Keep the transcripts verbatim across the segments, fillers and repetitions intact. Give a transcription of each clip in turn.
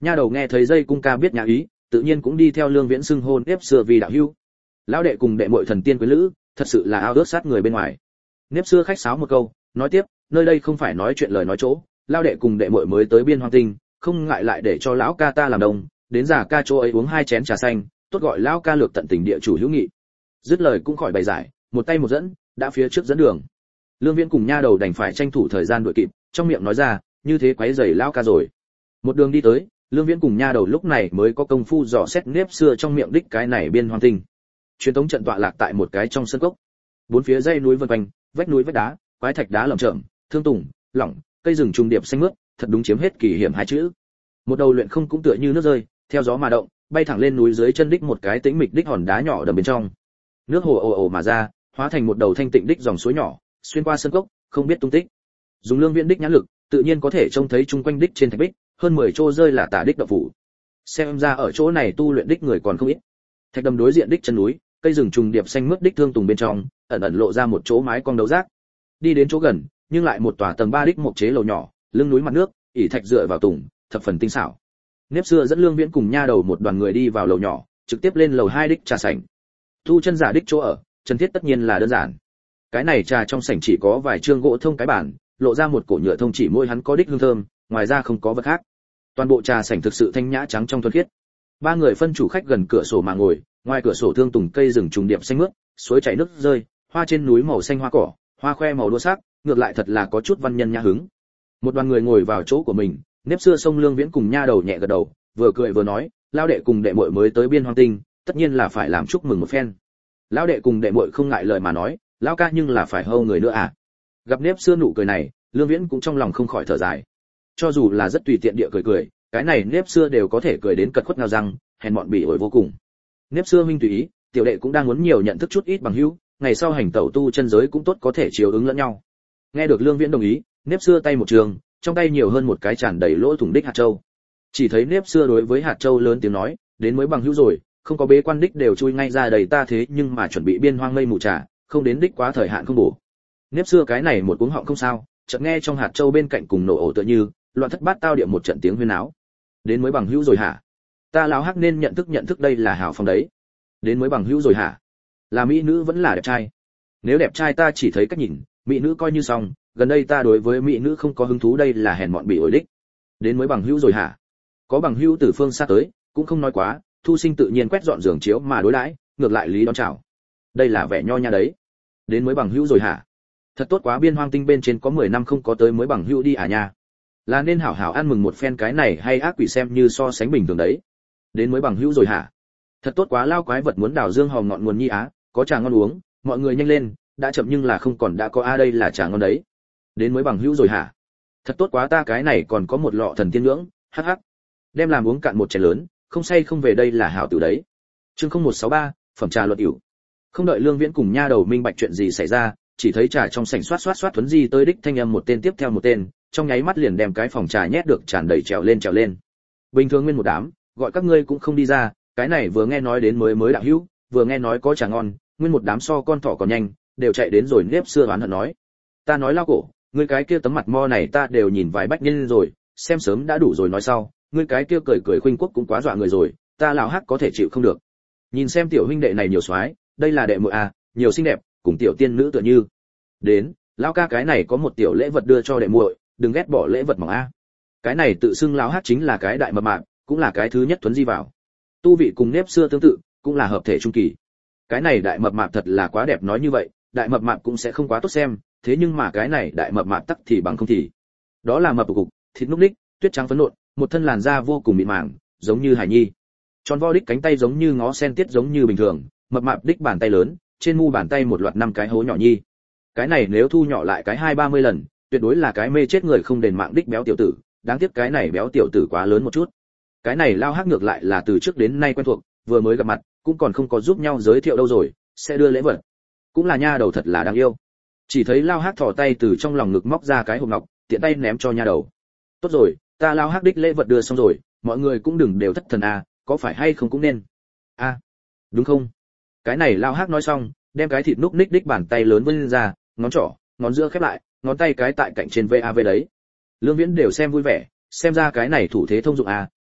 Nha đầu nghe thấy dây cung ca biết nhà ý, tự nhiên cũng đi theo Lương Viễn xưng hôn nếp xưa vì đạo hữu. Lão đệ cùng đệ muội thần tiên quý lữ, thật sự là ao ước sát người bên ngoài. Nếp xưa khách sáo một câu, nói tiếp, nơi đây không phải nói chuyện lời nói chỗ, lão đệ cùng đệ muội mới tới biên hoang tinh, không ngại lại để cho lão ca ta làm đồng, đến già ca chỗ ấy uống hai chén trà xanh, tốt gọi lão ca lược tận tình địa chủ hữu nghị. Dứt lời cũng khỏi bày giải, một tay một dẫn, đã phía trước dẫn đường. Lương Viễn cùng nha đầu đành phải tranh thủ thời gian đuổi kịp, trong miệng nói ra, như thế quấy rầy lão ca rồi. Một đường đi tới, Lương Viễn cùng nha đầu lúc này mới có công phu dò xét nếp xưa trong miệng đích cái này biên hoang tinh. Truyền tống trận tọa lạc tại một cái trong sân cốc. Bốn phía dãy núi vân quanh, vách núi vách đá, quái thạch đá lởm chởm, thương tùng, lỏng, cây rừng trùng điệp xanh mướt, thật đúng chiếm hết kỳ hiểm hai chữ. Một đầu luyện không cũng tựa như nước rơi, theo gió mà động, bay thẳng lên núi dưới chân đích một cái tĩnh mịch đích hòn đá nhỏ đầm bên trong. Nước hồ ồ ồ mà ra, hóa thành một đầu thanh tịnh đích dòng suối nhỏ, xuyên qua sân cốc, không biết tung tích. Dùng Lương Viễn đích nhãn lực, tự nhiên có thể trông thấy chung quanh đích trên thạch bích, hơn mười chỗ rơi là tả đích động phủ. Xem ra ở chỗ này tu luyện đích người còn không ít. Thạch đầm đối diện đích chân núi, cây rừng trùng điệp xanh mướt đích thương tùng bên trong, ẩn ẩn lộ ra một chỗ mái cong đấu rác. Đi đến chỗ gần, nhưng lại một tòa tầng ba đích mộc chế lầu nhỏ, lưng núi mặt nước, ỉ thạch dựa vào tùng, thập phần tinh xảo. Nếp xưa dẫn Lương Viễn cùng nha đầu một đoàn người đi vào lầu nhỏ, trực tiếp lên lầu hai đích trà sảnh. Tu chân giả đích chỗ ở, chân thiết tất nhiên là đơn giản. Cái này trà trong sảnh chỉ có vài trương gỗ thông cái bản, lộ ra một cổ nhựa thông chỉ môi hắn có đích hương thơm, ngoài ra không có vật khác. Toàn bộ trà sảnh thực sự thanh nhã trắng trong thuần khiết. Ba người phân chủ khách gần cửa sổ mà ngồi, ngoài cửa sổ thương tùng cây rừng trùng điệp xanh mướt, suối chảy nước rơi, hoa trên núi màu xanh hoa cỏ, hoa khoe màu đua sắc, ngược lại thật là có chút văn nhân nhã hứng. Một đoàn người ngồi vào chỗ của mình, nếp xưa sông Lương Viễn cùng nha đầu nhẹ gật đầu, vừa cười vừa nói, lão đệ cùng đệ muội mới tới biên hoang tinh, tất nhiên là phải làm chúc mừng một phen. Lão đệ cùng đệ muội không ngại lời mà nói, lão ca nhưng là phải hâu người nữa à. Gặp nếp xưa nụ cười này, Lương Viễn cũng trong lòng không khỏi thở dài. Cho dù là rất tùy tiện địa cười cười, cái này nếp xưa đều có thể cười đến cật khuất ngao răng, hèn mọn bỉ ổi vô cùng. Nếp xưa huynh tùy ý, tiểu đệ cũng đang muốn nhiều nhận thức chút ít bằng hữu, ngày sau hành tẩu tu chân giới cũng tốt có thể chiếu ứng lẫn nhau. Nghe được Lương Viễn đồng ý, nếp xưa tay một trường, trong tay nhiều hơn một cái tràn đầy lỗ thủng đích hạt châu. Chỉ thấy nếp xưa đối với hạt châu lớn tiếng nói, đến mới bằng hữu rồi, không có bế quan đích đều chui ngay ra đầy ta thế nhưng mà chuẩn bị biên hoang mây mù trà, không đến đích quá thời hạn không bổ. Nếp xưa cái này một cuống họng không sao, chợt nghe trong hạt châu bên cạnh cùng nổ ổ tựa như loạn thất bát tao địa một trận tiếng huyên náo. Đến mới bằng hữu rồi hả? Ta lão hắc nên nhận thức nhận thức đây là hảo phong đấy. Đến mới bằng hữu rồi hả? Là mỹ nữ vẫn là đẹp trai? Nếu đẹp trai ta chỉ thấy cách nhìn, mỹ nữ coi như xong, gần đây ta đối với mỹ nữ không có hứng thú đây là hèn mọn bị ổi đích. Đến mới bằng hữu rồi hả? Có bằng hữu từ phương xa tới, cũng không nói quá, thu sinh tự nhiên quét dọn giường chiếu mà đối đãi, ngược lại lý đón chào. Đây là vẻ nho nha đấy. Đến mới bằng hữu rồi hả? Thật tốt quá biên hoang tinh bên trên có mười năm không có tới mới bằng hữu đi à nha. Là nên hảo hảo ăn mừng một phen cái này hay ác quỷ xem như so sánh bình thường đấy. Đến mới bằng hữu rồi hả? Thật tốt quá lao quái vật muốn đào dương hòm ngọn nguồn nhi á, có trà ngon uống, mọi người nhanh lên, đã chậm nhưng là không còn đã có a đây là trà ngon đấy. Đến mới bằng hữu rồi hả? Thật tốt quá ta cái này còn có một lọ thần tiên nhưỡng, hắc hắc. Đem làm uống cạn một chén lớn, không say không về đây là hảo tử đấy. Chương không một sáu ba, phẩm trà luật ỉu. Không đợi Lương Viễn cùng nha đầu minh bạch chuyện gì xảy ra, chỉ thấy trà trong sảnh xoát xoát xoát thuấn di tới đích thanh âm một tên tiếp theo một tên, trong nháy mắt liền đem cái phòng trà nhét được tràn đầy trèo lên trèo lên. Bình thường nguyên một đám, gọi các ngươi cũng không đi ra, cái này vừa nghe nói đến mới mới đạo hữu, vừa nghe nói có trà ngon, nguyên một đám so con thỏ còn nhanh, đều chạy đến rồi nếp xưa oán hận nói. Ta nói lao cổ, ngươi cái kia tấm mặt mo này ta đều nhìn vài bách nhân rồi, xem sớm đã đủ rồi nói sau, ngươi cái kia cười cười khuynh quốc cũng quá dọa người rồi, ta lão hắc có thể chịu không được. Nhìn xem tiểu huynh đệ này nhiều soái, đây là đệ muội à, nhiều xinh đẹp, cùng tiểu tiên nữ tựa như. Đến, lão ca cái này có một tiểu lễ vật đưa cho đệ muội, đừng ghét bỏ lễ vật mỏng a. Cái này tự xưng lão hắc chính là cái đại mập mạp, cũng là cái thứ nhất thuấn di vào. Tu vị cùng nếp xưa tương tự, cũng là hợp thể trung kỳ. Cái này đại mập mạp thật là quá đẹp nói như vậy, đại mập mạp cũng sẽ không quá tốt xem, thế nhưng mà cái này đại mập mạp tắc thì bằng không thì. Đó là mập cục, thịt núc ních, tuyết trắng phấn nộn, một thân làn da vô cùng mịn màng, giống như hải nhi. Tròn vo đích cánh tay giống như ngó sen tiết giống như bình thường, mập mạp đích bàn tay lớn, trên mu bàn tay một loạt năm cái hố nhỏ nhi. Cái này nếu thu nhỏ lại cái hai ba mươi lần, tuyệt đối là cái mê chết người không đền mạng đích béo tiểu tử, đáng tiếc cái này béo tiểu tử quá lớn một chút. Cái này lao hắc ngược lại là từ trước đến nay quen thuộc, vừa mới gặp mặt, cũng còn không có giúp nhau giới thiệu đâu rồi, sẽ đưa lễ vật. Cũng là nha đầu thật là đáng yêu. Chỉ thấy lao hắc thò tay từ trong lòng ngực móc ra cái hộp ngọc, tiện tay ném cho nha đầu. Tốt rồi, ta lao hắc đích lễ vật đưa xong rồi, mọi người cũng đừng đều thất thần à, có phải hay không cũng nên. A, à, đúng không? Cái này lao hắc nói xong, đem cái thịt núc ních đích bàn tay lớn vươn ra, ngón trỏ, ngón giữa khép lại, ngón tay cái tại cạnh trên vê a vê đấy. Lương Viễn đều xem vui vẻ, xem ra cái này thủ thế thông dụng à,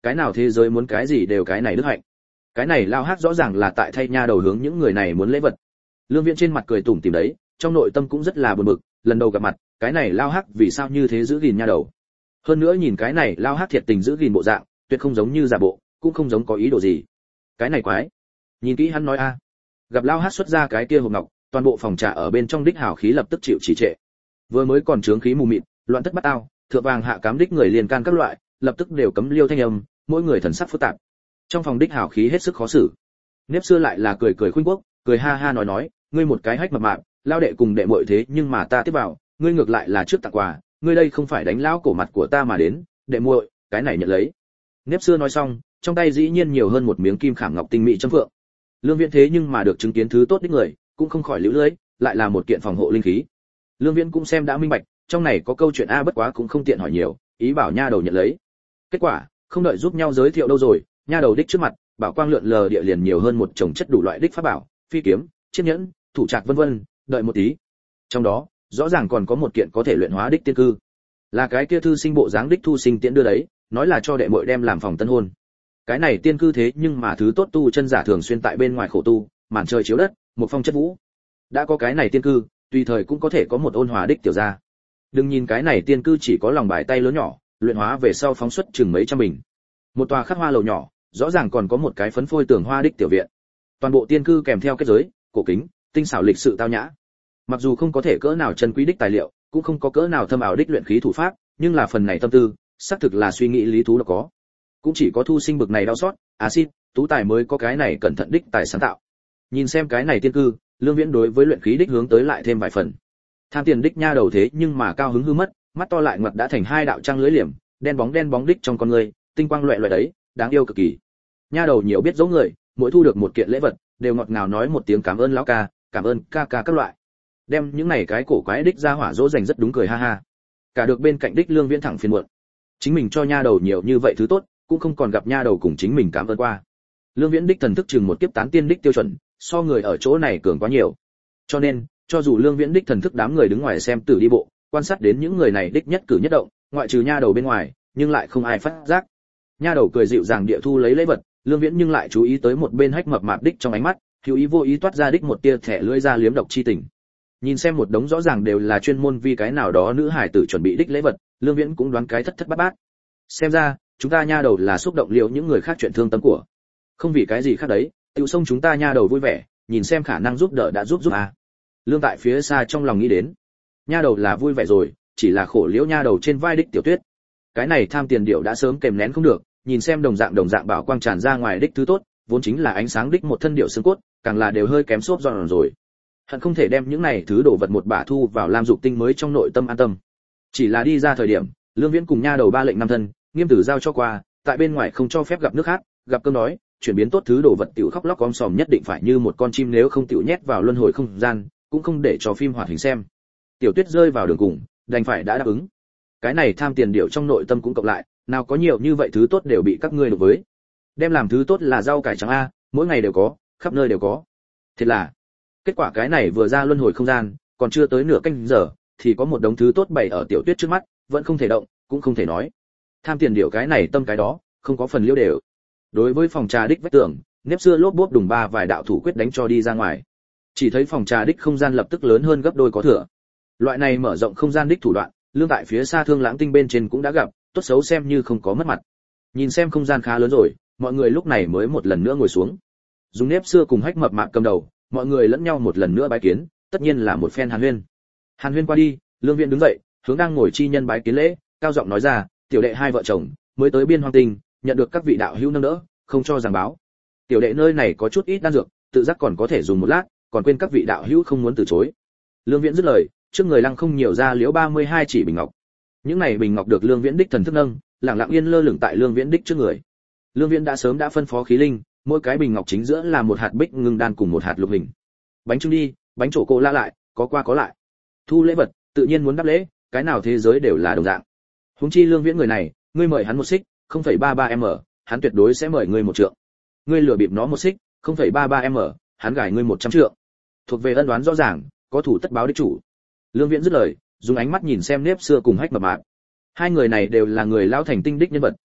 cái nào thế giới muốn cái gì đều cái này đức hạnh. Cái này lao hắc rõ ràng là tại thay nha đầu hướng những người này muốn lễ vật. Lương Viễn trên mặt cười tủm tỉm đấy, trong nội tâm cũng rất là buồn bực, lần đầu gặp mặt, cái này lao hắc vì sao như thế giữ gìn nha đầu. Hơn nữa nhìn cái này lao hắc thiệt tình giữ gìn bộ dạng, tuyệt không giống như giả bộ, cũng không giống có ý đồ gì. Cái này quái. Nhìn kỹ hắn nói a. Gặp lao hắc xuất ra cái kia hộp ngọc, toàn bộ phòng trà ở bên trong đích hào khí lập tức chịu trì trệ. Vừa mới còn chướng khí mù mịt, loạn thất bát ao, thượng vàng hạ cám đích người liền can các loại, lập tức đều cấm liêu thanh âm, mỗi người thần sắc phức tạp. Trong phòng đích hào khí hết sức khó xử. Nếp xưa lại là cười cười khuynh quốc, cười ha ha nói nói, ngươi một cái hách mập mạp, lao đệ cùng đệ muội thế nhưng mà ta tiếp vào, ngươi ngược lại là trước tặng quà, ngươi đây không phải đánh lão cổ mặt của ta mà đến, đệ muội, cái này nhận lấy. Nếp xưa nói xong, trong tay dĩ nhiên nhiều hơn một miếng kim khảm ngọc tinh mỹ châm phượng. Lương Viễn thế nhưng mà được chứng kiến thứ tốt đích người, cũng không khỏi liễu lưỡi, lại là một kiện phòng hộ linh khí. Lương Viễn cũng xem đã minh bạch, trong này có câu chuyện a, bất quá cũng không tiện hỏi nhiều, ý bảo nha đầu nhận lấy. Kết quả, không đợi giúp nhau giới thiệu đâu rồi, nha đầu đích trước mặt, bảo quang lượn lờ địa liền nhiều hơn một chồng chất đủ loại đích pháp bảo, phi kiếm, chiếc nhẫn, thủ trạc vân vân, đợi một tí. Trong đó, rõ ràng còn có một kiện có thể luyện hóa đích tiên cư. Là cái kia thư sinh bộ dáng đích thu sinh tiễn đưa đấy, nói là cho đệ muội đem làm phòng tân hôn. Cái này tiên cư thế nhưng mà thứ tốt tu chân giả thường xuyên tại bên ngoài khổ tu, màn trời chiếu đất, một phong chất vũ. Đã có cái này tiên cư, tùy thời cũng có thể có một ôn hòa đích tiểu gia. Đừng nhìn cái này tiên cư chỉ có lòng bài tay lớn nhỏ, luyện hóa về sau phóng xuất chừng mấy trăm bình. Một tòa khắc hoa lầu nhỏ, rõ ràng còn có một cái phấn phôi tường hoa đích tiểu viện. Toàn bộ tiên cư kèm theo kết giới, cổ kính, tinh xảo lịch sự tao nhã. Mặc dù không có thể cỡ nào chân quý đích tài liệu, cũng không có cỡ nào thâm ảo đích luyện khí thủ pháp, nhưng là phần này tâm tư, xác thực là suy nghĩ lý thú là có. Cũng chỉ có thu sinh bực này đau xót, axit, tú tài mới có cái này cẩn thận đích tài sáng tạo. Nhìn xem cái này tiên cư, Lương Viễn đối với luyện khí đích hướng tới lại thêm vài phần. Tham tiền đích nha đầu thế nhưng mà cao hứng hư mất, mắt to lại ngoặt đã thành hai đạo trăng lưới liềm, đen bóng đen bóng đích trong con người, tinh quang loẹt loẹt đấy, đáng yêu cực kỳ. Nha đầu nhiều biết dỗ người, mỗi thu được một kiện lễ vật, đều ngọt ngào nói một tiếng cảm ơn lão ca, cảm ơn ca ca các loại. Đem những này cái cổ quái đích ra hỏa dỗ dành rất đúng cười ha ha. Cả được bên cạnh đích Lương Viễn thẳng phiền muộn. Chính mình cho nha đầu nhiều như vậy thứ tốt, cũng không còn gặp nha đầu cùng chính mình cảm ơn qua. Lương Viễn đích thần thức chừng một kiếp tán tiên đích tiêu chuẩn, so người ở chỗ này cường quá nhiều. Cho nên, cho dù Lương Viễn đích thần thức đám người đứng ngoài xem tử đi bộ, quan sát đến những người này đích nhất cử nhất động, ngoại trừ nha đầu bên ngoài, nhưng lại không ai phát giác. Nha đầu cười dịu dàng địa thu lấy lễ vật, Lương Viễn nhưng lại chú ý tới một bên hách mập mạp đích trong ánh mắt, hữu ý vô ý toát ra đích một tia thẻ lưỡi ra liếm độc chi tình. Nhìn xem một đống rõ ràng đều là chuyên môn vì cái nào đó nữ hải tử chuẩn bị đích lễ vật, Lương Viễn cũng đoán cái thất thất bát bát. Xem ra, chúng ta nha đầu là xúc động liệu những người khác chuyện thương tâm của. Không vì cái gì khác đấy, tiểu sông chúng ta nha đầu vui vẻ, nhìn xem khả năng giúp đỡ đã giúp giúp à. Lương tại phía xa trong lòng nghĩ đến, nha đầu là vui vẻ rồi, chỉ là khổ liễu nha đầu trên vai đích Tiểu Tuyết. Cái này tham tiền điệu đã sớm kềm nén không được, nhìn xem đồng dạng đồng dạng bảo quang tràn ra ngoài đích thứ tốt, vốn chính là ánh sáng đích một thân điệu xương cốt, càng là đều hơi kém xốp giòn rồi. Hận không thể đem những này thứ đồ vật một bả thu vào Lam Dục Tinh mới trong nội tâm an tâm. Chỉ là đi ra thời điểm, Lương Viễn cùng nha đầu ba lệnh năm thân, nghiêm tử giao cho qua, tại bên ngoài không cho phép gặp nước khác, gặp cơm đói, chuyển biến tốt thứ đồ vật tiểu khóc lóc om sòm nhất định phải như một con chim, nếu không tiểu nhét vào luân hồi không gian, cũng không để cho phim hoạt hình xem. Tiểu Tuyết rơi vào đường cùng, đành phải đã đáp ứng. Cái này tham tiền điệu trong nội tâm cũng cộng lại, nào có nhiều như vậy thứ tốt đều bị các ngươi đổ với. Đem làm thứ tốt là rau cải trắng a, mỗi ngày đều có, khắp nơi đều có. Thật là, kết quả cái này vừa ra luân hồi không gian, còn chưa tới nửa canh giờ, thì có một đống thứ tốt bày ở Tiểu Tuyết trước mắt, vẫn không thể động, cũng không thể nói. Tham tiền điệu cái này tâm cái đó, không có phần liêu đều. Đối với phòng trà đích vách tường, nếp xưa lốp bốp đùng ba vài đạo thủ quyết đánh cho đi ra ngoài. Chỉ thấy phòng trà đích không gian lập tức lớn hơn gấp đôi có thừa. Loại này mở rộng không gian đích thủ đoạn, Lương tại phía xa Thương Lãng Tinh bên trên cũng đã gặp, tốt xấu xem như không có mất mặt. Nhìn xem không gian khá lớn rồi, mọi người lúc này mới một lần nữa ngồi xuống. Dùng nếp xưa cùng hách mập mạp cầm đầu, mọi người lẫn nhau một lần nữa bái kiến, tất nhiên là một phen hàn huyên. Hàn huyên qua đi, Lương Viễn đứng dậy, hướng đang ngồi chi nhân bái kiến lễ, cao giọng nói ra, tiểu đệ hai vợ chồng mới tới biên hoang tinh, nhận được các vị đạo hữu nâng đỡ, không cho giảng báo. Tiểu đệ nơi này có chút ít đan dược, tự giác còn có thể dùng một lát, còn quên các vị đạo hữu không muốn từ chối. Lương Viễn dứt lời, trước người lăng không nhiều ra liễu ba mươi hai chỉ bình ngọc. Những này bình ngọc được Lương Viễn đích thần thức nâng, lặng lặng yên lơ lửng tại Lương Viễn đích trước người. Lương Viễn đã sớm đã phân phó khí linh, mỗi cái bình ngọc chính giữa là một hạt bích ngưng đan cùng một hạt lục hình. Bánh trưng đi, bánh trổ cô la lại, có qua có lại. Thu lễ vật, tự nhiên muốn đáp lễ, cái nào thế giới đều là đồng dạng. Huống chi Lương Viễn người này, ngươi mời hắn một xích, không phẩy ba ba m, hắn tuyệt đối sẽ mời ngươi một trượng. Ngươi lừa bịp nó một xích, không phẩy ba ba m, hắn gài ngươi một trăm trượng. Thuộc về ân đoán rõ ràng, có thủ tất báo đích chủ. Lương Viễn dứt lời, dùng ánh mắt nhìn xem nếp xưa cùng hách mập mạp. Hai người này đều là người lao thành tinh đích nhân vật,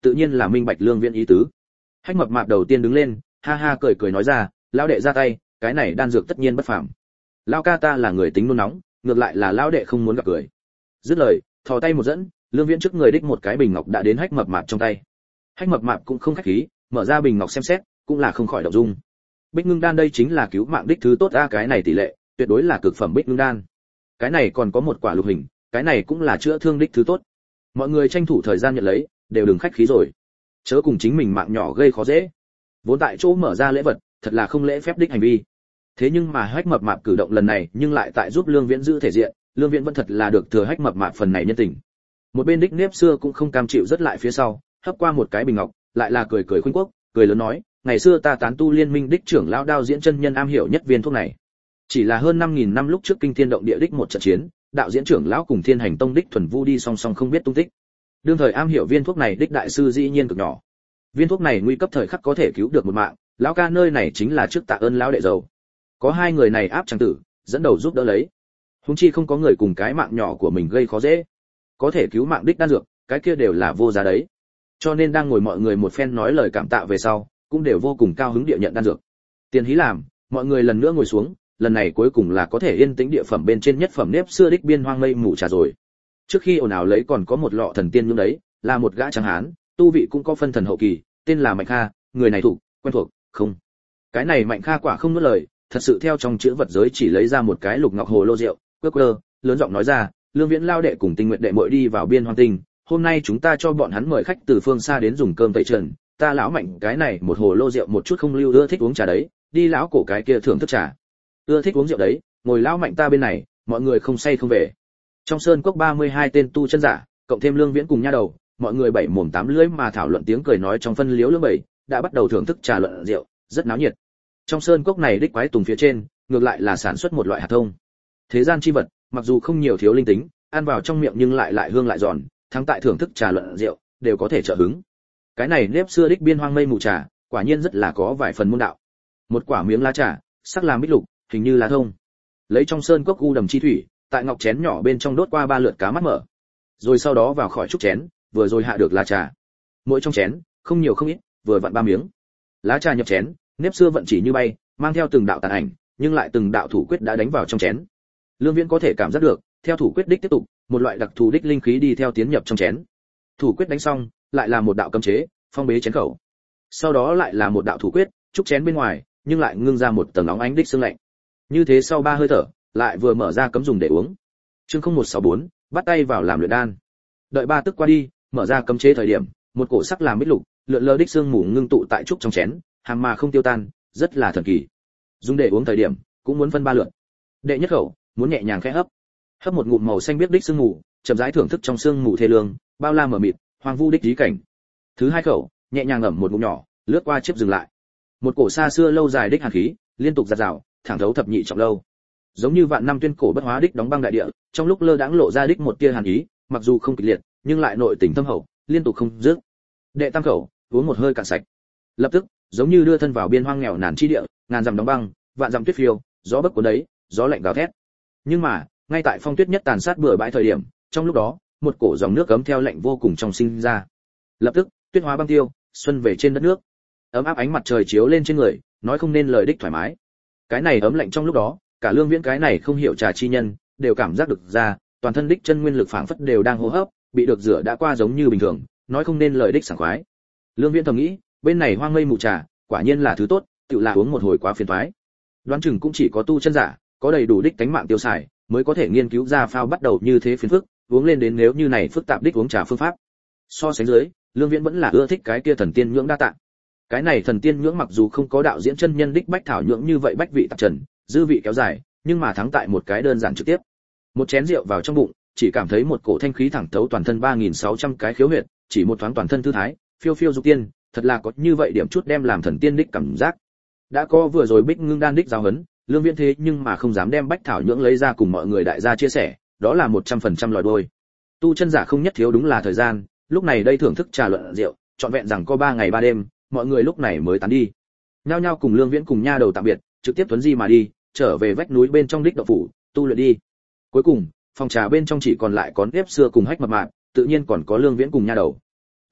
tự nhiên là minh bạch Lương Viễn ý tứ. Hách Mập Mạp đầu tiên đứng lên, ha ha cười cười nói ra, lão đệ ra tay, cái này đan dược tất nhiên bất phàm. Lão ca ta là người tính nôn nóng, ngược lại là lão đệ không muốn gặp cười. Dứt lời, thò tay một dẫn, Lương Viễn trước người đích một cái bình ngọc đã đến Hách Mập Mạp trong tay. Hách Mập Mạp cũng không khách khí, mở ra bình ngọc xem xét, cũng là không khỏi động dung. Bích ngưng đan đây chính là cứu mạng đích thứ tốt a, cái này tỷ lệ tuyệt đối là cực phẩm bích ngưng đan. Cái này còn có một quả lục hình, cái này cũng là chữa thương đích thứ tốt. Mọi người tranh thủ thời gian nhận lấy, đều đừng khách khí rồi, chớ cùng chính mình mạng nhỏ gây khó dễ. Vốn tại chỗ mở ra lễ vật, thật là không lễ phép đích hành vi. Thế nhưng mà Hách Mập Mạp cử động lần này, nhưng lại tại giúp Lương Viễn giữ thể diện, Lương Viễn vẫn thật là được thừa Hách Mập Mạp phần này nhân tình. Một bên đích nếp xưa cũng không cam chịu rất lại phía sau, hấp qua một cái bình ngọc, lại là cười cười khuynh quốc, cười lớn nói, ngày xưa ta tán tu liên minh đích trưởng lão Đao Diễn chân nhân am hiểu nhất viên thuốc này. Chỉ là hơn năm nghìn năm lúc trước kinh thiên động địa đích một trận chiến, đạo diễn trưởng lão cùng Thiên Hành Tông đích thuần vu đi song song không biết tung tích. Đương thời am hiểu viên thuốc này đích đại sư dĩ nhiên cực nhỏ. Viên thuốc này nguy cấp thời khắc có thể cứu được một mạng, lão ca nơi này chính là trước tạ ơn lão đệ giàu. Có hai người này áp chẳng tử, dẫn đầu giúp đỡ lấy. Huống chi không có người cùng cái mạng nhỏ của mình gây khó dễ. Có thể cứu mạng đích đan dược, cái kia đều là vô giá đấy. Cho nên đang ngồi mọi người một phen nói lời cảm tạ về sau, cũng đều vô cùng cao hứng địa nhận đan dược. Tiền hí làm, mọi người lần nữa ngồi xuống, lần này cuối cùng là có thể yên tĩnh địa phẩm bên trên nhất phẩm nếp xưa đích biên hoang mây mù trà rồi. Trước khi ồn ào lấy còn có một lọ thần tiên nhưỡng đấy, là một gã trắng hán, tu vị cũng có phân thần hậu kỳ, tên là Mạnh Kha, người này thuộc, quen thuộc, không. Cái này Mạnh Kha quả không nuốt lời, thật sự theo trong chữ vật giới chỉ lấy ra một cái lục ngọc hồ lô rượu, quơ quơ, lớn giọng nói ra, Lương Viễn lao đệ cùng Tinh Nguyệt đệ muội đi vào biên hoang tinh, hôm nay chúng ta cho bọn hắn mời khách từ phương xa đến dùng cơm tẩy trần, ta lão Mạnh cái này một hồ lô rượu một chút không lưu, ưa thích uống trà đấy, đi lão cổ cái kia thưởng thức trà. Ưa thích uống rượu đấy, ngồi lão Mạnh ta bên này, mọi người không say không về. Trong sơn cốc ba mươi hai tên tu chân giả, cộng thêm Lương Viễn cùng nha đầu, mọi người bảy mồm tám lưỡi mà thảo luận tiếng cười nói trong phân liếu lưỡng bảy, đã bắt đầu thưởng thức trà luận rượu, rất náo nhiệt. Trong sơn cốc này đích quái tùng phía trên, ngược lại là sản xuất một loại hạt thông. Thế gian chi vật, mặc dù không nhiều thiếu linh tính, ăn vào trong miệng nhưng lại lại hương lại giòn, thắng tại thưởng thức trà luận rượu, đều có thể trợ hứng. Cái này nếp xưa đích biên hoang mây mù trà, quả nhiên rất là có vài phần môn đạo. Một quả miếng lá trà, sắc làm bích lục, hình như lá thông. Lấy trong sơn cốc u đầm chi thủy, tại ngọc chén nhỏ bên trong đốt qua ba lượt cá mắt mở. Rồi sau đó vào khỏi trúc chén, vừa rồi hạ được lá trà. Mỗi trong chén, không nhiều không ít, vừa vặn ba miếng. Lá trà nhập chén, nếp xưa vận chỉ như bay, mang theo từng đạo tàn ảnh, nhưng lại từng đạo thủ quyết đã đánh vào trong chén. Lương Viễn có thể cảm giác được, theo thủ quyết đích tiếp tục, một loại đặc thù đích linh khí đi theo tiến nhập trong chén. Thủ quyết đánh xong, lại là một đạo cấm chế, phong bế chén khẩu. Sau đó lại là một đạo thủ quyết, trúc chén bên ngoài, nhưng lại ngưng ra một tầng óng ánh đích sương lạnh. Như thế sau ba hơi thở, lại vừa mở ra cấm dùng để uống. Chương không một sáu bốn, bắt tay vào làm luyện đan. Đợi ba tức qua đi, mở ra cấm chế thời điểm, một cổ sắc làm bích lục, lượn lờ đích sương mù ngưng tụ tại trúc trong chén, hàm mà không tiêu tan, rất là thần kỳ. Dùng để uống thời điểm, cũng muốn phân ba lượt. Đệ nhất khẩu, muốn nhẹ nhàng khẽ hấp. Hấp một ngụm màu xanh biếc đích sương mù, chậm rãi thưởng thức trong sương mù thê lương, bao la mở mịt, hoang vu đích ý cảnh. Thứ hai khẩu, nhẹ nhàng ngậm một ngụm nhỏ, lướt qua chiếc dừng lại. Một cổ xa xưa lâu dài đích hàn khí, liên tục giạt rào, thẳng thấu thập nhị trọng lâu. Giống như vạn năm tuyên cổ bất hóa đích đóng băng đại địa, trong lúc lơ đãng lộ ra đích một tia hàn ý, mặc dù không kịch liệt, nhưng lại nội tình thâm hậu, liên tục không dứt. Đệ tam khẩu, uống một hơi cạn sạch. Lập tức, giống như đưa thân vào biên hoang nghèo nàn chi địa, ngàn dặm đóng băng, vạn dặm tuyết phiêu, gió bấc cuốn đấy, gió lạnh gào thét. Nhưng mà, ngay tại phong tuyết nhất tàn sát bừa bãi thời điểm, trong lúc đó, một cổ dòng nước cấm theo lạnh vô cùng trong sinh ra. Lập tức, tuyết hóa băng tiêu, xuân về trên đất nước. Ấm áp ánh mặt trời chiếu lên trên người, nói không nên lời đích thoải mái. Cái này ấm lạnh trong lúc đó, cả Lương Viễn cái này không hiểu trà chi nhân, đều cảm giác được ra, toàn thân đích chân nguyên lực phảng phất đều đang hô hấp, bị được rửa đã qua giống như bình thường, nói không nên lời đích sảng khoái. Lương Viễn thầm nghĩ, bên này hoang mây mù trà, quả nhiên là thứ tốt, tự là uống một hồi quá phiền toái. Đoán chừng cũng chỉ có tu chân giả, có đầy đủ đích cánh mạng tiêu xài, mới có thể nghiên cứu ra phao bắt đầu như thế phiền phức, uống lên đến nếu như này phức tạp đích uống trà phương pháp. So sánh dưới, Lương Viễn vẫn là ưa thích cái kia thần tiên nhưỡng đa tạ. Cái này thần tiên nhưỡng mặc dù không có đạo diễn chân nhân đích bách thảo nhưỡng như vậy bách vị tạp trần, dư vị kéo dài, nhưng mà thắng tại một cái đơn giản trực tiếp. Một chén rượu vào trong bụng, chỉ cảm thấy một cổ thanh khí thẳng thấu toàn thân ba nghìn sáu trăm cái khiếu huyệt, chỉ một thoáng toàn thân thư thái, phiêu phiêu dục tiên, thật là có như vậy điểm chút đem làm thần tiên đích cảm giác. Đã có vừa rồi Bích Ngưng đan đích giáo huấn, Lương Viễn thế nhưng mà không dám đem bách thảo nhưỡng lấy ra cùng mọi người đại gia chia sẻ, đó là một trăm phần trăm lòi đôi. Tu chân giả không nhất thiếu đúng là thời gian, lúc này đây thưởng thức trà luận rượu, trọn vẹn rằng có ba ngày ba đêm, mọi người lúc này mới tán đi. Nhao nhao cùng Lương Viễn cùng nha đầu tạm biệt, trực tiếp tuấn di mà đi, trở về vách núi bên trong đích động phủ, tu luyện đi. Cuối cùng, phòng trà bên trong chỉ còn lại có nếp xưa cùng Hách Mập Mạp, tự nhiên còn có Lương Viễn cùng nha đầu.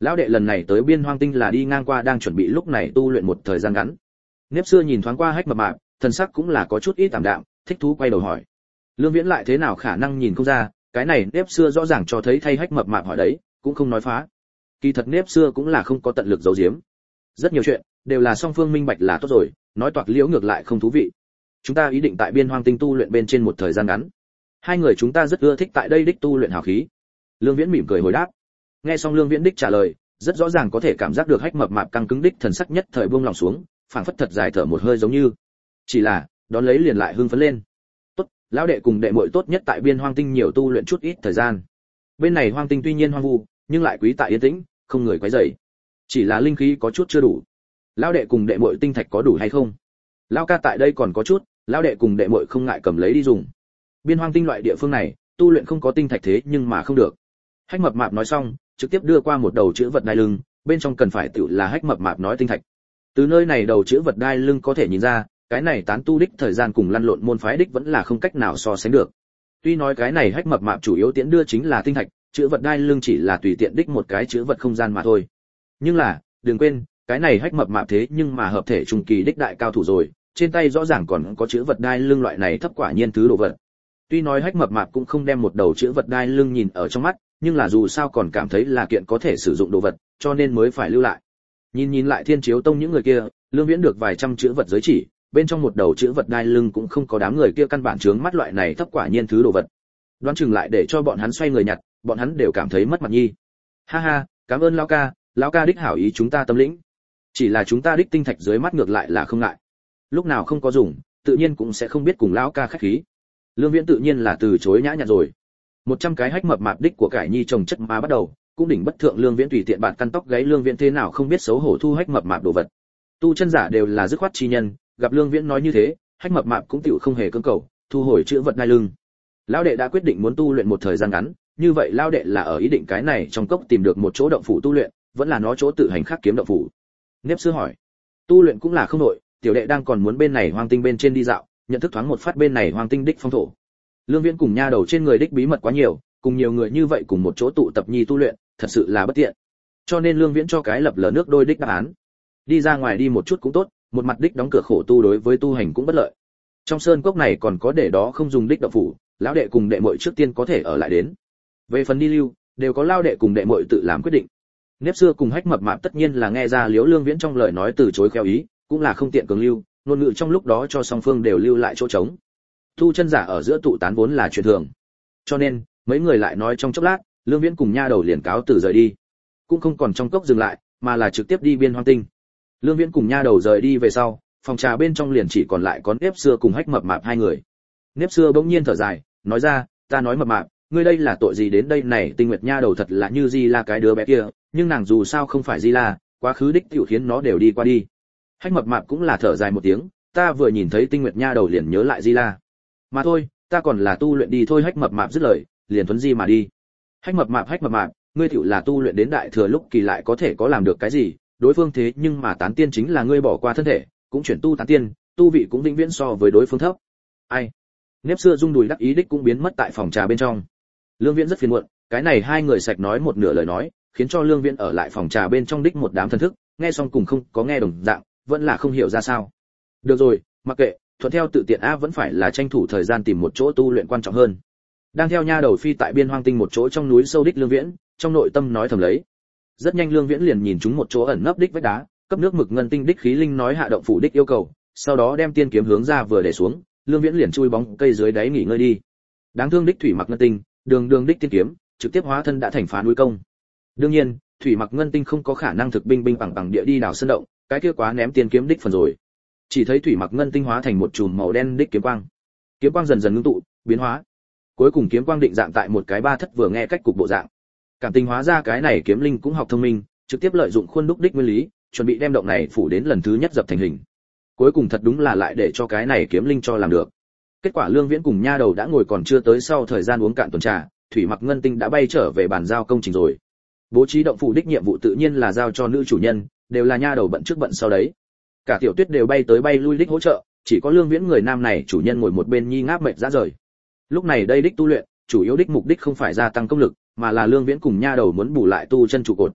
Lão đệ lần này tới Biên Hoang Tinh là đi ngang qua đang chuẩn bị lúc này tu luyện một thời gian ngắn. Nếp Xưa nhìn thoáng qua Hách Mập Mạp, thần sắc cũng là có chút ít tạm đạm, thích thú quay đầu hỏi. Lương Viễn lại thế nào khả năng nhìn không ra, cái này Nếp Xưa rõ ràng cho thấy thay Hách Mập Mạp hỏi đấy, cũng không nói phá. Kỳ thật Nếp Xưa cũng là không có tận lực giấu giếm. Rất nhiều chuyện đều là song phương minh bạch là tốt rồi, nói toạc liễu ngược lại không thú vị. Chúng ta ý định tại Biên Hoang Tinh tu luyện bên trên một thời gian ngắn. Hai người chúng ta rất ưa thích tại đây đích tu luyện hào khí. Lương Viễn mỉm cười hồi đáp. Nghe xong Lương Viễn đích trả lời, rất rõ ràng có thể cảm giác được Hách Mập Mạp căng cứng đích thần sắc nhất thời buông lòng xuống, phảng phất thật dài thở một hơi giống như. Chỉ là, đón lấy liền lại hưng phấn lên. Tốt, lão đệ cùng đệ muội tốt nhất tại Biên Hoang Tinh nhiều tu luyện chút ít thời gian. Bên này Hoang Tinh tuy nhiên hoang vu, nhưng lại quý tại yên tĩnh, không người quấy rầy. Chỉ là linh khí có chút chưa đủ. Lão đệ cùng đệ muội tinh thạch có đủ hay không? Lão ca tại đây còn có chút, lão đệ cùng đệ muội không ngại cầm lấy đi dùng. Biên Hoang Tinh loại địa phương này, tu luyện không có tinh thạch thế nhưng mà không được. Hách Mập Mạp nói xong, trực tiếp đưa qua một đầu chữ vật đai lưng, bên trong cần phải tự là Hách Mập Mạp nói tinh thạch. Từ nơi này đầu chữ vật đai lưng có thể nhìn ra, cái này tán tu đích thời gian cùng lăn lộn môn phái đích vẫn là không cách nào so sánh được. Tuy nói cái này Hách Mập Mạp chủ yếu tiễn đưa chính là tinh thạch, chữ vật đai lưng chỉ là tùy tiện đích một cái chữ vật không gian mà thôi. Nhưng là, đừng quên, cái này Hách Mập Mạp thế nhưng mà hợp thể trung kỳ đích đại cao thủ rồi, trên tay rõ ràng còn có chữ vật đai lưng loại này thấp quả nhiên thứ đồ vật. Tuy nói Hách Mập Mạp cũng không đem một đầu chữ vật đai lưng nhìn ở trong mắt, nhưng là dù sao còn cảm thấy là kiện có thể sử dụng đồ vật, cho nên mới phải lưu lại. Nhìn nhìn lại Thiên Chiếu Tông những người kia, Lương Viễn được vài trăm chữ vật giới chỉ, bên trong một đầu chữ vật đai lưng cũng không có đám người kia căn bản chướng mắt loại này thấp quả nhiên thứ đồ vật. Đoán chừng lại để cho bọn hắn xoay người nhặt, bọn hắn đều cảm thấy mất mặt nhi. Ha ha, cảm ơn lão ca, lão ca đích hảo ý chúng ta tâm lĩnh. Chỉ là chúng ta đích tinh thạch dưới mắt ngược lại là không ngại. Lúc nào không có dùng, tự nhiên cũng sẽ không biết cùng lão ca khách khí. Lương Viễn tự nhiên là từ chối nhã nhặn rồi. một trăm cái Hách Mập Mạp đích của cải nhi trồng chất mà bắt đầu, cũng đỉnh bất thượng Lương Viễn tùy tiện bạn căn tóc gáy Lương Viễn thế nào không biết xấu hổ thu Hách Mập Mạp đồ vật. Tu chân giả đều là dứt khoát chi nhân, gặp Lương Viễn nói như thế, Hách Mập Mạp cũng tựu không hề cưỡng cầu, thu hồi chữ vật đai lưng. Lão đệ đã quyết định muốn tu luyện một thời gian ngắn, như vậy lão đệ là ở ý định cái này trong cốc tìm được một chỗ động phủ tu luyện, vẫn là nó chỗ tự hành khắc kiếm động phủ. Nếp Xưa hỏi. Tu luyện cũng là không nội, tiểu đệ đang còn muốn bên này Hoang Tinh bên trên đi dạo, nhận thức thoáng một phát bên này Hoang Tinh đích phong thổ. Lương Viễn cùng nha đầu trên người đích bí mật quá nhiều, cùng nhiều người như vậy cùng một chỗ tụ tập nhi tu luyện, thật sự là bất tiện. Cho nên Lương Viễn cho cái lập lờ nước đôi đích đáp án. Đi ra ngoài đi một chút cũng tốt, một mặt đích đóng cửa khổ tu đối với tu hành cũng bất lợi. Trong sơn cốc này còn có để đó không dùng đích động phủ, lão đệ cùng đệ muội trước tiên có thể ở lại đến. Về phần đi lưu, đều có lão đệ cùng đệ muội tự làm quyết định. Nếp Xưa cùng Hách Mập Mạp tất nhiên là nghe ra Liễu Lương Viễn trong lời nói từ chối khéo ý, cũng là không tiện cường lưu, ngôn ngữ trong lúc đó cho song phương đều lưu lại chỗ trống. Tu chân giả ở giữa tụ tán vốn là chuyện thường. Cho nên, mấy người lại nói trong chốc lát, Lương Viễn cùng nha đầu liền cáo từ rời đi. Cũng không còn trong cốc dừng lại, mà là trực tiếp đi Biên Hoang Tinh. Lương Viễn cùng nha đầu rời đi về sau, phòng trà bên trong liền chỉ còn lại có Nếp Xưa cùng Hách Mập Mạp hai người. Nếp Xưa bỗng nhiên thở dài, nói ra, ta nói Mập Mạp, ngươi đây là tội gì đến đây này? Tinh Nguyệt nha đầu thật là như Di La cái đứa bé kia, nhưng nàng dù sao không phải Di La, quá khứ đích tiểu khiến nó đều đi qua đi. Hách Mập Mạp cũng là thở dài một tiếng, ta vừa nhìn thấy Tinh Nguyệt nha đầu liền nhớ lại Di La. Mà thôi, ta còn là tu luyện đi thôi. Hách Mập Mạp dứt lời, liền thuấn di mà đi. Hách Mập Mạp, Hách Mập Mạp, ngươi tiểu là tu luyện đến đại thừa lúc kỳ lại có thể có làm được cái gì? Đối phương thế nhưng mà tán tiên chính là ngươi bỏ qua thân thể, cũng chuyển tu tán tiên, tu vị cũng vĩnh viễn so với đối phương thấp. Ai? Nếp Xưa rung đùi đắc ý đích cũng biến mất tại phòng trà bên trong. Lương Viễn rất phiền muộn, cái này hai người sạch nói một nửa lời nói, khiến cho Lương Viễn ở lại phòng trà bên trong đích một đám thân thức, nghe xong cùng không có nghe đồng dạng, vẫn là không hiểu ra sao. Được rồi, mặc kệ, thuận theo tự tiện a, vẫn phải là tranh thủ thời gian tìm một chỗ tu luyện quan trọng hơn. Đang theo nha đầu phi tại Biên Hoang Tinh một chỗ trong núi sâu đích Lương Viễn, trong nội tâm nói thầm lấy. Rất nhanh Lương Viễn liền nhìn chúng một chỗ ẩn nấp đích vách đá, cấp nước mực ngân tinh đích khí linh nói hạ động phủ đích yêu cầu, sau đó đem tiên kiếm hướng ra vừa để xuống, Lương Viễn liền chui bóng cây dưới đáy nghỉ ngơi đi. Đáng thương đích thủy mặc ngân tinh, đường đường đích tiên kiếm, trực tiếp hóa thân đã thành phá núi công. Đương nhiên, thủy mặc ngân tinh không có khả năng thực binh binh bằng bằng địa đi đào sơn động, cái kia quá ném tiên kiếm đích phần rồi. Chỉ thấy thủy mặc ngân tinh hóa thành một chùm màu đen đích kiếm quang. Kiếm quang dần dần ngưng tụ, biến hóa. Cuối cùng kiếm quang định dạng tại một cái ba thất vừa nghe cách cục bộ dạng. Cảm tình hóa ra cái này kiếm linh cũng học thông minh, trực tiếp lợi dụng khuôn đúc đích nguyên lý, chuẩn bị đem động này phủ đến lần thứ nhất dập thành hình. Cuối cùng thật đúng là lại để cho cái này kiếm linh cho làm được. Kết quả Lương Viễn cùng nha đầu đã ngồi còn chưa tới sau thời gian uống cạn tuần trà, thủy mặc ngân tinh đã bay trở về bàn giao công trình rồi. Bố trí động phủ đích nhiệm vụ tự nhiên là giao cho nữ chủ nhân, đều là nha đầu bận trước bận sau đấy. Cả tiểu tuyết đều bay tới bay lui đích hỗ trợ, chỉ có Lương Viễn người nam này chủ nhân ngồi một bên nhi ngáp mệt ra rời. Lúc này đây đích tu luyện, chủ yếu đích mục đích không phải gia tăng công lực, mà là Lương Viễn cùng nha đầu muốn bù lại tu chân trụ cột.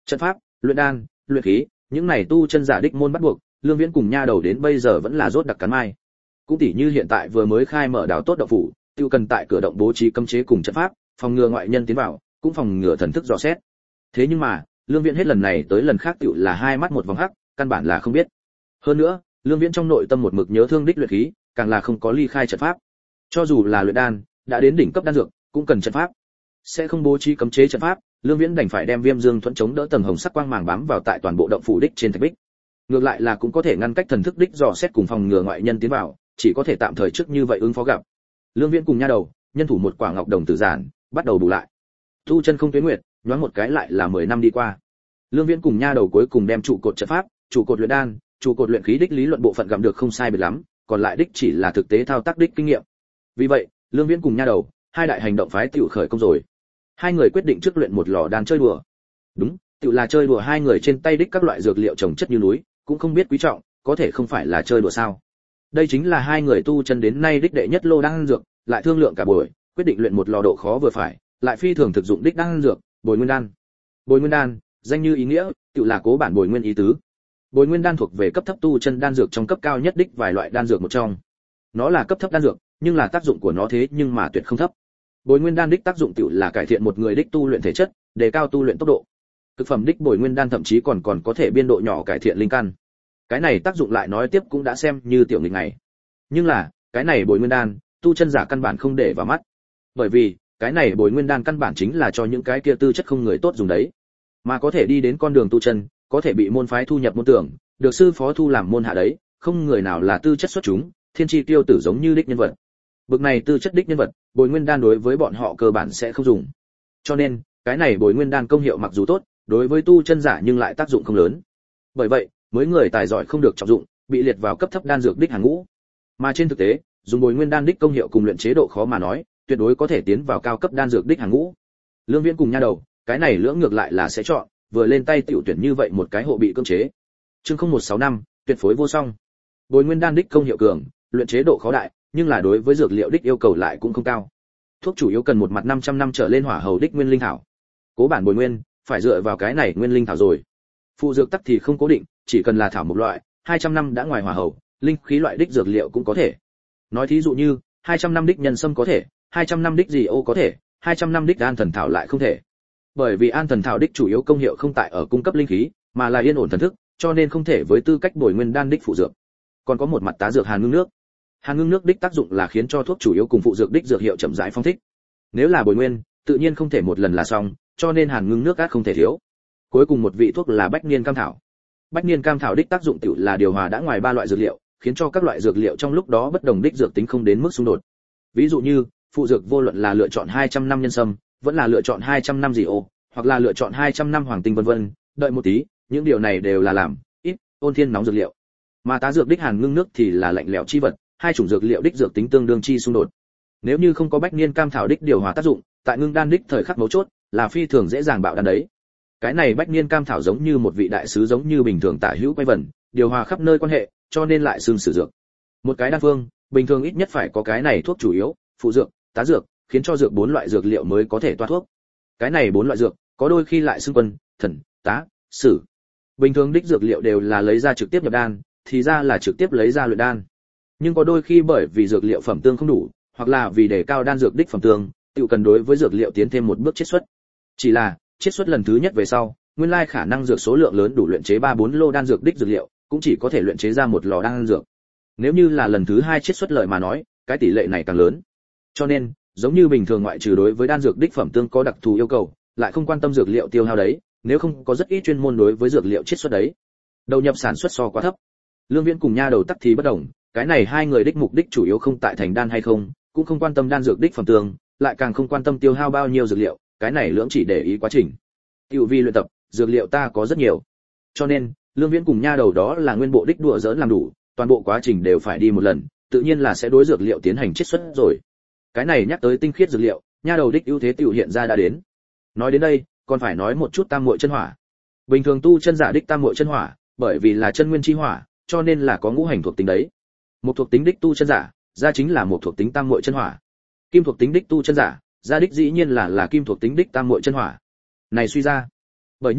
Trận pháp, luyện đan, luyện khí, những này tu chân giả đích môn bắt buộc, Lương Viễn cùng nha đầu đến bây giờ vẫn là rốt đặc cắn mai. Cũng tỉ như hiện tại vừa mới khai mở đào tốt động phủ, tiêu cần tại cửa động bố trí cấm chế cùng trận pháp, phòng ngừa ngoại nhân tiến vào, cũng phòng ngừa thần thức dò xét. Thế nhưng mà, Lương Viễn hết lần này tới lần khác tựu là hai mắt một vòng hắc, căn bản là không biết. Hơn nữa, Lương Viễn trong nội tâm một mực nhớ thương đích luyện khí, càng là không có ly khai trận pháp. Cho dù là luyện đan, đã đến đỉnh cấp đan dược, cũng cần trận pháp. Sẽ không bố trí cấm chế trận pháp, Lương Viễn đành phải đem Viêm Dương thuẫn chống đỡ tầng hồng sắc quang màng bám vào tại toàn bộ động phủ đích trên thạch bích. Ngược lại là cũng có thể ngăn cách thần thức đích dò xét cùng phòng ngừa ngoại nhân tiến vào, chỉ có thể tạm thời trước như vậy ứng phó gặp. Lương Viễn cùng nha đầu, nhân thủ một quả ngọc đồng tử giản, bắt đầu bù lại. Tu chân không tuyến nguyệt, nhoáng một cái lại là mười năm đi qua. Lương Viễn cùng nha đầu cuối cùng đem trụ cột trận pháp, trụ cột luyện đan, trụ cột luyện khí đích lý luận bộ phận gặm được không sai biệt lắm, còn lại đích chỉ là thực tế thao tác đích kinh nghiệm. Vì vậy, Lương Viễn cùng nha đầu, hai đại hành động phái tiểu khởi công rồi. Hai người quyết định trước luyện một lò đan chơi đùa. Đúng, tiểu là chơi đùa hai người trên tay đích các loại dược liệu trồng chất như núi, cũng không biết quý trọng, có thể không phải là chơi đùa sao? Đây chính là hai người tu chân đến nay đích đệ nhất lô đan dược, lại thương lượng cả buổi, quyết định luyện một lò độ khó vừa phải, lại phi thường thực dụng đích đan dược, Bồi Nguyên đan. Bồi Nguyên đan, danh như ý nghĩa, tự là cố bản Bồi Nguyên ý tứ. Bồi Nguyên đan thuộc về cấp thấp tu chân đan dược trong cấp cao nhất đích vài loại đan dược một trong. Nó là cấp thấp đan dược, nhưng là tác dụng của nó thế nhưng mà tuyệt không thấp. Bồi Nguyên đan đích tác dụng tự là cải thiện một người đích tu luyện thể chất, đề cao tu luyện tốc độ. Thực phẩm đích Bồi Nguyên đan thậm chí còn còn có thể biên độ nhỏ cải thiện linh căn. Cái này tác dụng lại nói tiếp cũng đã xem như tiểu nghịch này. Nhưng là, cái này Bồi Nguyên đan, tu chân giả căn bản không để vào mắt. Bởi vì, cái này Bồi Nguyên đan căn bản chính là cho những cái kia tư chất không người tốt dùng đấy, mà có thể đi đến con đường tu chân, có thể bị môn phái thu nhập môn tưởng, được sư phó thu làm môn hạ đấy, không người nào là tư chất xuất chúng, thiên chi tiêu tử giống như đích nhân vật. Bực này tư chất đích nhân vật, Bồi Nguyên đan đối với bọn họ cơ bản sẽ không dùng. Cho nên, cái này Bồi Nguyên đan công hiệu mặc dù tốt, đối với tu chân giả nhưng lại tác dụng không lớn. Bởi vậy, mới người tài giỏi không được trọng dụng, bị liệt vào cấp thấp đan dược đích hàng ngũ. Mà trên thực tế, dùng Bồi Nguyên đan đích công hiệu cùng luyện chế độ khó mà nói, tuyệt đối có thể tiến vào cao cấp đan dược đích hàng ngũ. Lương Viễn cùng nha đầu, cái này lưỡng ngược lại là sẽ chọn, vừa lên tay tiểu tuyển như vậy một cái hộ bị cưỡng chế. Chương không một sáu năm, tuyệt phối vô song. Bồi Nguyên đan đích công hiệu cường, luyện chế độ khó đại, nhưng là đối với dược liệu đích yêu cầu lại cũng không cao. Thuốc chủ yếu cần một mặt năm trăm năm trở lên hỏa hầu đích nguyên linh thảo. Cố bản Bồi Nguyên, phải dựa vào cái này nguyên linh thảo rồi. Phụ dược tắc thì không cố định, chỉ cần là thảo một loại, hai trăm năm đã ngoài hỏa hầu, linh khí loại đích dược liệu cũng có thể. Nói thí dụ như, hai trăm năm đích nhân sâm có thể, hai trăm năm đích gì ô có thể, hai trăm năm đích an thần thảo lại không thể. Bởi vì an thần thảo đích chủ yếu công hiệu không tại ở cung cấp linh khí, mà là yên ổn thần thức, cho nên không thể với tư cách Bồi Nguyên đan đích phụ dược. Còn có một mặt tá dược hàn ngưng nước. Hàn ngưng nước đích tác dụng là khiến cho thuốc chủ yếu cùng phụ dược đích dược hiệu chậm rãi phong thích. Nếu là Bồi Nguyên, tự nhiên không thể một lần là xong, cho nên hàn ngưng nước át không thể thiếu. Cuối cùng một vị thuốc là bách niên cam thảo. Bách niên cam thảo đích tác dụng tiểu là điều hòa đã ngoài ba loại dược liệu, khiến cho các loại dược liệu trong lúc đó bất đồng đích dược tính không đến mức xung đột. Ví dụ như, phụ dược vô luận là lựa chọn hai trăm năm nhân sâm, vẫn là lựa chọn hai trăm năm gì ô, hoặc là lựa chọn hai trăm năm hoàng tinh vân vân, đợi một tí, những điều này đều là làm ít ôn thiên nóng dược liệu. Mà tá dược đích hàn ngưng nước thì là lạnh lẽo chi vật, hai chủng dược liệu đích dược tính tương đương chi xung đột. Nếu như không có bách niên cam thảo đích điều hòa tác dụng, tại ngưng đan đích thời khắc mấu chốt, là phi thường dễ dàng bạo đan đấy. Cái này bách niên cam thảo giống như một vị đại sứ giống như bình thường tả hữu quay vần, điều hòa khắp nơi quan hệ, cho nên lại xương sử dược. Một cái đan phương, bình thường ít nhất phải có cái này thuốc chủ yếu, phụ dược, tá dược, khiến cho dược bốn loại dược liệu mới có thể toa thuốc. Cái này bốn loại dược, có đôi khi lại xưng quân, thần, tá, sử. Bình thường đích dược liệu đều là lấy ra trực tiếp nhập đan, thì ra là trực tiếp lấy ra luyện đan. Nhưng có đôi khi bởi vì dược liệu phẩm tương không đủ, hoặc là vì đề cao đan dược đích phẩm tương, tự cần đối với dược liệu tiến thêm một bước chiết xuất. Chỉ là, chiết xuất lần thứ nhất về sau, nguyên lai khả năng dược số lượng lớn đủ luyện chế ba bốn lô đan dược đích dược liệu, cũng chỉ có thể luyện chế ra một lò đan dược. Nếu như là lần thứ hai chiết xuất lợi mà nói, cái tỷ lệ này càng lớn. Cho nên, giống như bình thường ngoại trừ đối với đan dược đích phẩm tương có đặc thù yêu cầu, lại không quan tâm dược liệu tiêu hao đấy, nếu không có rất ít chuyên môn đối với dược liệu chiết xuất đấy. Đầu nhập sản xuất so quá thấp. Lương Viễn cùng nha đầu tắc thì bất đồng, cái này hai người đích mục đích chủ yếu không tại thành đan hay không, cũng không quan tâm đan dược đích phẩm tương, lại càng không quan tâm tiêu hao bao nhiêu dược liệu, cái này lưỡng chỉ để ý quá trình. Tiểu vi luyện tập, dược liệu ta có rất nhiều. Cho nên, Lương Viễn cùng nha đầu đó là nguyên bộ đích đùa giỡn làm đủ, toàn bộ quá trình đều phải đi một lần, tự nhiên là sẽ đối dược liệu tiến hành chiết xuất rồi. Cái này nhắc tới tinh khiết dược liệu, nha đầu đích ưu thế tiểu hiện ra đã đến. Nói đến đây, còn phải nói một chút tam muội chân hỏa. Bình thường tu chân giả đích tam muội chân hỏa, bởi vì là chân nguyên chi hỏa, cho nên là có ngũ hành thuộc tính đấy. Một thuộc tính đích tu chân giả, ra chính là một thuộc tính tam muội chân hỏa. Kim thuộc tính đích tu chân giả, ra đích dĩ nhiên là là kim thuộc tính đích tam muội chân hỏa. Này suy ra, bởi như vậy,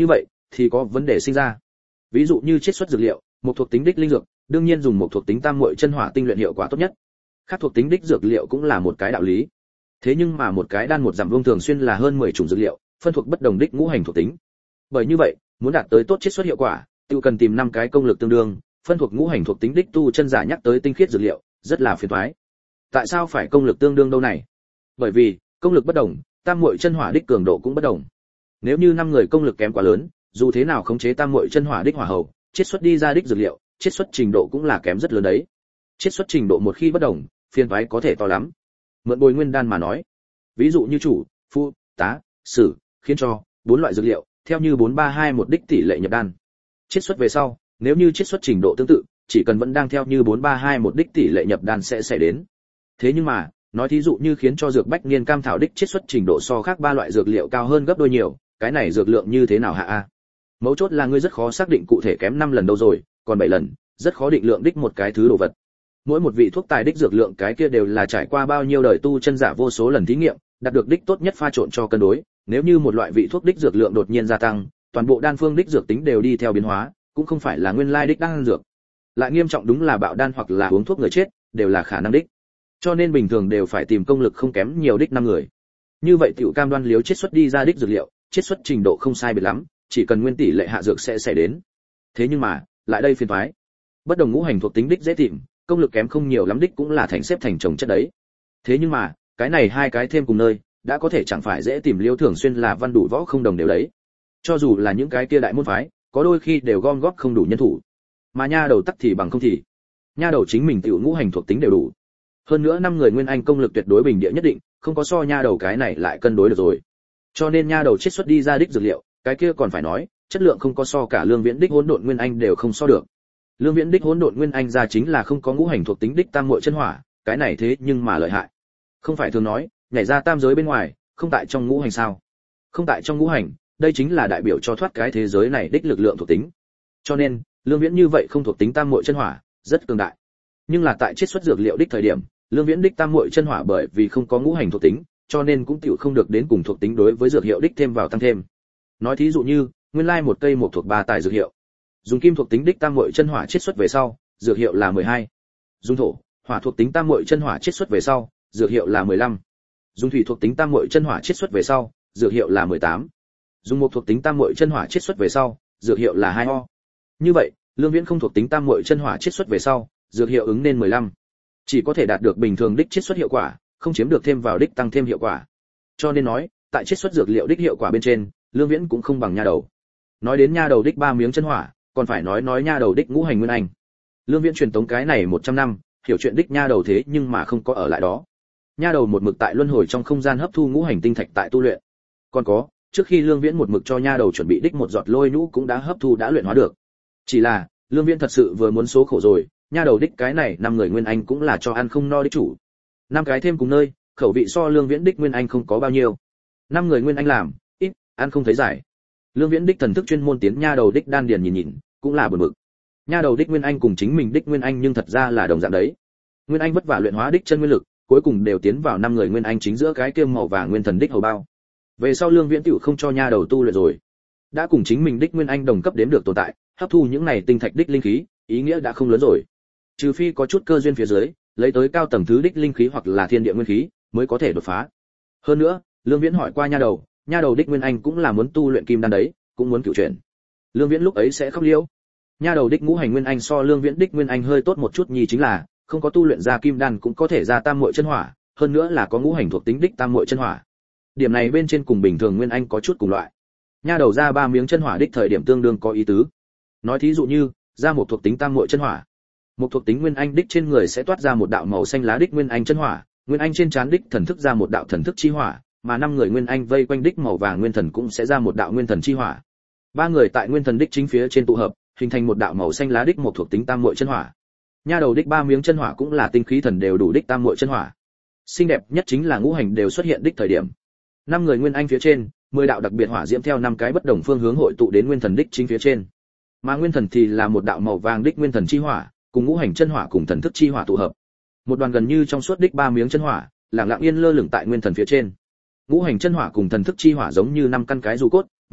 thì có vấn đề sinh ra. Ví dụ như chiết xuất dược liệu, một thuộc tính đích linh dược, đương nhiên dùng một thuộc tính tam muội chân hỏa tinh luyện hiệu quả tốt nhất. Khác thuộc tính đích dược liệu cũng là một cái đạo lý. Thế nhưng mà một cái đan một dặm vuông thường xuyên là hơn mười chủng dược liệu, phân thuộc bất đồng đích ngũ hành thuộc tính. Bởi như vậy, muốn đạt tới tốt chiết xuất hiệu quả, tiêu cần tìm năm cái công lực tương đương, phân thuộc ngũ hành thuộc tính đích tu chân giả nhắc tới tinh khiết dược liệu, rất là phiền toái. Tại sao phải công lực tương đương đâu này? Bởi vì, công lực bất đồng, tam muội chân hỏa đích cường độ cũng bất đồng. Nếu như năm người công lực kém quá lớn, dù thế nào khống chế tam muội chân hỏa đích hỏa hầu, chiết xuất đi ra đích dược liệu, chiết xuất trình độ cũng là kém rất lớn đấy. Chiết xuất trình độ một khi bất đồng, phiền toái có thể to lắm. Mượn Bồi Nguyên đan mà nói, ví dụ như chủ, phu, tá, sử, khiến cho bốn loại dược liệu, theo như bốn ba hai một đích tỷ lệ nhập đan. Chiết xuất về sau, nếu như chiết xuất trình độ tương tự, chỉ cần vẫn đang theo như bốn ba hai một đích tỷ lệ nhập đan sẽ xảy đến. Thế nhưng mà, nói thí dụ như khiến cho dược bách niên cam thảo đích chiết xuất trình độ so khác ba loại dược liệu cao hơn gấp đôi nhiều, cái này dược lượng như thế nào hạ a? Mấu chốt là ngươi rất khó xác định cụ thể kém năm lần đâu rồi, còn bảy lần, rất khó định lượng đích một cái thứ đồ vật. Mỗi một vị thuốc tài đích dược lượng cái kia đều là trải qua bao nhiêu đời tu chân giả vô số lần thí nghiệm, đạt được đích tốt nhất pha trộn cho cân đối, nếu như một loại vị thuốc đích dược lượng đột nhiên gia tăng, toàn bộ đan phương đích dược tính đều đi theo biến hóa, cũng không phải là nguyên lai đích đan dược. Lại nghiêm trọng đúng là bạo đan hoặc là uống thuốc người chết, đều là khả năng đích. Cho nên bình thường đều phải tìm công lực không kém nhiều đích năm người. Như vậy tiểu cam đoan liếu chiết xuất đi ra đích dược liệu, chiết xuất trình độ không sai biệt lắm, chỉ cần nguyên tỷ lệ hạ dược sẽ xảy đến. Thế nhưng mà, lại đây phiền toái. Bất đồng ngũ hành thuộc tính đích dễ tìm, công lực kém không nhiều lắm đích cũng là thành xếp thành chồng chất đấy. Thế nhưng mà, cái này hai cái thêm cùng nơi, đã có thể chẳng phải dễ tìm liêu thường xuyên là văn đủ võ không đồng đều đấy. Cho dù là những cái kia đại môn phái, có đôi khi đều gom góp không đủ nhân thủ. Mà nha đầu tắc thì bằng không thì. Nha đầu chính mình tiểu ngũ hành thuộc tính đều đủ. Hơn nữa năm người nguyên anh công lực tuyệt đối bình địa nhất định, không có so nha đầu cái này lại cân đối được rồi. Cho nên nha đầu chiết xuất đi ra đích dược liệu, cái kia còn phải nói, chất lượng không có so cả Lương Viễn đích hỗn độn nguyên anh đều không so được. Lương Viễn đích hỗn độn nguyên anh ra chính là không có ngũ hành thuộc tính đích tam muội chân hỏa, cái này thế nhưng mà lợi hại. Không phải thường nói, nhảy ra tam giới bên ngoài, không tại trong ngũ hành sao? Không tại trong ngũ hành, đây chính là đại biểu cho thoát cái thế giới này đích lực lượng thuộc tính. Cho nên, Lương Viễn như vậy không thuộc tính tam muội chân hỏa, rất cường đại. Nhưng là tại chiết xuất dược liệu đích thời điểm, Lương Viễn đích tam muội chân hỏa bởi vì không có ngũ hành thuộc tính, cho nên cũng tiểu không được đến cùng thuộc tính đối với dược hiệu đích thêm vào tăng thêm. Nói thí dụ như, nguyên lai một cây một thuộc ba tài dược hiệu. Dùng kim thuộc tính đích tam muội chân hỏa chiết xuất về sau, dược hiệu là mười hai. Dùng thổ, hỏa thuộc tính tam muội chân hỏa chiết xuất về sau, dược hiệu là mười lăm. Dùng thủy thuộc tính tam muội chân hỏa chiết xuất về sau, dược hiệu là mười tám. Dùng một thuộc tính tam muội chân hỏa chiết xuất về sau, dược hiệu là hai o. Như vậy, Lương Viễn không thuộc tính tam muội chân hỏa chiết xuất về sau, dược hiệu ứng nên mười lăm. Chỉ có thể đạt được bình thường đích chiết xuất hiệu quả, không chiếm được thêm vào đích tăng thêm hiệu quả. Cho nên nói, tại chiết xuất dược liệu đích hiệu quả bên trên, Lương Viễn cũng không bằng nha đầu. Nói đến nha đầu đích ba miếng chân hỏa, còn phải nói nói nha đầu đích ngũ hành nguyên anh. Lương Viễn truyền tống cái này một trăm năm, hiểu chuyện đích nha đầu thế nhưng mà không có ở lại đó. Nha đầu một mực tại luân hồi trong không gian hấp thu ngũ hành tinh thạch tại tu luyện. Còn có, trước khi Lương Viễn một mực cho nha đầu chuẩn bị đích một giọt lôi nhũ cũng đã hấp thu đã luyện hóa được. Chỉ là, Lương Viễn thật sự vừa muốn số khổ rồi, nha đầu đích cái này năm người nguyên anh cũng là cho ăn không no đích chủ. Năm cái thêm cùng nơi, khẩu vị so Lương Viễn đích nguyên anh không có bao nhiêu. Năm người nguyên anh làm, ít, ăn không thấy giải. Lương Viễn đích thần thức chuyên môn tiến nha đầu đích đan điền nhìn nhìn, cũng là buồn bực. Nha đầu đích nguyên anh cùng chính mình đích nguyên anh nhưng thật ra là đồng dạng đấy. Nguyên anh vất vả luyện hóa đích chân nguyên lực, cuối cùng đều tiến vào năm người nguyên anh chính giữa cái kiêm màu vàng nguyên thần đích hầu bao. Về sau Lương Viễn tiểu không cho nha đầu tu luyện rồi. Đã cùng chính mình đích nguyên anh đồng cấp đếm được tồn tại, hấp thu những này tinh thạch đích linh khí, ý nghĩa đã không lớn rồi. Trừ phi có chút cơ duyên phía dưới, lấy tới cao tầng thứ đích linh khí hoặc là thiên địa nguyên khí, mới có thể đột phá. Hơn nữa, Lương Viễn hỏi qua nha đầu, nha đầu đích nguyên anh cũng là muốn tu luyện kim đan đấy, cũng muốn cửu chuyển. Lương Viễn lúc ấy sẽ khóc liễu. Nha đầu đích ngũ hành nguyên anh so Lương Viễn đích nguyên anh hơi tốt một chút nhì chính là, không có tu luyện ra kim đan cũng có thể ra tam muội chân hỏa, hơn nữa là có ngũ hành thuộc tính đích tam muội chân hỏa. Điểm này bên trên cùng bình thường nguyên anh có chút cùng loại. Nha đầu ra ba miếng chân hỏa đích thời điểm tương đương có ý tứ. Nói thí dụ như, ra một thuộc tính tam muội chân hỏa. Một thuộc tính nguyên anh đích trên người sẽ toát ra một đạo màu xanh lá đích nguyên anh chân hỏa, nguyên anh trên trán đích thần thức ra một đạo thần thức chi hỏa, mà năm người nguyên anh vây quanh đích màu vàng nguyên thần cũng sẽ ra một đạo nguyên thần chi hỏa. Ba người tại nguyên thần đích chính phía trên tụ hợp, hình thành một đạo màu xanh lá đích một thuộc tính tam muội chân hỏa. Nha đầu đích ba miếng chân hỏa cũng là tinh khí thần đều đủ đích tam muội chân hỏa. Xinh đẹp nhất chính là ngũ hành đều xuất hiện đích thời điểm. Năm người nguyên anh phía trên, mười đạo đặc biệt hỏa diễm theo năm cái bất đồng phương hướng hội tụ đến nguyên thần đích chính phía trên. Mà nguyên thần thì là một đạo màu vàng đích nguyên thần chi hỏa, cùng ngũ hành chân hỏa cùng thần thức chi hỏa tụ hợp. Một đoàn gần như trong suốt đích ba miếng chân hỏa, lặng lặng yên lơ lửng tại nguyên thần phía trên. Ngũ hành chân hỏa cùng thần thức chi hỏa giống như năm căn cái dù cốt,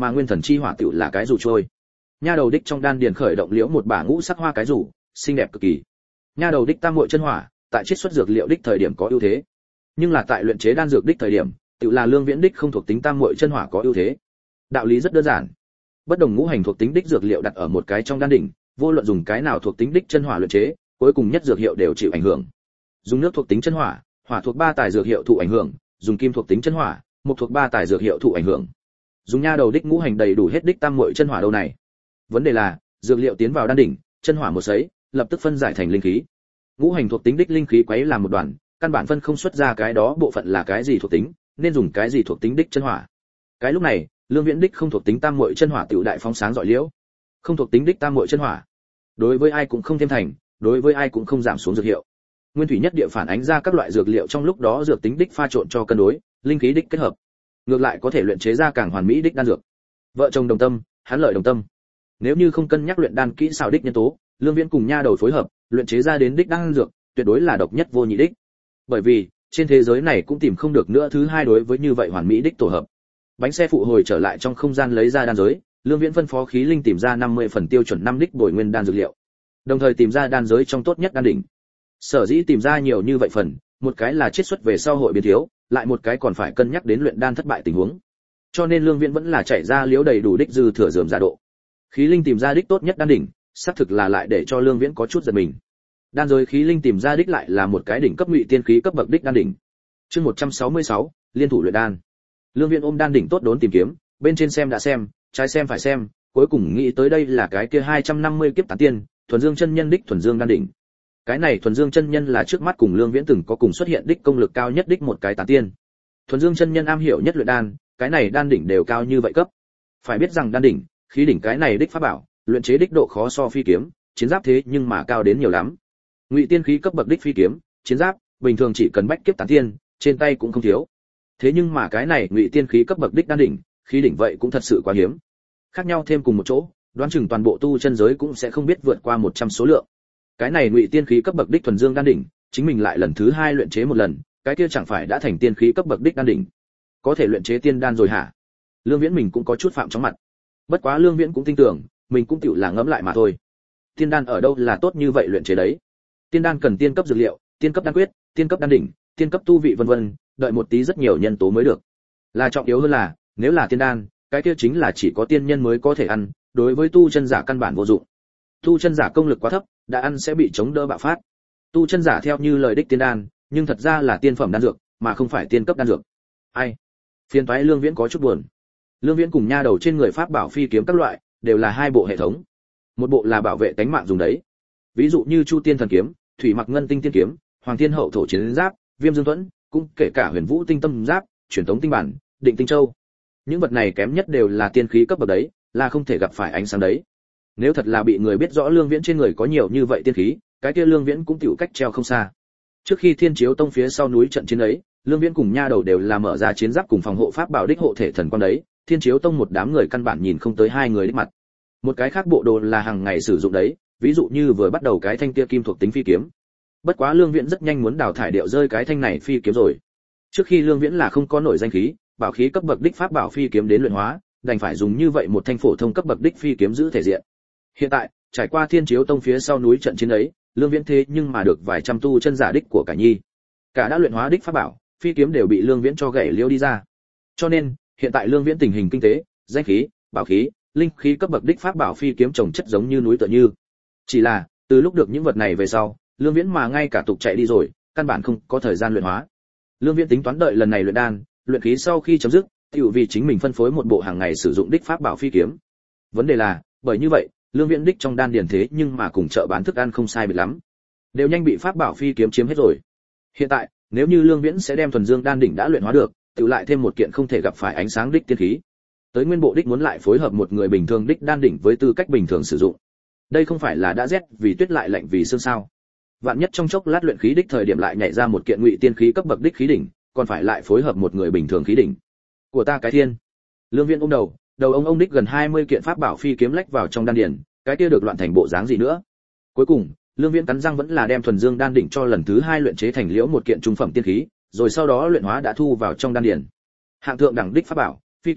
mà nguyên thần chi hỏa tựu là cái dù trôi. Nha đầu đích trong đan điền khởi động liễu một bả ngũ sắc hoa cái rủ, xinh đẹp cực kỳ. Nha đầu đích tam muội chân hỏa, tại chiết xuất dược liệu đích thời điểm có ưu thế, nhưng là tại luyện chế đan dược đích thời điểm, tựu là Lương Viễn đích không thuộc tính tam muội chân hỏa có ưu thế. Đạo lý rất đơn giản. Bất đồng ngũ hành thuộc tính đích dược liệu đặt ở một cái trong đan đỉnh, vô luận dùng cái nào thuộc tính đích chân hỏa luyện chế, cuối cùng nhất dược hiệu đều chịu ảnh hưởng. Dùng nước thuộc tính chân hỏa, hỏa thuộc ba tài dược hiệu thụ ảnh hưởng, dùng kim thuộc tính chân hỏa, mộc thuộc ba tài dược hiệu thụ ảnh hưởng. Dùng nha đầu đích ngũ hành đầy đủ hết đích tam muội chân hỏa đâu này. Vấn đề là, dược liệu tiến vào đan đỉnh, chân hỏa một sấy, lập tức phân giải thành linh khí. Ngũ hành thuộc tính đích linh khí quấy làm một đoàn, căn bản phân không xuất ra cái đó bộ phận là cái gì thuộc tính, nên dùng cái gì thuộc tính đích chân hỏa. Cái lúc này, Lương Viễn đích không thuộc tính tam muội chân hỏa tiểu đại phóng sáng rọi liễu. Không thuộc tính đích tam muội chân hỏa, đối với ai cũng không thêm thành, đối với ai cũng không giảm xuống dược hiệu. Nguyên thủy nhất địa phản ánh ra các loại dược liệu trong lúc đó dược tính đích pha trộn cho cân đối, linh khí đích kết hợp. Ngược lại có thể luyện chế ra càng hoàn mỹ đích đan dược. Vợ chồng đồng tâm, hắn lợi đồng tâm. Nếu như không cân nhắc luyện đan kỹ xảo đích nhân tố, Lương Viễn cùng nha đầu phối hợp, luyện chế ra đến đích đan dược, tuyệt đối là độc nhất vô nhị đích. Bởi vì, trên thế giới này cũng tìm không được nữa thứ hai đối với như vậy hoàn mỹ đích tổ hợp. Bánh xe phụ hồi trở lại trong không gian lấy ra đan giới, Lương Viễn phân phó khí linh tìm ra năm mươi phần tiêu chuẩn năm đích bồi nguyên đan dược liệu. Đồng thời tìm ra đan giới trong tốt nhất đan đỉnh. Sở dĩ tìm ra nhiều như vậy phần, một cái là chiết xuất về sau hội biến thiếu, lại một cái còn phải cân nhắc đến luyện đan thất bại tình huống. Cho nên Lương Viễn vẫn là chạy ra liếu đầy đủ đích dư thừa dườm giả độ. Khí linh tìm ra đích tốt nhất đan đỉnh, xác thực là lại để cho Lương Viễn có chút giật mình. Đan giới khí linh tìm ra đích lại là một cái đỉnh cấp ngụy tiên khí cấp bậc đích đan đỉnh. Chương một trăm sáu mươi sáu, liên thủ luyện đan. Lương Viễn ôm đan đỉnh tốt đốn tìm kiếm, bên trên xem đã xem, trái xem phải xem, cuối cùng nghĩ tới đây là cái kia hai trăm năm mươi kiếp tán tiên, thuần dương chân nhân đích thuần dương đan đỉnh. Cái này thuần dương chân nhân là trước mắt cùng Lương Viễn từng có cùng xuất hiện đích công lực cao nhất đích một cái tán tiên. Thuần dương chân nhân am hiểu nhất luyện đan, cái này đan đỉnh đều cao như vậy cấp. Phải biết rằng đan đỉnh, khí đỉnh cái này đích pháp bảo, luyện chế đích độ khó so phi kiếm, chiến giáp thế nhưng mà cao đến nhiều lắm. Ngụy tiên khí cấp bậc đích phi kiếm, chiến giáp, bình thường chỉ cần bách kiếp tán tiên, trên tay cũng không thiếu. Thế nhưng mà cái này ngụy tiên khí cấp bậc đích đan đỉnh, khí đỉnh vậy cũng thật sự quá hiếm. Khác nhau thêm cùng một chỗ, đoán chừng toàn bộ tu chân giới cũng sẽ không biết vượt qua một trăm số lượng. Cái này ngụy tiên khí cấp bậc đích thuần dương đan đỉnh, chính mình lại lần thứ hai luyện chế một lần, cái kia chẳng phải đã thành tiên khí cấp bậc đích đan đỉnh. Có thể luyện chế tiên đan rồi hả? Lương Viễn mình cũng có chút phạm chóng mặt. Bất quá Lương Viễn cũng tin tưởng, mình cũng tựu là ngẫm lại mà thôi. Tiên đan ở đâu là tốt như vậy luyện chế đấy? Tiên đan cần tiên cấp dược liệu, tiên cấp đan quyết, tiên cấp đan đỉnh, tiên cấp tu vị vân vân, đợi một tí rất nhiều nhân tố mới được. Là trọng yếu hơn là, nếu là tiên đan, cái kia chính là chỉ có tiên nhân mới có thể ăn, đối với tu chân giả căn bản vô dụng. Tu chân giả công lực quá thấp, đã ăn sẽ bị chống đỡ bạo phát. Tu chân giả theo như lời đích tiên đan, nhưng thật ra là tiên phẩm đan dược, mà không phải tiên cấp đan dược. Ai? Phiền toái Lương Viễn có chút buồn. Lương Viễn cùng nha đầu trên người pháp bảo phi kiếm các loại, đều là hai bộ hệ thống. Một bộ là bảo vệ tánh mạng dùng đấy. Ví dụ như Chu Tiên thần kiếm, Thủy Mặc Ngân Tinh tiên kiếm, Hoàng Thiên Hậu thổ chiến giáp, Viêm Dương Thuẫn, cũng kể cả Huyền Vũ Tinh tâm giáp, Truyền thống tinh bản, Định Tinh Châu. Những vật này kém nhất đều là tiên khí cấp bậc đấy, là không thể gặp phải ánh sáng đấy. Nếu thật là bị người biết rõ Lương Viễn trên người có nhiều như vậy tiên khí, cái kia Lương Viễn cũng tiểu cách treo không xa. Trước khi Thiên Chiếu Tông phía sau núi trận chiến ấy, Lương Viễn cùng nha đầu đều là mở ra chiến giáp cùng phòng hộ pháp bảo đích hộ thể thần quan đấy, Thiên Chiếu Tông một đám người căn bản nhìn không tới hai người đích mặt. Một cái khác bộ đồ là hàng ngày sử dụng đấy, ví dụ như vừa bắt đầu cái thanh kia kim thuộc tính phi kiếm. Bất quá Lương Viễn rất nhanh muốn đào thải điệu rơi cái thanh này phi kiếm rồi. Trước khi Lương Viễn là không có nổi danh khí, bảo khí cấp bậc đích pháp bảo phi kiếm đến luyện hóa, đành phải dùng như vậy một thanh phổ thông cấp bậc đích phi kiếm giữ thể diện. Hiện tại, trải qua Thiên Chiếu Tông phía sau núi trận chiến ấy, Lương Viễn thế nhưng mà được vài trăm tu chân giả đích của cả nhi. Cả đã luyện hóa đích pháp bảo, phi kiếm đều bị Lương Viễn cho gãy liêu đi ra. Cho nên, hiện tại Lương Viễn tình hình kinh tế, danh khí, bảo khí, linh khí cấp bậc đích pháp bảo phi kiếm trồng chất giống như núi tựa như. Chỉ là, từ lúc được những vật này về sau, Lương Viễn mà ngay cả tục chạy đi rồi, căn bản không có thời gian luyện hóa. Lương Viễn tính toán đợi lần này luyện đan, luyện khí sau khi chấm dứt, tiểu vì chính mình phân phối một bộ hàng ngày sử dụng đích pháp bảo phi kiếm. Vấn đề là, bởi như vậy, Lương Viễn đích trong đan điền thế nhưng mà cùng chợ bán thức ăn không sai biệt lắm, đều nhanh bị pháp bảo phi kiếm chiếm hết rồi. Hiện tại, nếu như Lương Viễn sẽ đem thuần dương đan đỉnh đã luyện hóa được, tự lại thêm một kiện không thể gặp phải ánh sáng đích tiên khí. Tới nguyên bộ đích muốn lại phối hợp một người bình thường đích đan đỉnh với tư cách bình thường sử dụng. Đây không phải là đã rét vì tuyết lại lạnh vì sương sao? Vạn nhất trong chốc lát luyện khí đích thời điểm lại nhảy ra một kiện ngụy tiên khí cấp bậc đích khí đỉnh, còn phải lại phối hợp một người bình thường khí đỉnh. Của ta cái thiên. Lương Viễn ôm đầu, đầu ông ông đích gần hai mươi kiện pháp bảo phi kiếm lách vào trong đan điền, cái kia được loạn thành bộ dáng gì nữa. Cuối cùng, Lương Viễn cắn răng vẫn là đem thuần dương đan đỉnh cho lần thứ hai luyện chế thành liễu một kiện trung phẩm tiên khí, rồi sau đó luyện hóa đã thu vào trong đan điền. Hạng thượng đẳng đích pháp bảo, phi kiếm,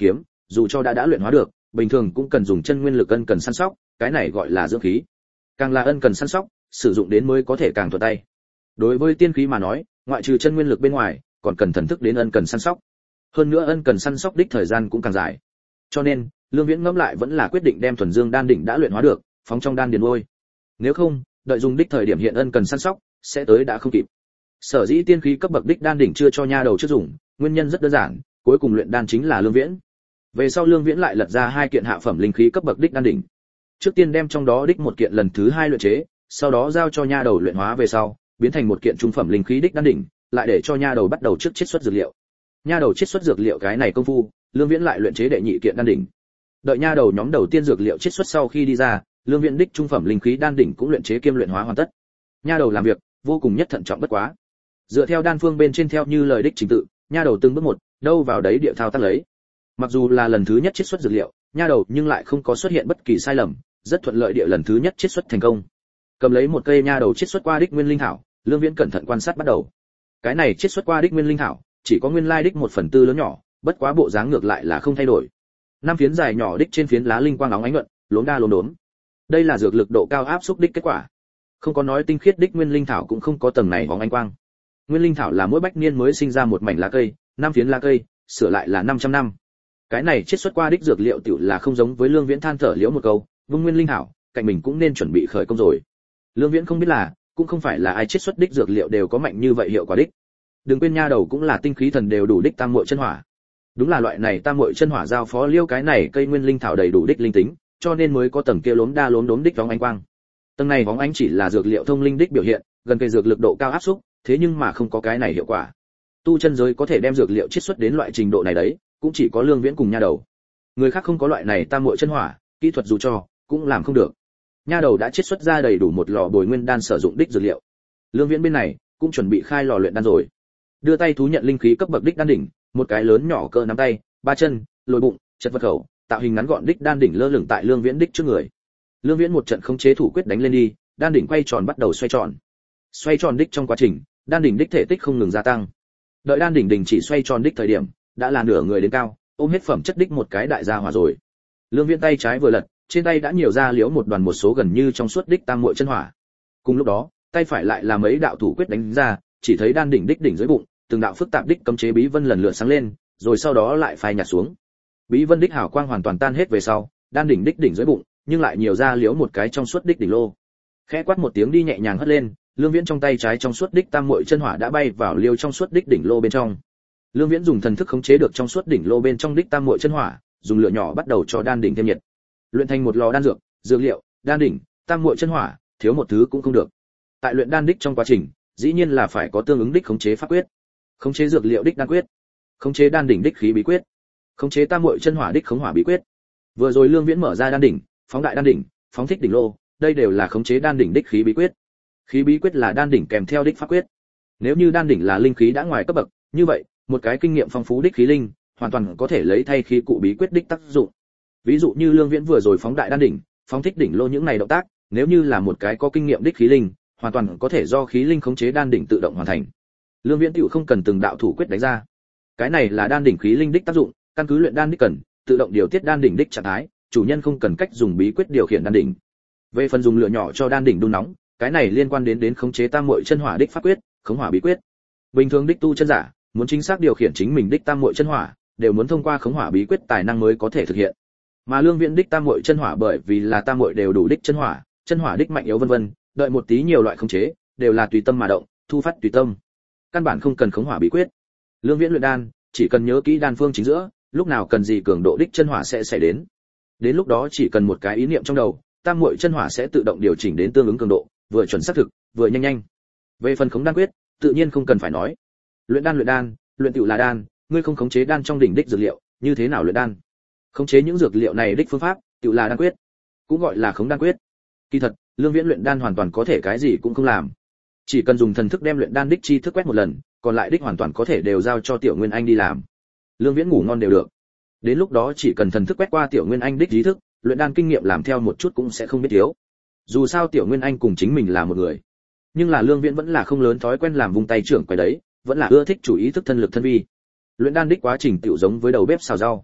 dù cho đã đã luyện hóa được, bình thường cũng cần dùng chân nguyên lực ân cần săn sóc, cái này gọi là dưỡng khí. Càng là ân cần săn sóc, sử dụng đến mới có thể càng thuận tay. Đối với tiên khí mà nói, ngoại trừ chân nguyên lực bên ngoài, còn cần thần thức đến ân cần săn sóc. Hơn nữa ân cần săn sóc đích thời gian cũng càng dài. Cho nên, Lương Viễn ngẫm lại vẫn là quyết định đem thuần dương đan đỉnh đã luyện hóa được, phóng trong đan điền nuôi. Nếu không, đợi dùng đích thời điểm hiện ân cần săn sóc, sẽ tới đã không kịp. Sở dĩ tiên khí cấp bậc đích đan đỉnh chưa cho nha đầu trước dùng, nguyên nhân rất đơn giản, cuối cùng luyện đan chính là Lương Viễn. Về sau Lương Viễn lại lật ra hai kiện hạ phẩm linh khí cấp bậc đích đan đỉnh. Trước tiên đem trong đó đích một kiện lần thứ hai luyện chế, sau đó giao cho nha đầu luyện hóa về sau, biến thành một kiện trung phẩm linh khí đích đan đỉnh, lại để cho nha đầu bắt đầu trước chiết xuất dược liệu. Nha đầu chiết xuất dược liệu cái này công phu, Lương Viễn lại luyện chế đệ nhị kiện đan đỉnh. Đợi nha đầu nhóm đầu tiên dược liệu chiết xuất sau khi đi ra, Lương Viễn đích trung phẩm linh khí đan đỉnh cũng luyện chế kiêm luyện hóa hoàn tất. Nha đầu làm việc vô cùng nhất thận trọng bất quá. Dựa theo đan phương bên trên theo như lời đích trình tự, nha đầu từng bước một, đâu vào đấy địa thao tác lấy. Mặc dù là lần thứ nhất chiết xuất dược liệu, nha đầu nhưng lại không có xuất hiện bất kỳ sai lầm, rất thuận lợi địa lần thứ nhất chiết xuất thành công. Cầm lấy một cây nha đầu chiết xuất qua đích nguyên linh thảo, Lương Viễn cẩn thận quan sát bắt đầu. Cái này chiết xuất qua đích nguyên linh thảo, chỉ có nguyên lai đích một phần tư lớn nhỏ, bất quá bộ dáng ngược lại là không thay đổi. Năm phiến dài nhỏ đích trên phiến lá linh quang óng ánh nhuận, lốm đa lốm đốm. Đây là dược lực độ cao áp xúc đích kết quả. Không có nói tinh khiết đích nguyên linh thảo cũng không có tầng này óng ánh quang. Nguyên linh thảo là mỗi bách niên mới sinh ra một mảnh lá cây, năm phiến lá cây, sửa lại là năm trăm năm. Cái này chiết xuất qua đích dược liệu tiểu là không giống với Lương Viễn than thở liễu một câu, vung nguyên linh thảo, cạnh mình cũng nên chuẩn bị khởi công rồi. Lương Viễn không biết là, cũng không phải là ai chiết xuất đích dược liệu đều có mạnh như vậy hiệu quả đích. Đừng quên nha đầu cũng là tinh khí thần đều đủ đích tam muội chân hỏa. Đúng là loại này tam muội chân hỏa giao phó liêu cái này cây nguyên linh thảo đầy đủ đích linh tính, cho nên mới có tầng kia lốm đa lốm đốm đích vóng ánh quang. Tầng này vóng ánh chỉ là dược liệu thông linh đích biểu hiện, gần cây dược lực độ cao áp xúc, thế nhưng mà không có cái này hiệu quả. Tu chân giới có thể đem dược liệu chiết xuất đến loại trình độ này đấy, cũng chỉ có Lương Viễn cùng nha đầu. Người khác không có loại này tam muội chân hỏa, kỹ thuật dù cho cũng làm không được. Nha đầu đã chiết xuất ra đầy đủ một lò bồi nguyên đan sử dụng đích dược liệu. Lương Viễn bên này cũng chuẩn bị khai lò luyện đan rồi. Đưa tay thú nhận linh khí cấp bậc đích đan đỉnh, một cái lớn nhỏ cỡ nắm tay, ba chân, lồi bụng, chật vật khẩu, tạo hình ngắn gọn đích đan đỉnh lơ lửng tại Lương Viễn đích trước người. Lương Viễn một trận khống chế thủ quyết đánh lên đi, đan đỉnh quay tròn bắt đầu xoay tròn. Xoay tròn đích trong quá trình, đan đỉnh đích thể tích không ngừng gia tăng. Đợi đan đỉnh đình chỉ xoay tròn đích thời điểm, đã là nửa người đến cao, ôm hết phẩm chất đích một cái đại gia hỏa rồi. Lương Viễn tay trái vừa lật, trên tay đã nhiều ra liễu một đoàn một số gần như trong suốt đích tam muội chân hỏa. Cùng lúc đó, tay phải lại là mấy đạo thủ quyết đánh ra, chỉ thấy đan đỉnh đích đỉnh dưới bụng, từng đạo phức tạp đích cấm chế bí vân lần lượt sáng lên, rồi sau đó lại phai nhạt xuống. Bí vân đích hào quang hoàn toàn tan hết về sau, đan đỉnh đích đỉnh dưới bụng, nhưng lại nhiều ra liễu một cái trong suốt đích đỉnh lô. Khẽ quát một tiếng đi nhẹ nhàng hất lên, Lương Viễn trong tay trái trong suốt đích tam muội chân hỏa đã bay vào liêu trong suốt đích đỉnh lô bên trong. Lương Viễn dùng thần thức khống chế được trong suốt đỉnh lô bên trong đích tam muội chân hỏa, dùng lửa nhỏ bắt đầu cho đan đỉnh thêm nhiệt. Luyện thành một lò đan dược, dược liệu, đan đỉnh, tam muội chân hỏa, thiếu một thứ cũng không được. Tại luyện đan đích trong quá trình, dĩ nhiên là phải có tương ứng đích khống chế pháp quyết. Khống chế dược liệu đích đan quyết, khống chế đan đỉnh đích khí bí quyết, khống chế tam muội chân hỏa đích khống hỏa bí quyết. Vừa rồi Lương Viễn mở ra đan đỉnh, phóng đại đan đỉnh, phóng thích đỉnh lô, đây đều là khống chế đan đỉnh đích khí bí quyết. Khí bí quyết là đan đỉnh kèm theo đích pháp quyết. Nếu như đan đỉnh là linh khí đã ngoài cấp bậc, như vậy, một cái kinh nghiệm phong phú đích khí linh, hoàn toàn có thể lấy thay khí cụ bí quyết đích tác dụng. Ví dụ như Lương Viễn vừa rồi phóng đại đan đỉnh, phóng thích đỉnh lô những này động tác, nếu như là một cái có kinh nghiệm đích khí linh, hoàn toàn có thể do khí linh khống chế đan đỉnh tự động hoàn thành. Lương Viễn tiểu không cần từng đạo thủ quyết đánh ra. Cái này là đan đỉnh khí linh đích tác dụng, căn cứ luyện đan đích cần, tự động điều tiết đan đỉnh đích trạng thái, chủ nhân không cần cách dùng bí quyết điều khiển đan đỉnh. Về phần dùng lửa nhỏ cho đan đỉnh đun nóng, cái này liên quan đến đến khống chế tam muội chân hỏa đích pháp quyết, khống hỏa bí quyết. Bình thường đích tu chân giả, muốn chính xác điều khiển chính mình đích tam muội chân hỏa, đều muốn thông qua khống hỏa bí quyết tài năng mới có thể thực hiện. Mà Lương Viễn đích tam muội chân hỏa bởi vì là tam muội đều đủ đích chân hỏa, chân hỏa đích mạnh yếu vân vân, đợi một tí nhiều loại khống chế, đều là tùy tâm mà động, thu phát tùy tâm. Căn bản không cần khống hỏa bí quyết. Lương Viễn luyện đan, chỉ cần nhớ kỹ đan phương chính giữa, lúc nào cần gì cường độ đích chân hỏa sẽ xảy đến. Đến lúc đó chỉ cần một cái ý niệm trong đầu, tam muội chân hỏa sẽ tự động điều chỉnh đến tương ứng cường độ, vừa chuẩn xác thực, vừa nhanh nhanh. Về phần khống đan quyết, tự nhiên không cần phải nói. Luyện đan luyện đan, luyện tựu là đan, ngươi không khống chế đan trong đỉnh đích dược liệu, như thế nào luyện đan? Khống chế những dược liệu này đích phương pháp, tựu là đan quyết, cũng gọi là khống đan quyết. Kỳ thật, Lương Viễn luyện đan hoàn toàn có thể cái gì cũng không làm, chỉ cần dùng thần thức đem luyện đan đích chi thức quét một lần, còn lại đích hoàn toàn có thể đều giao cho Tiểu Nguyên Anh đi làm. Lương Viễn ngủ ngon đều được. Đến lúc đó chỉ cần thần thức quét qua Tiểu Nguyên Anh đích trí thức, luyện đan kinh nghiệm làm theo một chút cũng sẽ không biết thiếu. Dù sao Tiểu Nguyên Anh cùng chính mình là một người, nhưng là Lương Viễn vẫn là không lớn thói quen làm vung tay trưởng quầy đấy, vẫn là ưa thích chủ ý thức thân lực thân vi. Luyện đan đích quá trình tiểu giống với đầu bếp xào rau.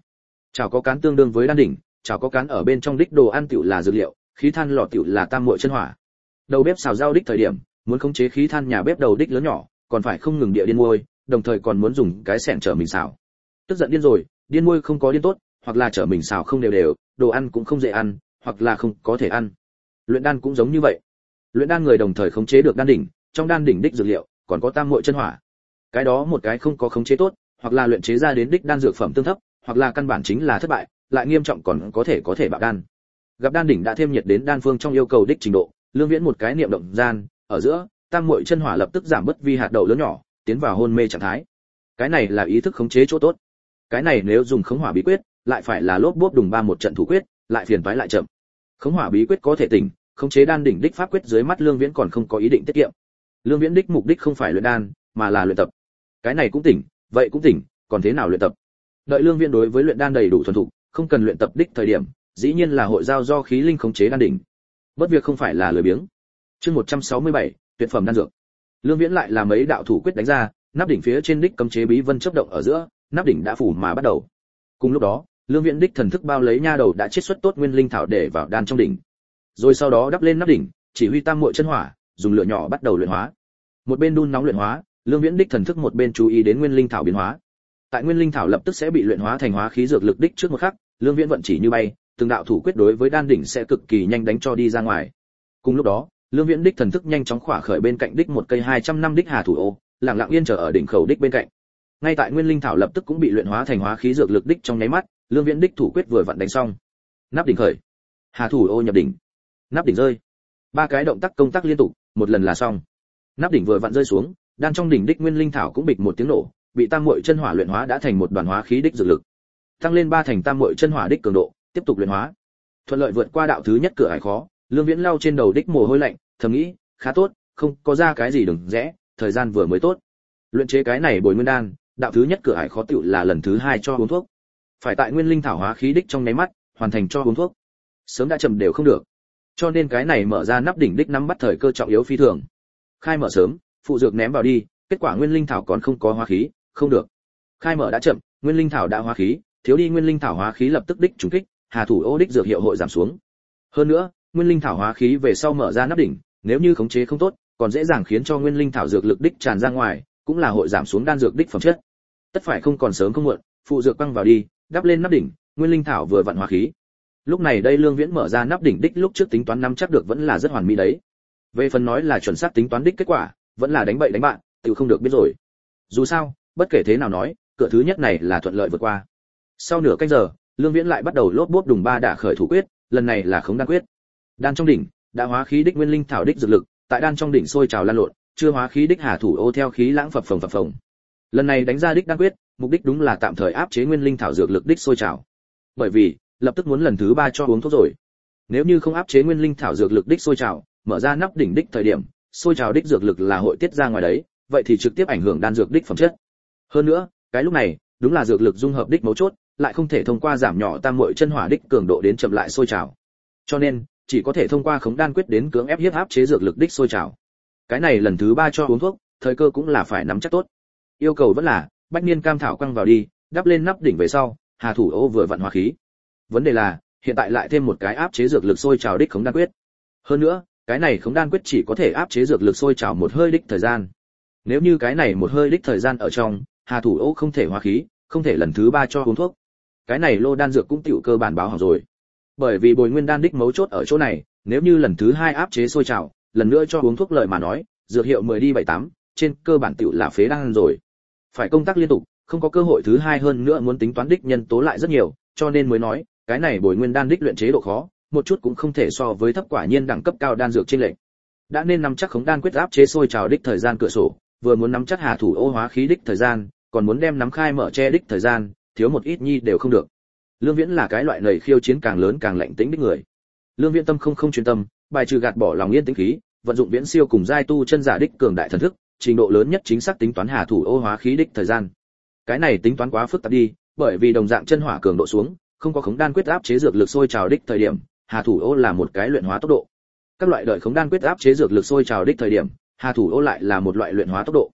Chảo có cán tương đương với đan đỉnh, chảo có cán ở bên trong đích đồ ăn tiểu là dược liệu, khí than lò tiểu là tam muội chân hỏa. Đầu bếp xào rau đích thời điểm, muốn khống chế khí than nhà bếp đầu đích lớn nhỏ, còn phải không ngừng địa điên môi, đồng thời còn muốn dùng cái xẻng trở mình xào. Tức giận điên rồi, điên môi không có điên tốt, hoặc là trở mình xào không đều đều, đồ ăn cũng không dễ ăn, hoặc là không có thể ăn. Luyện đan cũng giống như vậy. Luyện đan người đồng thời khống chế được đan đỉnh, trong đan đỉnh đích dược liệu, còn có tam muội chân hỏa. Cái đó một cái không có khống chế tốt, hoặc là luyện chế ra đến đích đan dược phẩm tương thấp, hoặc là căn bản chính là thất bại, lại nghiêm trọng còn có thể có thể bạo đan. Gặp đan đỉnh đã thêm nhiệt đến đan phương trong yêu cầu đích trình độ, Lương Viễn một cái niệm động gian, ở giữa, tam muội chân hỏa lập tức giảm bớt vi hạt đậu lớn nhỏ, tiến vào hôn mê trạng thái. Cái này là ý thức khống chế chỗ tốt. Cái này nếu dùng khống hỏa bí quyết, lại phải là lốp bốp đùng ba một trận thủ quyết, lại phiền toái lại chậm. Khống hỏa bí quyết có thể tỉnh, khống chế đan đỉnh đích pháp quyết dưới mắt Lương Viễn còn không có ý định tiết kiệm. Lương Viễn đích mục đích không phải luyện đan, mà là luyện tập. Cái này cũng tỉnh, vậy cũng tỉnh, còn thế nào luyện tập? Đợi Lương Viễn đối với luyện đan đầy đủ thuần thục, không cần luyện tập đích thời điểm, dĩ nhiên là hội giao do khí linh khống chế đan đỉnh. Bất việc không phải là lười biếng. Chương một trăm sáu mươi bảy, tuyệt phẩm đan dược. Lương Viễn lại làm mấy đạo thủ quyết đánh ra, nắp đỉnh phía trên đích cấm chế bí vân chớp động ở giữa, nắp đỉnh đã phủ mà bắt đầu. Cùng lúc đó, Lương Viễn đích thần thức bao lấy nha đầu đã chiết xuất tốt nguyên linh thảo để vào đan trong đỉnh. Rồi sau đó đắp lên nắp đỉnh, chỉ huy tam muội chân hỏa, dùng lửa nhỏ bắt đầu luyện hóa. Một bên đun nóng luyện hóa, Lương Viễn đích thần thức một bên chú ý đến nguyên linh thảo biến hóa. Tại nguyên linh thảo lập tức sẽ bị luyện hóa thành hóa khí dược lực đích trước một khắc, Lương Viễn vận chỉ như bay, từng đạo thủ quyết đối với đan đỉnh sẽ cực kỳ nhanh đánh cho đi ra ngoài. Cùng lúc đó, Lương Viễn đích thần thức nhanh chóng khỏa khởi bên cạnh đích một cây hai trăm năm đích hà thủ ô, lặng lặng yên chờ ở đỉnh khẩu đích bên cạnh. Ngay tại nguyên linh thảo lập tức cũng bị luyện hóa thành hóa khí dược lực đích trong nháy mắt, Lương Viễn đích thủ quyết vừa vặn đánh xong. Nắp đỉnh khởi, hà thủ ô nhập đỉnh, nắp đỉnh rơi. Ba cái động tác công tác liên tục, một lần là xong. Nắp đỉnh vừa vặn rơi xuống, đan trong đỉnh đích nguyên linh thảo cũng bịch một tiếng nổ, bị tam muội chân hỏa luyện hóa đã thành một đoàn hóa khí đích dược lực. Tăng lên ba thành tam muội chân hỏa đích cường độ, tiếp tục luyện hóa. Thuận lợi vượt qua đạo thứ nhất cửa ải khó, Lương Viễn lau trên đầu đích mồ hôi lạnh, thầm nghĩ, khá tốt, không có ra cái gì đừng rẽ, thời gian vừa mới tốt. Luyện chế cái này bồi nguyên đan, đạo thứ nhất cửa ải khó tựu là lần thứ hai cho uống thuốc. Phải tại nguyên linh thảo hóa khí đích trong nháy mắt, hoàn thành cho uống thuốc. Sớm đã chậm đều không được. Cho nên cái này mở ra nắp đỉnh đích nắm bắt thời cơ trọng yếu phi thường. Khai mở sớm, phụ dược ném vào đi, kết quả nguyên linh thảo còn không có hóa khí, không được. Khai mở đã chậm, nguyên linh thảo đã hóa khí, thiếu đi nguyên linh thảo hóa khí lập tức đích trùng kích, hà thủ ô đích dược hiệu hội giảm xuống. Hơn nữa, nguyên linh thảo hóa khí về sau mở ra nắp đỉnh, nếu như khống chế không tốt, còn dễ dàng khiến cho nguyên linh thảo dược lực đích tràn ra ngoài, cũng là hội giảm xuống đan dược đích phẩm chất. Tất phải không còn sớm không muộn, phụ dược quăng vào đi, đắp lên nắp đỉnh, nguyên linh thảo vừa vặn hóa khí. Lúc này đây Lương Viễn mở ra nắp đỉnh đích lúc trước tính toán nắm chắc được vẫn là rất hoàn mỹ đấy. Về phần nói là chuẩn xác tính toán đích kết quả, vẫn là đánh bậy đánh bạn, tự không được biết rồi. Dù sao, bất kể thế nào nói, cửa thứ nhất này là thuận lợi vượt qua. Sau nửa canh giờ, Lương Viễn lại bắt đầu lốp bốp đùng ba đả khởi thủ quyết, lần này là khống đan quyết. Đan trong đỉnh, đã hóa khí đích nguyên linh thảo đích dược lực, tại đan trong đỉnh sôi trào lan lộn, chưa hóa khí đích hà thủ ô theo khí lãng phập phồng phập phồng. Lần này đánh ra đích đan quyết, mục đích đúng là tạm thời áp chế nguyên linh thảo dược lực đích sôi trào. Bởi vì, lập tức muốn lần thứ ba cho uống thuốc rồi. Nếu như không áp chế nguyên linh thảo dược lực đích sôi trào, mở ra nắp đỉnh đích thời điểm, sôi trào đích dược lực là hội tiết ra ngoài đấy, vậy thì trực tiếp ảnh hưởng đan dược đích phẩm chất. Hơn nữa, cái lúc này, đúng là dược lực dung hợp đích mấu chốt, lại không thể thông qua giảm nhỏ tam muội chân hỏa đích cường độ đến chậm lại sôi trào. Cho nên, chỉ có thể thông qua khống đan quyết đến cưỡng ép hiếp áp chế dược lực đích sôi trào. Cái này lần thứ ba cho uống thuốc, thời cơ cũng là phải nắm chắc tốt. Yêu cầu vẫn là bách niên cam thảo quăng vào đi, đắp lên nắp đỉnh về sau, hà thủ ô vừa vặn hóa khí. Vấn đề là, hiện tại lại thêm một cái áp chế dược lực sôi trào đích khống đan quyết. Hơn nữa, cái này khống đan quyết chỉ có thể áp chế dược lực sôi trào một hơi đích thời gian. Nếu như cái này một hơi đích thời gian ở trong, hà thủ ô không thể hóa khí, không thể lần thứ ba cho uống thuốc. Cái này lô đan dược cũng tiểu cơ bản báo hỏng rồi. Bởi vì bồi nguyên đan đích mấu chốt ở chỗ này, nếu như lần thứ hai áp chế sôi trào, lần nữa cho uống thuốc lợi mà nói, dược hiệu mười đi bảy tám, trên cơ bản tiểu là phế đan rồi. Phải công tác liên tục, không có cơ hội thứ hai hơn nữa muốn tính toán đích nhân tố lại rất nhiều, cho nên mới nói, cái này bồi nguyên đan đích luyện chế độ khó, một chút cũng không thể so với thấp quả nhiên đẳng cấp cao đan dược trên lệnh. Đã nên nắm chắc khống đan quyết áp chế sôi trào đích thời gian cửa sổ, vừa muốn nắm chắc hà thủ ô hóa khí đích thời gian, còn muốn đem nắm khai mở che đích thời gian, thiếu một ít nhi đều không được. Lương Viễn là cái loại nầy khiêu chiến càng lớn càng lạnh tĩnh đích người. Lương Viễn tâm không không chuyên tâm, bài trừ gạt bỏ lòng yên tĩnh khí, vận dụng viễn siêu cùng giai tu chân giả đích cường đại thần thức, trình độ lớn nhất chính xác tính toán hà thủ ô hóa khí đích thời gian. Cái này tính toán quá phức tạp đi, bởi vì đồng dạng chân hỏa cường độ xuống, không có khống đan quyết áp chế dược lực sôi trào đích thời điểm, hà thủ ô là một cái luyện hóa tốc độ. Các loại đợi khống đan quyết áp chế dược lực sôi trào đích thời điểm, hà thủ ô lại là một loại luyện hóa tốc độ.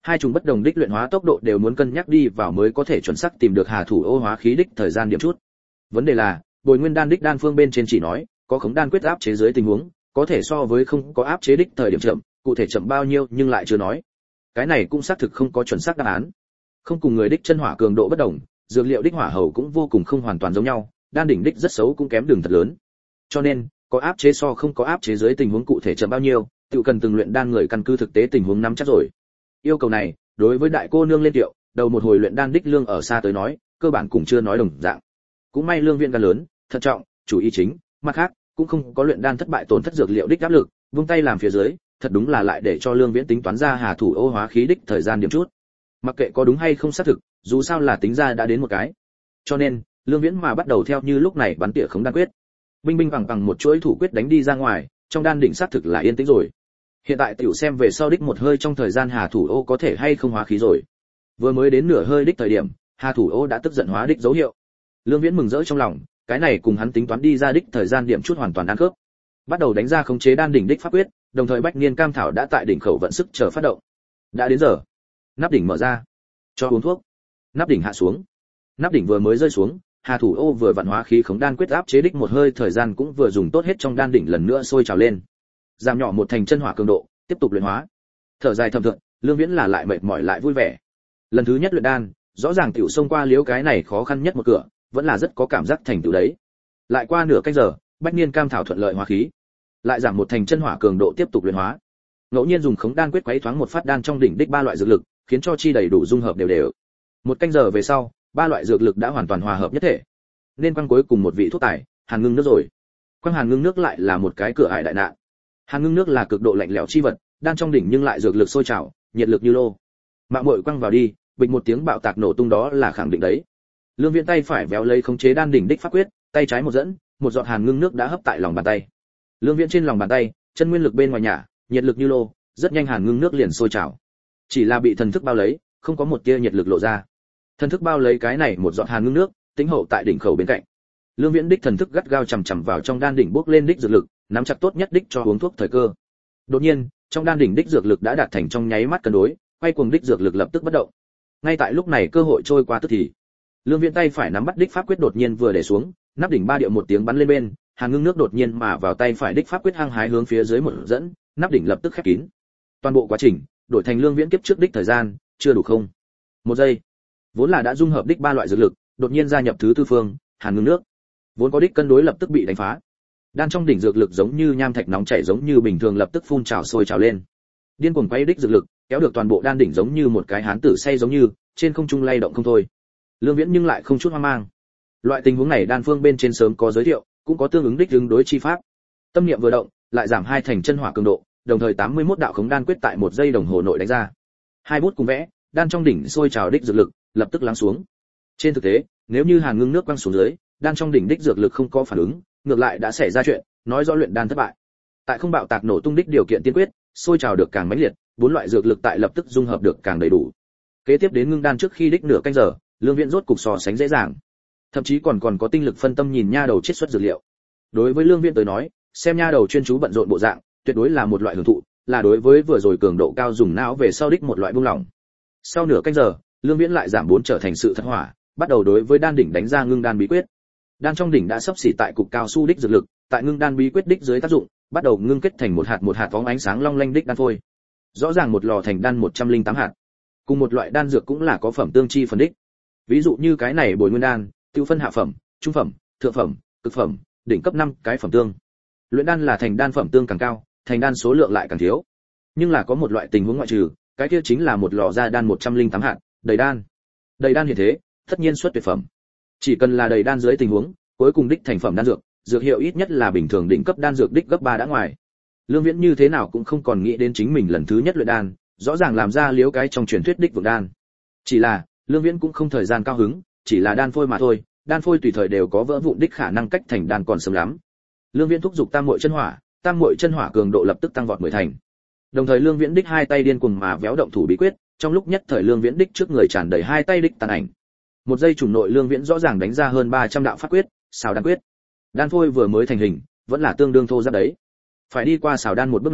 Hai chủng bất đồng đích luyện hóa tốc độ đều muốn cân nhắc đi vào mới có thể chuẩn xác tìm được hà thủ ô hóa khí đích thời gian điểm chút. Vấn đề là, Bồi Nguyên đan đích đan phương bên trên chỉ nói, có khống đan quyết áp chế dưới tình huống, có thể so với không có áp chế đích thời điểm chậm, cụ thể chậm bao nhiêu nhưng lại chưa nói. Cái này cũng xác thực không có chuẩn xác đáp án. Không cùng người đích chân hỏa cường độ bất đồng, dược liệu đích hỏa hầu cũng vô cùng không hoàn toàn giống nhau, đan đỉnh đích rất xấu cũng kém đường thật lớn. Cho nên, có áp chế so không có áp chế dưới tình huống cụ thể chậm bao nhiêu, tự cần từng luyện đan người căn cứ thực tế tình huống nắm chắc rồi. Yêu cầu này, đối với đại cô nương lên tiệu, đầu một hồi luyện đan đích lương ở xa tới nói, cơ bản cũng chưa nói đồng dạng. Cũng may lương viện gan lớn, thận trọng, chủ ý chính, mặt khác, cũng không có luyện đan thất bại tổn thất dược liệu đích áp lực, vung tay làm phía dưới, thật đúng là lại để cho lương viễn tính toán ra hà thủ ô hóa khí đích thời gian điểm chút. Mặc kệ có đúng hay không xác thực, dù sao là tính ra đã đến một cái. Cho nên, lương viễn mà bắt đầu theo như lúc này bắn tỉa khống đan quyết. Binh binh bằng bằng một chuỗi thủ quyết đánh đi ra ngoài, trong đan đỉnh xác thực là yên tĩnh rồi. Hiện tại tiểu xem về sau đích một hơi trong thời gian hà thủ ô có thể hay không hóa khí rồi. Vừa mới đến nửa hơi đích thời điểm, hà thủ ô đã tức giận hóa đích dấu hiệu. Lương Viễn mừng rỡ trong lòng, cái này cùng hắn tính toán đi ra đích thời gian điểm chút hoàn toàn ăn khớp. Bắt đầu đánh ra khống chế đan đỉnh đích pháp quyết, đồng thời bách niên cam thảo đã tại đỉnh khẩu vận sức chờ phát động. Đã đến giờ. Nắp đỉnh mở ra. Cho uống thuốc. Nắp đỉnh hạ xuống. Nắp đỉnh vừa mới rơi xuống, hà thủ ô vừa vận hóa khí khống đan quyết áp chế đích một hơi thời gian cũng vừa dùng tốt hết trong đan đỉnh lần nữa sôi trào lên. Giảm nhỏ một thành chân hỏa cường độ, tiếp tục luyện hóa. Thở dài thầm thượng, Lương Viễn là lại mệt mỏi lại vui vẻ. Lần thứ nhất luyện đan, rõ ràng tiểu xông qua liếu cái này khó khăn nhất một cửa, vẫn là rất có cảm giác thành tựu đấy. Lại qua nửa canh giờ, bách niên cam thảo thuận lợi hóa khí, lại giảm một thành chân hỏa cường độ tiếp tục luyện hóa. Ngẫu nhiên dùng khống đan quyết quấy thoáng một phát đan trong đỉnh đích ba loại dược lực, khiến cho chi đầy đủ dung hợp đều đều. Một canh giờ về sau, ba loại dược lực đã hoàn toàn hòa hợp nhất thể. Nên quăng cuối cùng một vị thuốc tài, hàn ngưng nước rồi. Quăng hàn ngưng nước lại là một cái cửa ải đại nạn. Hàn ngưng nước là cực độ lạnh lẽo chi vật, đan trong đỉnh nhưng lại dược lực sôi trào, nhiệt lực như lô. Mạng muội quăng vào đi, bịch một tiếng bạo tạc nổ tung đó là khẳng định đấy. Lương Viễn tay phải véo lấy khống chế đan đỉnh đích pháp quyết, tay trái một dẫn, một giọt hàn ngưng nước đã hấp tại lòng bàn tay. Lương Viễn trên lòng bàn tay, chân nguyên lực bên ngoài nhả, nhiệt lực như lô, rất nhanh hàn ngưng nước liền sôi trào. Chỉ là bị thần thức bao lấy, không có một tia nhiệt lực lộ ra. Thần thức bao lấy cái này một giọt hàn ngưng nước, tính hậu tại đỉnh khẩu bên cạnh. Lương Viễn đích thần thức gắt gao chằm chằm vào trong đan đỉnh bốc lên đích dược lực, nắm chặt tốt nhất đích cho uống thuốc thời cơ. Đột nhiên, trong đan đỉnh đích dược lực đã đạt thành trong nháy mắt cân đối, quay cuồng đích dược lực lập tức bất động. Ngay tại lúc này cơ hội trôi qua tức thì, Lương Viễn tay phải nắm bắt đích pháp quyết đột nhiên vừa để xuống, nắp đỉnh ba điệu một tiếng bắn lên bên, hàn ngưng nước đột nhiên mà vào tay phải đích pháp quyết hăng hái hướng phía dưới một dẫn, nắp đỉnh lập tức khép kín. Toàn bộ quá trình, đổi thành Lương Viễn kiếp trước đích thời gian, chưa đủ không. Một giây. Vốn là đã dung hợp đích ba loại dược lực, đột nhiên gia nhập thứ tư phương, hàn ngưng nước. Vốn có đích cân đối lập tức bị đánh phá. Đan trong đỉnh dược lực giống như nham thạch nóng chảy giống như bình thường lập tức phun trào sôi trào lên. Điên cuồng quay đích dược lực, kéo được toàn bộ đan đỉnh giống như một cái hán tử say giống như, trên không trung lay động không thôi. Lương Viễn nhưng lại không chút hoang mang. Loại tình huống này đan phương bên trên sớm có giới thiệu, cũng có tương ứng đích ứng đối chi pháp. Tâm niệm vừa động, lại giảm hai thành chân hỏa cường độ, đồng thời tám mươi mốt đạo khống đan quyết tại một giây đồng hồ nội đánh ra. Hai bút cùng vẽ, đan trong đỉnh sôi trào đích dược lực, lập tức lắng xuống. Trên thực tế, nếu như hàn ngưng nước quăng xuống dưới, đan trong đỉnh đích dược lực không có phản ứng, ngược lại đã xảy ra chuyện, nói rõ luyện đan thất bại. Tại không bạo tạc nổ tung đích điều kiện tiên quyết, sôi trào được càng mãnh liệt, bốn loại dược lực tại lập tức dung hợp được càng đầy đủ. Kế tiếp đến ngưng đan trước khi đích nửa canh giờ, Lương Viễn rốt cục so sánh dễ dàng, thậm chí còn còn có tinh lực phân tâm nhìn nha đầu chiết xuất dược liệu. Đối với Lương Viễn tới nói, xem nha đầu chuyên chú bận rộn bộ dạng, tuyệt đối là một loại hưởng thụ, là đối với vừa rồi cường độ cao dùng não về sau đích một loại buông lỏng. Sau nửa canh giờ, Lương Viễn lại giảm bốn trở thành sự thật hỏa, bắt đầu đối với đan đỉnh đánh ra ngưng đan bí quyết. Đan trong đỉnh đã sắp xỉ tại cục cao su đích dược lực, tại ngưng đan bí quyết đích dưới tác dụng, bắt đầu ngưng kết thành một hạt một hạt phóng ánh sáng long lanh đích đan phôi. Rõ ràng một lò thành đan một trăm lẻ tám hạt. Cùng một loại đan dược cũng là có phẩm tương chi phần đích. Ví dụ như cái này Bồi Nguyên đan, tiêu phân hạ phẩm, trung phẩm, thượng phẩm, cực phẩm, đỉnh cấp năm cái phẩm tương. Luyện đan là thành đan phẩm tương càng cao, thành đan số lượng lại càng thiếu. Nhưng là có một loại tình huống ngoại trừ, cái kia chính là một lò ra đan một trăm lẻ tám hạt, đầy đan. Đầy đan hiện thế, tất nhiên xuất tuyệt phẩm. Chỉ cần là đầy đan dưới tình huống, cuối cùng đích thành phẩm đan dược, dược hiệu ít nhất là bình thường đỉnh cấp đan dược đích gấp ba đã ngoài. Lương Viễn như thế nào cũng không còn nghĩ đến chính mình lần thứ nhất luyện đan, rõ ràng làm ra liếu cái trong truyền thuyết đích vượng đan. Chỉ là, Lương Viễn cũng không thời gian cao hứng, chỉ là đan phôi mà thôi, đan phôi tùy thời đều có vỡ vụn đích khả năng cách thành đan còn sớm lắm. Lương Viễn thúc giục tam muội chân hỏa, tam muội chân hỏa cường độ lập tức tăng vọt mười thành. Đồng thời Lương Viễn đích hai tay điên cuồng mà véo động thủ bí quyết, trong lúc nhất thời Lương Viễn đích trước người tràn đầy hai tay đích tàn ảnh. Một giây trùng nội Lương Viễn rõ ràng đánh ra hơn ba trăm đạo pháp quyết, xào đan quyết. Đan phôi vừa mới thành hình, vẫn là tương đương thô ráp đấy. Phải đi qua xào đan một bước này,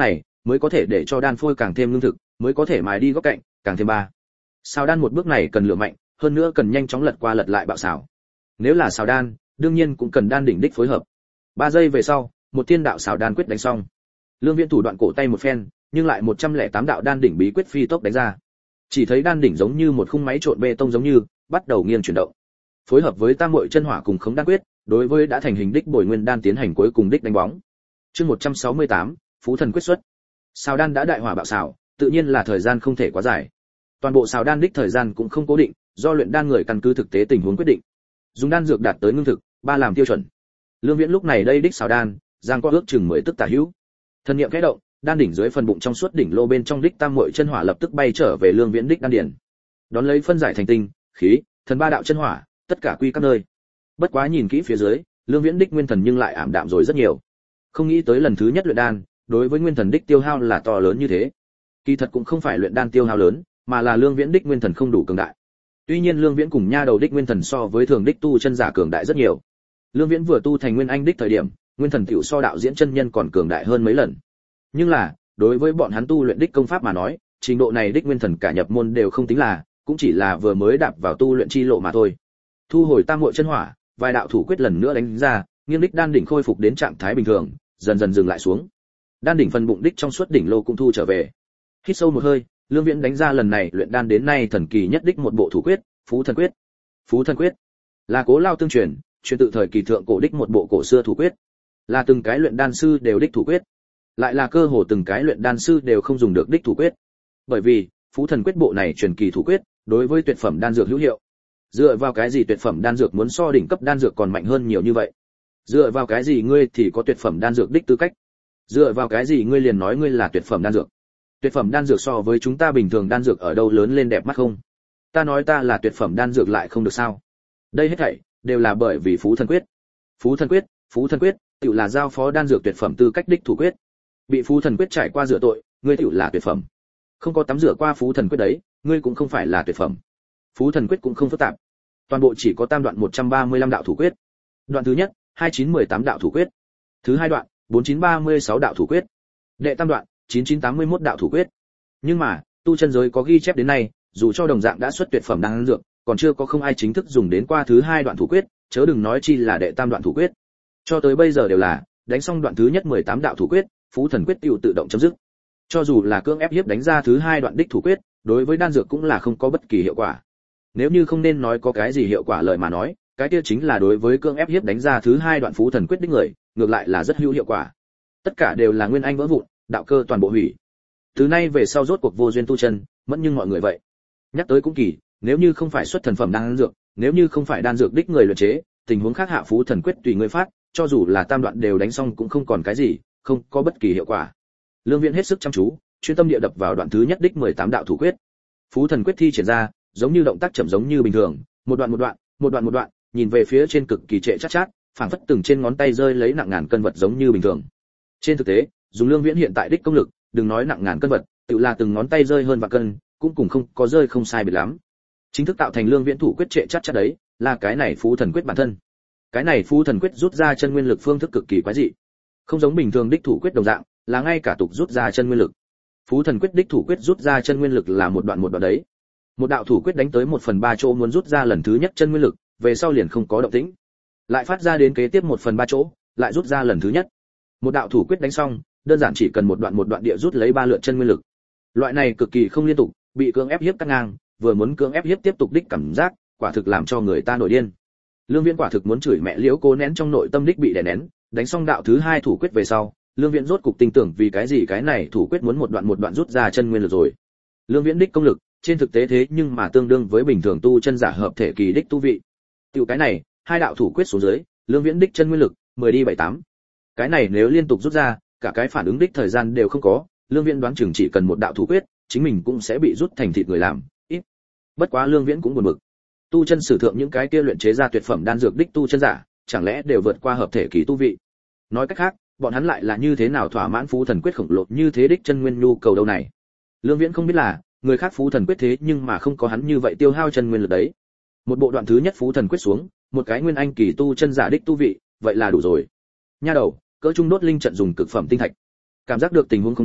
mới có thể để cho đan phôi càng thêm lương thực, mới có thể mài đi góc cạnh, càng thêm ba. Xào đan một bước này cần lửa mạnh, hơn nữa cần nhanh chóng lật qua lật lại bạo xào. Nếu là xào đan, đương nhiên cũng cần đan đỉnh đích phối hợp. ba giây về sau, một thiên đạo xào đan quyết đánh xong. Lương Viễn thủ đoạn cổ tay một phen, nhưng lại một trăm lẻ tám đạo đan đỉnh bí quyết phi tốc đánh ra. Chỉ thấy đan đỉnh giống như một khung máy trộn bê tông giống như, bắt đầu nghiêng chuyển động. Phối hợp với tam muội chân hỏa cùng khống đan quyết, đối với đã thành hình đích bồi nguyên đan tiến hành cuối cùng đích đánh bóng. Chương một trăm sáu mươi tám, Phú thần quyết xuất. Xào đan đã đại hỏa bạo xào, tự nhiên là thời gian không thể quá dài. Toàn bộ xào đan đích thời gian cũng không cố định, do luyện đan người căn cứ thực tế tình huống quyết định. Dùng đan dược đạt tới ngưng thực, ba làm tiêu chuẩn. Lương Viễn lúc này đây đích xào đan, giang có ước chừng mười tức tả hữu. Thần niệm khẽ động, đan đỉnh dưới phần bụng trong suốt đỉnh lô bên trong đích tam muội chân hỏa lập tức bay trở về Lương Viễn đích đan điển. Đón lấy phân giải thành tinh, khí, thần ba đạo chân hỏa, tất cả quy các nơi. Bất quá nhìn kỹ phía dưới, Lương Viễn đích nguyên thần nhưng lại ảm đạm rồi rất nhiều. Không nghĩ tới lần thứ nhất luyện đan, đối với nguyên thần đích tiêu hao là to lớn như thế. Kỳ thật cũng không phải luyện đan tiêu hao lớn, mà là Lương Viễn đích nguyên thần không đủ cường đại. Tuy nhiên Lương Viễn cùng nha đầu đích nguyên thần so với thường đích tu chân giả cường đại rất nhiều. Lương Viễn vừa tu thành nguyên anh đích thời điểm, nguyên thần tiểu so đạo diễn chân nhân còn cường đại hơn mấy lần. Nhưng là, đối với bọn hắn tu luyện đích công pháp mà nói, trình độ này đích nguyên thần cả nhập môn đều không tính là, cũng chỉ là vừa mới đạp vào tu luyện chi lộ mà thôi. Thu hồi tam muội chân hỏa, vài đạo thủ quyết lần nữa đánh ra, nghiêng đích đan đỉnh khôi phục đến trạng thái bình thường, dần dần dừng lại xuống. Đan đỉnh phần bụng đích trong suốt đỉnh lô cũng thu trở về. Hít sâu một hơi, Lương Viễn đánh ra lần này luyện đan đến nay thần kỳ nhất đích một bộ thủ quyết, Phú thần quyết. Phú thần quyết là Cố Lao tương truyền, truyền tự thời kỳ thượng cổ đích một bộ cổ xưa thủ quyết, là từng cái luyện đan sư đều đích thủ quyết, lại là cơ hồ từng cái luyện đan sư đều không dùng được đích thủ quyết. Bởi vì, Phú thần quyết bộ này truyền kỳ thủ quyết, đối với tuyệt phẩm đan dược hữu hiệu. Dựa vào cái gì tuyệt phẩm đan dược muốn so đỉnh cấp đan dược còn mạnh hơn nhiều như vậy? Dựa vào cái gì ngươi thì có tuyệt phẩm đan dược đích tư cách? Dựa vào cái gì ngươi liền nói ngươi là tuyệt phẩm đan dược? Tuyệt phẩm đan dược so với chúng ta bình thường đan dược ở đâu lớn lên đẹp mắt không? Ta nói ta là tuyệt phẩm đan dược lại không được sao? Đây hết thảy đều là bởi vì Phú thần quyết. Phú thần quyết, Phú thần quyết, tự là giao phó đan dược tuyệt phẩm tư cách đích thủ quyết. Bị Phú thần quyết trải qua rửa tội, ngươi tự là tuyệt phẩm. Không có tắm rửa qua Phú thần quyết đấy, ngươi cũng không phải là tuyệt phẩm. Phú thần quyết cũng không phức tạp. Toàn bộ chỉ có tam đoạn một trăm ba mươi lăm đạo thủ quyết. Đoạn thứ nhất, hai chín mười tám đạo thủ quyết. Thứ hai đoạn, bốn chín ba mươi sáu đạo thủ quyết. Đệ tam đoạn, chín chín tám mươi mốt đạo thủ quyết. Nhưng mà, tu chân giới có ghi chép đến nay, dù cho đồng dạng đã xuất tuyệt phẩm đan dược, còn chưa có không ai chính thức dùng đến qua thứ hai đoạn thủ quyết, chớ đừng nói chi là đệ tam đoạn thủ quyết. Cho tới bây giờ đều là đánh xong đoạn thứ nhất mười tám đạo thủ quyết, Phú thần quyết tiêu tự động chấm dứt. Cho dù là cưỡng ép hiếp đánh ra thứ hai đoạn đích thủ quyết, đối với đan dược cũng là không có bất kỳ hiệu quả. Nếu như không nên nói có cái gì hiệu quả lời mà nói, cái kia chính là đối với cưỡng ép hiếp đánh ra thứ hai đoạn Phú thần quyết đích người, ngược lại là rất hữu hiệu quả. Tất cả đều là nguyên anh vỡ vụn, đạo cơ toàn bộ hủy. Từ nay về sau rốt cuộc vô duyên tu chân, mẫn nhưng mọi người vậy. Nhắc tới cũng kỳ, nếu như không phải xuất thần phẩm đan dược, nếu như không phải đan dược đích người luyện chế, tình huống khác hạ Phú thần quyết tùy người phát, cho dù là tam đoạn đều đánh xong cũng không còn cái gì, không có bất kỳ hiệu quả. Lương Viễn hết sức chăm chú, chuyên tâm địa đập vào đoạn thứ nhất đích mười tám đạo thủ quyết. Phú thần quyết thi triển ra, giống như động tác chậm giống như bình thường, một đoạn một đoạn, một đoạn một đoạn, nhìn về phía trên cực kỳ trệ chát chát, phảng phất từng trên ngón tay rơi lấy nặng ngàn cân vật giống như bình thường. Trên thực tế, dùng Lương Viễn hiện tại đích công lực, đừng nói nặng ngàn cân vật, tự là từng ngón tay rơi hơn vạn cân, cũng cùng không có rơi không sai biệt lắm. Chính thức tạo thành Lương Viễn thủ quyết trệ chát chát đấy, là cái này Phú thần quyết bản thân. Cái này Phú thần quyết rút ra chân nguyên lực phương thức cực kỳ quái dị. Không giống bình thường đích thủ quyết đồng dạng, là ngay cả tục rút ra chân nguyên lực. Phú thần quyết đích thủ quyết rút ra chân nguyên lực là một đoạn một đoạn đấy. Một đạo thủ quyết đánh tới một phần ba chỗ muốn rút ra lần thứ nhất chân nguyên lực, về sau liền không có động tĩnh. Lại phát ra đến kế tiếp một phần ba chỗ, lại rút ra lần thứ nhất. Một đạo thủ quyết đánh xong, đơn giản chỉ cần một đoạn một đoạn địa rút lấy ba lượt chân nguyên lực. Loại này cực kỳ không liên tục, bị cưỡng ép hiếp cắt ngang, vừa muốn cưỡng ép hiếp tiếp tục đích cảm giác, quả thực làm cho người ta nổi điên. Lương Viễn quả thực muốn chửi mẹ Liễu Cố nén trong nội tâm đích bị đè nén, đánh xong đạo thứ hai thủ quyết về sau, Lương Viễn rốt cục tin tưởng vì cái gì cái này thủ quyết muốn một đoạn một đoạn rút ra chân nguyên lực rồi. Lương Viễn đích công lực, trên thực tế thế nhưng mà tương đương với bình thường tu chân giả hợp thể kỳ đích tu vị. Tiểu cái này, hai đạo thủ quyết xuống dưới, Lương Viễn đích chân nguyên lực mười đi bảy tám. Cái này nếu liên tục rút ra, cả cái phản ứng đích thời gian đều không có, Lương Viễn đoán chừng chỉ cần một đạo thủ quyết, chính mình cũng sẽ bị rút thành thịt người làm, ít. Bất quá Lương Viễn cũng buồn bực. Tu chân sử thượng những cái kia luyện chế ra tuyệt phẩm đan dược đích tu chân giả, chẳng lẽ đều vượt qua hợp thể kỳ tu vị? Nói cách khác, bọn hắn lại là như thế nào thỏa mãn Phú thần quyết khổng lồ như thế đích chân nguyên nhu cầu đâu này? Lương Viễn không biết là, người khác Phú thần quyết thế nhưng mà không có hắn như vậy tiêu hao chân nguyên lực đấy. Một bộ đoạn thứ nhất Phú thần quyết xuống, một cái nguyên anh kỳ tu chân giả đích tu vị, vậy là đủ rồi. Nha đầu, cỡ trung đốt linh trận dùng cực phẩm tinh thạch. Cảm giác được tình huống không đúng,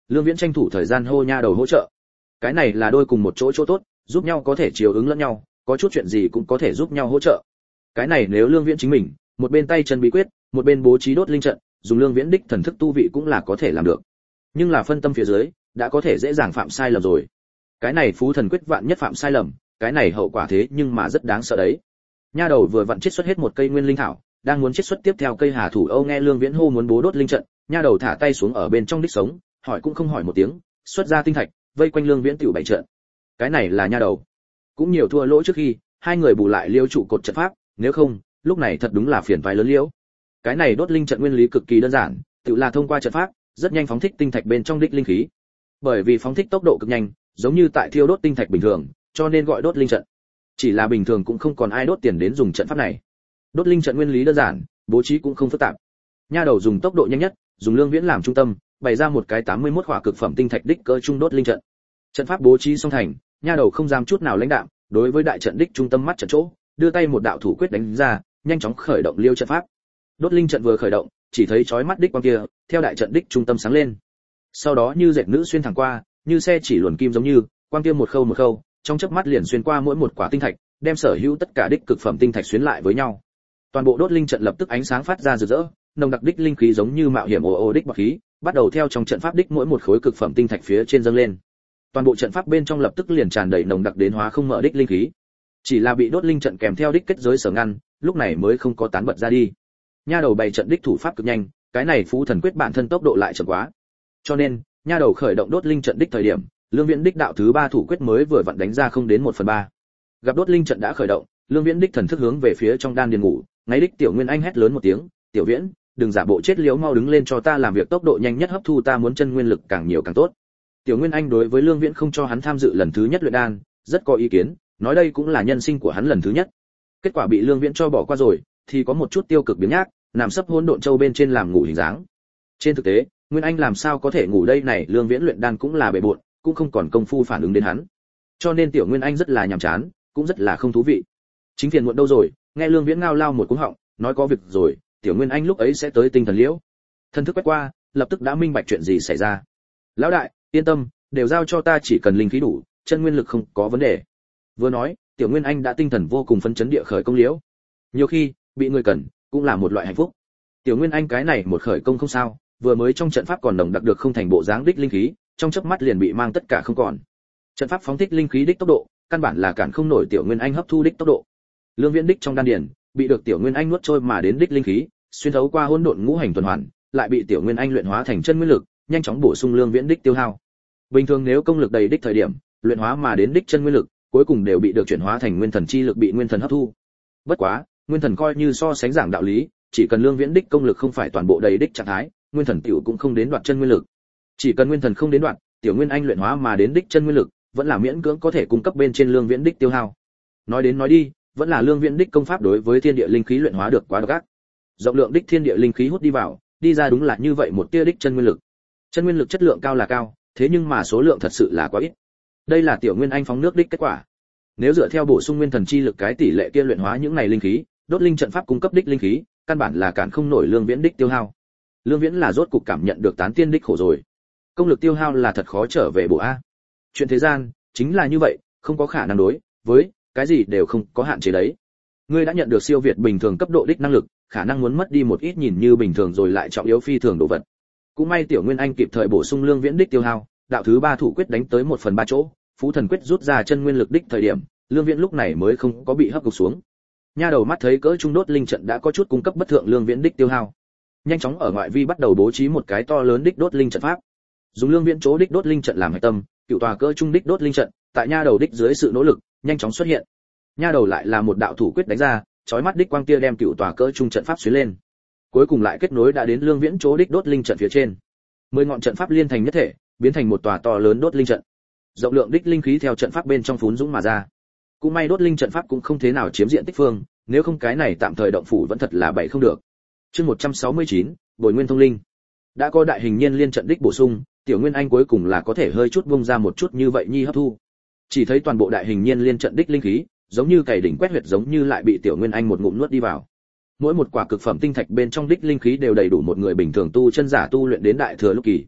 Lương Viễn tranh thủ thời gian hô nha đầu hỗ trợ. Cái này là đôi cùng một chỗ chỗ tốt, giúp nhau có thể chiều ứng lẫn nhau, có chút chuyện gì cũng có thể giúp nhau hỗ trợ. Cái này nếu Lương Viễn chính mình, một bên tay chân bí quyết, một bên bố trí đốt linh trận, dùng Lương Viễn đích thần thức tu vị cũng là có thể làm được. Nhưng là phân tâm phía dưới, đã có thể dễ dàng phạm sai lầm rồi. Cái này phú thần quyết vạn nhất phạm sai lầm, cái này hậu quả thế nhưng mà rất đáng sợ đấy. Nha đầu vừa vặn chiết xuất hết một cây nguyên linh thảo, đang muốn chiết xuất tiếp theo cây hà thủ Âu, nghe Lương Viễn hô muốn bố đốt linh trận, nha đầu thả tay xuống ở bên trong đích sống, hỏi cũng không hỏi một tiếng, xuất ra tinh thạch, vây quanh Lương Viễn tiểu bảy trận. Cái này là nha đầu, cũng nhiều thua lỗ trước khi, hai người bù lại liêu trụ cột trận pháp, nếu không, lúc này thật đúng là phiền toái lớn liễu. Cái này đốt linh trận nguyên lý cực kỳ đơn giản, tự là thông qua trận pháp, rất nhanh phóng thích tinh thạch bên trong đích linh khí. Bởi vì phóng thích tốc độ cực nhanh, giống như tại thiêu đốt tinh thạch bình thường, cho nên gọi đốt linh trận. Chỉ là bình thường cũng không còn ai đốt tiền đến dùng trận pháp này. Đốt linh trận nguyên lý đơn giản, bố trí cũng không phức tạp. Nha đầu dùng tốc độ nhanh nhất, dùng Lương Viễn làm trung tâm, bày ra một cái tám mươi mốt khỏa cực phẩm tinh thạch đích cỡ trung đốt linh trận. Trận pháp bố trí xong thành, nha đầu không dám chút nào lãnh đạm, đối với đại trận đích trung tâm mắt trận chỗ, đưa tay một đạo thủ quyết đánh ra, nhanh chóng khởi động liêu trận pháp. Đốt linh trận vừa khởi động, chỉ thấy chói mắt đích quang kia, theo đại trận đích trung tâm sáng lên. Sau đó như dệt nữ xuyên thẳng qua, như xe chỉ luồn kim giống như, quang kia một khâu một khâu, trong chớp mắt liền xuyên qua mỗi một quả tinh thạch, đem sở hữu tất cả đích cực phẩm tinh thạch xuyến lại với nhau. Toàn bộ đốt linh trận lập tức ánh sáng phát ra rực rỡ, nồng đặc đích linh khí giống như mạo hiểm ồ ồ đích bạc khí, bắt đầu theo trong trận pháp đích mỗi một khối cực phẩm tinh thạch phía trên dâng lên. Toàn bộ trận pháp bên trong lập tức liền tràn đầy nồng đặc đến hóa không mở đích linh khí. Chỉ là bị đốt linh trận kèm theo đích kết giới sở ngăn, lúc này mới không có tán bật ra đi. Nha đầu bày trận đích thủ pháp cực nhanh, cái này phú thần quyết bản thân tốc độ lại chậm quá. Cho nên, nha đầu khởi động đốt linh trận đích thời điểm, Lương Viễn đích đạo thứ ba thủ quyết mới vừa vặn đánh ra không đến một phần ba. Gặp đốt linh trận đã khởi động, Lương Viễn đích thần thức hướng về phía trong đan điền ngủ, ngay đích Tiểu Nguyên Anh hét lớn một tiếng, "Tiểu Viễn, đừng giả bộ chết liễu, mau đứng lên cho ta làm việc tốc độ nhanh nhất hấp thu ta muốn chân nguyên lực càng nhiều càng tốt." Tiểu Nguyên Anh đối với Lương Viễn không cho hắn tham dự lần thứ nhất luyện đan, rất có ý kiến, nói đây cũng là nhân sinh của hắn lần thứ nhất. Kết quả bị Lương Viễn cho bỏ qua rồi, thì có một chút tiêu cực biến nhác, nằm sấp hỗn độn châu bên trên làm ngủ hình dáng. Trên thực tế, Nguyên Anh làm sao có thể ngủ đây này, Lương Viễn luyện đan cũng là bề bộn, cũng không còn công phu phản ứng đến hắn. Cho nên Tiểu Nguyên Anh rất là nhàm chán, cũng rất là không thú vị. Chính phiền muộn đâu rồi, nghe Lương Viễn ngao lao một cú họng, nói có việc rồi, Tiểu Nguyên Anh lúc ấy sẽ tới tinh thần liễu. Thân thức quét qua, lập tức đã minh bạch chuyện gì xảy ra. Lão đại, yên tâm, đều giao cho ta, chỉ cần linh khí đủ, chân nguyên lực không có vấn đề. Vừa nói, Tiểu Nguyên Anh đã tinh thần vô cùng phấn chấn địa khởi công liễu. Nhiều khi, bị người cần, cũng là một loại hạnh phúc. Tiểu Nguyên Anh cái này một khởi công không sao, vừa mới trong trận pháp còn nồng đặc được không thành bộ dáng đích linh khí, trong chớp mắt liền bị mang tất cả không còn. Trận pháp phóng thích linh khí đích tốc độ, căn bản là cản không nổi Tiểu Nguyên Anh hấp thu đích tốc độ. Lương Viễn đích trong đan điền, bị được Tiểu Nguyên Anh nuốt trôi mà đến đích linh khí, xuyên thấu qua hỗn độn ngũ hành tuần hoàn, lại bị Tiểu Nguyên Anh luyện hóa thành chân nguyên lực, nhanh chóng bổ sung Lương Viễn đích tiêu hao. Bình thường nếu công lực đầy đích thời điểm, luyện hóa mà đến đích chân nguyên lực, cuối cùng đều bị được chuyển hóa thành nguyên thần chi lực bị nguyên thần hấp thu. Bất quá, nguyên thần coi như so sánh giảng đạo lý, chỉ cần Lương Viễn đích công lực không phải toàn bộ đầy đích trạng thái, nguyên thần tiểu cũng không đến đoạt chân nguyên lực. Chỉ cần nguyên thần không đến đoạt, Tiểu Nguyên Anh luyện hóa mà đến đích chân nguyên lực, vẫn là miễn cưỡng có thể cung cấp bên trên Lương Viễn đích tiêu hao. Nói đến nói đi, vẫn là Lương Viễn đích công pháp đối với thiên địa linh khí luyện hóa được quá độc ác. Rộng lượng đích thiên địa linh khí hút đi vào, đi ra đúng là như vậy một tia đích chân nguyên lực. Chân nguyên lực chất lượng cao là cao, thế nhưng mà số lượng thật sự là quá ít. Đây là Tiểu Nguyên Anh phóng nước đích kết quả. Nếu dựa theo bổ sung nguyên thần chi lực cái tỷ lệ kia luyện hóa những này linh khí, đốt linh trận pháp cung cấp đích linh khí, căn bản là cản không nổi Lương Viễn đích tiêu hao. Lương Viễn là rốt cục cảm nhận được tán tiên đích khổ rồi. Công lực tiêu hao là thật khó trở về bổ a. Chuyện thế gian chính là như vậy, không có khả năng đối với cái gì đều không có hạn chế đấy. Ngươi đã nhận được siêu việt bình thường cấp độ đích năng lực, khả năng muốn mất đi một ít nhìn như bình thường rồi lại trọng yếu phi thường đồ vật. Cũng may Tiểu Nguyên Anh kịp thời bổ sung Lương Viễn đích tiêu hao, đạo thứ ba thủ quyết đánh tới một phần ba chỗ, phú thần quyết rút ra chân nguyên lực đích thời điểm, Lương Viễn lúc này mới không có bị hấp gục xuống. Nha đầu mắt thấy cỡ trung đốt linh trận đã có chút cung cấp bất thượng Lương Viễn đích tiêu hao, nhanh chóng ở ngoại vi bắt đầu bố trí một cái to lớn đích đốt linh trận pháp. Dùng Lương Viễn chỗ đích đốt linh trận làm hệ tâm, cựu tòa cỡ trung đích đốt linh trận, tại nha đầu đích dưới sự nỗ lực, nhanh chóng xuất hiện. Nha đầu lại là một đạo thủ quyết đánh ra, chói mắt đích quang kia đem cựu tòa cỡ trung trận pháp xuyến lên. Cuối cùng lại kết nối đã đến Lương Viễn chỗ đích đốt linh trận phía trên. Mười ngọn trận pháp liên thành nhất thể, biến thành một tòa to lớn đốt linh trận. Rộng lượng đích linh khí theo trận pháp bên trong phún dũng mà ra. Cũng may đốt linh trận pháp cũng không thế nào chiếm diện tích phương, nếu không cái này tạm thời động phủ vẫn thật là bậy không được. Chương một trăm sáu mươi chín, Bồi Nguyên Thông Linh. Đã có đại hình nhiên liên trận đích bổ sung, Tiểu Nguyên Anh cuối cùng là có thể hơi chút bung ra một chút như vậy nhi hấp thu. Chỉ thấy toàn bộ đại hình nhiên liên trận đích linh khí, giống như cày đỉnh quét huyệt giống như lại bị Tiểu Nguyên Anh một ngụm nuốt đi vào. Mỗi một quả cực phẩm tinh thạch bên trong đích linh khí đều đầy đủ một người bình thường tu chân giả tu luyện đến đại thừa lúc kỳ.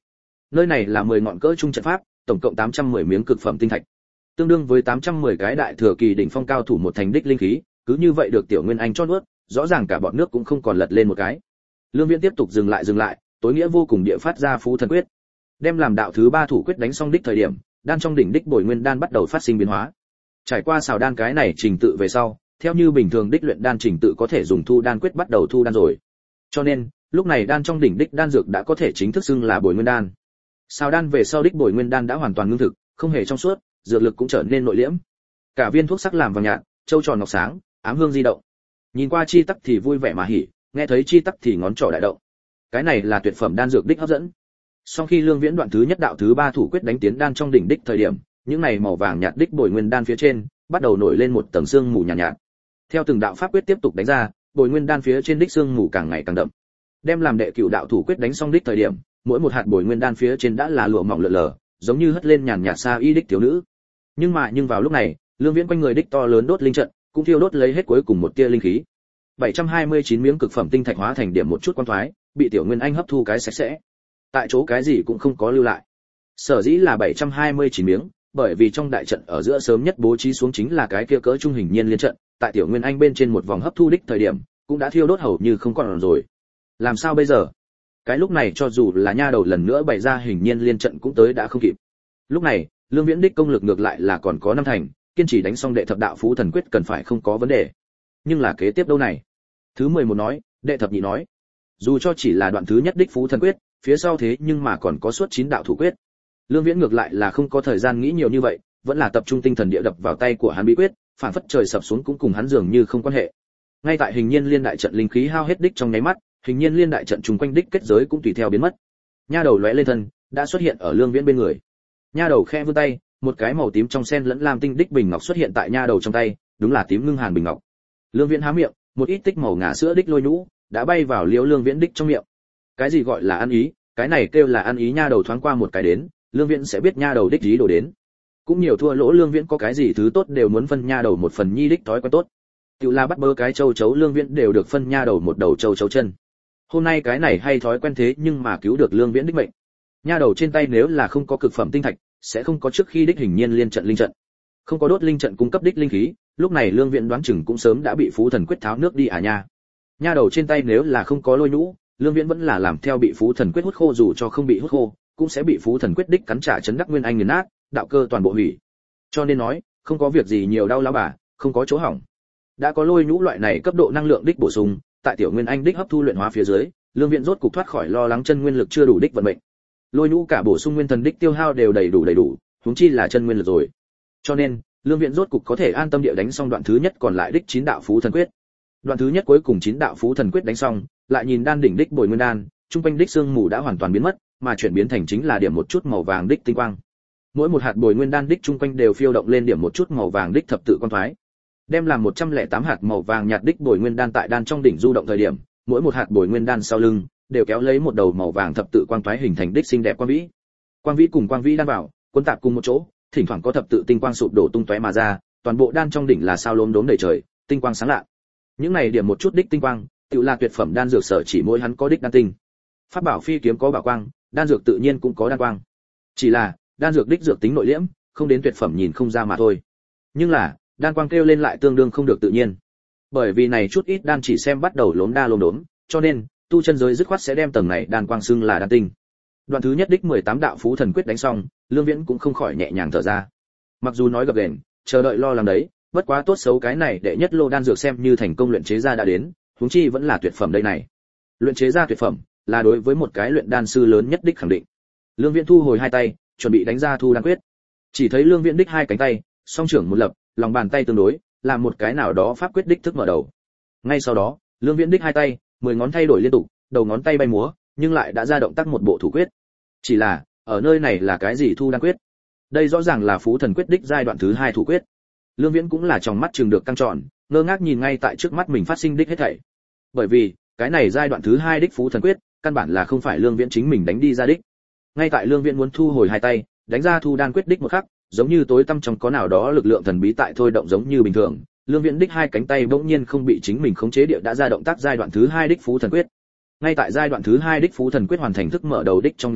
Nơi này là mười ngọn cỡ trung trận pháp, tổng cộng tám trăm mười miếng cực phẩm tinh thạch, tương đương với tám trăm mười cái đại thừa kỳ đỉnh phong cao thủ một thành đích linh khí, cứ như vậy được Tiểu Nguyên Anh chót nuốt, rõ ràng cả bọn nước cũng không còn lật lên một cái. Lương Viễn tiếp tục dừng lại dừng lại, tối nghĩa vô cùng địa phát ra Phú Thần Quyết. Đem làm đạo thứ ba thủ quyết đánh xong đích thời điểm, đan trong đỉnh đích bồi nguyên đan bắt đầu phát sinh biến hóa. Trải qua xào đan cái này trình tự về sau, theo như bình thường đích luyện đan trình tự có thể dùng thu đan quyết bắt đầu thu đan rồi. Cho nên, lúc này đan trong đỉnh đích đan dược đã có thể chính thức xưng là bồi nguyên đan. Xào đan về sau đích bồi nguyên đan đã hoàn toàn ngưng thực, không hề trong suốt, dược lực cũng trở nên nội liễm. Cả viên thuốc sắc làm vàng nhạt, châu tròn ngọc sáng, ám hương di động. Nhìn qua chi tắc thì vui vẻ mà hỉ, nghe thấy chi tắc thì ngón trỏ đại động. Cái này là tuyệt phẩm đan dược đích hấp dẫn. Sau khi Lương Viễn đoạn thứ nhất đạo thứ ba thủ quyết đánh tiến đan trong đỉnh đích thời điểm, những này màu vàng nhạt đích bồi nguyên đan phía trên bắt đầu nổi lên một tầng sương mù nhàn nhạt, nhạt. Theo từng đạo pháp quyết tiếp tục đánh ra, bồi nguyên đan phía trên đích sương mù càng ngày càng đậm. Đem làm đệ cửu đạo thủ quyết đánh xong đích thời điểm, mỗi một hạt bồi nguyên đan phía trên đã là lụa mỏng lượn lờ, giống như hất lên nhàn nhạt sa y đích thiếu nữ. Nhưng mà nhưng vào lúc này, Lương Viễn quanh người đích to lớn đốt linh trận, cũng thiêu đốt lấy hết cuối cùng một tia linh khí. bảy trăm hai mươi chín miếng cực phẩm tinh thạch hóa thành điểm một chút quan thoái, bị Tiểu Nguyên Anh hấp thu cái sạch sẽ. Tại chỗ cái gì cũng không có lưu lại. Sở dĩ là bảy trăm hai mươi chín miếng, bởi vì trong đại trận ở giữa sớm nhất bố trí xuống chính là cái kia cỡ trung hình nhiên liên trận, tại Tiểu Nguyên Anh bên trên một vòng hấp thu đích thời điểm, cũng đã thiêu đốt hầu như không còn rồi. Làm sao bây giờ? Cái lúc này cho dù là nha đầu lần nữa bày ra hình nhiên liên trận cũng tới đã không kịp. Lúc này, Lương Viễn đích công lực ngược lại là còn có năm thành, kiên trì đánh xong đệ thập đạo Phú Thần Quyết cần phải không có vấn đề. Nhưng là kế tiếp đâu này? Thứ mười một nói, đệ thập nhị nói. Dù cho chỉ là đoạn thứ nhất đích Phú Thần Quyết, phía sau thế nhưng mà còn có suốt chín đạo thủ quyết. Lương Viễn ngược lại là không có thời gian nghĩ nhiều như vậy, vẫn là tập trung tinh thần địa đập vào tay của hắn bí quyết, phản phất trời sập xuống cũng cùng hắn dường như không quan hệ. Ngay tại hình nhiên liên đại trận linh khí hao hết đích trong nháy mắt, hình nhiên liên đại trận trùng quanh đích kết giới cũng tùy theo biến mất. Nha đầu lóe lên thân, đã xuất hiện ở Lương Viễn bên người. Nha đầu khẽ vươn tay, một cái màu tím trong sen lẫn lam tinh đích bình ngọc xuất hiện tại nha đầu trong tay, đúng là tím ngưng hàn bình ngọc. Lương Viễn há miệng, một ít tích màu ngà sữa đích lôi nhũ đã bay vào liễu Lương Viễn đích trong miệng. Cái gì gọi là ăn ý, cái này kêu là ăn ý. Nha đầu thoáng qua một cái đến, Lương Viễn sẽ biết nha đầu đích ý đồ đến. Cũng nhiều thua lỗ Lương Viễn có cái gì thứ tốt đều muốn phân nha đầu một phần nhi đích thói quen tốt. Tiểu là bắt bớ cái châu chấu Lương Viễn đều được phân nha đầu một đầu châu chấu chân. Hôm nay cái này hay thói quen thế nhưng mà cứu được Lương Viễn đích mệnh. Nha đầu trên tay nếu là không có cực phẩm tinh thạch, sẽ không có trước khi đích hình nhiên liên trận linh trận. Không có đốt linh trận cung cấp đích linh khí, lúc này Lương Viễn đoán chừng cũng sớm đã bị Phú Thần Quyết tháo nước đi à nha. Nha đầu trên tay nếu là không có lôi nhũ, Lương Viễn vẫn là làm theo bị Phú Thần Quyết hút khô, dù cho không bị hút khô, cũng sẽ bị Phú Thần Quyết đích cắn trả chấn đắc nguyên anh nghiền nát, đạo cơ toàn bộ hủy. Cho nên nói, không có việc gì nhiều đau lão bà, không có chỗ hỏng. Đã có lôi nhũ loại này cấp độ năng lượng đích bổ sung, tại Tiểu Nguyên Anh đích hấp thu luyện hóa phía dưới, Lương Viễn rốt cục thoát khỏi lo lắng chân nguyên lực chưa đủ đích vận mệnh. Lôi nhũ cả bổ sung nguyên thần đích tiêu hao đều đầy đủ đầy đủ, huống chi là chân nguyên lực rồi. Cho nên, Lương Viễn rốt cục có thể an tâm địa đánh xong đoạn thứ nhất còn lại đích chín đạo Phú Thần Quyết. Đoạn thứ nhất cuối cùng chín đạo Phú Thần Quyết đánh xong, lại nhìn đan đỉnh đích bồi nguyên đan, trung quanh đích xương mù đã hoàn toàn biến mất, mà chuyển biến thành chính là điểm một chút màu vàng đích tinh quang. Mỗi một hạt bồi nguyên đan đích trung quanh đều phiêu động lên điểm một chút màu vàng đích thập tự quan thoái. Đem làm một trăm lẻ tám hạt màu vàng nhạt đích bồi nguyên đan tại đan trong đỉnh du động thời điểm, mỗi một hạt bồi nguyên đan sau lưng đều kéo lấy một đầu màu vàng thập tự quang thoái hình thành đích xinh đẹp quang vĩ. Quang vĩ cùng quang vĩ đan vào, cuốn tạp cùng một chỗ, thỉnh thoảng có thập tự tinh quang sụp đổ tung tóe mà ra, toàn bộ đan trong đỉnh là sao lốm đốm đầy trời, tinh quang sáng lạ. Những này điểm một chút đích tinh quang, tự là tuyệt phẩm đan dược sở chỉ mỗi hắn có đích đan tinh. Pháp bảo phi kiếm có bảo quang, đan dược tự nhiên cũng có đan quang. Chỉ là, đan dược đích dược tính nội liễm, không đến tuyệt phẩm nhìn không ra mà thôi. Nhưng là, đan quang kêu lên lại tương đương không được tự nhiên. Bởi vì này chút ít đan chỉ xem bắt đầu lốm đa lốm đốm, cho nên, tu chân giới dứt khoát sẽ đem tầng này đan quang xưng là đan tinh. Đoạn thứ nhất đích mười tám đạo Phú Thần Quyết đánh xong, Lương Viễn cũng không khỏi nhẹ nhàng thở ra. Mặc dù nói gập ghềnh, chờ đợi lo lắng đấy, bất quá tốt xấu cái này đệ nhất lô đan dược xem như thành công luyện chế ra đã đến, huống chi vẫn là tuyệt phẩm đây này. Luyện chế ra tuyệt phẩm, là đối với một cái luyện đan sư lớn nhất đích khẳng định. Lương Viễn thu hồi hai tay, chuẩn bị đánh ra thu đan quyết. Chỉ thấy Lương Viễn đích hai cánh tay, song trưởng một lập, lòng bàn tay tương đối, làm một cái nào đó pháp quyết đích thức mở đầu. Ngay sau đó, Lương Viễn đích hai tay, mười ngón thay đổi liên tục, đầu ngón tay bay múa, nhưng lại đã ra động tác một bộ thủ quyết. Chỉ là, ở nơi này là cái gì thu đan quyết? Đây rõ ràng là Phú Thần Quyết đích giai đoạn thứ hai thủ quyết. Lương Viễn cũng là trong mắt trừng được căng tròn, ngơ ngác nhìn ngay tại trước mắt mình phát sinh đích hết thảy. Bởi vì, cái này giai đoạn thứ hai đích Phú Thần Quyết, căn bản là không phải Lương Viễn chính mình đánh đi ra đích. Ngay tại Lương Viễn muốn thu hồi hai tay, đánh ra thu đan quyết đích một khắc, giống như tối tăm trong có nào đó lực lượng thần bí tại thôi động giống như bình thường, Lương Viễn đích hai cánh tay bỗng nhiên không bị chính mình khống chế địa đã ra động tác giai đoạn thứ hai đích Phú Thần Quyết. Ngay tại giai đoạn thứ hai đích Phú Thần Quyết hoàn thành thức mở đầu đích trong nháy mắt,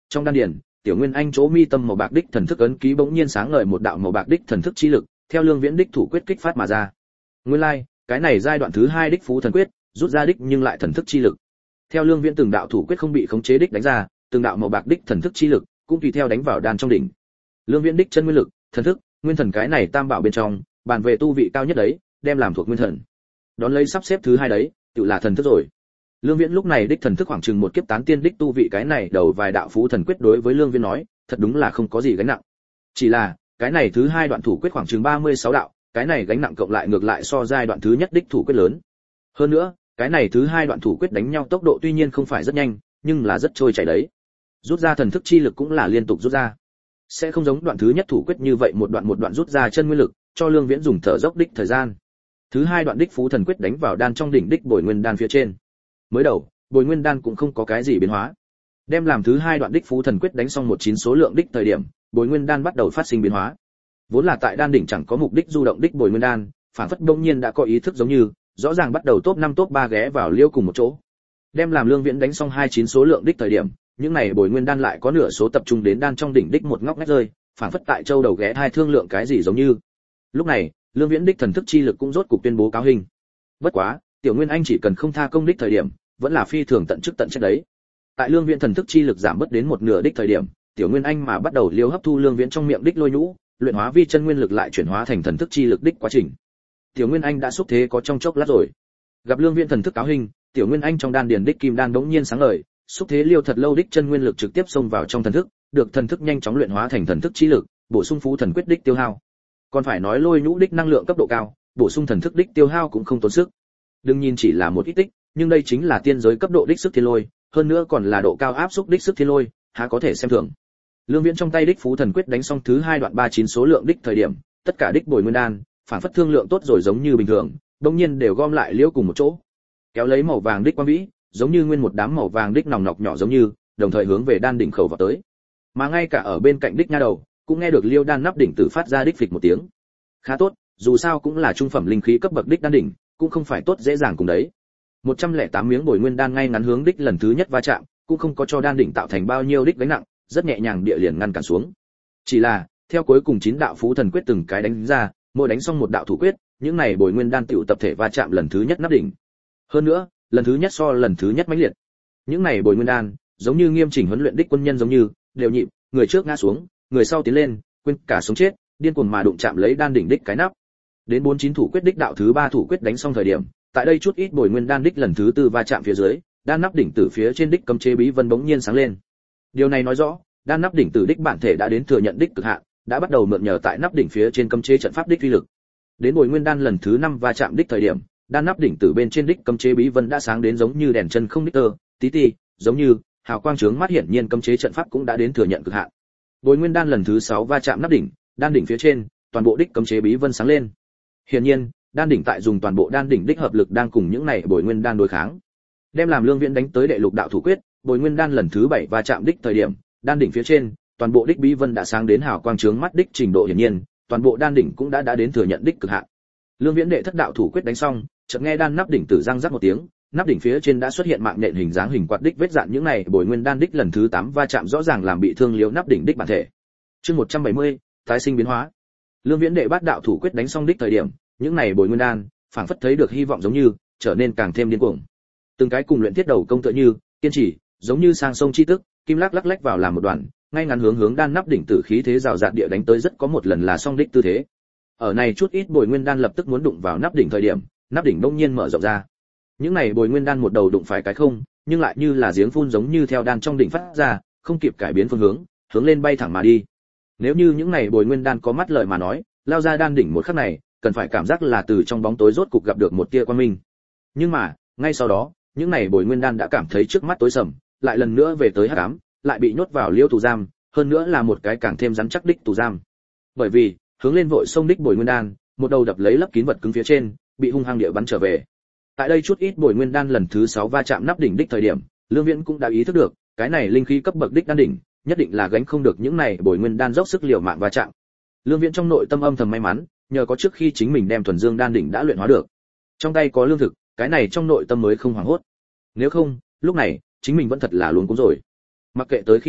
trong đan điền, Tiểu Nguyên Anh chỗ mi tâm màu bạc đích thần thức ấn ký bỗng nhiên sáng ngời một đạo màu bạc đích thần thức chi lực, theo Lương Viễn đích thủ quyết kích phát mà ra. Nguyên lai, like, cái này giai đoạn thứ hai đích phú thần quyết, rút ra đích nhưng lại thần thức chi lực. Theo Lương Viễn từng đạo thủ quyết không bị khống chế đích đánh ra, từng đạo màu bạc đích thần thức chi lực cũng tùy theo đánh vào đan trong đỉnh. Lương Viễn đích chân nguyên lực, thần thức, nguyên thần cái này tam bảo bên trong, bàn về tu vị cao nhất đấy, đem làm thuộc nguyên thần. Đón lấy sắp xếp thứ hai đấy, tự là thần thức rồi. Lương Viễn lúc này đích thần thức khoảng chừng một kiếp tán tiên đích tu vị cái này đầu vài đạo phú thần quyết đối với Lương Viễn nói, thật đúng là không có gì gánh nặng. Chỉ là, cái này thứ hai đoạn thủ quyết khoảng chừng ba mươi sáu đạo, cái này gánh nặng cộng lại ngược lại so giai đoạn thứ nhất đích thủ quyết lớn. Hơn nữa, cái này thứ hai đoạn thủ quyết đánh nhau tốc độ tuy nhiên không phải rất nhanh, nhưng là rất trôi chảy đấy. Rút ra thần thức chi lực cũng là liên tục rút ra. Sẽ không giống đoạn thứ nhất thủ quyết như vậy một đoạn một đoạn rút ra chân nguyên lực, cho Lương Viễn dùng thở dốc đích thời gian. Thứ hai đoạn đích phú thần quyết đánh vào đan trong đỉnh đích bồi nguyên đan phía trên. Mới đầu, bồi nguyên đan cũng không có cái gì biến hóa. Đem làm thứ hai đoạn đích phú thần quyết đánh xong một chín số lượng đích thời điểm, bồi nguyên đan bắt đầu phát sinh biến hóa. Vốn là tại đan đỉnh chẳng có mục đích du động đích bồi nguyên đan, phản phất đông nhiên đã có ý thức giống như, rõ ràng bắt đầu top năm top ba ghé vào liêu cùng một chỗ. Đem làm Lương Viễn đánh xong hai chín số lượng đích thời điểm, những này bồi nguyên đan lại có nửa số tập trung đến đan trong đỉnh đích một ngóc ngách rơi, phản phất tại châu đầu ghé hai thương lượng cái gì giống như. Lúc này, Lương Viễn đích thần thức chi lực cũng rốt cục tuyên bố cáo hình. Bất quá, Tiểu Nguyên Anh chỉ cần không tha công đích thời điểm, vẫn là phi thường tận chức tận trách đấy. Tại Lương Viễn thần thức chi lực giảm bớt đến một nửa đích thời điểm, Tiểu Nguyên Anh mà bắt đầu liều hấp thu Lương Viễn trong miệng đích lôi nhũ, luyện hóa vi chân nguyên lực lại chuyển hóa thành thần thức chi lực đích quá trình. Tiểu Nguyên Anh đã xúc thế có trong chốc lát rồi. Gặp Lương Viễn thần thức cáo hình, Tiểu Nguyên Anh trong đan điền đích kim đan đống nhiên sáng ngời, xúc thế liêu thật lâu đích chân nguyên lực trực tiếp xông vào trong thần thức, được thần thức nhanh chóng luyện hóa thành thần thức chi lực, bổ sung phú thần quyết đích tiêu hao. Còn phải nói lôi nhũ đích năng lượng cấp độ cao, bổ sung thần thức đích tiêu hao cũng không tốn sức. Đương nhiên chỉ là một ít tích, nhưng đây chính là tiên giới cấp độ đích sức thiên lôi, hơn nữa còn là độ cao áp xúc đích sức thiên lôi, há có thể xem thường. Lương Viễn trong tay đích phú thần quyết đánh xong thứ hai đoạn ba chín số lượng đích thời điểm, tất cả đích bồi nguyên đan, phản phất thương lượng tốt rồi giống như bình thường, đương nhiên đều gom lại liễu cùng một chỗ. Kéo lấy màu vàng đích quang vĩ, giống như nguyên một đám màu vàng đích nòng nọc nhỏ giống như, đồng thời hướng về đan đỉnh khẩu vào tới. Mà ngay cả ở bên cạnh đích nha đầu, cũng nghe được liêu đan nắp đỉnh tự phát ra đích phịch một tiếng. Khá tốt, dù sao cũng là trung phẩm linh khí cấp bậc đích đan đỉnh, cũng không phải tốt dễ dàng cùng đấy. một trăm lẻ tám miếng bồi nguyên đan ngay ngắn hướng đích lần thứ nhất va chạm, cũng không có cho đan đỉnh tạo thành bao nhiêu đích gánh nặng, rất nhẹ nhàng địa liền ngăn cản xuống. Chỉ là, theo cuối cùng chín đạo phú thần quyết từng cái đánh ra, mỗi đánh xong một đạo thủ quyết, những này bồi nguyên đan tiểu tập thể va chạm lần thứ nhất nắp đỉnh. Hơn nữa, lần thứ nhất so lần thứ nhất mãnh liệt. Những này bồi nguyên đan, giống như nghiêm chỉnh huấn luyện đích quân nhân giống như, đều nhịp, người trước ngã xuống, người sau tiến lên, quên cả sống chết, điên cuồng mà đụng chạm lấy đan đỉnh đích cái nắp. Đến bốn chín thủ quyết đích đạo thứ ba thủ quyết đánh xong thời điểm, tại đây chút ít bồi nguyên đan đích lần thứ tư va chạm phía dưới, đan nắp đỉnh tử phía trên đích cấm chế bí vân bỗng nhiên sáng lên. Điều này nói rõ, đan nắp đỉnh tử đích bản thể đã đến thừa nhận đích cực hạn, đã bắt đầu mượn nhờ tại nắp đỉnh phía trên cấm chế trận pháp đích uy lực. Đến bồi nguyên đan lần thứ năm va chạm đích thời điểm, đan nắp đỉnh tử bên trên đích cấm chế bí vân đã sáng đến giống như đèn chân không đích tơ, tí tí, giống như hào quang chướng mắt, hiển nhiên cấm chế trận pháp cũng đã đến thừa nhận cực hạn. Bồi nguyên đan lần thứ sáu va chạm nắp đỉnh, đan đỉnh phía trên, toàn bộ đích cấm chế bí vân sáng lên. Hiển nhiên, đan đỉnh tại dùng toàn bộ đan đỉnh đích hợp lực đang cùng những này bồi nguyên đan đối kháng. Đem làm Lương Viễn đánh tới đệ lục đạo thủ quyết, bồi nguyên đan lần thứ bảy va chạm đích thời điểm, đan đỉnh phía trên, toàn bộ đích bí vân đã sáng đến hào quang chướng mắt đích trình độ, hiển nhiên, toàn bộ đan đỉnh cũng đã đã đến thừa nhận đích cực hạn. Lương Viễn đệ thất đạo thủ quyết đánh xong, chợt nghe đan nắp đỉnh tử răng rắc một tiếng, nắp đỉnh phía trên đã xuất hiện mạng nhện hình dáng hình quạt đích vết dạn, những này bồi nguyên đan đích lần thứ tám va chạm rõ ràng làm bị thương liễu nắp đỉnh đích bản thể. Chương một trăm bảy mươi, tái sinh biến hóa. Lương Viễn đệ bát đạo thủ quyết đánh xong đích thời điểm, những này bồi nguyên đan, phảng phất thấy được hy vọng giống như, trở nên càng thêm điên cuồng. Từng cái cùng luyện thiết đầu công tựa như, kiên trì, giống như sang sông chi tức, kim lắc lắc lách vào làm một đoàn, ngay ngắn hướng hướng đan nắp đỉnh tử khí thế rào rạt địa đánh tới, rất có một lần là song đích tư thế. Ở này chút ít bồi nguyên đan lập tức muốn đụng vào nắp đỉnh thời điểm, nắp đỉnh bỗng nhiên mở rộng ra. Những này bồi nguyên đan một đầu đụng phải cái không, nhưng lại như là giếng phun giống như theo đan trong đỉnh phát ra, không kịp cải biến phương hướng, hướng lên bay thẳng mà đi. Nếu như những này bồi nguyên đan có mắt lợi mà nói, lao ra đan đỉnh một khắc này, cần phải cảm giác là từ trong bóng tối rốt cục gặp được một tia quang minh. Nhưng mà, ngay sau đó, những này bồi nguyên đan đã cảm thấy trước mắt tối sầm, lại lần nữa về tới hắc ám, lại bị nhốt vào liêu tù giam, hơn nữa là một cái càng thêm rắn chắc đích tù giam. Bởi vì, hướng lên vội sông đích bồi nguyên đan, một đầu đập lấy lấp kín vật cứng phía trên, bị hung hăng địa bắn trở về. Tại đây chút ít bồi nguyên đan lần thứ sáu va chạm nắp đỉnh đích thời điểm, Lương Viễn cũng đã ý thức được, cái này linh khí cấp bậc đích đan đỉnh, nhất định là gánh không được những này bồi nguyên đan dốc sức liều mạng va chạm. Lương Viễn trong nội tâm âm thầm may mắn, nhờ có trước khi chính mình đem thuần dương đan đỉnh đã luyện hóa được, trong tay có lương thực, cái này trong nội tâm mới không hoảng hốt. Nếu không, lúc này, chính mình vẫn thật là luống cuống rồi. Mặc kệ tới khi nào,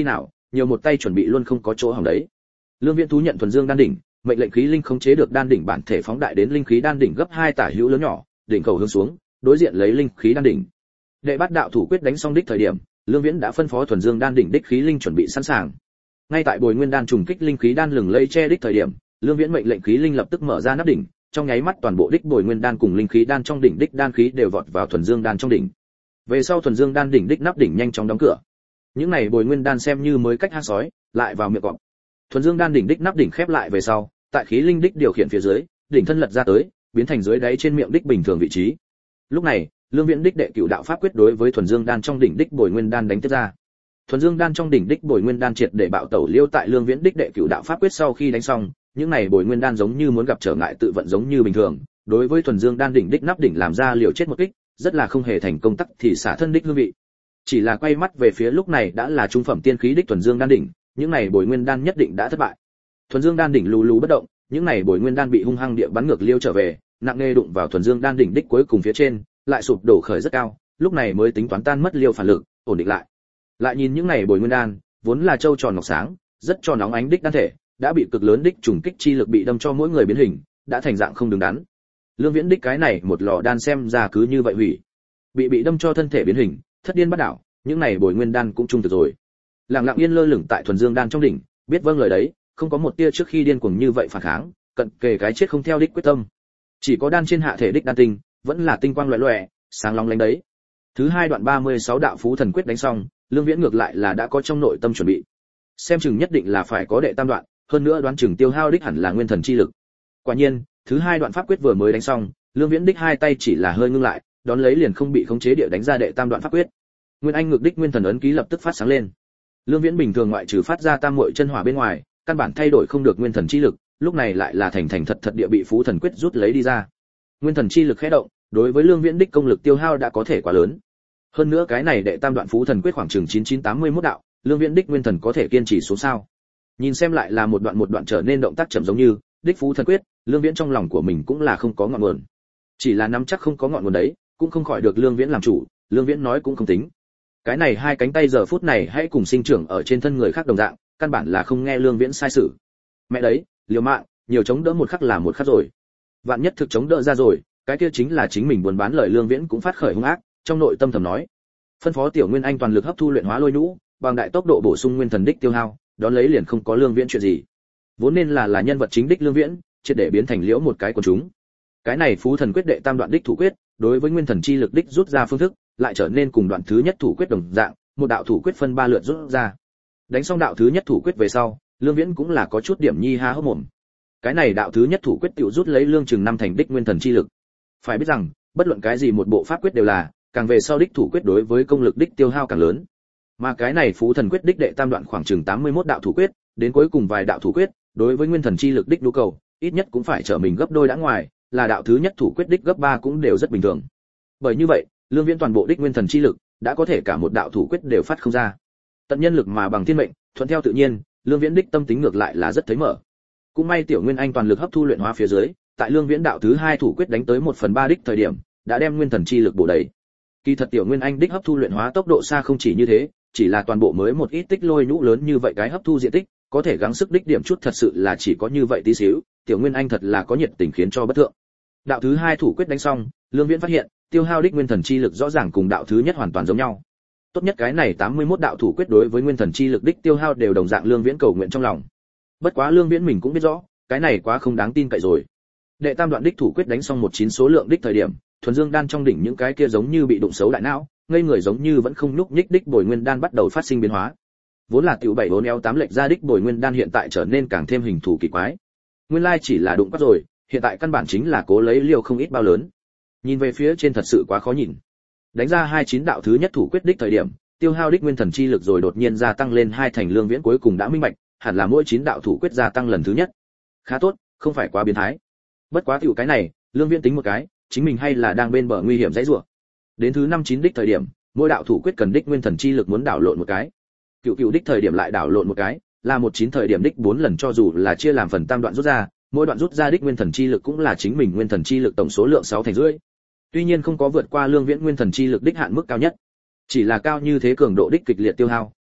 nhiều một tay chuẩn bị luôn không có chỗ hỏng đấy. Lương Viễn thú nhận thuần dương đan đỉnh, mệnh lệnh khí linh khống chế được đan đỉnh bản thể phóng đại đến linh khí đan đỉnh gấp hai tả hữu lớn nhỏ, đỉnh cầu hướng xuống, đối diện lấy linh khí đan đỉnh. Đệ bát đạo thủ quyết đánh xong đích thời điểm, Lương Viễn đã phân phó thuần dương đan đỉnh đích khí linh chuẩn bị sẵn sàng. Ngay tại Bồi Nguyên đan trùng kích linh khí đan lừng lây che đích thời điểm, Lương Viễn mệnh lệnh khí linh lập tức mở ra nắp đỉnh, trong nháy mắt toàn bộ đích Bồi Nguyên đan cùng linh khí đan trong đỉnh đích đan khí đều vọt vào thuần dương đan trong đỉnh. Về sau thuần dương đan đỉnh đích nắp đỉnh nhanh chóng đóng cửa. Những này Bồi Nguyên đan xem như mới cách hang sói, lại vào miệng cọp. Thuần dương đan đỉnh đích nắp đỉnh khép lại về sau, tại khí linh đích điều khiển phía dưới, đỉnh thân lật ra tới, biến thành dưới đáy trên miệng đích bình thường vị trí. Lúc này, Lương Viễn đích đệ cửu đạo pháp quyết đối với thuần dương đan trong đỉnh đích Bồi Nguyên đan đánh tiếp ra. Thuần dương đan trong đỉnh đích Bồi Nguyên đan triệt để bạo tẩu liêu tại Lương Viễn đích đệ cửu đạo pháp quyết sau khi đánh xong, những này Bồi Nguyên đan giống như muốn gặp trở ngại tự vận giống như bình thường, đối với thuần dương đan đỉnh đích nắp đỉnh làm ra liều chết một kích, rất là không hề thành công tắc thì xả thân đích hương vị. Chỉ là quay mắt về phía lúc này đã là trung phẩm tiên khí đích thuần dương đan đỉnh, những này Bồi Nguyên đan nhất định đã thất bại. Thuần dương đan đỉnh lù lù bất động, những này Bồi Nguyên đan bị hung hăng địa bắn ngược liêu trở về, nặng nề đụng vào thuần dương đan đỉnh đích cuối cùng phía trên, lại sụp đổ khởi rất cao, lúc này mới tính toán tan mất liêu phản lực, ổn định lại. Lại nhìn những này Bồi Nguyên đan, vốn là châu tròn ngọc sáng, rất tròn nóng ánh đích đan thể, đã bị cực lớn đích trùng kích chi lực bị đâm cho mỗi người biến hình, đã thành dạng không đứng đắn. Lương Viễn đích cái này một lò đan xem ra cứ như vậy hủy, bị bị đâm cho thân thể biến hình, thất điên bắt đảo, những này Bồi Nguyên đan cũng trung thực rồi. Lặng lặng yên lơ lửng tại thuần dương đan trong đỉnh, biết vâng lời đấy, không có một tia trước khi điên cuồng như vậy phản kháng, cận kề cái chết không theo đích quyết tâm. Chỉ có đan trên hạ thể đích đan tinh, vẫn là tinh quang loẹt loẹt, sáng long lánh đấy. Thứ hai đoạn ba mươi sáu đạo phú thần quyết đánh xong, Lương Viễn ngược lại là đã có trong nội tâm chuẩn bị. Xem chừng nhất định là phải có đệ tam đoạn, hơn nữa đoán chừng tiêu hao đích hẳn là nguyên thần chi lực. Quả nhiên, thứ hai đoạn pháp quyết vừa mới đánh xong, Lương Viễn đích hai tay chỉ là hơi ngưng lại, đón lấy liền không bị khống chế địa đánh ra đệ tam đoạn pháp quyết. Nguyên Anh ngược đích nguyên thần ấn ký lập tức phát sáng lên. Lương Viễn bình thường ngoại trừ phát ra tam muội chân hỏa bên ngoài, căn bản thay đổi không được nguyên thần chi lực, lúc này lại là thành thành thật thật địa bị phú thần quyết rút lấy đi ra. Nguyên thần chi lực khẽ động, đối với Lương Viễn đích công lực tiêu hao đã có thể quá lớn. Hơn nữa cái này đệ tam đoạn phú thần quyết khoảng chừng chín chín tám mươi mốt đạo, Lương Viễn đích nguyên thần có thể kiên trì xuống sao? Nhìn xem lại là một đoạn một đoạn trở nên động tác chậm giống như đích phú thần quyết, Lương Viễn trong lòng của mình cũng là không có ngọn nguồn. Chỉ là nắm chắc không có ngọn nguồn đấy, cũng không khỏi được Lương Viễn làm chủ, Lương Viễn nói cũng không tính. Cái này hai cánh tay giờ phút này hãy cùng sinh trưởng ở trên thân người khác đồng dạng, căn bản là không nghe Lương Viễn sai sử. Mẹ đấy, liều mạng, nhiều chống đỡ một khắc là một khắc rồi. Vạn nhất thực chống đỡ ra rồi, cái kia chính là chính mình buồn bán lời. Lương Viễn cũng phát khởi hung ác, trong nội tâm thầm nói, phân phó Tiểu Nguyên Anh toàn lực hấp thu luyện hóa lôi nhũ, bằng đại tốc độ bổ sung nguyên thần đích tiêu hao, đón lấy liền không có Lương Viễn chuyện gì. Vốn nên là là nhân vật chính đích Lương Viễn, triệt để biến thành liễu một cái của chúng. Cái này phú thần quyết đệ tam đoạn đích thủ quyết, đối với nguyên thần chi lực đích rút ra phương thức, lại trở nên cùng đoạn thứ nhất thủ quyết đồng dạng, một đạo thủ quyết phân ba lượt rút ra. Đánh xong đạo thứ nhất thủ quyết về sau, Lương Viễn cũng là có chút điểm nhi há hốc mồm. Cái này đạo thứ nhất thủ quyết tiểu rút lấy lương chừng năm thành đích nguyên thần chi lực. Phải biết rằng, bất luận cái gì một bộ pháp quyết đều là, càng về sau đích thủ quyết đối với công lực đích tiêu hao càng lớn. Mà cái này phú thần quyết đích đệ tam đoạn khoảng chừng tám mươi mốt đạo thủ quyết, đến cuối cùng vài đạo thủ quyết, đối với nguyên thần chi lực đích nhu cầu, ít nhất cũng phải trở mình gấp đôi đã ngoài, là đạo thứ nhất thủ quyết đích gấp ba cũng đều rất bình thường. Bởi như vậy, Lương Viễn toàn bộ đích nguyên thần chi lực, đã có thể cả một đạo thủ quyết đều phát không ra. Tận nhân lực mà bằng thiên mệnh, thuận theo tự nhiên, Lương Viễn đích tâm tính ngược lại là rất thấy mở. Cũng may Tiểu Nguyên Anh toàn lực hấp thu luyện hóa phía dưới, tại Lương Viễn đạo thứ hai thủ quyết đánh tới một phần ba đích thời điểm, đã đem nguyên thần chi lực bổ đầy. Kỳ thật Tiểu Nguyên Anh đích hấp thu luyện hóa tốc độ xa không chỉ như thế, chỉ là toàn bộ mới một ít tích lôi nhũ lớn như vậy cái hấp thu diện tích, có thể gắng sức đích điểm chút thật sự là chỉ có như vậy tí xíu, Tiểu Nguyên Anh thật là có nhiệt tình khiến cho bất thượng. Đạo thứ hai thủ quyết đánh xong, Lương Viễn phát hiện, tiêu hao đích nguyên thần chi lực rõ ràng cùng đạo thứ nhất hoàn toàn giống nhau. Tốt nhất cái này tám mươi mốt đạo thủ quyết đối với nguyên thần chi lực đích tiêu hao đều đồng dạng Lương Viễn cầu nguyện trong lòng. Bất quá Lương Viễn mình cũng biết rõ, cái này quá không đáng tin cậy rồi. Đệ tam đoạn đích thủ quyết đánh xong một chín số lượng đích thời điểm, thuần dương đan trong đỉnh những cái kia giống như bị đụng xấu đại não, ngây người giống như vẫn không nhúc nhích đích bồi nguyên đan bắt đầu phát sinh biến hóa. Vốn là tiểu bảy bốn eo tám lệch ra đích bồi nguyên đan hiện tại trở nên càng thêm hình thù kỳ quái. Nguyên lai chỉ là đụng quát rồi, hiện tại căn bản chính là cố lấy liều không ít bao lớn. Nhìn về phía trên thật sự quá khó nhìn. Đánh ra hai mươi chín đạo thứ nhất thủ quyết đích thời điểm, tiêu hao đích nguyên thần chi lực rồi đột nhiên gia tăng lên hai thành. Lương Viễn cuối cùng đã minh bạch, hẳn là mỗi chín đạo thủ quyết gia tăng lần thứ nhất. Khá tốt, không phải quá biến thái. Bất quá tiểu cái này, Lương Viễn tính một cái, chính mình hay là đang bên bờ nguy hiểm dãy rủa. Đến thứ năm chín đích thời điểm, mỗi đạo thủ quyết cần đích nguyên thần chi lực muốn đảo lộn một cái. Cựu cựu đích thời điểm lại đảo lộn một cái, là một chín thời điểm đích bốn lần, cho dù là chia làm phần tam đoạn rút ra, mỗi đoạn rút ra đích nguyên thần chi lực cũng là chính mình nguyên thần chi lực tổng số lượng sáu thành rưỡi. Tuy nhiên không có vượt qua Lương Viễn nguyên thần chi lực đích hạn mức cao nhất, chỉ là cao như thế cường độ đích kịch liệt tiêu hao,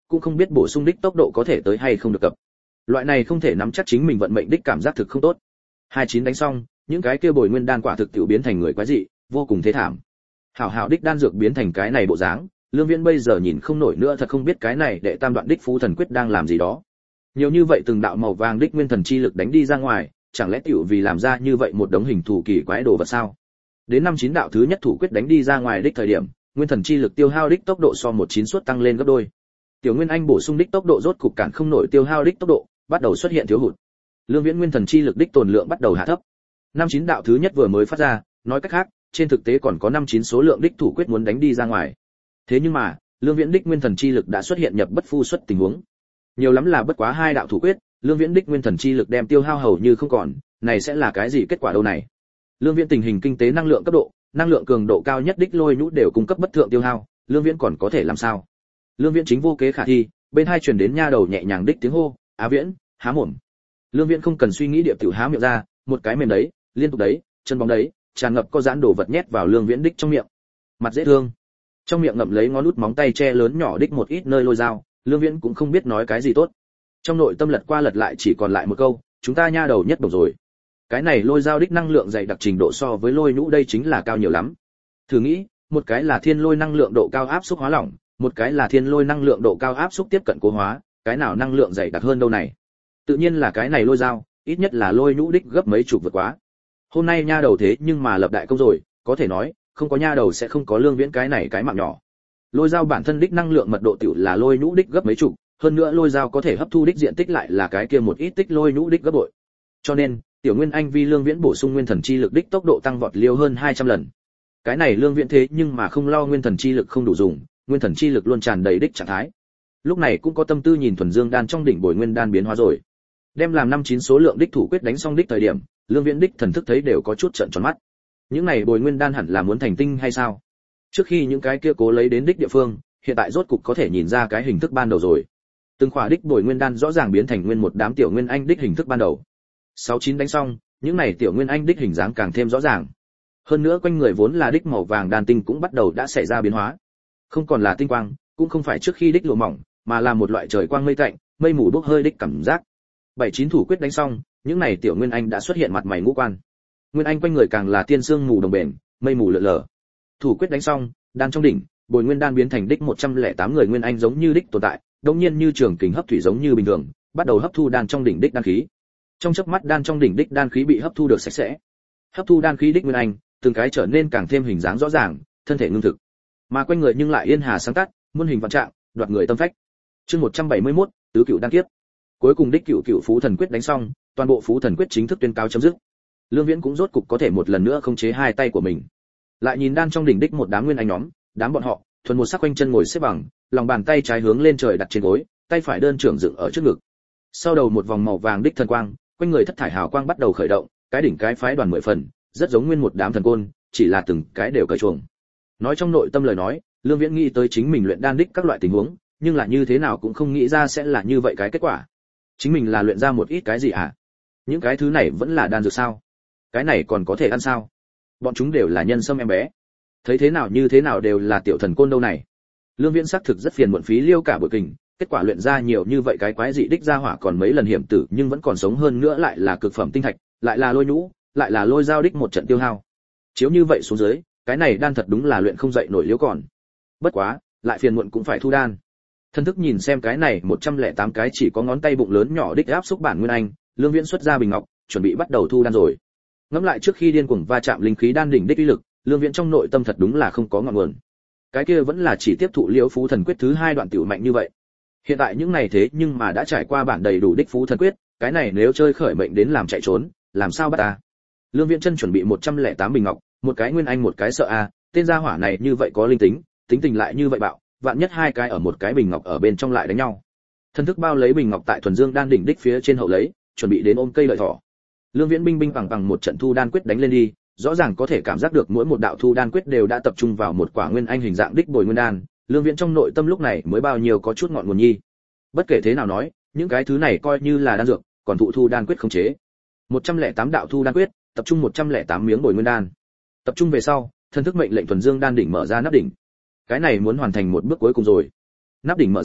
cũng không biết bổ sung đích tốc độ có thể tới hay không được cập. Loại này không thể nắm chắc chính mình vận mệnh đích cảm giác thực không tốt. hai mươi chín đánh xong, những cái kia bồi nguyên đan quả thực tiểu biến thành người quái dị, vô cùng thế thảm. Hảo hảo đích đan dược biến thành cái này bộ dáng, Lương Viễn bây giờ nhìn không nổi nữa, thật không biết cái này đệ tam đoạn đích phú thần quyết đang làm gì đó. Nhiều như vậy từng đạo màu vàng đích nguyên thần chi lực đánh đi ra ngoài, chẳng lẽ tiểu vì làm ra như vậy một đống hình thù kỳ quái đồ vật sao? Đến năm chín đạo thứ nhất thủ quyết đánh đi ra ngoài đích thời điểm, nguyên thần chi lực tiêu hao đích tốc độ so một chín suất tăng lên gấp đôi. Tiểu Nguyên Anh bổ sung đích tốc độ rốt cục cản không nổi tiêu hao đích tốc độ, bắt đầu xuất hiện thiếu hụt. Lương Viễn nguyên thần chi lực đích tồn lượng bắt đầu hạ thấp. Năm chín đạo thứ nhất vừa mới phát ra, nói cách khác, trên thực tế còn có năm chín số lượng đích thủ quyết muốn đánh đi ra ngoài. Thế nhưng mà, Lương Viễn đích nguyên thần chi lực đã xuất hiện nhập bất phu xuất tình huống. Nhiều lắm là bất quá hai đạo thủ quyết, Lương Viễn đích nguyên thần chi lực đem tiêu hao hầu như không còn, này sẽ là cái gì kết quả đâu này? Lương Viễn tình hình kinh tế năng lượng cấp độ, năng lượng cường độ cao nhất đích lôi nhũ đều cung cấp bất thượng tiêu hao, Lương Viễn còn có thể làm sao? Lương Viễn chính vô kế khả thi, bên hai truyền đến nha đầu nhẹ nhàng đích tiếng hô, "Á Viễn, há mồm." Lương Viễn không cần suy nghĩ điệp tiểu há miệng ra, một cái mềm đấy, liên tục đấy, chân bóng đấy, tràn ngập có giãn đồ vật nhét vào Lương Viễn đích trong miệng. Mặt dễ thương. Trong miệng ngậm lấy ngón út móng tay che lớn nhỏ đích một ít nơi lôi dao, Lương Viễn cũng không biết nói cái gì tốt. Trong nội tâm lật qua lật lại chỉ còn lại một câu, chúng ta nha đầu nhất đồng rồi. Cái này lôi dao đích năng lượng dày đặc trình độ so với lôi nhũ đây chính là cao nhiều lắm. Thử nghĩ, một cái là thiên lôi năng lượng độ cao áp xúc hóa lỏng, một cái là thiên lôi năng lượng độ cao áp xúc tiếp cận cố hóa, cái nào năng lượng dày đặc hơn đâu này? Tự nhiên là cái này lôi dao, ít nhất là lôi nhũ đích gấp mấy chục vượt quá. Hôm nay nha đầu thế nhưng mà lập đại công rồi, có thể nói, không có nha đầu sẽ không có Lương Viễn cái này cái mạng nhỏ. Lôi dao bản thân đích năng lượng mật độ tiểu là lôi nhũ đích gấp mấy chục, hơn nữa lôi dao có thể hấp thu đích diện tích lại là cái kia một ít tích lôi nhũ đích gấp bội. Cho nên, tiểu Nguyên Anh vi Lương Viễn bổ sung nguyên thần chi lực đích tốc độ tăng vọt liêu hơn hai trăm lần. Cái này Lương Viễn thế nhưng mà không lo nguyên thần chi lực không đủ dùng, nguyên thần chi lực luôn tràn đầy đích trạng thái. Lúc này cũng có tâm tư nhìn thuần dương đan trong đỉnh bồi nguyên đan biến hóa rồi. Đem làm năm chín số lượng đích thủ quyết đánh xong đích thời điểm, Lương Viễn đích thần thức thấy đều có chút trợn tròn mắt. Những này bồi nguyên đan hẳn là muốn thành tinh hay sao? Trước khi những cái kia cố lấy đến đích địa phương, hiện tại rốt cục có thể nhìn ra cái hình thức ban đầu rồi. Từng khỏa đích bồi nguyên đan rõ ràng biến thành nguyên một đám tiểu nguyên anh đích hình thức ban đầu. sáu chín đánh xong, những này tiểu nguyên anh đích hình dáng càng thêm rõ ràng. Hơn nữa quanh người vốn là đích màu vàng đan tinh cũng bắt đầu đã xảy ra biến hóa. Không còn là tinh quang, cũng không phải trước khi đích lụa mỏng, mà là một loại trời quang mây tạnh, mây mù bốc hơi đích cảm giác. bảy chín thủ quyết đánh xong, những này tiểu nguyên anh đã xuất hiện mặt mày ngũ quan. Nguyên anh quanh người càng là tiên sương mù đồng bền, mây mù lờ lờ. Thủ quyết đánh xong, đan trong đỉnh, bồi nguyên đan biến thành đích một trăm lẻ tám người nguyên anh giống như đích tồn tại, đương nhiên như trường kình hấp thủy giống như bình thường, bắt đầu hấp thu đan trong đỉnh đích đan khí. Trong chớp mắt đan trong đỉnh đích đan khí bị hấp thu được sạch sẽ. Hấp thu đan khí đích nguyên anh, từng cái trở nên càng thêm hình dáng rõ ràng, thân thể ngưng thực. Mà quanh người nhưng lại yên hà sáng tắt, muôn hình vạn trạng, đoạt người tâm phách. Chương một trăm bảy mươi mốt, tứ cửu đan kiếp. Cuối cùng đích cửu cửu phú thần quyết đánh xong, toàn bộ phú thần quyết chính thức tuyên cáo chấm dứt. Lương Viễn cũng rốt cục có thể một lần nữa khống chế hai tay của mình. Lại nhìn đan trong đỉnh đích một đám nguyên anh nhóm, đám bọn họ, thuần một sắc quanh chân ngồi xếp bằng, lòng bàn tay trái hướng lên trời đặt trên gối, tay phải đơn trưởng dựng ở trước ngực. Sau đầu một vòng màu vàng đích thần quang, quanh người thất thải hào quang bắt đầu khởi động, cái đỉnh cái phái đoàn mười phần, rất giống nguyên một đám thần côn, chỉ là từng cái đều cởi chuồng. Nói trong nội tâm lời nói, Lương Viễn nghĩ tới chính mình luyện đan đích các loại tình huống, nhưng là như thế nào cũng không nghĩ ra sẽ là như vậy cái kết quả. Chính mình là luyện ra một ít cái gì à? Những cái thứ này vẫn là đan dược sao? Cái này còn có thể ăn sao? Bọn chúng đều là nhân sâm em bé. Thấy thế nào như thế nào đều là tiểu thần côn đâu này. Lương Viễn xác thực rất phiền muộn phí liêu cả buổi kình, kết quả luyện ra nhiều như vậy cái quái dị đích ra hỏa còn mấy lần hiểm tử nhưng vẫn còn sống hơn nữa lại là cực phẩm tinh thạch, lại là lôi nhũ, lại là lôi dao đích một trận tiêu hao. Chiếu như vậy xuống dưới, cái này đan thật đúng là luyện không dậy nổi liếu còn. Bất quá, lại phiền muộn cũng phải thu đan. Thân thức nhìn xem cái này một trăm lẻ tám cái chỉ có ngón tay bụng lớn nhỏ đích áp xúc bản nguyên anh, Lương Viễn xuất ra bình ngọc, chuẩn bị bắt đầu thu đan rồi. Ngẫm lại trước khi điên cuồng va chạm linh khí đan đỉnh đích uy lực, Lương Viễn trong nội tâm thật đúng là không có ngọn nguồn. Cái kia vẫn là chỉ tiếp thụ liễu phú thần quyết thứ hai đoạn tiểu mạnh như vậy. Hiện tại những này thế nhưng mà đã trải qua bản đầy đủ đích phú thần quyết, cái này nếu chơi khởi mệnh đến làm chạy trốn, làm sao bắt ta? Lương Viễn chân chuẩn bị một trăm lẻ tám bình ngọc, một cái nguyên anh một cái sợ a, tên gia hỏa này như vậy có linh tính, tính tình lại như vậy bạo, vạn nhất hai cái ở một cái bình ngọc ở bên trong lại đánh nhau. Thân thức bao lấy bình ngọc tại thuần dương đan đỉnh đích phía trên hậu lấy, chuẩn bị đến ôm cây lợi thỏ. Lương Viễn binh binh bằng bằng một trận thu đan quyết đánh lên đi, rõ ràng có thể cảm giác được mỗi một đạo thu đan quyết đều đã tập trung vào một quả nguyên anh hình dạng đích bồi nguyên đan, Lương Viễn trong nội tâm lúc này mới bao nhiêu có chút ngọn nguồn nhi. Bất kể thế nào nói, những cái thứ này coi như là đan dược, còn thụ thu đan quyết không chế. một trăm lẻ tám đạo thu đan quyết, tập trung một trăm lẻ tám miếng bồi nguyên đan. Tập trung về sau, thân thức mệnh lệnh thuần dương đan đỉnh mở ra nắp đỉnh. Cái này muốn hoàn thành một bước cuối cùng rồi. Nắp đỉnh mở ra,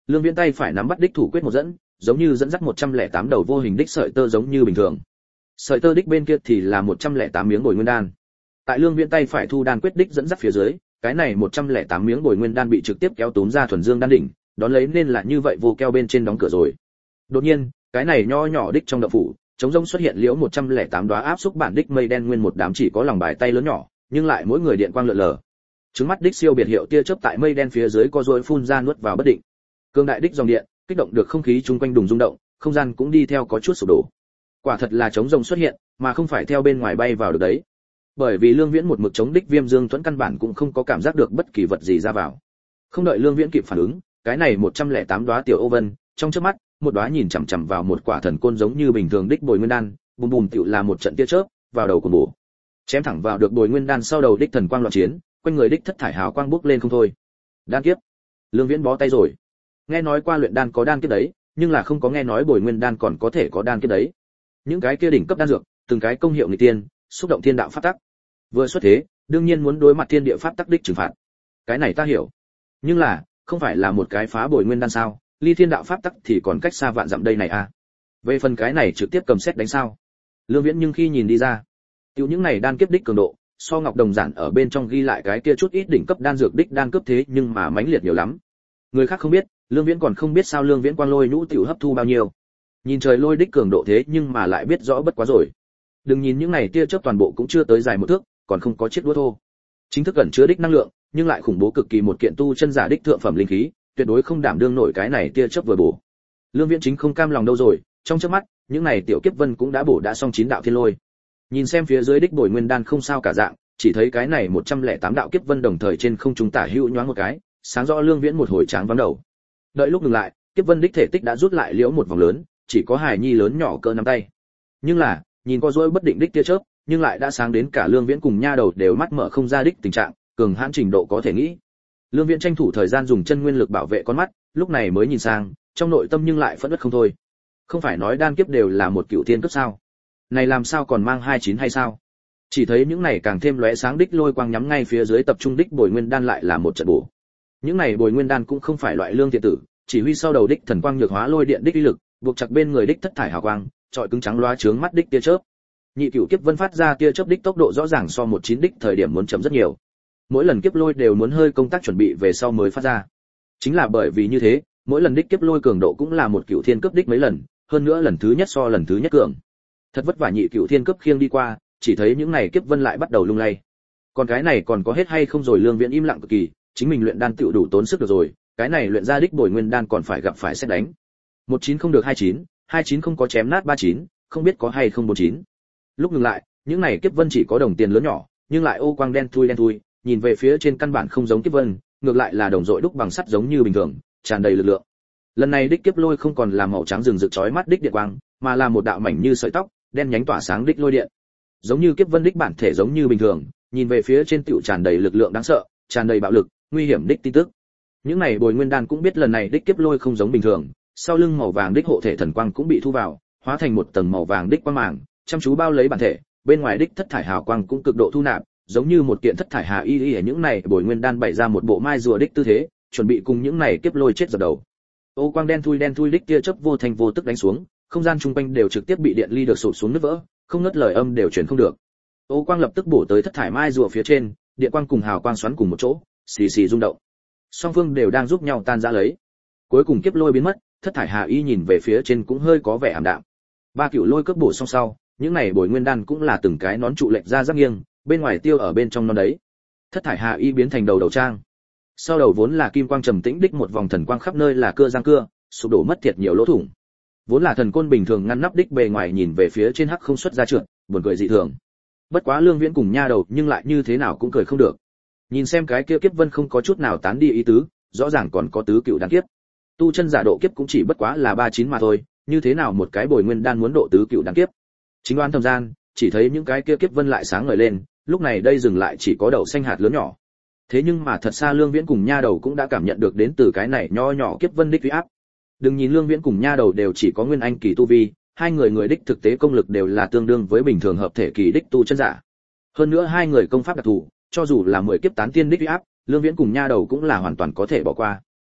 Lương Viễn tay phải nắm bắt đích thủ quyết một dẫn, giống như dẫn dắt một trăm lẻ tám đầu vô hình đích sợi tơ giống như bình thường. Sợi tơ đích bên kia thì là một trăm lẻ tám miếng bồi nguyên đan. Tại Lương Viễn tay phải thu đan quyết đích dẫn dắt phía dưới, cái này một trăm lẻ tám miếng bồi nguyên đan bị trực tiếp kéo túm ra thuần dương đan đỉnh, đón lấy nên là như vậy vô keo bên trên đóng cửa rồi. Đột nhiên, cái này nho nhỏ đích trong động phủ, trống rỗng xuất hiện liễu một trăm lẻ tám đóa áp xúc bản đích mây đen nguyên một đám chỉ có lòng bài tay lớn nhỏ, nhưng lại mỗi người điện quang lượn lờ. Trứng mắt đích siêu biệt hiệu tia chớp tại mây đen phía dưới co duỗi phun ra nuốt vào bất định. Cương đại đích dòng điện, kích động được không khí chung quanh đùng rung động, không gian cũng đi theo có chút sụp đổ. Quả thật là trống rỗng xuất hiện, mà không phải theo bên ngoài bay vào được đấy. Bởi vì Lương Viễn một mực chống đích Viêm Dương Thuẫn căn bản cũng không có cảm giác được bất kỳ vật gì ra vào. Không đợi Lương Viễn kịp phản ứng, cái này một trăm lẻ tám đóa tiểu ô vân, trong chớp mắt, một đóa nhìn chằm chằm vào một quả thần côn giống như bình thường đích bồi nguyên đan, bùm bùm tựu là một trận tia chớp, vào đầu của bổ. Chém thẳng vào được bồi nguyên đan sau đầu đích thần quang loạn chiến, quanh người đích thất thải hào quang bốc lên không thôi. Đan kiếp. Lương Viễn bó tay rồi. Nghe nói qua luyện đan có đan kiếp đấy, nhưng là không có nghe nói bồi nguyên đan còn có thể có đan kiếp đấy. Những cái kia đỉnh cấp đan dược, từng cái công hiệu nghịch tiên, xúc động thiên đạo pháp tắc. Vừa xuất thế, đương nhiên muốn đối mặt thiên địa pháp tắc đích trừng phạt. Cái này ta hiểu. Nhưng là, không phải là một cái phá bồi nguyên đan sao? Ly thiên đạo pháp tắc thì còn cách xa vạn dặm đây này à? Về phần cái này trực tiếp cầm xét đánh sao? Lương Viễn nhưng khi nhìn đi ra, tiêu những này đan kiếp đích cường độ, so ngọc đồng giản ở bên trong ghi lại cái kia chút ít đỉnh cấp đan dược đích đan cấp thế nhưng mà mãnh liệt nhiều lắm. Người khác không biết, Lương Viễn còn không biết sao Lương Viễn quang lôi nhũ tiểu hấp thu bao nhiêu. Nhìn trời lôi đích cường độ thế nhưng mà lại biết rõ bất quá rồi. Đừng nhìn những này tia chớp toàn bộ cũng chưa tới dài một thước, còn không có chiếc đũa thô. Chính thức cẩn chứa đích năng lượng, nhưng lại khủng bố cực kỳ một kiện tu chân giả đích thượng phẩm linh khí, tuyệt đối không đảm đương nổi cái này tia chớp vừa bổ. Lương Viễn chính không cam lòng đâu rồi, trong chớp mắt, những này tiểu kiếp vân cũng đã bổ đã xong chín đạo thiên lôi. Nhìn xem phía dưới đích bồi nguyên đan không sao cả dạng, chỉ thấy cái này một trăm lẻ tám đạo kiếp vân đồng thời trên không trung tả hữu nhoáng một cái, sáng rõ Lương Viễn một hồi tráng vắng đầu. Đợi lúc ngừng lại, kiếp vân đích thể tích đã rút lại liễu một vòng lớn, chỉ có hài nhi lớn nhỏ cỡ nắm tay. Nhưng là, nhìn co duỗi bất định đích tia chớp, nhưng lại đã sáng đến cả Lương Viễn cùng nha đầu đều mắt mở không ra đích tình trạng, cường hãn trình độ có thể nghĩ. Lương Viễn tranh thủ thời gian dùng chân nguyên lực bảo vệ con mắt, lúc này mới nhìn sang, trong nội tâm nhưng lại phẫn uất không thôi. Không phải nói đan kiếp đều là một cựu thiên cấp sao? Này làm sao còn mang hai chín hay sao? Chỉ thấy những này càng thêm lóe sáng đích lôi quang nhắm ngay phía dưới tập trung đích bồi nguyên đan lại là một trận bổ. Những này bồi nguyên đan cũng không phải loại lương thiện tử, chỉ huy sau đầu đích thần quang nhược hóa lôi điện đích uy lực, buộc chặt bên người đích thất thải hào quang, trọi cứng trắng loá trướng mắt đích tia chớp. Nhị cửu kiếp vân phát ra tia chớp đích tốc độ rõ ràng so một chín đích thời điểm muốn chậm rất nhiều. Mỗi lần kiếp lôi đều muốn hơi công tác chuẩn bị về sau mới phát ra. Chính là bởi vì như thế, mỗi lần đích kiếp lôi cường độ cũng là một cửu thiên cấp đích mấy lần, hơn nữa lần thứ nhất so lần thứ nhất cường. Thật vất vả nhị cửu thiên cấp khiêng đi qua, chỉ thấy những này kiếp vân lại bắt đầu lung lay. Còn cái này còn có hết hay không rồi? Lương Viễn im lặng cực kỳ, chính mình luyện đan tựu đủ tốn sức được rồi, cái này luyện ra đích bồi nguyên đan còn phải gặp phải xét đánh. một chín không được hai chín, hai chín không có chém nát ba chín, không biết có hay không bốn chín. Lúc ngừng lại, những này kiếp vân chỉ có đồng tiền lớn nhỏ, nhưng lại ô quang đen thui đen thui, nhìn về phía trên căn bản không giống kiếp vân, ngược lại là đồng dội đúc bằng sắt giống như bình thường, tràn đầy lực lượng. Lần này đích kiếp lôi không còn là màu trắng rừng rực chói mắt đích điện quang, mà là một đạo mảnh như sợi tóc, đen nhánh tỏa sáng đích lôi điện. Giống như kiếp vân đích bản thể giống như bình thường, nhìn về phía trên tựu tràn đầy lực lượng đáng sợ, tràn đầy bạo lực, nguy hiểm đích tin tức. Những này bồi nguyên đan cũng biết lần này đích kiếp lôi không giống bình thường, sau lưng màu vàng đích hộ thể thần quang cũng bị thu vào, hóa thành một tầng màu vàng đích quang màng, chăm chú bao lấy bản thể, bên ngoài đích thất thải hào quang cũng cực độ thu nạp, giống như một kiện thất thải hà y y ở những này bồi nguyên đan bày ra một bộ mai rùa đích tư thế, chuẩn bị cùng những này kiếp lôi chết dập đầu. Ô quang đen thui đen thui đích tia chớp vô thành vô tức đánh xuống, không gian chung quanh đều trực tiếp bị điện ly được sụp xuống nứt vỡ, không ngớt lời âm đều truyền không được. Ô quang lập tức bổ tới thất thải mai rùa phía trên, điện quang cùng hào quang xoắn cùng một chỗ, xì xì rung động. Song phương đều đang giúp nhau tan rã lấy. Cuối cùng kiếp lôi biến mất, thất thải hà y nhìn về phía trên cũng hơi có vẻ ảm đạm. Ba cựu lôi cướp bổ xong sau, những này bồi nguyên đan cũng là từng cái nón trụ lệch ra rắc nghiêng, bên ngoài tiêu ở bên trong non đấy. Thất thải hà y biến thành đầu đầu trang. Sau đầu vốn là kim quang trầm tĩnh đích một vòng thần quang khắp nơi là cưa răng cưa, sụp đổ mất thiệt nhiều lỗ thủng. Vốn là thần côn bình thường ngăn nắp đích bề ngoài nhìn về phía trên hắc không xuất ra trượt, buồn cười dị thường. Bất quá Lương Viễn cùng nha đầu nhưng lại như thế nào cũng cười không được. Nhìn xem cái kia kiếp vân không có chút nào tán đi ý tứ, rõ ràng còn có tứ cựu đan kiếp. Tu chân giả độ kiếp cũng chỉ bất quá là ba chín mà thôi, như thế nào một cái bồi nguyên đan muốn độ tứ cựu đan kiếp. Chính đoán thầm gian, chỉ thấy những cái kia kiếp vân lại sáng ngời lên, lúc này đây dừng lại chỉ có đậu xanh hạt lớn nhỏ. Thế nhưng mà thật xa Lương Viễn cùng nha đầu cũng đã cảm nhận được đến từ cái này nho nhỏ kiếp vân đích uy áp. Đừng nhìn Lương Viễn cùng nha đầu đều chỉ có nguyên anh kỳ tu vi, hai người người đích thực tế công lực đều là tương đương với bình thường hợp thể kỳ đích tu chân giả. Hơn nữa hai người công pháp đặc thù, cho dù là mười kiếp tán tiên đích uy áp, Lương Viễn cùng nha đầu cũng là hoàn toàn có thể bỏ qua.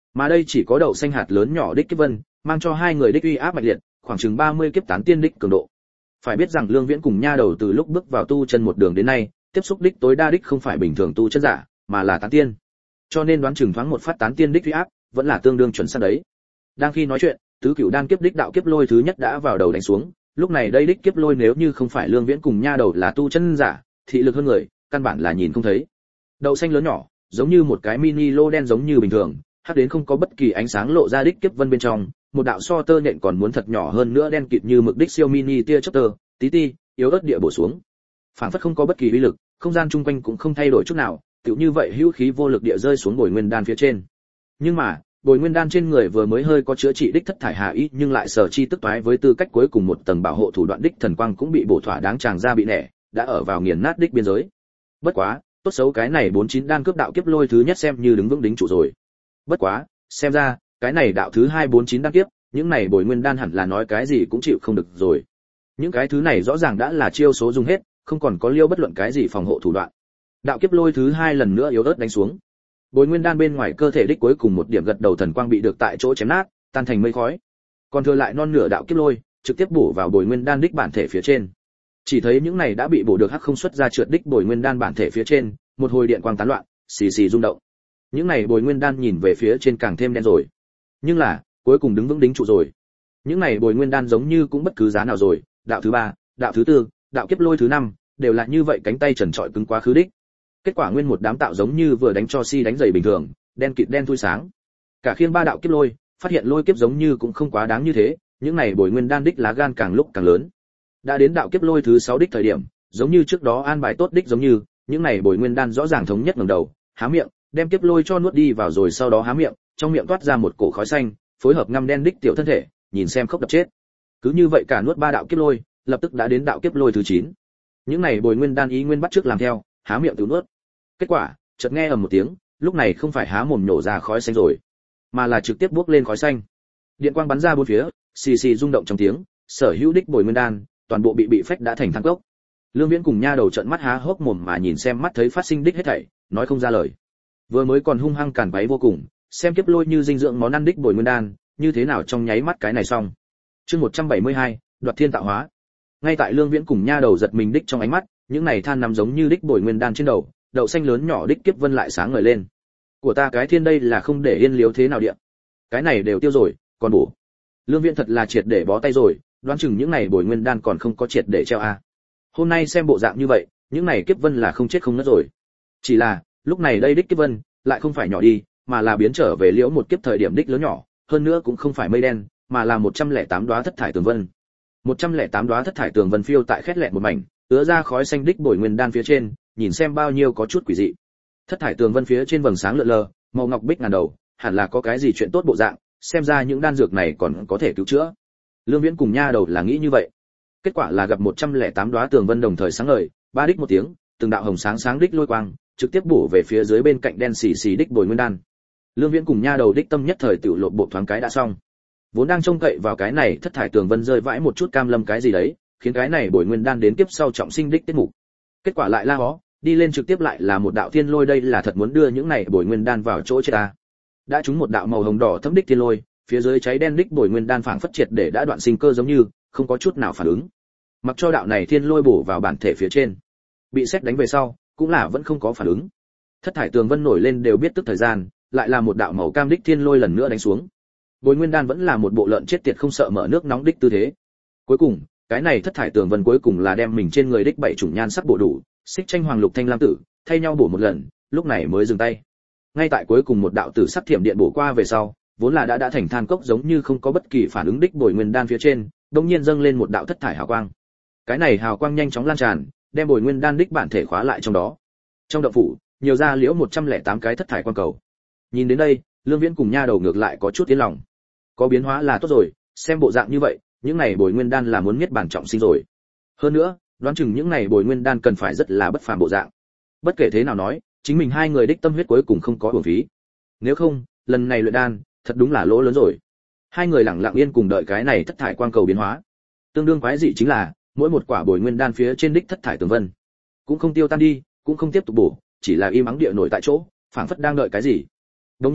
Mà đây chỉ có đậu xanh hạt lớn nhỏ đích kiếp vân, mang cho hai người đích uy áp mạnh liệt, khoảng chừng ba mươi kiếp tán tiên đích cường độ. Phải biết rằng Lương Viễn cùng Nha Đầu từ lúc bước vào tu chân một đường đến nay, tiếp xúc đích tối đa đích không phải bình thường tu chân giả, mà là tán tiên. Cho nên đoán chừng thoáng một phát tán tiên đích uy áp, vẫn là tương đương chuẩn xác đấy. Đang khi nói chuyện, tứ cửu đan kiếp đích đạo kiếp lôi thứ nhất đã vào đầu đánh xuống, lúc này đây đích kiếp lôi nếu như không phải Lương Viễn cùng Nha Đầu là tu chân giả, thị lực hơn người, căn bản là nhìn không thấy. Đậu xanh lớn nhỏ, giống như một cái mini lô đen giống như bình thường, hắc đến không có bất kỳ ánh sáng lộ ra đích kiếp vân bên trong, một đạo so tơ nện còn muốn thật nhỏ hơn nữa đen kịt như mực đích siêu mini tia chớp tơ, tí ti, yếu ớt địa bổ xuống. Phản phất không có bất kỳ uy lực, không gian chung quanh cũng không thay đổi chút nào, tựu như vậy hữu khí vô lực địa rơi xuống bồi nguyên đan phía trên. Nhưng mà, bồi nguyên đan trên người vừa mới hơi có chữa trị đích thất thải hà ý, nhưng lại sở chi tức toái với tư cách cuối cùng một tầng bảo hộ thủ đoạn đích thần quang cũng bị bổ thỏa đáng tràng ra bị nẻ, đã ở vào nghiền nát đích biên giới. Bất quá, tốt xấu cái này bốn chín đan cướp đạo kiếp lôi thứ nhất xem như đứng vững đính trụ rồi. Bất quá, xem ra, cái này đạo thứ hai bốn chín đan kiếp, những này bồi nguyên đan hẳn là nói cái gì cũng chịu không được rồi. Những cái thứ này rõ ràng đã là chiêu số dùng hết, không còn có liêu bất luận cái gì phòng hộ thủ đoạn. Đạo kiếp lôi thứ hai lần nữa yếu ớt đánh xuống. Bồi nguyên đan bên ngoài cơ thể đích cuối cùng một điểm gật đầu thần quang bị được tại chỗ chém nát, tan thành mây khói. Còn thừa lại non nửa đạo kiếp lôi, trực tiếp bổ vào bồi nguyên đan đích bản thể phía trên. Chỉ thấy những này đã bị bổ được hắc không xuất ra trượt đích bồi nguyên đan bản thể phía trên, một hồi điện quang tán loạn, xì xì rung động. Những này bồi nguyên đan nhìn về phía trên càng thêm đen rồi. Nhưng là, cuối cùng đứng vững đính trụ rồi. Những này bồi nguyên đan giống như cũng bất cứ giá nào rồi, đạo thứ ba, đạo thứ tư, đạo kiếp lôi thứ năm, đều là như vậy cánh tay trần trọi cứng quá khứ đích. Kết quả nguyên một đám tạo giống như vừa đánh cho si đánh giày bình thường, đen kịt đen thui sáng. Cả khiên ba đạo kiếp lôi, phát hiện lôi kiếp giống như cũng không quá đáng như thế, những này bồi nguyên đan đích lá gan càng lúc càng lớn. Đã đến đạo kiếp lôi thứ sáu đích thời điểm, giống như trước đó an bài tốt đích giống như, những này bồi nguyên đan rõ ràng thống nhất ngẩng đầu, há miệng, đem kiếp lôi cho nuốt đi vào rồi sau đó há miệng, trong miệng toát ra một cổ khói xanh, phối hợp ngăm đen đích tiểu thân thể, nhìn xem khốc đập chết. Cứ như vậy cả nuốt ba đạo kiếp lôi, lập tức đã đến đạo kiếp lôi thứ chín. Những này bồi nguyên đan ý nguyên bắt trước làm theo, há miệng tự nuốt. Kết quả, chợt nghe ầm một tiếng, lúc này không phải há mồm nhổ ra khói xanh rồi, mà là trực tiếp bốc lên khói xanh. Điện quang bắn ra bốn phía, xì xì rung động trong tiếng, sở hữu đích bồi nguyên đan, toàn bộ bị bị phách đã thành than cốc. Lương Viễn cùng Nha Đầu trợn mắt há hốc mồm mà nhìn xem mắt thấy phát sinh đích hết thảy, nói không ra lời. Vừa mới còn hung hăng càn váy vô cùng, xem kiếp lôi như dinh dưỡng món ăn đích bồi nguyên đan, như thế nào trong nháy mắt cái này xong. Chương một trăm bảy mươi hai, đoạt thiên tạo hóa. Ngay tại Lương Viễn cùng Nha Đầu giật mình đích trong ánh mắt, những này than nằm giống như đích bồi nguyên đan trên đầu, đậu xanh lớn nhỏ đích kiếp vân lại sáng ngời lên. Của ta cái thiên đây là không để yên liếu thế nào địa. Cái này đều tiêu rồi, còn bổ. Lương Viễn thật là triệt để bó tay rồi, đoán chừng những này bồi nguyên đan còn không có triệt để treo a. À. Hôm nay xem bộ dạng như vậy, những này kiếp vân là không chết không ngất rồi. Chỉ là, lúc này đây đích kiếp vân lại không phải nhỏ đi, mà là biến trở về liễu một kiếp thời điểm đích lớn nhỏ, hơn nữa cũng không phải mây đen, mà là một trăm lẻ tám đóa thất thải tường vân. một trăm lẻ tám đóa thất thải tường vân phiêu tại khét lẹn một mảnh, ứa ra khói xanh đích bồi nguyên đan phía trên, nhìn xem bao nhiêu có chút quỷ dị. Thất thải tường vân phía trên vầng sáng lượn lờ, màu ngọc bích ngàn đầu, hẳn là có cái gì chuyện tốt bộ dạng, xem ra những đan dược này còn có thể cứu chữa. Lương Viễn cùng Nha Đầu là nghĩ như vậy. Kết quả là gặp một trăm lẻ tám đóa tường vân đồng thời sáng ngời, ba đích một tiếng, từng đạo hồng sáng sáng đích lôi quang, trực tiếp bổ về phía dưới bên cạnh đen xì xì đích bồi nguyên đan. Lương Viễn cùng Nha Đầu đích tâm nhất thời tiểu lộp bộ thoáng cái đã xong. Vốn đang trông cậy vào cái này thất thải tường vân rơi vãi một chút cam lâm cái gì đấy, khiến cái này bồi nguyên đan đến kiếp sau trọng sinh đích tiết mục. Kết quả lại la hó, đi lên trực tiếp lại là một đạo thiên lôi, đây là thật muốn đưa những này bồi nguyên đan vào chỗ chết ta. Đã trúng một đạo màu hồng đỏ thấm đích thiên lôi, phía dưới cháy đen đích bồi nguyên đan phảng phất triệt để đã đoạn sinh cơ giống như, không có chút nào phản ứng. Mặc cho đạo này thiên lôi bổ vào bản thể phía trên, bị sét đánh về sau, cũng là vẫn không có phản ứng. Thất thải tường vân nổi lên đều biết tức thời gian, lại là một đạo màu cam đích thiên lôi lần nữa đánh xuống. Bồi nguyên đan vẫn là một bộ lợn chết tiệt không sợ mở nước nóng đích tư thế. Cuối cùng, cái này thất thải tường vân cuối cùng là đem mình trên người đích bảy chủng nhan sắc bổ đủ, xích tranh hoàng lục thanh lam tử, thay nhau bổ một lần, lúc này mới dừng tay. Ngay tại cuối cùng một đạo tử sắc thiểm điện bổ qua về sau, vốn là đã đã thành than cốc giống như không có bất kỳ phản ứng đích bồi nguyên đan phía trên, đột nhiên dâng lên một đạo thất thải hào quang. Cái này hào quang nhanh chóng lan tràn, đem bồi nguyên đan đích bản thể khóa lại trong đó. Trong động phủ, nhiều ra liễu một trăm lẻ tám cái thất thải quang cầu. Nhìn đến đây, Lương Viễn cùng Nha Đầu ngược lại có chút yên lòng. Có biến hóa là tốt rồi, xem bộ dạng như vậy, những này bồi nguyên đan là muốn miết bản trọng sinh rồi. Hơn nữa, đoán chừng những này bồi nguyên đan cần phải rất là bất phàm bộ dạng. Bất kể thế nào nói, chính mình hai người đích tâm huyết cuối cùng không có uổng phí. Nếu không, lần này luyện đan, thật đúng là lỗ lớn rồi. Hai người lặng lặng yên cùng đợi cái này thất thải quang cầu biến hóa. Tương đương quái dị chính là, mỗi một quả bồi nguyên đan phía trên đích thất thải tường vân, cũng không tiêu tan đi, cũng không tiếp tục bổ, chỉ là im ắng địa nổi tại chỗ, phảng phất đang đợi cái gì. Đương nhiên,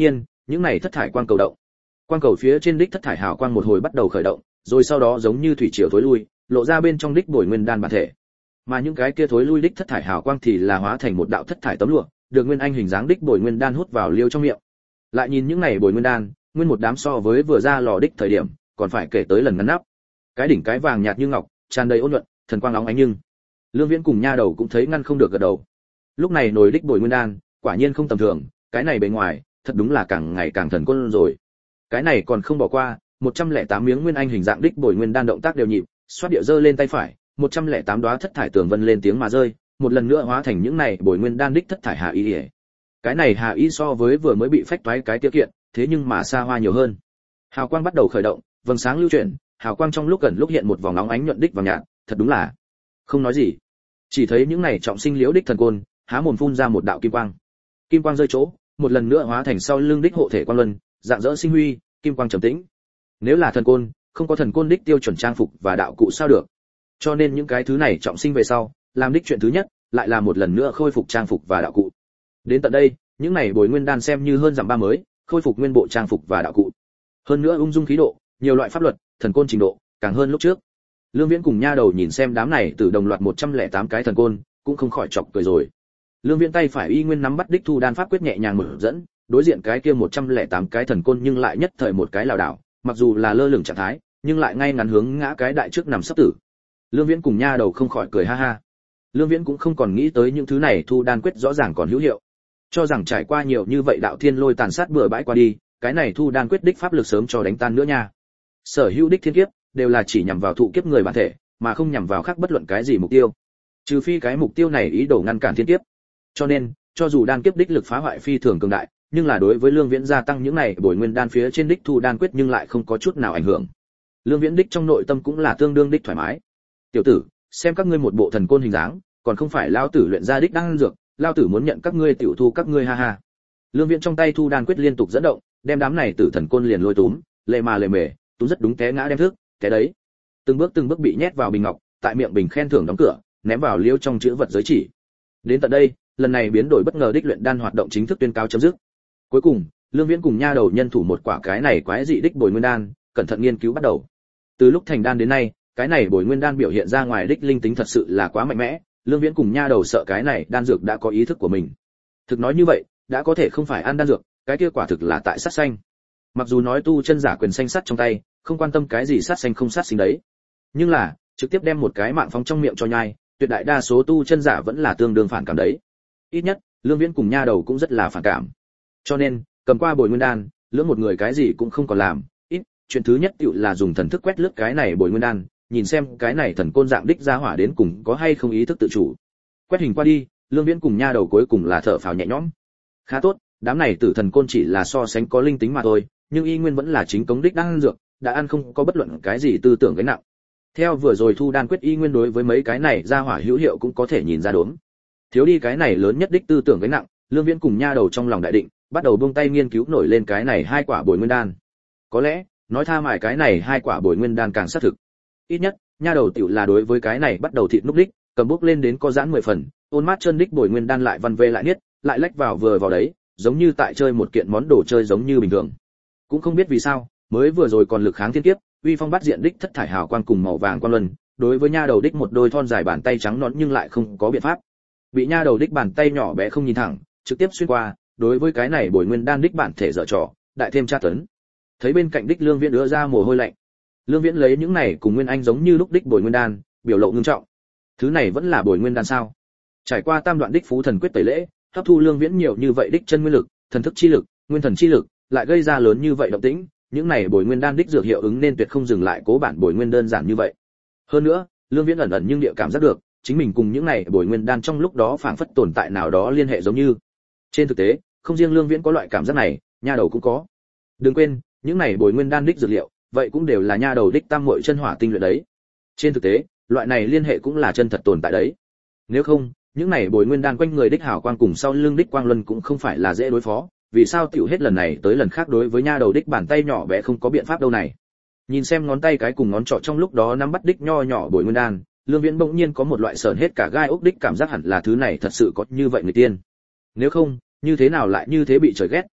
những này thất thải quang cầu động. Quang cầu phía trên đích thất thải hào quang một hồi bắt đầu khởi động, rồi sau đó giống như thủy triều thối lui, lộ ra bên trong đích bồi nguyên đan bản thể. Mà những cái kia thối lui đích thất thải hào quang thì là hóa thành một đạo thất thải tấm lụa, được nguyên anh hình dáng đích bồi nguyên đan hút vào liêu trong miệng. Lại nhìn những này bồi nguyên đan, nguyên một đám so với vừa ra lò đích thời điểm, còn phải kể tới lần ngắn nắp. Cái đỉnh cái vàng nhạt như ngọc, tràn đầy ôn nhuận, thần quang óng ánh nhưng Lương Viễn cùng nha đầu cũng thấy ngăn không được gật đầu. Lúc này nồi đích bồi nguyên đan, quả nhiên không tầm thường, cái này bề ngoài, thật đúng là càng ngày càng thần quân rồi. Cái này còn không bỏ qua, một trăm lẻ tám miếng nguyên anh hình dạng đích bồi nguyên đan động tác đều nhịp, xoát điệu giơ lên tay phải, một trăm lẻ tám đóa thất thải tường vân lên tiếng mà rơi, một lần nữa hóa thành những này bồi nguyên đan đích thất thải hạ y. Cái này hạ y so với vừa mới bị phách toái cái tiêu kiện, thế nhưng mà xa hoa nhiều hơn. Hào quang bắt đầu khởi động, vầng sáng lưu chuyển, hào quang trong lúc gần lúc hiện một vòng nóng ánh nhuận đích vàng nhạt, thật đúng là không nói gì. Chỉ thấy những này trọng sinh liễu đích thần côn, há mồm phun ra một đạo kim quang. Kim quang rơi chỗ, một lần nữa hóa thành sau lưng đích hộ thể quang luân, dạng dỡ sinh huy, kim quang trầm tĩnh. Nếu là thần côn, không có thần côn đích tiêu chuẩn trang phục và đạo cụ sao được. Cho nên những cái thứ này trọng sinh về sau, làm đích chuyện thứ nhất, lại là một lần nữa khôi phục trang phục và đạo cụ. Đến tận đây, những này bồi nguyên đan xem như hơn dặm ba mới, khôi phục nguyên bộ trang phục và đạo cụ. Hơn nữa ung dung khí độ, nhiều loại pháp luật, thần côn trình độ, càng hơn lúc trước. Lương Viễn cùng nha đầu nhìn xem đám này từ đồng loạt một trăm lẻ tám cái thần côn, cũng không khỏi chọc cười rồi. Lương Viễn tay phải y nguyên nắm bắt đích thu đan pháp quyết nhẹ nhàng mở dẫn, đối diện cái kia một trăm lẻ tám cái thần côn nhưng lại nhất thời một cái lảo đảo, mặc dù là lơ lửng trạng thái, nhưng lại ngay ngắn hướng ngã cái đại trước nằm sắp tử. Lương Viễn cùng nha đầu không khỏi cười ha ha. Lương Viễn cũng không còn nghĩ tới những thứ này thu đan quyết rõ ràng còn hữu hiệu, cho rằng trải qua nhiều như vậy đạo thiên lôi tàn sát bừa bãi qua đi, cái này thu đan quyết đích pháp lực sớm cho đánh tan nữa nha. Sở hữu đích thiên kiếp đều là chỉ nhằm vào thụ kiếp người bản thể, mà không nhằm vào khác bất luận cái gì mục tiêu. Trừ phi cái mục tiêu này ý đồ ngăn cản thiên kiếp. Cho nên, cho dù đan kiếp đích lực phá hoại phi thường cường đại, nhưng là đối với Lương Viễn gia tăng những này bồi nguyên đan phía trên đích thu đan quyết nhưng lại không có chút nào ảnh hưởng. Lương Viễn đích trong nội tâm cũng là tương đương đích thoải mái. Tiểu tử, xem các ngươi một bộ thần côn hình dáng, còn không phải lao tử luyện ra đích đan dược, lao tử muốn nhận các ngươi tiểu thu các ngươi ha ha. Lương Viễn trong tay thu đan quyết liên tục dẫn động, đem đám này tử thần côn liền lôi túm, lệ mà lệ mề, túm rất đúng té ngã đem thức, cái đấy. Từng bước từng bước bị nhét vào bình ngọc, tại miệng bình khen thưởng đóng cửa, ném vào liêu trong chữ vật giới chỉ. Đến tận đây, lần này biến đổi bất ngờ đích luyện đan hoạt động chính thức tuyên cáo chấm dứt. Cuối cùng, Lương Viễn cùng nha đầu nhân thủ một quả cái này quái dị đích bồi nguyên đan, cẩn thận nghiên cứu bắt đầu. Từ lúc thành đan đến nay, cái này bồi nguyên đan biểu hiện ra ngoài đích linh tính thật sự là quá mạnh mẽ, Lương Viễn cùng nha đầu sợ cái này đan dược đã có ý thức của mình. Thực nói như vậy, đã có thể không phải ăn đan dược, cái kia quả thực là tại sát sanh. Mặc dù nói tu chân giả quyền sanh sát trong tay, không quan tâm cái gì sát sanh không sát sinh đấy, nhưng là trực tiếp đem một cái mạng phóng trong miệng cho nhai, tuyệt đại đa số tu chân giả vẫn là tương đương phản cảm đấy. Ít nhất, Lương Viễn cùng nha đầu cũng rất là phản cảm. Cho nên, cầm qua bồi nguyên đan, lưỡng một người cái gì cũng không còn làm, ít, chuyện thứ nhất tựu là dùng thần thức quét lướt cái này bồi nguyên đan, nhìn xem cái này thần côn dạng đích ra hỏa đến cùng có hay không ý thức tự chủ. Quét hình qua đi, Lương Viễn cùng nha đầu cuối cùng là thở phào nhẹ nhõm. Khá tốt, đám này tử thần côn chỉ là so sánh có linh tính mà thôi, nhưng y nguyên vẫn là chính cống đích đang ăn dược, đã ăn không có bất luận cái gì tư tưởng gánh nặng. Theo vừa rồi thu đan quyết y nguyên đối với mấy cái này ra hỏa hữu hiệu cũng có thể nhìn ra đốm. Thiếu đi cái này lớn nhất đích tư tưởng gánh nặng, Lương Viễn cùng nha đầu trong lòng đại định, bắt đầu buông tay nghiên cứu nổi lên cái này hai quả bồi nguyên đan. Có lẽ, nói tha mài cái này hai quả bồi nguyên đan càng xác thực. Ít nhất, nha đầu tiểu là đối với cái này bắt đầu thịt núc đích, cầm bút lên đến có giãn mười phần, ôn mát chân đích bồi nguyên đan lại văn vê lại niết, lại lách vào vừa vào đấy, giống như tại chơi một kiện món đồ chơi giống như bình thường. Cũng không biết vì sao, mới vừa rồi còn lực kháng thiên kiếp, uy phong bắt diện đích thất thải hào quang cùng màu vàng quang luân, đối với nha đầu đích một đôi thon dài bàn tay trắng nõn nhưng lại không có biện pháp. Bị nha đầu đích bàn tay nhỏ bé không nhìn thẳng, trực tiếp xuyên qua, đối với cái này bồi nguyên đan đích bản thể dở trò, đại thêm tra tấn. Thấy bên cạnh đích Lương Viễn đưa ra mồ hôi lạnh. Lương Viễn lấy những này cùng Nguyên Anh giống như lúc đích bồi nguyên đan, biểu lộ ngưng trọng. Thứ này vẫn là bồi nguyên đan sao? Trải qua tam đoạn đích phú thần quyết tẩy lễ, hấp thu Lương Viễn nhiều như vậy đích chân nguyên lực, thần thức chi lực, nguyên thần chi lực, lại gây ra lớn như vậy động tĩnh, những này bồi nguyên đan đích dược hiệu ứng nên tuyệt không dừng lại cố bản bồi nguyên đơn giản như vậy. Hơn nữa, Lương Viễn ẩn ẩn nhưng địa cảm giác được, chính mình cùng những này bồi nguyên đan trong lúc đó phảng phất tồn tại nào đó liên hệ giống như. Trên thực tế, không riêng Lương Viễn có loại cảm giác này, nha đầu cũng có. Đừng quên, những này bồi nguyên đan đích dược liệu, vậy cũng đều là nha đầu đích tam muội chân hỏa tinh luyện đấy. Trên thực tế, loại này liên hệ cũng là chân thật tồn tại đấy. Nếu không, những này bồi nguyên đan quanh người đích hảo quang cùng sau lưng đích quang luân cũng không phải là dễ đối phó, vì sao tiểu hết lần này tới lần khác đối với nha đầu đích bàn tay nhỏ bé không có biện pháp đâu này. Nhìn xem ngón tay cái cùng ngón trỏ trong lúc đó nắm bắt đích nho nhỏ bồi nguyên đan, Lương Viễn bỗng nhiên có một loại sờn hết cả gai ốc đích cảm giác hẳn là thứ này thật sự có như vậy người tiên. Nếu không, như thế nào lại như thế bị trời ghét,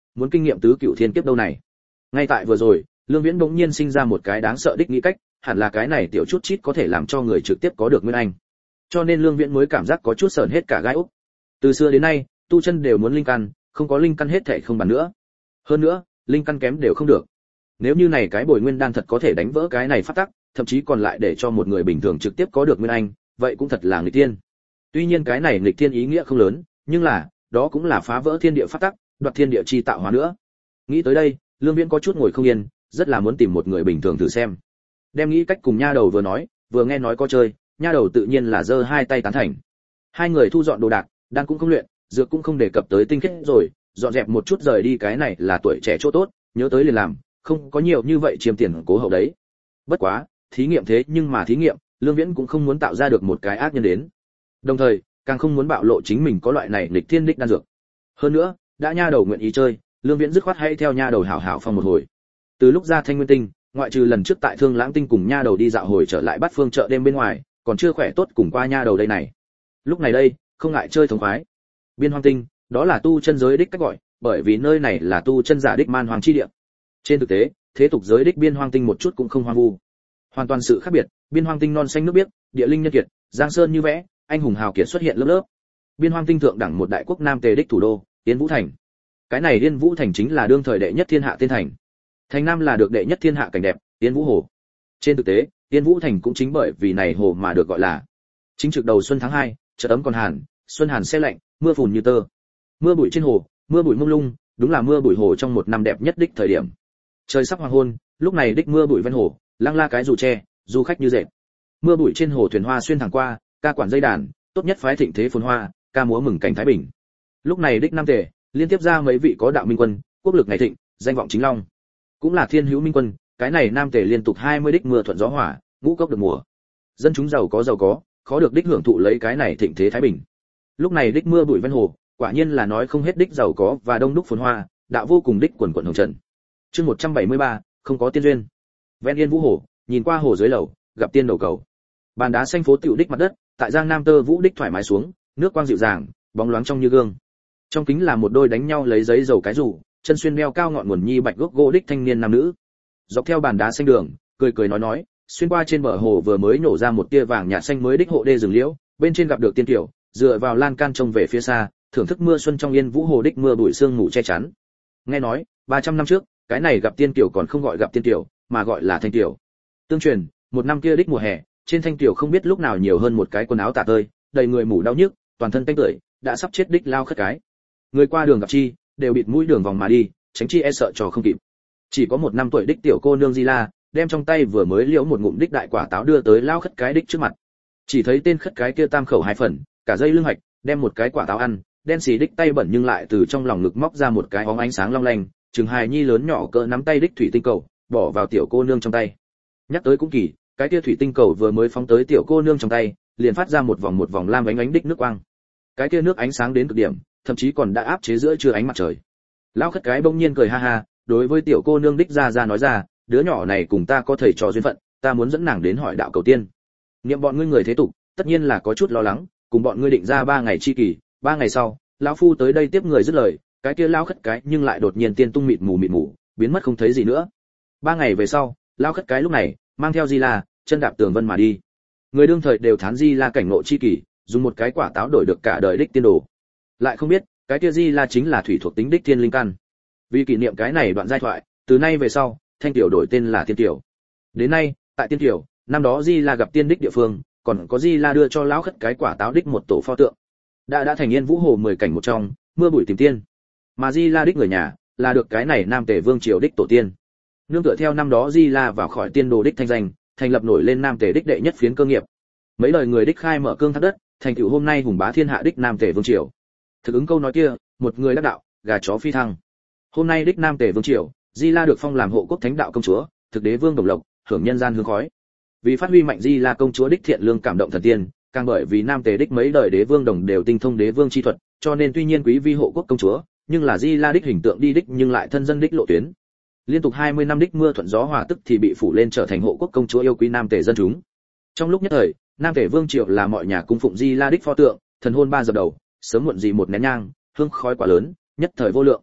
muốn kinh nghiệm tứ cửu thiên kiếp đâu này. Ngay tại vừa rồi, Lương Viễn bỗng nhiên sinh ra một cái đáng sợ đích nghĩ cách, hẳn là cái này tiểu chút chít có thể làm cho người trực tiếp có được nguyên anh. Cho nên Lương Viễn mới cảm giác có chút sởn hết cả gai ốc. Từ xưa đến nay, tu chân đều muốn linh căn, không có linh căn hết thảy không bàn nữa. Hơn nữa, linh căn kém đều không được. Nếu như này cái bồi nguyên đan thật có thể đánh vỡ cái này pháp tắc, thậm chí còn lại để cho một người bình thường trực tiếp có được nguyên anh, vậy cũng thật là nghịch thiên. Tuy nhiên cái này nghịch thiên ý nghĩa không lớn, nhưng là, đó cũng là phá vỡ thiên địa pháp tắc, đoạt thiên địa chi tạo hóa nữa. Nghĩ tới đây, Lương Viễn có chút ngồi không yên, rất là muốn tìm một người bình thường thử xem. Đem nghĩ cách cùng nha đầu vừa nói, vừa nghe nói có chơi, nha đầu tự nhiên là giơ hai tay tán thành. Hai người thu dọn đồ đạc, đan cũng không luyện, dược cũng không đề cập tới tinh khiết rồi, dọn dẹp một chút rời đi, cái này là tuổi trẻ chỗ tốt, nhớ tới liền làm, không có nhiều như vậy chiêm tiền cố hậu đấy. Bất quá, thí nghiệm thế nhưng mà thí nghiệm, Lương Viễn cũng không muốn tạo ra được một cái ác nhân đến. Đồng thời, càng không muốn bạo lộ chính mình có loại này nghịch thiên đích đan dược. Hơn nữa, đã nha đầu nguyện ý chơi, Lương Viễn dứt khoát hãy theo nha đầu hảo hảo phong một hồi. Từ lúc ra Thanh Nguyên Tinh, ngoại trừ lần trước tại Thương Lãng Tinh cùng nha đầu đi dạo hồi trở lại Bát Phương chợ đêm bên ngoài, còn chưa khỏe tốt cùng qua nha đầu đây này. Lúc này đây, không ngại chơi thống khoái. Biên Hoang Tinh, đó là tu chân giới đích cách gọi, bởi vì nơi này là tu chân giả đích man hoàng chi địa. Trên thực tế, thế tục giới đích Biên Hoang Tinh một chút cũng không hoang vu. Hoàn toàn sự khác biệt, Biên Hoang Tinh non xanh nước biếc, địa linh nhân kiệt, giang sơn như vẽ, anh hùng hào kiệt xuất hiện lớp lớp. Biên Hoang Tinh thượng đẳng một đại quốc nam tề đích thủ đô, Yên Vũ Thành. Cái này Yên Vũ Thành chính là đương thời đệ nhất thiên hạ tiên thành. Thành Nam là được đệ nhất thiên hạ cảnh đẹp, Yên Vũ Hồ. Trên thực tế, Yên Vũ Thành cũng chính bởi vì này hồ mà được gọi là. Chính trực đầu xuân tháng hai, chợt ấm còn hàn, xuân hàn se lạnh, mưa phùn như tơ. Mưa bụi trên hồ, mưa bụi mông lung, đúng là mưa bụi hồ trong một năm đẹp nhất đích thời điểm. Trời sắp hoàng hôn, lúc này đích mưa bụi ven hồ, lăng la cái dù tre, du khách như dệt. Mưa bụi trên hồ thuyền hoa xuyên thẳng qua, ca quản dây đàn, tốt nhất phái thịnh thế phồn hoa, ca múa mừng cảnh thái bình. Lúc này đích nam tề, liên tiếp ra mấy vị có đạo minh quân, quốc lực ngày thịnh, danh vọng chính long. Cũng là thiên hữu minh quân, cái này nam tề liên tục hai mươi đích mưa thuận gió hỏa, ngũ cốc được mùa. Dân chúng giàu có giàu có, khó được đích hưởng thụ lấy cái này thịnh thế thái bình. Lúc này đích mưa bụi ven hồ, quả nhiên là nói không hết đích giàu có và đông đúc phồn hoa, đạo vô cùng đích quần quần hồng trần. Chương một trăm bảy mươi ba, không có tiên duyên. Ven Yên Vũ Hồ, nhìn qua hồ dưới lầu, gặp tiên đầu cầu. Bàn đá xanh phố tiểu đích mặt đất, tại Giang Nam Tơ Vũ đích thoải mái xuống, nước quang dịu dàng, bóng loáng trong như gương. Trong kính là một đôi đánh nhau lấy giấy dầu cái rủ, chân xuyên đeo cao ngọn nguồn nhi bạch gốc gỗ đích thanh niên nam nữ. Dọc theo bàn đá xanh đường, cười cười nói nói, xuyên qua trên bờ hồ vừa mới nổ ra một tia vàng nhạt xanh mới đích hộ đê rừng liễu, bên trên gặp được tiên tiểu, dựa vào lan can trông về phía xa, thưởng thức mưa xuân trong Yên Vũ Hồ đích mưa bụi sương mù che chắn. Nghe nói, ba trăm năm trước, cái này gặp tiên tiểu còn không gọi gặp tiên tiểu, mà gọi là thanh tiểu. Tương truyền, một năm kia đích mùa hè, trên thanh tiểu không biết lúc nào nhiều hơn một cái quần áo tả tơi, đầy người mủ đau nhức, toàn thân tanh tưởi, đã sắp chết đích lao khất cái. Người qua đường gặp chi, đều bịt mũi đường vòng mà đi, tránh chi e sợ trò không kịp. Chỉ có một năm tuổi đích tiểu cô nương Di La, đem trong tay vừa mới liễu một ngụm đích đại quả táo đưa tới lao khất cái đích trước mặt. Chỉ thấy tên khất cái kia tam khẩu hai phần, cả dây lưng hạch, đem một cái quả táo ăn, đen xì đích tay bẩn nhưng lại từ trong lòng ngực móc ra một cái óng ánh sáng long lanh, chừng hài nhi lớn nhỏ cỡ nắm tay đích thủy tinh cầu, bỏ vào tiểu cô nương trong tay. Nhắc tới cũng kỳ, cái kia thủy tinh cầu vừa mới phóng tới tiểu cô nương trong tay, liền phát ra một vòng một vòng lam ánh ánh đích nước quang. Cái kia nước ánh sáng đến cực điểm, thậm chí còn đã áp chế giữa trưa ánh mặt trời. Lão khất cái bỗng nhiên cười ha ha, đối với tiểu cô nương đích ra ra nói ra, đứa nhỏ này cùng ta có thầy trò duyên phận, ta muốn dẫn nàng đến hỏi đạo cầu tiên. Niệm bọn ngươi người thế tục, tất nhiên là có chút lo lắng, cùng bọn ngươi định ra ba ngày chi kỳ, ba ngày sau, lão phu tới đây tiếp người dứt lời, cái kia lão khất cái nhưng lại đột nhiên tiên tung mịt mù mịt mù, biến mất không thấy gì nữa. Ba ngày về sau, lão khất cái lúc này mang theo Di La, chân đạp tường vân mà đi. Người đương thời đều thán Di La cảnh ngộ chi kỳ, dùng một cái quả táo đổi được cả đời đích tiên đồ. Lại không biết, cái kia Di La chính là thủy thuộc tính đích thiên linh căn. Vì kỷ niệm cái này đoạn giai thoại, từ nay về sau, thanh tiểu đổi tên là tiên tiểu. Đến nay, tại tiên tiểu, năm đó Di La gặp tiên đích địa phương, còn có Di La đưa cho lão khất cái quả táo đích một tổ pho tượng. Đã đã thành Yên Vũ Hồ mười cảnh một trong, mưa bụi tìm tiên. Mà Di La đích người nhà, là được cái này Nam Tề Vương triều đích tổ tiên. Nương tựa theo năm đó Di La vào khỏi tiên đồ đích thanh danh, thành lập nổi lên Nam Tề đích đệ nhất phiến cơ nghiệp. Mấy lời người đích khai mở cương thác đất, thành tựu hôm nay hùng bá thiên hạ đích Nam Tề Vương triều. Thực ứng câu nói kia, một người đắc đạo, gà chó phi thăng. Hôm nay đích Nam Tề Vương triều, Di La được phong làm hộ quốc thánh đạo công chúa, thực đế vương đồng lộc, hưởng nhân gian hương khói. Vì phát huy mạnh Di La công chúa đích thiện lương cảm động thần tiên, càng bởi vì Nam Tề đích mấy đời đế vương đồng đều tinh thông đế vương chi thuật, cho nên tuy nhiên quý vi hộ quốc công chúa, nhưng là Di La đích hình tượng đi đích nhưng lại thân dân đích lộ tuyến. Liên tục hai mươi năm đích mưa thuận gió hòa tức thì bị phủ lên trở thành hộ quốc công chúa yêu quý Nam Tề dân chúng. Trong lúc nhất thời, Nam Tề Vương triều là mọi nhà cung phụng Di La đích pho tượng, thần hôn ba giờ đầu, sớm muộn gì một nén nhang, hương khói quả lớn, nhất thời vô lượng.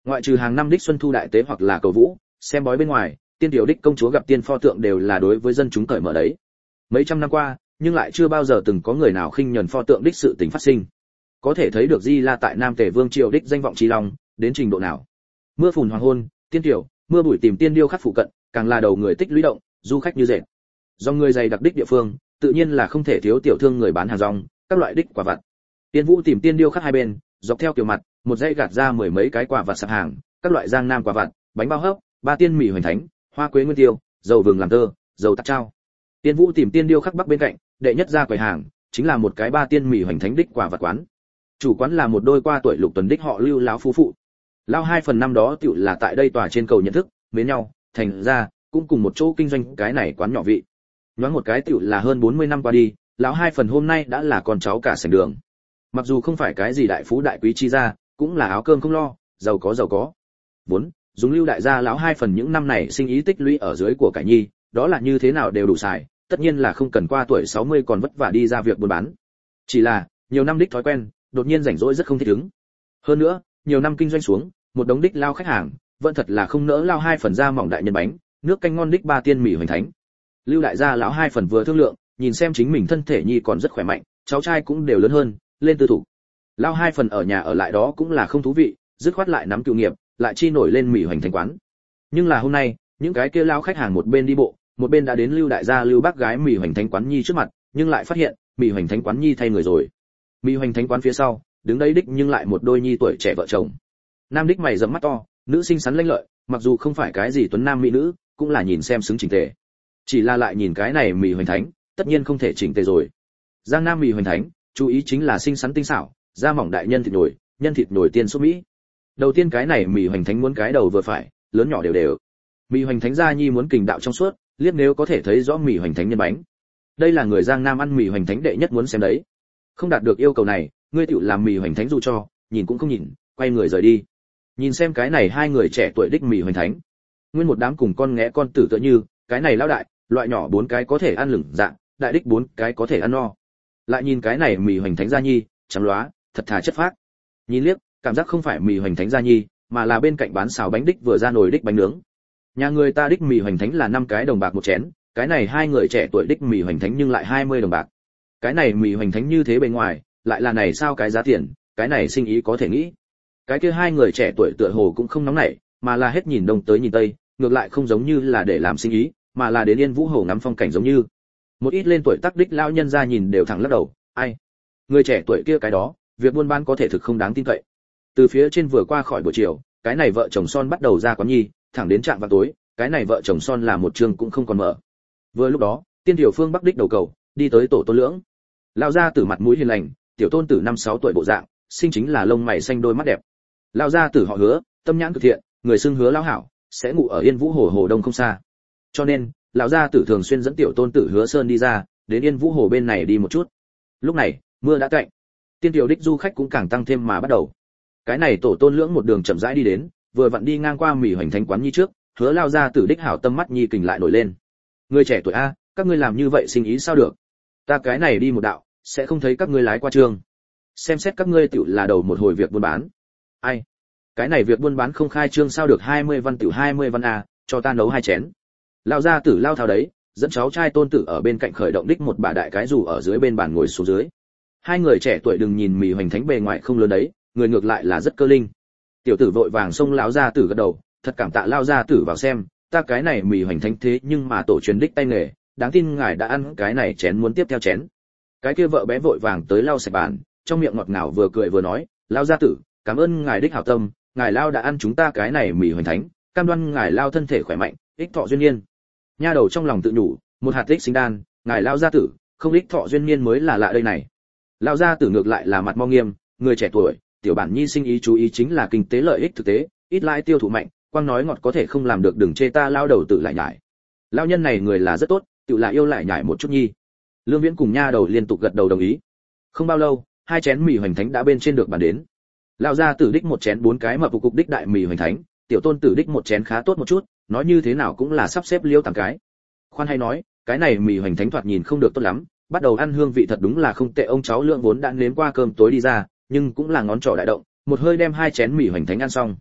Ngoại trừ hàng năm đích xuân thu đại tế hoặc là cầu vũ, xem bói bên ngoài, tiên tiểu đích công chúa gặp tiên pho tượng đều là đối với dân chúng cởi mở đấy. Mấy trăm năm qua, nhưng lại chưa bao giờ từng có người nào khinh nhẫn pho tượng đích sự tình phát sinh. Có thể thấy được Di La tại Nam Tề Vương triều đích danh vọng trí long đến trình độ nào. Mưa phùn hoàng hôn, tiên tiểu, mưa bụi tìm tiên điêu khắc phụ cận, càng là đầu người tích lũy động, du khách như dệt. Do người dày đặc đích địa phương, tự nhiên là không thể thiếu tiểu thương người bán hàng rong, các loại đích quả vặt. Tiên Vũ tìm tiên điêu khắc hai bên, dọc theo kiểu mặt, một dãy gạt ra mười mấy cái quả vặt sạp hàng, các loại giang nam quả vặt, bánh bao hấp, ba tiên mì hoành thánh, hoa quế nguyên tiêu, dầu vừng làm tơ, dầu tắc trao. Tiên Vũ tìm tiên điêu khắc bắc bên cạnh, đệ nhất ra quầy hàng, chính là một cái ba tiên mì hoành thánh đích quả vật quán. Chủ quán là một đôi qua tuổi lục tuần đích họ Lưu lão phú phụ. Lão hai phần năm đó tiểu là tại đây tòa trên cầu nhận thức, mến nhau, thành ra cũng cùng một chỗ kinh doanh cái này quán nhỏ vị. Nhoáng một cái tiểu là hơn bốn mươi năm qua đi, lão hai phần hôm nay đã là con cháu cả sảnh đường. Mặc dù không phải cái gì đại phú đại quý chi gia, cũng là áo cơm không lo, giàu có giàu có. Vốn, dùng Lưu đại gia lão hai phần những năm này sinh ý tích lũy ở dưới của cải nhi, đó là như thế nào đều đủ xài, tất nhiên là không cần qua tuổi sáu mươi còn vất vả đi ra việc buôn bán. Chỉ là, nhiều năm đích thói quen, đột nhiên rảnh rỗi rất không thích ứng. Hơn nữa, nhiều năm kinh doanh xuống, một đống đích lao khách hàng, vẫn thật là không nỡ lao hai phần ra mỏng đại nhân bánh, nước canh ngon đích ba tiên mì hoành thánh. Lưu đại gia lão hai phần vừa thương lượng, nhìn xem chính mình thân thể nhi còn rất khỏe mạnh, cháu trai cũng đều lớn hơn, lên tư thủ. Lao hai phần ở nhà ở lại đó cũng là không thú vị, dứt khoát lại nắm cựu nghiệp, lại chi nổi lên mì hoành thánh quán. Nhưng là hôm nay, những cái kia lao khách hàng một bên đi bộ, một bên đã đến Lưu đại gia Lưu bác gái mì hoành thánh quán nhi trước mặt, nhưng lại phát hiện, mì hoành thánh quán nhi thay người rồi. Mì hoành thánh quán phía sau, đứng đấy đích nhưng lại một đôi nhi tuổi trẻ vợ chồng. Nam đích mày rậm mắt to, nữ xinh xắn lanh lợi, mặc dù không phải cái gì tuấn nam mỹ nữ, cũng là nhìn xem xứng chỉnh tề. Chỉ là lại nhìn cái này mì hoành thánh, tất nhiên không thể chỉnh tề rồi. Giang Nam mì hoành thánh, chú ý chính là xinh xắn tinh xảo, da mỏng đại nhân thịt nổi, nhân thịt nổi tiên số mỹ. Đầu tiên cái này mì hoành thánh muốn cái đầu vừa phải, lớn nhỏ đều đều. Mì hoành thánh gia nhi muốn kình đạo trong suốt, liếc nếu có thể thấy rõ mì hoành thánh nhân bánh. Đây là người Giang Nam ăn mì hoành thánh đệ nhất muốn xem đấy. Không đạt được yêu cầu này, ngươi tiểu làm mì hoành thánh dù cho, nhìn cũng không nhìn, quay người rời đi. Nhìn xem cái này hai người trẻ tuổi đích mì hoành thánh, nguyên một đám cùng con nghé con tử tựa như, cái này lão đại, loại nhỏ bốn cái có thể ăn lửng dạng, đại đích bốn cái có thể ăn no. Lại nhìn cái này mì hoành thánh gia nhi, trắng lóa, thật thà chất phác. Nhìn liếc, cảm giác không phải mì hoành thánh gia nhi, mà là bên cạnh bán xào bánh đích vừa ra nồi đích bánh nướng. Nhà người ta đích mì hoành thánh là năm cái đồng bạc một chén, cái này hai người trẻ tuổi đích mì hoành thánh nhưng lại hai mươi đồng bạc. Cái này mì hoành thánh như thế bề ngoài, lại là này sao cái giá tiền, cái này sinh ý có thể nghĩ. Cái kia hai người trẻ tuổi tựa hồ cũng không nóng nảy, mà là hết nhìn đông tới nhìn tây, ngược lại không giống như là để làm sinh ý, mà là đến Yên Vũ Hồ ngắm phong cảnh giống như. Một ít lên tuổi tác đích lão nhân ra nhìn đều thẳng lắc đầu, ai? Người trẻ tuổi kia cái đó, việc buôn bán có thể thực không đáng tin cậy. Từ phía trên vừa qua khỏi buổi chiều, cái này vợ chồng son bắt đầu ra quán nhi, thẳng đến trạm vào tối, cái này vợ chồng son là một trường cũng không còn mở. Vừa lúc đó, Tiên Tiểu Phương Bắc đích đầu cầu, đi tới tổ tôn lưỡng. Lão gia tử mặt mũi hiền lành, tiểu tôn tử năm sáu tuổi bộ dạng, sinh chính là lông mày xanh đôi mắt đẹp. Lão gia tử họ Hứa, tâm nhãn cực thiện, người xưng Hứa lão hảo, sẽ ngủ ở Yên Vũ Hồ hồ đông không xa. Cho nên, lão gia tử thường xuyên dẫn tiểu tôn tử Hứa Sơn đi ra, đến Yên Vũ Hồ bên này đi một chút. Lúc này, mưa đã cạnh. Tiên tiểu đích du khách cũng càng tăng thêm mà bắt đầu. Cái này tổ tôn lưỡng một đường chậm rãi đi đến, vừa vặn đi ngang qua mì hoành thánh quán nhi trước, Hứa lão gia tử đích hảo tâm mắt nhi kình lại nổi lên. Người trẻ tuổi a, các ngươi làm như vậy sinh ý sao được? Ta cái này đi một đạo, sẽ không thấy các ngươi lái qua trường. Xem xét các ngươi tiểu là đầu một hồi việc buôn bán. Ai? Cái này việc buôn bán không khai trương sao được hai mươi văn tiểu hai mươi văn a, cho ta nấu hai chén. Lão gia tử lao thao đấy, dẫn cháu trai tôn tử ở bên cạnh khởi động đích một bà đại cái dù ở dưới bên bàn ngồi xuống dưới. Hai người trẻ tuổi đừng nhìn mì hoành thánh bề ngoài không lớn đấy, người ngược lại là rất cơ linh. Tiểu tử vội vàng xông lão gia tử gật đầu, thật cảm tạ lão gia tử vào xem, ta cái này mì hoành thánh thế nhưng mà tổ truyền đích tay nghề, đáng tin ngài đã ăn cái này chén muốn tiếp theo chén. Cái kia vợ bé vội vàng tới lau sạch bàn, trong miệng ngọt ngào vừa cười vừa nói, lão gia tử, cảm ơn ngài đích hảo tâm, ngài lao đã ăn chúng ta cái này mì hoành thánh, cam đoan ngài lao thân thể khỏe mạnh, ích thọ duyên niên. Nha đầu trong lòng tự nhủ, một hạt tích sinh đan, ngài lao gia tử, không ích thọ duyên niên mới là lạ đây này. Lão gia tử ngược lại là mặt mo nghiêm, người trẻ tuổi, tiểu bản nhi sinh ý chú ý chính là kinh tế lợi ích thực tế, ít lãi tiêu thụ mạnh, quang nói ngọt có thể không làm được, đừng chê ta lao đầu tự lại nhải. Lão nhân này người là rất tốt, tự là yêu lại nhải một chút nhi. Lương Viễn cùng nha đầu liên tục gật đầu đồng ý. Không bao lâu, hai chén mì hoành thánh đã bên trên được bàn đến. Lão gia tử đích một chén bốn cái mập cục đích đại mì hoành thánh, tiểu tôn tử đích một chén khá tốt một chút, nói như thế nào cũng là sắp xếp liêu tám cái. Khoan hay nói, cái này mì hoành thánh thoạt nhìn không được tốt lắm, bắt đầu ăn hương vị thật đúng là không tệ. Ông cháu Lượng vốn đã nếm qua cơm tối đi ra, nhưng cũng là ngón trỏ đại động, một hơi đem hai chén mì hoành thánh ăn xong.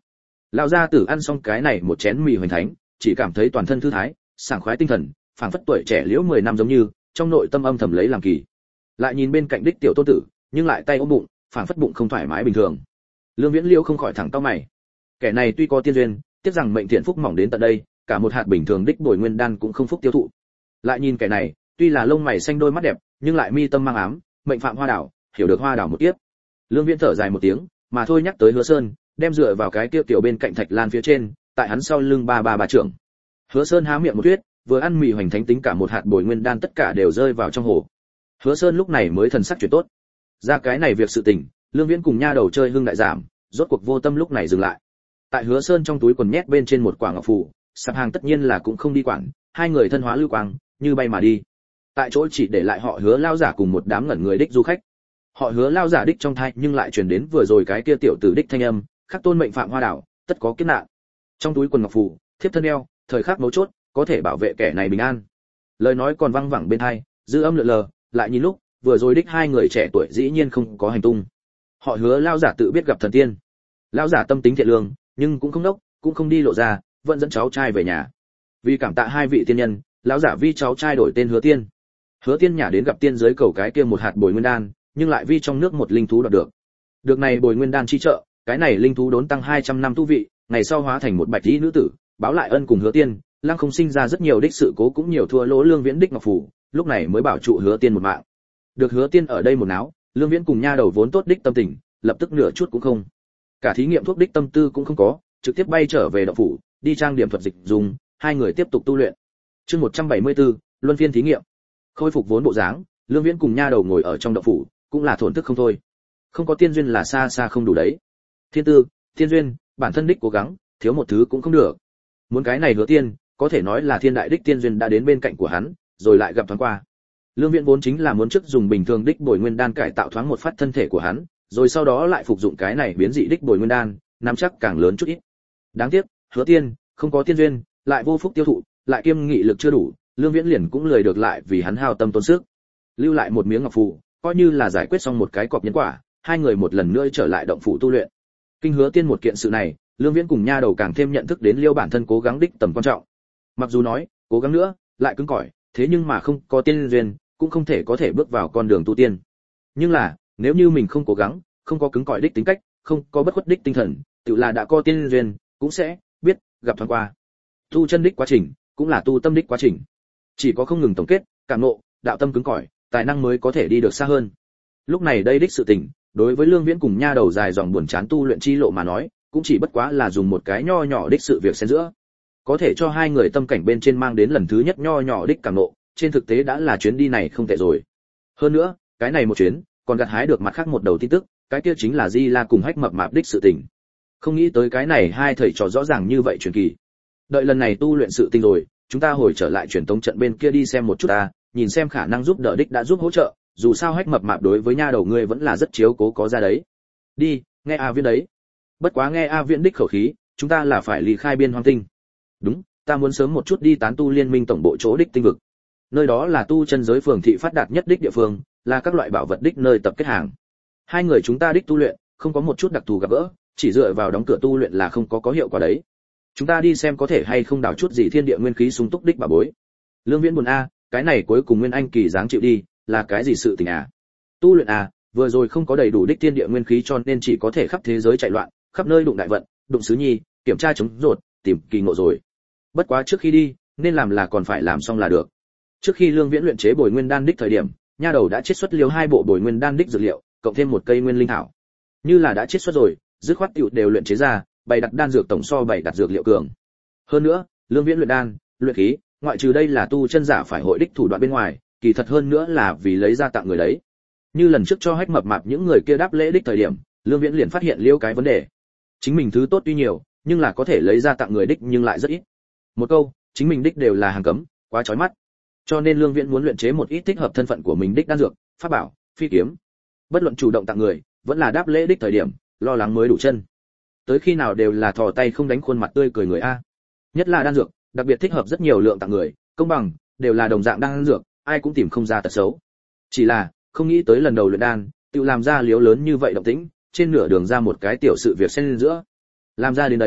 Lão gia tử ăn xong cái này một chén mì hoành thánh, chỉ cảm thấy toàn thân thư thái, sảng khoái tinh thần, phảng phất tuổi trẻ liễu mười năm giống như, trong nội tâm âm thầm lấy làm kỳ. Lại nhìn bên cạnh đích tiểu tôn tử, nhưng lại tay ôm bụng, phảng phất bụng không thoải mái bình thường. Lương Viễn Liêu không khỏi thẳng cau mày. Kẻ này tuy có tiên duyên, tiếc rằng mệnh thiện phúc mỏng đến tận đây, cả một hạt bình thường đích bồi nguyên đan cũng không phúc tiêu thụ. Lại nhìn kẻ này, tuy là lông mày xanh đôi mắt đẹp, nhưng lại mi tâm mang ám, mệnh phạm hoa đảo, hiểu được hoa đảo một kiếp. Lương Viễn thở dài một tiếng, mà thôi nhắc tới Hứa Sơn, đem dựa vào cái kia tiểu bên cạnh thạch lan phía trên, tại hắn sau lưng ba ba bà trưởng. Hứa Sơn há miệng một tuyết, vừa ăn mì hoành thánh tính cả một hạt bồi nguyên đan tất cả đều rơi vào trong hồ. Hứa Sơn lúc này mới thần sắc chuyển tốt. Ra cái này việc sự tình, Lương Viễn cùng nha đầu chơi hưng đại giảm, rốt cuộc vô tâm lúc này dừng lại. Tại Hứa Sơn trong túi quần nhét bên trên một quả ngọc phù, sạp hàng tất nhiên là cũng không đi quản, hai người thân hóa lưu quang, như bay mà đi. Tại chỗ chỉ để lại họ Hứa lao giả cùng một đám ngẩn người đích du khách. Họ Hứa lao giả đích trong thai nhưng lại truyền đến vừa rồi cái kia tiểu tử đích thanh âm, khắc tôn mệnh phạm hoa đảo, tất có kiếp nạn. Trong túi quần ngọc phù, thiếp thân eo, thời khắc mấu chốt, có thể bảo vệ kẻ này bình an. Lời nói còn vang vẳng bên tai, dư âm lượn lờ, lại nhìn lúc, vừa rồi đích hai người trẻ tuổi dĩ nhiên không có hành tung. Họ Hứa lao giả tự biết gặp thần tiên. Lao giả tâm tính thiện lương, nhưng cũng không đốc, cũng không đi lộ ra, vẫn dẫn cháu trai về nhà. Vì cảm tạ hai vị tiên nhân, lão giả vi cháu trai đổi tên Hứa Tiên. Hứa Tiên nhà đến gặp tiên giới cầu cái kia một hạt bồi nguyên đan, nhưng lại vi trong nước một linh thú đoạt được. Được này bồi nguyên đan chi trợ, cái này linh thú đốn tăng hai trăm năm tu vị, ngày sau hóa thành một bạch y nữ tử, báo lại ân cùng Hứa Tiên, lăng không sinh ra rất nhiều đích sự cố cũng nhiều thua lỗ Lương Viễn đích ngọc phủ, lúc này mới bảo trụ Hứa Tiên một mạng. Được Hứa Tiên ở đây một náo, Lương Viễn cùng nha đầu vốn tốt đích tâm tình, lập tức nửa chút cũng không. Cả thí nghiệm thuốc đích tâm tư cũng không có, trực tiếp bay trở về động phủ, đi trang điểm thuật dịch dùng, hai người tiếp tục tu luyện. Chương một trăm bảy mươi tư, luân phiên thí nghiệm. Khôi phục vốn bộ dáng, Lương Viễn cùng nha đầu ngồi ở trong động phủ, cũng là thổn thức không thôi. Không có tiên duyên là xa xa không đủ đấy. Thiên tư, tiên duyên, bản thân đích cố gắng, thiếu một thứ cũng không được. Muốn cái này Hứa Tiên, có thể nói là thiên đại đích tiên duyên đã đến bên cạnh của hắn, rồi lại gặp thoáng qua. Lương Viễn vốn chính là muốn trước dùng bình thường đích bồi nguyên đan cải tạo thoáng một phát thân thể của hắn, rồi sau đó lại phục dụng cái này biến dị đích bồi nguyên đan, nắm chắc càng lớn chút ít. Đáng tiếc, Hứa Tiên không có tiên duyên, lại vô phúc tiêu thụ, lại kiêm nghị lực chưa đủ, Lương Viễn liền cũng lười được lại vì hắn hao tâm tốn sức. Lưu lại một miếng ngọc phù, coi như là giải quyết xong một cái cọp nhân quả, hai người một lần nữa trở lại động phủ tu luyện. Kinh Hứa Tiên một kiện sự này, Lương Viễn cùng nha đầu càng thêm nhận thức đến Liêu bản thân cố gắng đích tầm quan trọng. Mặc dù nói, cố gắng nữa, lại cứng cỏi, thế nhưng mà không có tiên duyên, cũng không thể có thể bước vào con đường tu tiên. Nhưng là, nếu như mình không cố gắng, không có cứng cỏi đích tính cách, không có bất khuất đích tinh thần, tự là đã có tiên duyên, cũng sẽ biết gặp thoáng qua. Tu chân đích quá trình, cũng là tu tâm đích quá trình. Chỉ có không ngừng tổng kết, cảm ngộ, đạo tâm cứng cỏi, tài năng mới có thể đi được xa hơn. Lúc này đây đích sự tình, đối với Lương Viễn cùng nha đầu dài dòng buồn chán tu luyện chi lộ mà nói, cũng chỉ bất quá là dùng một cái nho nhỏ đích sự việc xen giữa, có thể cho hai người tâm cảnh bên trên mang đến lần thứ nhất nho nhỏ đích cảm ngộ, trên thực tế đã là chuyến đi này không tệ rồi. Hơn nữa, cái này một chuyến, còn gặt hái được mặt khác một đầu tin tức, cái kia chính là Di La cùng Hách Mập Mạp đích sự tình. Không nghĩ tới cái này hai thầy trò rõ ràng như vậy truyền kỳ. Đợi lần này tu luyện sự tình rồi, chúng ta hồi trở lại truyền tống trận bên kia đi xem một chút ta, nhìn xem khả năng giúp đỡ đích đã giúp hỗ trợ, dù sao Hách Mập Mạp đối với nha đầu ngươi vẫn là rất chiếu cố có ra đấy. Đi, nghe A Viễn đấy. Bất quá nghe A Viễn đích khẩu khí, chúng ta là phải ly khai biên hoang tinh. Đúng, ta muốn sớm một chút đi tán tu liên minh tổng bộ chỗ đích tinh vực. Nơi đó là tu chân giới phường thị phát đạt nhất đích địa phương, là các loại bảo vật đích nơi tập kết hàng. Hai người chúng ta đích tu luyện, không có một chút đặc thù gặp gỡ, chỉ dựa vào đóng cửa tu luyện là không có có hiệu quả đấy. Chúng ta đi xem có thể hay không đào chút gì thiên địa nguyên khí sung túc đích bà bối. Lương Viễn buồn a, cái này cuối cùng Nguyên Anh kỳ dáng chịu đi, là cái gì sự tình à? Tu luyện à, vừa rồi không có đầy đủ đích thiên địa nguyên khí cho nên chỉ có thể khắp thế giới chạy loạn, khắp nơi đụng đại vận, đụng sứ nhi, kiểm tra chống rột, tìm kỳ ngộ rồi. Bất quá trước khi đi, nên làm là còn phải làm xong là được. Trước khi Lương Viễn luyện chế bồi nguyên đan đích thời điểm, nha đầu đã chiết xuất liều hai bộ bồi nguyên đan đích dược liệu, cộng thêm một cây nguyên linh thảo. Như là đã chiết xuất rồi, dứt khoát tiểu đều luyện chế ra, bày đặt đan dược tổng so bày đặt dược liệu cường. Hơn nữa, Lương Viễn luyện đan, luyện khí, ngoại trừ đây là tu chân giả phải hội đích thủ đoạn bên ngoài, kỳ thật hơn nữa là vì lấy ra tặng người đấy. Như lần trước cho Hách Mập Mạp những người kia đáp lễ đích thời điểm, Lương Viễn liền phát hiện liêu cái vấn đề. Chính mình thứ tốt tuy nhiều, nhưng là có thể lấy ra tặng người đích nhưng lại rất ít. Một câu, chính mình đích đều là hàng cấm, quá chói mắt. Cho nên Lương Viễn muốn luyện chế một ít thích hợp thân phận của mình đích đan dược, pháp bảo, phi kiếm. Bất luận chủ động tặng người, vẫn là đáp lễ đích thời điểm, lo lắng mới đủ chân. Tới khi nào đều là thò tay không đánh khuôn mặt tươi cười người a. Nhất là đan dược, đặc biệt thích hợp rất nhiều lượng tặng người, công bằng, đều là đồng dạng đan dược, ai cũng tìm không ra tật xấu. Chỉ là, không nghĩ tới lần đầu luyện đan, tự làm ra liếu lớn như vậy động tĩnh, trên nửa đường ra một cái tiểu sự việc xen giữa. Làm ra đến đấy,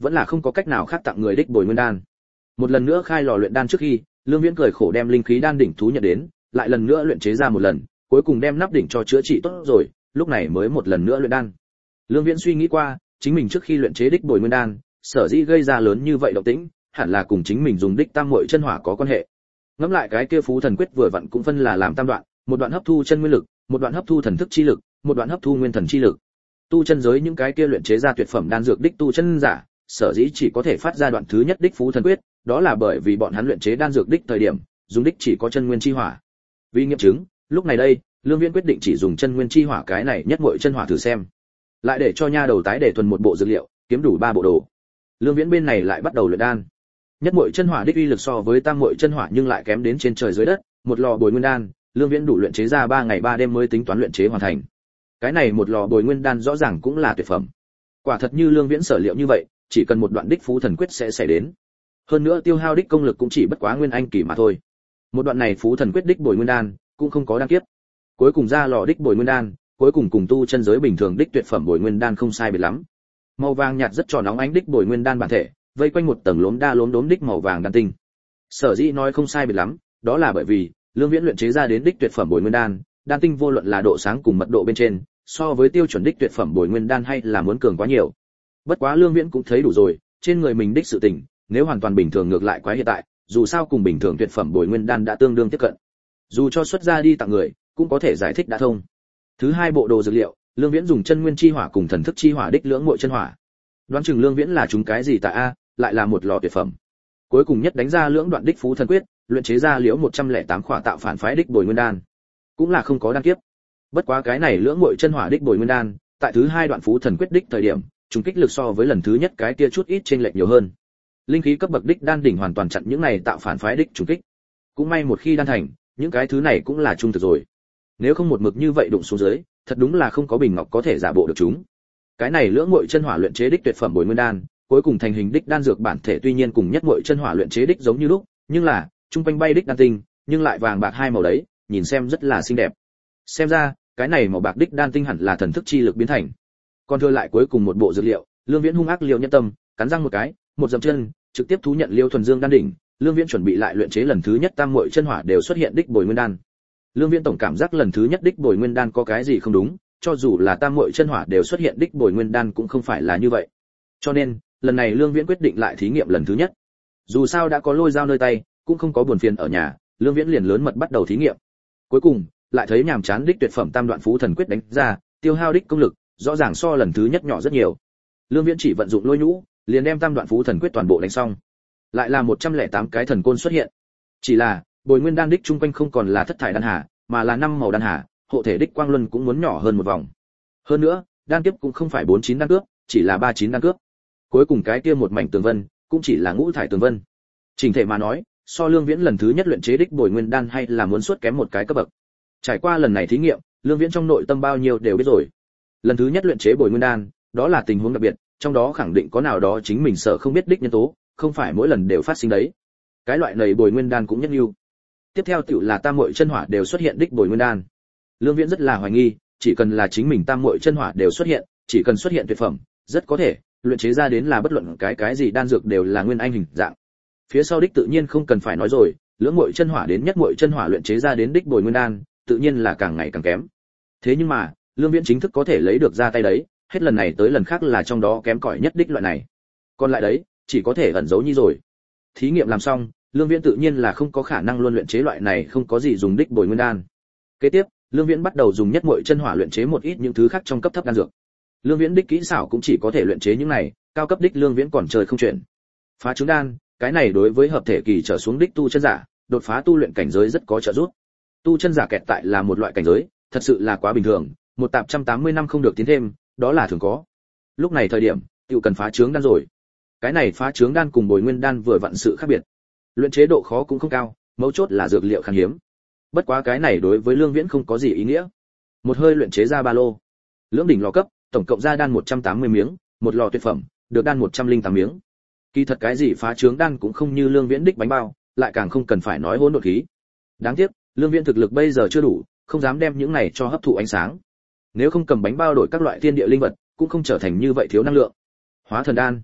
vẫn là không có cách nào khác tặng người đích bồi nguyên đan. Một lần nữa khai lò luyện đan trước khi, Lương Viễn cười khổ đem linh khí đan đỉnh thú nhận đến, lại lần nữa luyện chế ra một lần, cuối cùng đem nắp đỉnh cho chữa trị tốt rồi, lúc này mới một lần nữa luyện đan. Lương Viễn suy nghĩ qua, chính mình trước khi luyện chế đích bồi nguyên đan, sở dĩ gây ra lớn như vậy động tĩnh, hẳn là cùng chính mình dùng đích tam muội chân hỏa có quan hệ. Ngẫm lại cái kia phú thần quyết vừa vặn cũng phân là làm tam đoạn, một đoạn hấp thu chân nguyên lực, một đoạn hấp thu thần thức chi lực, một đoạn hấp thu nguyên thần chi lực. Tu chân giới những cái kia luyện chế ra tuyệt phẩm đan dược đích tu chân giả, sở dĩ chỉ có thể phát ra đoạn thứ nhất đích phú thần quyết, đó là bởi vì bọn hắn luyện chế đan dược đích thời điểm, dùng đích chỉ có chân nguyên chi hỏa. Vì nghiệm chứng, lúc này đây, Lương Viễn quyết định chỉ dùng chân nguyên chi hỏa cái này nhất muội chân hỏa thử xem. Lại để cho nha đầu tái để thuần một bộ dược liệu, kiếm đủ ba bộ đồ. Lương Viễn bên này lại bắt đầu luyện đan. Nhất muội chân hỏa đích uy lực so với tam muội chân hỏa nhưng lại kém đến trên trời dưới đất, một lò bồi nguyên đan, Lương Viễn đủ luyện chế ra ba ngày ba đêm mới tính toán luyện chế hoàn thành. Cái này một lò bồi nguyên đan rõ ràng cũng là tuyệt phẩm. Quả thật như Lương Viễn sở liệu như vậy, chỉ cần một đoạn đích phú thần quyết sẽ xảy đến. Hơn nữa tiêu hao đích công lực cũng chỉ bất quá nguyên anh kỳ mà thôi. Một đoạn này phú thần quyết đích bồi nguyên đan cũng không có đan kiếp. Cuối cùng ra lò đích bồi nguyên đan, cuối cùng cùng tu chân giới bình thường đích tuyệt phẩm bồi nguyên đan không sai biệt lắm. Màu vàng nhạt rất tròn nóng ánh đích bồi nguyên đan bản thể, vây quanh một tầng lốm đa lốm đốm đích màu vàng đan tinh. Sở dĩ nói không sai biệt lắm, đó là bởi vì Lương Viễn luyện chế ra đến đích tuyệt phẩm bồi nguyên đan, đan tinh vô luận là độ sáng cùng mật độ bên trên, so với tiêu chuẩn đích tuyệt phẩm bồi nguyên đan hay là muốn cường quá nhiều. Bất quá Lương Viễn cũng thấy đủ rồi, trên người mình đích sự tình, nếu hoàn toàn bình thường ngược lại quá hiện tại, dù sao cùng bình thường tuyệt phẩm bồi nguyên đan đã tương đương tiếp cận. Dù cho xuất ra đi tặng người, cũng có thể giải thích đã thông. Thứ hai bộ đồ dược liệu, Lương Viễn dùng chân nguyên chi hỏa cùng thần thức chi hỏa đích lưỡng muội chân hỏa. Đoán chừng Lương Viễn là chúng cái gì tại a, lại là một lò tuyệt phẩm. Cuối cùng nhất đánh ra lưỡng đoạn đích phú thần quyết, luyện chế ra liễu một trăm lẻ tám khỏa tạo phản phái đích bồi nguyên đan. Cũng là không có đan kiếp. Bất quá cái này lưỡng muội chân hỏa đích bồi nguyên đan, tại thứ hai đoạn phú thần quyết đích thời điểm, trùng kích lực so với lần thứ nhất cái kia chút ít chênh lệch nhiều hơn. Linh khí cấp bậc đích đan đỉnh hoàn toàn chặn những này tạo phản phái đích trùng kích. Cũng may một khi đan thành, những cái thứ này cũng là trung thực rồi. Nếu không một mực như vậy đụng xuống dưới, thật đúng là không có bình ngọc có thể giả bộ được chúng. Cái này lưỡng muội chân hỏa luyện chế đích tuyệt phẩm bồi nguyên đan, cuối cùng thành hình đích đan dược bản thể tuy nhiên cùng nhất muội chân hỏa luyện chế đích giống như lúc, nhưng là trung quanh bay đích đan tinh, nhưng lại vàng bạc hai màu đấy, nhìn xem rất là xinh đẹp. Xem ra, cái này màu bạc đích đan tinh hẳn là thần thức chi lực biến thành. Còn thừa lại cuối cùng một bộ dược liệu, Lương Viễn hung ác liều nhân tâm, cắn răng một cái, một dậm chân, trực tiếp thú nhận Liêu thuần dương đan đỉnh. Lương Viễn chuẩn bị lại luyện chế lần thứ nhất tam muội chân hỏa đều xuất hiện đích bồi nguyên đan. Lương Viễn tổng cảm giác lần thứ nhất đích bồi nguyên đan có cái gì không đúng, cho dù là tam muội chân hỏa đều xuất hiện đích bồi nguyên đan cũng không phải là như vậy. Cho nên, lần này Lương Viễn quyết định lại thí nghiệm lần thứ nhất. Dù sao đã có lôi dao nơi tay, cũng không có buồn phiền ở nhà, Lương Viễn liền lớn mật bắt đầu thí nghiệm. Cuối cùng, lại thấy nhàm chán đích tuyệt phẩm tam đoạn phú thần quyết đánh ra, tiêu hao đích công lực, rõ ràng so lần thứ nhất nhỏ rất nhiều. Lương Viễn chỉ vận dụng lôi nhũ, liền đem tam đoạn phú thần quyết toàn bộ đánh xong. Lại là một trăm lẻ tám cái thần côn xuất hiện. Chỉ là, bồi nguyên đan đích trung quanh không còn là thất thải đan hà, mà là năm màu đan hà, hộ thể đích quang luân cũng muốn nhỏ hơn một vòng. Hơn nữa, đan kiếp cũng không phải bốn chín đan cướp, chỉ là ba chín đan cướp. Cuối cùng cái kia một mảnh tường vân, cũng chỉ là ngũ thải tường vân. Trình thể mà nói, so Lương Viễn lần thứ nhất luyện chế đích bồi nguyên đan hay là muốn suốt kém một cái cấp bậc. Trải qua lần này thí nghiệm, Lương Viễn trong nội tâm bao nhiêu đều biết rồi. Lần thứ nhất luyện chế bồi nguyên đan, đó là tình huống đặc biệt, trong đó khẳng định có nào đó chính mình sợ không biết đích nhân tố, không phải mỗi lần đều phát sinh đấy. Cái loại này bồi nguyên đan cũng nhất lưu. Tiếp theo tiểu là tam muội chân hỏa đều xuất hiện đích bồi nguyên đan. Lương Viễn rất là hoài nghi, chỉ cần là chính mình tam muội chân hỏa đều xuất hiện, chỉ cần xuất hiện tuyệt phẩm, rất có thể luyện chế ra đến là bất luận cái cái gì đan dược đều là nguyên anh hình dạng. Phía sau đích tự nhiên không cần phải nói rồi, lưỡng muội chân hỏa đến nhất muội chân hỏa luyện chế ra đến đích bồi nguyên đan, tự nhiên là càng ngày càng kém. Thế nhưng mà, Lương Viễn chính thức có thể lấy được ra tay đấy, hết lần này tới lần khác là trong đó kém cỏi nhất đích loại này. Còn lại đấy, chỉ có thể ẩn giấu như rồi. Thí nghiệm làm xong, Lương Viễn tự nhiên là không có khả năng luôn luyện chế loại này không có gì dùng đích bồi nguyên đan. Kế tiếp, Lương Viễn bắt đầu dùng nhất muội chân hỏa luyện chế một ít những thứ khác trong cấp thấp đan dược. Lương Viễn đích kỹ xảo cũng chỉ có thể luyện chế những này, cao cấp đích Lương Viễn còn chơi không chuyển. Phá trứng đan, cái này đối với hợp thể kỳ trở xuống đích tu chân giả, đột phá tu luyện cảnh giới rất có trợ giúp. Tu chân giả kẹt tại là một loại cảnh giới, thật sự là quá bình thường, một tạp trăm tám mươi năm không được tiến thêm, đó là thường có. Lúc này thời điểm, tiểu cần phá trứng đan rồi. Cái này phá trứng đan cùng bồi nguyên đan vừa vặn sự khác biệt. Luyện chế độ khó cũng không cao, mấu chốt là dược liệu khan hiếm. Bất quá cái này đối với Lương Viễn không có gì ý nghĩa. Một hơi luyện chế ra ba lô. Lưỡng đỉnh lò cấp, tổng cộng ra đan một trăm tám mươi miếng, một lò tuyệt phẩm, được đan một trăm lẻ tám miếng. Kỳ thật cái gì phá trứng đan cũng không như Lương Viễn đích bánh bao, lại càng không cần phải nói hỗn độn khí. Đáng tiếc, Lương Viễn thực lực bây giờ chưa đủ, không dám đem những này cho hấp thụ ánh sáng. Nếu không cầm bánh bao đổi các loại thiên địa linh vật, cũng không trở thành như vậy thiếu năng lượng. Hóa thần đan.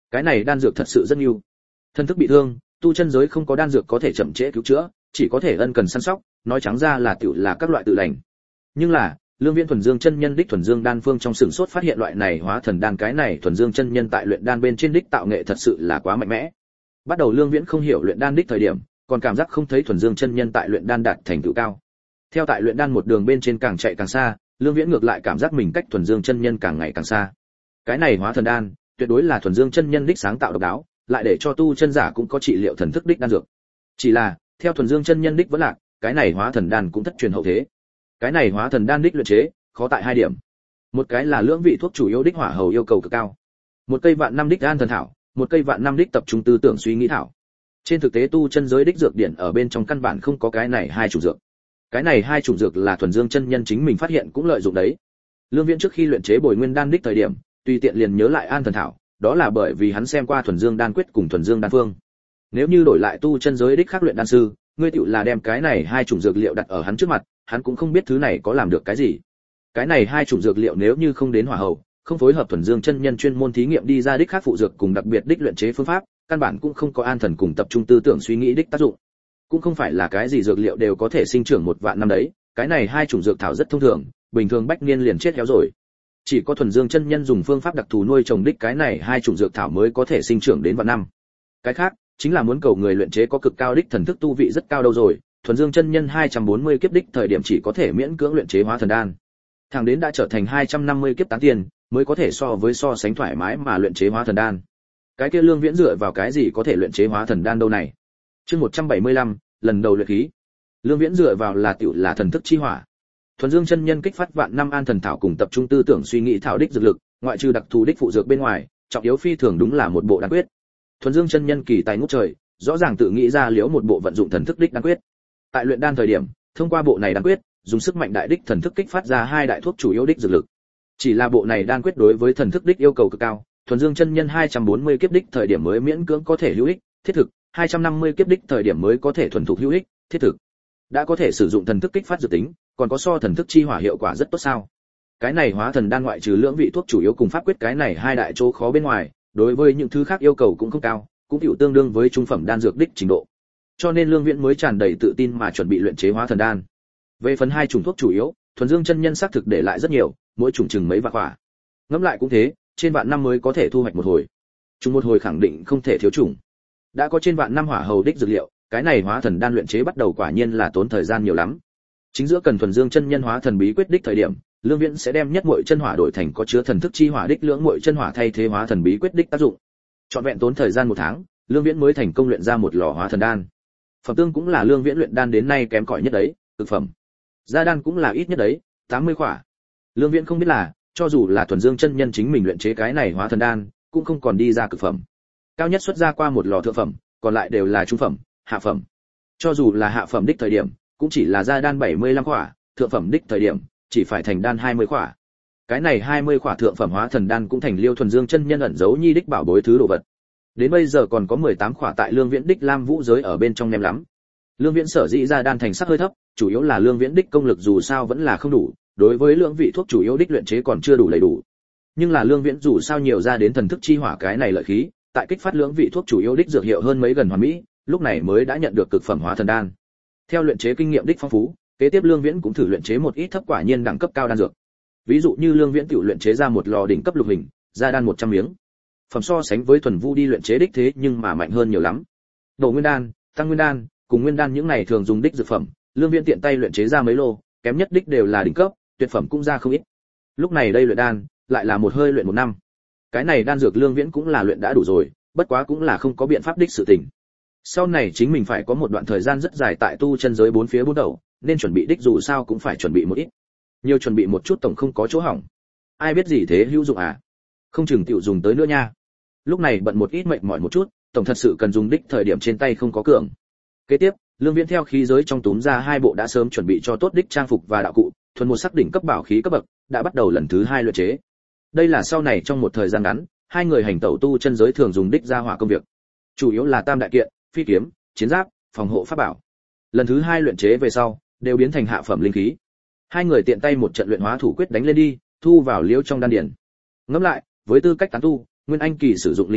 Cái này đan dược thật sự rất nhiều. Thân thức bị thương, tu chân giới không có đan dược có thể chậm trễ cứu chữa, chỉ có thể ân cần săn sóc, nói trắng ra là tiểu là các loại tự lành. Nhưng là, Lương Viễn thuần dương chân nhân đích thuần dương đan phương trong sừng sốt phát hiện loại này hóa thần đan, cái này thuần dương chân nhân tại luyện đan bên trên đích tạo nghệ thật sự là quá mạnh mẽ. Bắt đầu Lương Viễn không hiểu luyện đan đích thời điểm, còn cảm giác không thấy thuần dương chân nhân tại luyện đan đạt thành tựu cao. Theo tại luyện đan một đường bên trên càng chạy càng xa, Lương Viễn ngược lại cảm giác mình cách thuần dương chân nhân càng ngày càng xa. Cái này hóa thần đan, tuyệt đối là thuần dương chân nhân đích sáng tạo độc đáo, lại để cho tu chân giả cũng có trị liệu thần thức đích đan dược. Chỉ là, theo thuần dương chân nhân đích vẫn lạc, cái này hóa thần đan cũng thất truyền hậu thế. Cái này hóa thần đan đích luyện chế, khó tại hai điểm. Một cái là lưỡng vị thuốc chủ yếu đích hỏa hầu yêu cầu cực cao. Một cây vạn năm đích an thần thảo, một cây vạn năm đích tập trung tư tưởng suy nghĩ thảo. Trên thực tế tu chân giới đích dược điển ở bên trong căn bản không có cái này hai chủng dược. Cái này hai chủng dược là thuần dương chân nhân chính mình phát hiện cũng lợi dụng đấy. Lương Viễn trước khi luyện chế bồi nguyên đan đích thời điểm, tùy tiện liền nhớ lại an thần thảo, đó là bởi vì hắn xem qua thuần dương đan quyết cùng thuần dương đan phương. Nếu như đổi lại tu chân giới đích khác luyện đan sư, ngươi tựu là đem cái này hai chủng dược liệu đặt ở hắn trước mặt, hắn cũng không biết thứ này có làm được cái gì. Cái này hai chủng dược liệu nếu như không đến hỏa hầu, không phối hợp thuần dương chân nhân chuyên môn thí nghiệm đi ra đích khác phụ dược cùng đặc biệt đích luyện chế phương pháp, căn bản cũng không có an thần cùng tập trung tư tưởng suy nghĩ đích tác dụng. Cũng không phải là cái gì dược liệu đều có thể sinh trưởng một vạn năm đấy, cái này hai chủng dược thảo rất thông thường, bình thường bách niên liền chết héo rồi. Chỉ có thuần dương chân nhân dùng phương pháp đặc thù nuôi trồng đích cái này hai chủng dược thảo mới có thể sinh trưởng đến vạn năm. Cái khác, chính là muốn cầu người luyện chế có cực cao đích thần thức tu vị rất cao đâu rồi, thuần dương chân nhân hai trăm bốn mươi kiếp đích thời điểm chỉ có thể miễn cưỡng luyện chế hóa thần đan. Thằng đến đã trở thành hai trăm năm mươi kiếp tán tiền, mới có thể so với so sánh thoải mái mà luyện chế hóa thần đan. Cái kia Lương Viễn dựa vào cái gì có thể luyện chế hóa thần đan đâu này? Chương một trăm bảy mươi lăm, lần đầu luyện khí. Lương Viễn dựa vào là tiểu là thần thức chi hỏa. Thuần dương chân nhân kích phát vạn năm an thần thảo cùng tập trung tư tưởng suy nghĩ thảo đích dược lực, ngoại trừ đặc thù đích phụ dược bên ngoài, trọng yếu phi thường đúng là một bộ đan quyết. Thuần dương chân nhân kỳ tài ngút trời, rõ ràng tự nghĩ ra liễu một bộ vận dụng thần thức đích đan quyết. Tại luyện đan thời điểm, thông qua bộ này đan quyết, dùng sức mạnh đại đích thần thức kích phát ra hai đại thuốc chủ yếu đích dược lực. Chỉ là bộ này đan quyết đối với thần thức đích yêu cầu cực cao, thuần dương chân nhân hai trăm bốn mươi kiếp đích thời điểm mới miễn cưỡng có thể hữu ích, thiết thực, hai trăm năm mươi kiếp đích thời điểm mới có thể thuần thục hữu ích, thiết thực. Đã có thể sử dụng thần thức kích phát dược tính, còn có so thần thức chi hỏa hiệu quả rất tốt sao? Cái này hóa thần đan ngoại trừ lưỡng vị thuốc chủ yếu cùng pháp quyết cái này hai đại chỗ khó bên ngoài, đối với những thứ khác yêu cầu cũng không cao, cũng hữu tương đương với trung phẩm đan dược đích trình độ. Cho nên Lương Viễn mới tràn đầy tự tin mà chuẩn bị luyện chế hóa thần đan. Về phần hai chủng thuốc chủ yếu, thuần dương chân nhân xác thực để lại rất nhiều, mỗi chủng chừng mấy vạn quả. Ngẫm lại cũng thế, trên vạn năm mới có thể thu hoạch một hồi. Chúng một hồi khẳng định không thể thiếu chủng. Đã có trên vạn năm hỏa hầu đích dược liệu, cái này hóa thần đan luyện chế bắt đầu quả nhiên là tốn thời gian nhiều lắm. Chính giữa cần thuần dương chân nhân hóa thần bí quyết đích thời điểm, Lương Viễn sẽ đem nhất muội chân hỏa đổi thành có chứa thần thức chi hỏa đích lưỡng muội chân hỏa thay thế hóa thần bí quyết đích tác dụng. Trọn vẹn tốn thời gian một tháng, Lương Viễn mới thành công luyện ra một lò hóa thần đan. Phẩm tương cũng là Lương Viễn luyện đan đến nay kém cỏi nhất đấy, cực phẩm. Gia đan cũng là ít nhất đấy, tám mươi khỏa. Lương Viễn không biết là, cho dù là thuần dương chân nhân chính mình luyện chế cái này hóa thần đan, cũng không còn đi ra cực phẩm. Cao nhất xuất ra qua một lò thượng phẩm, còn lại đều là trung phẩm, hạ phẩm. Cho dù là hạ phẩm đích thời điểm, cũng chỉ là gia đan bảy mươi lăm khỏa, thượng phẩm đích thời điểm, chỉ phải thành đan hai mươi khỏa. Cái này hai mươi khỏa thượng phẩm hóa thần đan cũng thành Liêu thuần dương chân nhân ẩn giấu nhi đích bảo bối thứ đồ vật. Đến bây giờ còn có mười tám khỏa tại Lương Viễn đích Lam Vũ giới ở bên trong nem lắm. Lương Viễn sở dĩ ra đan thành sắc hơi thấp, chủ yếu là Lương Viễn đích công lực dù sao vẫn là không đủ, đối với lượng vị thuốc chủ yếu đích luyện chế còn chưa đủ đầy đủ. Nhưng là Lương Viễn dù sao nhiều ra đến thần thức chi hỏa cái này lợi khí, tại kích phát lượng vị thuốc chủ yếu đích dược hiệu hơn mấy gần hoàn mỹ, lúc này mới đã nhận được cực phẩm hóa thần đan. Theo luyện chế kinh nghiệm đích phong phú, kế tiếp Lương Viễn cũng thử luyện chế một ít thấp quả nhiên đẳng cấp cao đan dược. Ví dụ như Lương Viễn tự luyện chế ra một lò đỉnh cấp lục hình, ra đan một trăm miếng. Phẩm so sánh với thuần vu đi luyện chế đích thế nhưng mà mạnh hơn nhiều lắm. Đồ nguyên đan, tăng nguyên đan, cùng nguyên đan những này thường dùng đích dược phẩm, Lương Viễn tiện tay luyện chế ra mấy lô, kém nhất đích đều là đỉnh cấp, tuyệt phẩm cũng ra không ít. Lúc này đây luyện đan, lại là một hơi luyện một năm. Cái này đan dược Lương Viễn cũng là luyện đã đủ rồi, bất quá cũng là không có biện pháp đích sự tình. Sau này chính mình phải có một đoạn thời gian rất dài tại tu chân giới bốn phía bốn đầu, nên chuẩn bị đích dù sao cũng phải chuẩn bị một ít. Nhiều chuẩn bị một chút tổng không có chỗ hỏng. Ai biết gì thế hữu dụng à? Không chừng tiểu dùng tới nữa nha. Lúc này bận một ít mệt mỏi một chút, tổng thật sự cần dùng đích thời điểm trên tay không có cường. Kế tiếp, Lương Viễn theo khí giới trong túm ra hai bộ đã sớm chuẩn bị cho tốt đích trang phục và đạo cụ, thuần một sắc đỉnh cấp bảo khí cấp bậc, đã bắt đầu lần thứ hai luyện chế. Đây là sau này trong một thời gian ngắn, hai người hành tẩu tu chân giới thường dùng đích ra hỏa công việc. Chủ yếu là tam đại kiện, phi kiếm, chiến giáp, phòng hộ pháp bảo. Lần thứ hai luyện chế về sau, đều biến thành hạ phẩm linh khí. Hai người tiện tay một trận luyện hóa thủ quyết đánh lên đi, thu vào liễu trong đan điền. Ngẫm lại, với tư cách tán tu, Nguyên Anh kỳ sử dụng linh khí,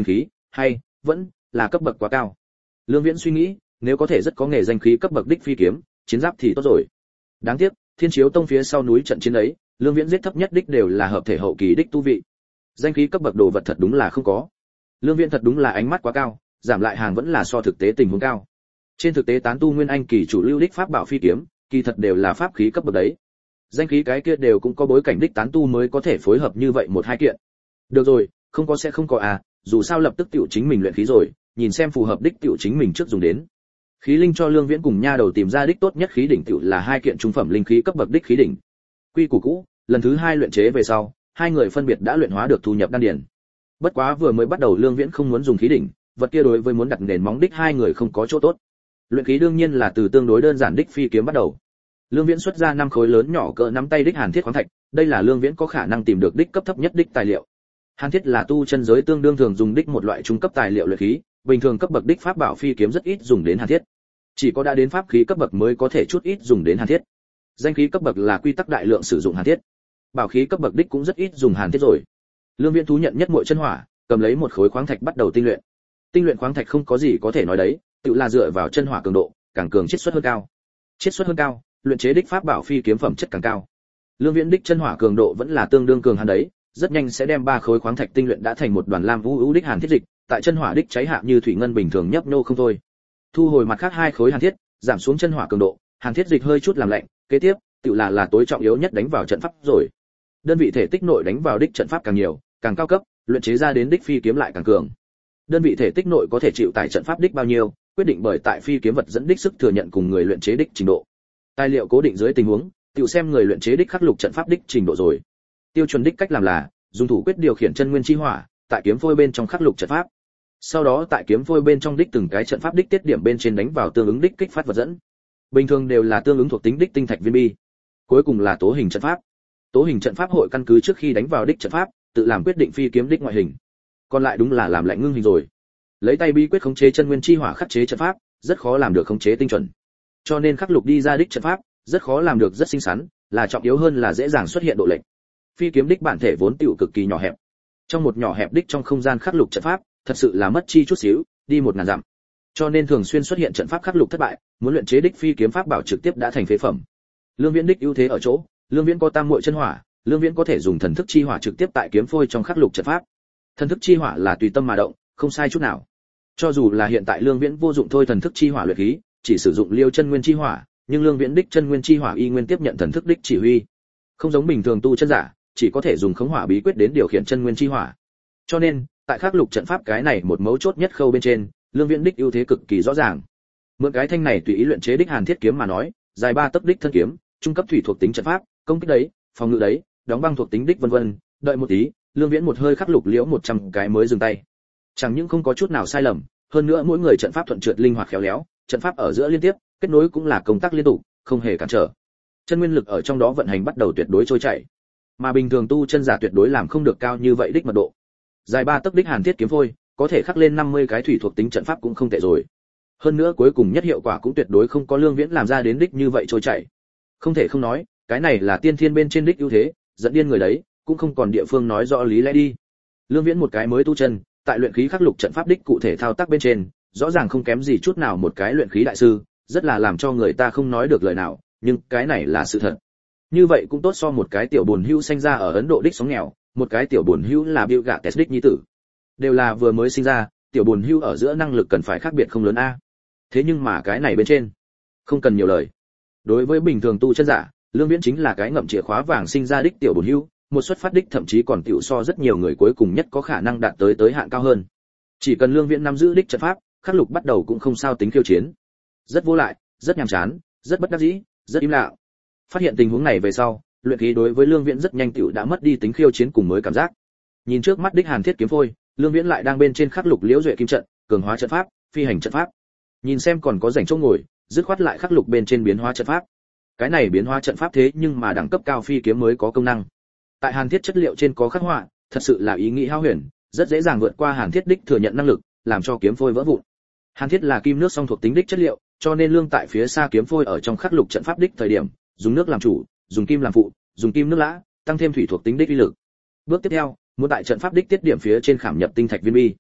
hay vẫn là cấp bậc quá cao. Lương Viễn suy nghĩ, nếu có thể rất có nghề danh khí cấp bậc đích phi kiếm, chiến giáp thì tốt rồi. Đáng tiếc, Thiên Chiếu Tông phía sau núi trận chiến ấy, Lương Viễn giết thấp nhất đích đều là hợp thể hậu kỳ đích tu vị. Danh khí cấp bậc đồ vật thật đúng là không có. Lương Viễn thật đúng là ánh mắt quá cao, giảm lại hàng vẫn là so thực tế tình huống cao. Trên thực tế tán tu nguyên anh kỳ chủ lưu đích pháp bảo phi kiếm, kỳ thật đều là pháp khí cấp bậc đấy. Danh khí cái kia đều cũng có bối cảnh đích tán tu mới có thể phối hợp như vậy một hai kiện. Được rồi, không có sẽ không có à, dù sao lập tức tiểu chính mình luyện khí rồi, nhìn xem phù hợp đích tiểu chính mình trước dùng đến. Khí linh cho Lương Viễn cùng nha đầu tìm ra đích tốt nhất khí đỉnh tiểu là hai kiện trung phẩm linh khí cấp bậc đích khí đỉnh. Quy củ cũ, lần thứ hai luyện chế về sau, hai người phân biệt đã luyện hóa được thu nhập đan điền. Bất quá vừa mới bắt đầu Lương Viễn không muốn dùng khí đỉnh, vật kia đối với muốn đặt nền móng đích hai người không có chỗ tốt. Luyện khí đương nhiên là từ tương đối đơn giản đích phi kiếm bắt đầu. Lương Viễn xuất ra năm khối lớn nhỏ cỡ nắm tay đích hàn thiết khoáng thạch, đây là Lương Viễn có khả năng tìm được đích cấp thấp nhất đích tài liệu. Hàn thiết là tu chân giới tương đương thường dùng đích một loại trung cấp tài liệu luyện khí, bình thường cấp bậc đích pháp bảo phi kiếm rất ít dùng đến hàn thiết. Chỉ có đã đến pháp khí cấp bậc mới có thể chút ít dùng đến hàn thiết. Danh khí cấp bậc là quy tắc đại lượng sử dụng hàn thiết. Bảo khí cấp bậc đích cũng rất ít dùng hàn thiết rồi. Lương Viễn thú nhận nhất muội chân hỏa, cầm lấy một khối khoáng thạch bắt đầu tinh luyện. Tinh luyện khoáng thạch không có gì có thể nói đấy, tự là dựa vào chân hỏa cường độ, càng cường chiết xuất hơn cao. Chiết xuất hơn cao, luyện chế đích pháp bảo phi kiếm phẩm chất càng cao. Lương Viễn đích chân hỏa cường độ vẫn là tương đương cường hàn đấy, rất nhanh sẽ đem ba khối khoáng thạch tinh luyện đã thành một đoàn lam vũ ưu đích hàn thiết dịch, tại chân hỏa đích cháy hạ như thủy ngân bình thường nhấp nhô không thôi. Thu hồi mặt khác hai khối hàn thiết, giảm xuống chân hỏa cường độ, hàn thiết dịch hơi chút làm lạnh, kế tiếp, tự là là tối trọng yếu nhất đánh vào trận pháp rồi. Đơn vị thể tích nội đánh vào đích trận pháp càng nhiều, càng cao cấp, luyện chế ra đến đích phi kiếm lại càng cường. Đơn vị thể tích nội có thể chịu tải trận pháp đích bao nhiêu, quyết định bởi tại phi kiếm vật dẫn đích sức thừa nhận cùng người luyện chế đích trình độ. Tài liệu cố định dưới tình huống, tự xem người luyện chế đích khắc lục trận pháp đích trình độ rồi. Tiêu chuẩn đích cách làm là dùng thủ quyết điều khiển chân nguyên chi hỏa, tại kiếm phôi bên trong khắc lục trận pháp. Sau đó tại kiếm phôi bên trong đích từng cái trận pháp đích tiết điểm bên trên đánh vào tương ứng đích kích phát vật dẫn. Bình thường đều là tương ứng thuộc tính đích tinh thạch viên bi. Cuối cùng là tố hình trận pháp. Tố hình trận pháp hội căn cứ trước khi đánh vào đích trận pháp, tự làm quyết định phi kiếm đích ngoại hình. Còn lại đúng là làm lạnh ngưng hình rồi. Lấy tay bí quyết khống chế chân nguyên chi hỏa khắc chế trận pháp, rất khó làm được khống chế tinh chuẩn. Cho nên khắc lục đi ra đích trận pháp, rất khó làm được rất xinh xắn, là trọng yếu hơn là dễ dàng xuất hiện độ lệch. Phi kiếm đích bản thể vốn tiểu cực kỳ nhỏ hẹp. Trong một nhỏ hẹp đích trong không gian khắc lục trận pháp, thật sự là mất chi chút xíu, đi một ngàn dặm. Cho nên thường xuyên xuất hiện trận pháp khắc lục thất bại, muốn luyện chế đích phi kiếm pháp bảo trực tiếp đã thành phế phẩm. Lương Viễn đích ưu thế ở chỗ, Lương Viễn có tam muội chân hỏa, Lương Viễn có thể dùng thần thức chi hỏa trực tiếp tại kiếm phôi trong khắc lục trận pháp. Thần thức chi hỏa là tùy tâm mà động, không sai chút nào. Cho dù là hiện tại Lương Viễn vô dụng thôi thần thức chi hỏa luyện khí, chỉ sử dụng liêu chân nguyên chi hỏa, nhưng Lương Viễn đích chân nguyên chi hỏa y nguyên tiếp nhận thần thức đích chỉ huy. Không giống bình thường tu chân giả, chỉ có thể dùng khống hỏa bí quyết đến điều khiển chân nguyên chi hỏa. Cho nên, tại khắc lục trận pháp cái này một mấu chốt nhất khâu bên trên, Lương Viễn đích ưu thế cực kỳ rõ ràng. Mượn cái thanh này tùy ý luyện chế đích hàn thiết kiếm mà nói, dài ba tấc đích thân kiếm, trung cấp thủy thuộc tính trận pháp, công kích đấy, phòng ngự đấy, đóng băng thuộc tính đích vân vân, đợi một tí, Lương Viễn một hơi khắc lục liễu một trăm cái mới dừng tay. Chẳng những không có chút nào sai lầm, hơn nữa mỗi người trận pháp thuận trượt linh hoạt khéo léo, trận pháp ở giữa liên tiếp, kết nối cũng là công tác liên tục, không hề cản trở. Chân nguyên lực ở trong đó vận hành bắt đầu tuyệt đối trôi chảy. Mà bình thường tu chân giả tuyệt đối làm không được cao như vậy đích mật độ. Dài ba tấc đích hàn thiết kiếm phôi, có thể khắc lên năm mươi cái thủy thuộc tính trận pháp cũng không tệ rồi. Hơn nữa cuối cùng nhất hiệu quả cũng tuyệt đối không có Lương Viễn làm ra đến đích như vậy trôi chảy. Không thể không nói, cái này là tiên thiên bên trên đích ưu thế, dẫn điên người đấy, cũng không còn địa phương nói rõ lý lẽ đi. Lương Viễn một cái mới tu chân, tại luyện khí khắc lục trận pháp đích cụ thể thao tác bên trên, rõ ràng không kém gì chút nào một cái luyện khí đại sư, rất là làm cho người ta không nói được lời nào, nhưng cái này là sự thật. Như vậy cũng tốt so một cái tiểu buồn hữu sinh ra ở Ấn Độ đích sống nghèo, một cái tiểu buồn hữu là Bill Gates đích nhi tử. Đều là vừa mới sinh ra, tiểu buồn hữu ở giữa năng lực cần phải khác biệt không lớn a. Thế nhưng mà cái này bên trên, không cần nhiều lời. Đối với bình thường tu chân giả, Lương Viễn chính là cái ngậm chìa khóa vàng sinh ra đích tiểu buồn hữu, một xuất phát đích thậm chí còn tiểu so rất nhiều người cuối cùng nhất có khả năng đạt tới tới hạn cao hơn. Chỉ cần Lương Viễn nắm giữ đích trận pháp, khắc lục bắt đầu cũng không sao tính khiêu chiến. Rất vô lại, rất nhàm chán, rất bất đắc dĩ, rất im lặng. Phát hiện tình huống này về sau, luyện khí đối với Lương Viễn rất nhanh tiểu đã mất đi tính khiêu chiến cùng mới cảm giác. Nhìn trước mắt đích hàn thiết kiếm phôi, Lương Viễn lại đang bên trên khắc lục liễu duệ kim trận, cường hóa trận pháp, phi hành trận pháp. Nhìn xem còn có rảnh chỗ ngồi, dứt khoát lại khắc lục bên trên biến hóa trận pháp. Cái này biến hóa trận pháp thế nhưng mà đẳng cấp cao phi kiếm mới có công năng. Tại hàn thiết chất liệu trên có khắc họa, thật sự là ý nghĩ hao huyền, rất dễ dàng vượt qua hàn thiết đích thừa nhận năng lực, làm cho kiếm phôi vỡ vụn. Hàn thiết là kim nước song thuộc tính đích chất liệu, cho nên Lương tại phía xa kiếm phôi ở trong khắc lục trận pháp đích thời điểm, dùng nước làm chủ, dùng kim làm phụ, dùng kim nước lã, tăng thêm thủy thuộc tính đích uy lực. Bước tiếp theo, muốn tại trận pháp đích tiết điểm phía trên khảm nhập tinh thạch viên bi.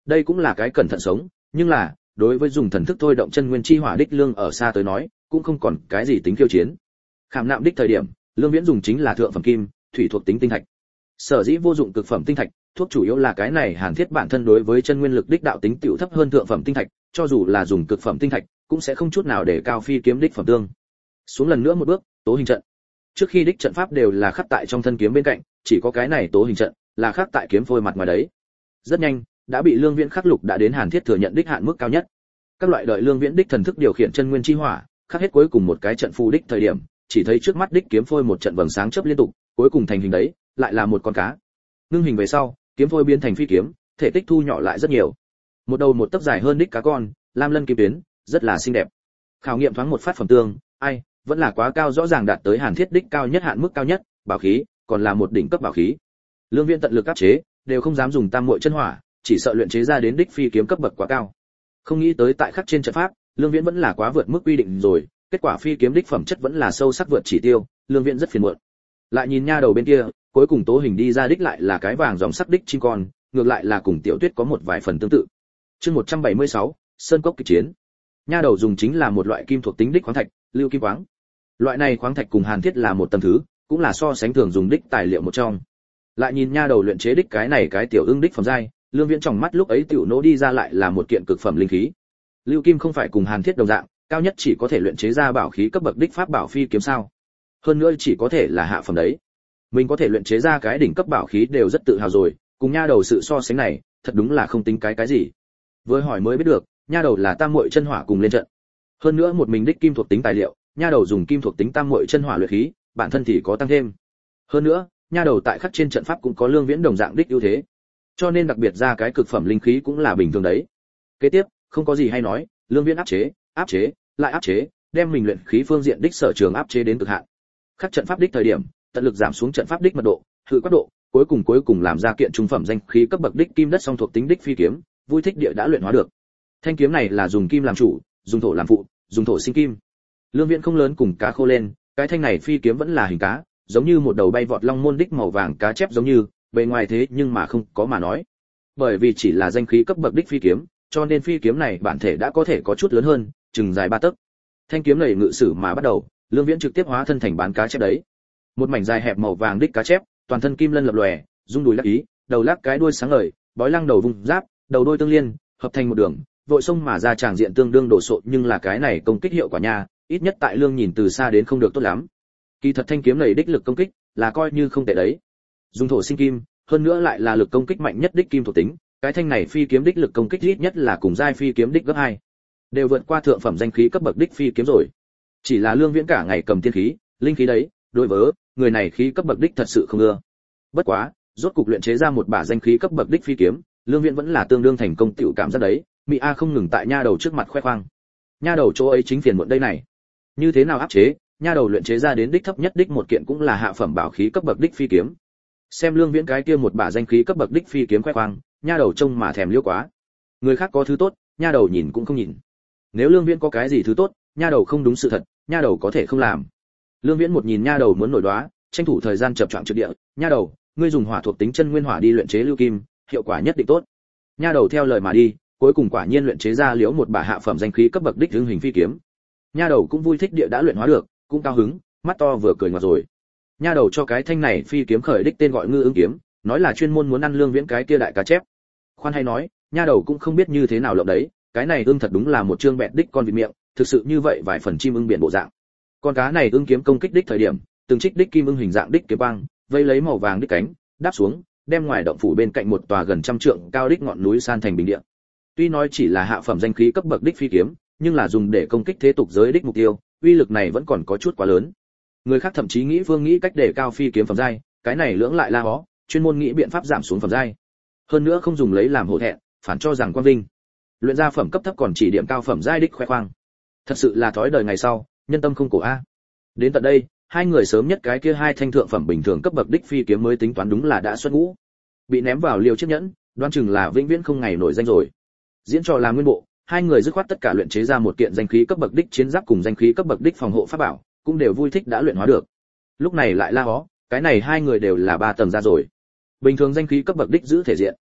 đây cũng là cái cẩn thận sống, nhưng là đối với dùng thần thức thôi động chân nguyên chi hỏa đích lương ở xa tới nói cũng không còn cái gì tính khiêu chiến. Khảm nạm đích thời điểm lương viễn dùng chính là thượng phẩm kim thủy thuộc tính tinh thạch. Sở dĩ vô dụng cực phẩm tinh thạch, thuốc chủ yếu là cái này Hàn Thiết bản thân đối với chân nguyên lực đích đạo tính tiểu thấp hơn thượng phẩm tinh thạch, cho dù là dùng cực phẩm tinh thạch, cũng sẽ không chút nào để cao phi kiếm đích phẩm tương. Xuống lần nữa một bước, tố hình trận. Trước khi đích trận pháp đều là khắc tại trong thân kiếm bên cạnh, chỉ có cái này tố hình trận là khắc tại kiếm phôi mặt ngoài đấy. Rất nhanh, đã bị Lương Viễn khắc lục đã đến Hàn Thiết thừa nhận đích hạn mức cao nhất. Các loại đợi Lương Viễn đích thần thức điều khiển chân nguyên chi hỏa, khắc hết cuối cùng một cái trận phù đích thời điểm, chỉ thấy trước mắt đích kiếm phôi một trận vầng sáng chớp liên tục, cuối cùng thành hình đấy, lại là một con cá. Ngưng hình về sau, kiếm phôi biến thành phi kiếm, thể tích thu nhỏ lại rất nhiều. Một đầu một tấc dài hơn đích cá con, lam lân kiếm tuyến, rất là xinh đẹp. Khảo nghiệm thoáng một phát phẩm tương, ai, vẫn là quá cao, rõ ràng đạt tới Hàn Thiết đích cao nhất hạn mức cao nhất, bảo khí, còn là một đỉnh cấp bảo khí. Lương Viễn tận lực áp chế, đều không dám dùng tam muội chân hỏa, chỉ sợ luyện chế ra đến đích phi kiếm cấp bậc quá cao. Không nghĩ tới tại khắc trên trận pháp, Lương Viễn vẫn là quá vượt mức quy định rồi, kết quả phi kiếm đích phẩm chất vẫn là sâu sắc vượt chỉ tiêu, Lương Viễn rất phiền muộn. Lại nhìn nha đầu bên kia, cuối cùng tố hình đi ra đích lại là cái vàng dòng sắc đích chim con, ngược lại là cùng Tiểu Tuyết có một vài phần tương tự. Chương một trăm bảy mươi sáu, Sơn cốc kịch chiến. Nha đầu dùng chính là một loại kim thuộc tính đích khoáng thạch, lưu kim khoáng. Loại này khoáng thạch cùng Hàn Thiết là một tầng thứ, cũng là so sánh thường dùng đích tài liệu một trong. Lại nhìn nha đầu luyện chế đích cái này cái tiểu ưng đích phẩm giai, Lương Viễn trong mắt lúc ấy tiểu nỗ đi ra lại là một kiện cực phẩm linh khí. Lưu kim không phải cùng Hàn Thiết đồng dạng, cao nhất chỉ có thể luyện chế ra bảo khí cấp bậc đích pháp bảo phi kiếm sao? Hơn nữa chỉ có thể là hạ phẩm đấy. Mình có thể luyện chế ra cái đỉnh cấp bảo khí đều rất tự hào rồi, cùng nha đầu sự so sánh này, thật đúng là không tính cái cái gì. Với hỏi mới biết được, nha đầu là tam muội chân hỏa cùng lên trận. Hơn nữa một mình đích kim thuộc tính tài liệu, nha đầu dùng kim thuộc tính tam muội chân hỏa luyện khí, bản thân thì có tăng thêm. Hơn nữa, nha đầu tại khắc trên trận pháp cũng có Lương Viễn đồng dạng đích ưu thế. Cho nên đặc biệt ra cái cực phẩm linh khí cũng là bình thường đấy. Kế tiếp, không có gì hay nói, Lương Viễn áp chế, áp chế, lại áp chế, đem mình luyện khí phương diện đích sở trường áp chế đến cực hạn. Khắc trận pháp đích thời điểm, tận lực giảm xuống trận pháp đích mật độ, hư quát độ, cuối cùng cuối cùng làm ra kiện trung phẩm danh khí cấp bậc đích kim đất song thuộc tính đích phi kiếm, vui thích địa đã luyện hóa được. Thanh kiếm này là dùng kim làm chủ, dùng thổ làm phụ, dùng thổ sinh kim. Lương Viễn không lớn cùng cá khô lên, cái thanh này phi kiếm vẫn là hình cá, giống như một đầu bay vọt long môn đích màu vàng cá chép giống như, bề ngoài thế nhưng mà không có mà nói. Bởi vì chỉ là danh khí cấp bậc đích phi kiếm, cho nên phi kiếm này bản thể đã có thể có chút lớn hơn, chừng dài ba tấc. Thanh kiếm này ngự sử mà bắt đầu, Lương Viễn trực tiếp hóa thân thành bán cá chép đấy. Một mảnh dài hẹp màu vàng đích cá chép, toàn thân kim lân lập lòe, rung đùi lắc ý, đầu lắc cái đuôi sáng ngời, bói lăng đầu vùng giáp, đầu đôi tương liên, hợp thành một đường, vội xông mà ra tràng diện tương đương đổ sộ, nhưng là cái này công kích hiệu quả nha, ít nhất tại Lương nhìn từ xa đến không được tốt lắm. Kỳ thật thanh kiếm này đích lực công kích là coi như không tệ đấy. Dùng thổ sinh kim, hơn nữa lại là lực công kích mạnh nhất đích kim thuộc tính, cái thanh này phi kiếm đích lực công kích ít nhất là cùng giai phi kiếm đích gấp hai, đều vượt qua thượng phẩm danh khí cấp bậc đích phi kiếm rồi. Chỉ là Lương Viễn cả ngày cầm tiên khí, linh khí đấy, đối với người này khí cấp bậc đích thật sự không ưa. Bất quá, rốt cục luyện chế ra một bả danh khí cấp bậc đích phi kiếm, Lương Viễn vẫn là tương đương thành công tiểu cảm giác đấy, Mị A không ngừng tại nha đầu trước mặt khoe khoang. Nha đầu chỗ ấy chính phiền muộn đây này. Như thế nào áp chế, nha đầu luyện chế ra đến đích thấp nhất đích một kiện cũng là hạ phẩm bảo khí cấp bậc đích phi kiếm. Xem Lương Viễn cái kia một bả danh khí cấp bậc đích phi kiếm khoe khoang, nha đầu trông mà thèm liêu quá. Người khác có thứ tốt, nha đầu nhìn cũng không nhìn. Nếu Lương Viễn có cái gì thứ tốt, nha đầu không đúng sự thật, nha đầu có thể không làm. Lương Viễn một nhìn nha đầu muốn nổi đoá, tranh thủ thời gian chập choạng trực địa, nha đầu, ngươi dùng hỏa thuộc tính chân nguyên hỏa đi luyện chế lưu kim, hiệu quả nhất định tốt. Nha đầu theo lời mà đi, cuối cùng quả nhiên luyện chế ra liễu một bả hạ phẩm danh khí cấp bậc đích hương hình phi kiếm. Nha đầu cũng vui thích địa đã luyện hóa được, cũng cao hứng, mắt to vừa cười ngọt rồi. Nha đầu cho cái thanh này phi kiếm khởi đích tên gọi Ngư Ưng kiếm, nói là chuyên môn muốn ăn Lương Viễn cái kia đại cá chép. Khoan hay nói, nha đầu cũng không biết như thế nào lộng đấy, cái này ưng thật đúng là một trương bẹt đích con vịt miệng, thực sự như vậy vài phần chim ưng biển bộ dạng. Con cá này ưng kiếm công kích đích thời điểm, từng trích đích kim ưng hình dạng đích kiếm băng, vây lấy màu vàng đích cánh, đáp xuống, đem ngoài động phủ bên cạnh một tòa gần trăm trượng cao đích ngọn núi san thành bình địa. Tuy nói chỉ là hạ phẩm danh khí cấp bậc đích phi kiếm, nhưng là dùng để công kích thế tục giới đích mục tiêu, uy lực này vẫn còn có chút quá lớn. Người khác thậm chí nghĩ phương nghĩ cách để cao phi kiếm phẩm giai, cái này lưỡng lại la hó, chuyên môn nghĩ biện pháp giảm xuống phẩm giai. Hơn nữa không dùng lấy làm hổ thẹn, phản cho rằng quan vinh. Luyện ra phẩm cấp thấp còn chỉ điểm cao phẩm giai đích khoe khoang. Thật sự là thói đời ngày sau, nhân tâm không cổ a. Đến tận đây, hai người sớm nhất cái kia hai thanh thượng phẩm bình thường cấp bậc đích phi kiếm mới tính toán đúng là đã xuất ngũ. Bị ném vào liều chiếc nhẫn, đoán chừng là vĩnh viễn không ngày nổi danh rồi. Diễn trò làm nguyên bộ, hai người dứt khoát tất cả luyện chế ra một kiện danh khí cấp bậc đích chiến giáp cùng danh khí cấp bậc đích phòng hộ pháp bảo, cũng đều vui thích đã luyện hóa được. Lúc này lại la hó, cái này hai người đều là ba tầng ra rồi. Bình thường danh khí cấp bậc đích giữ thể diện,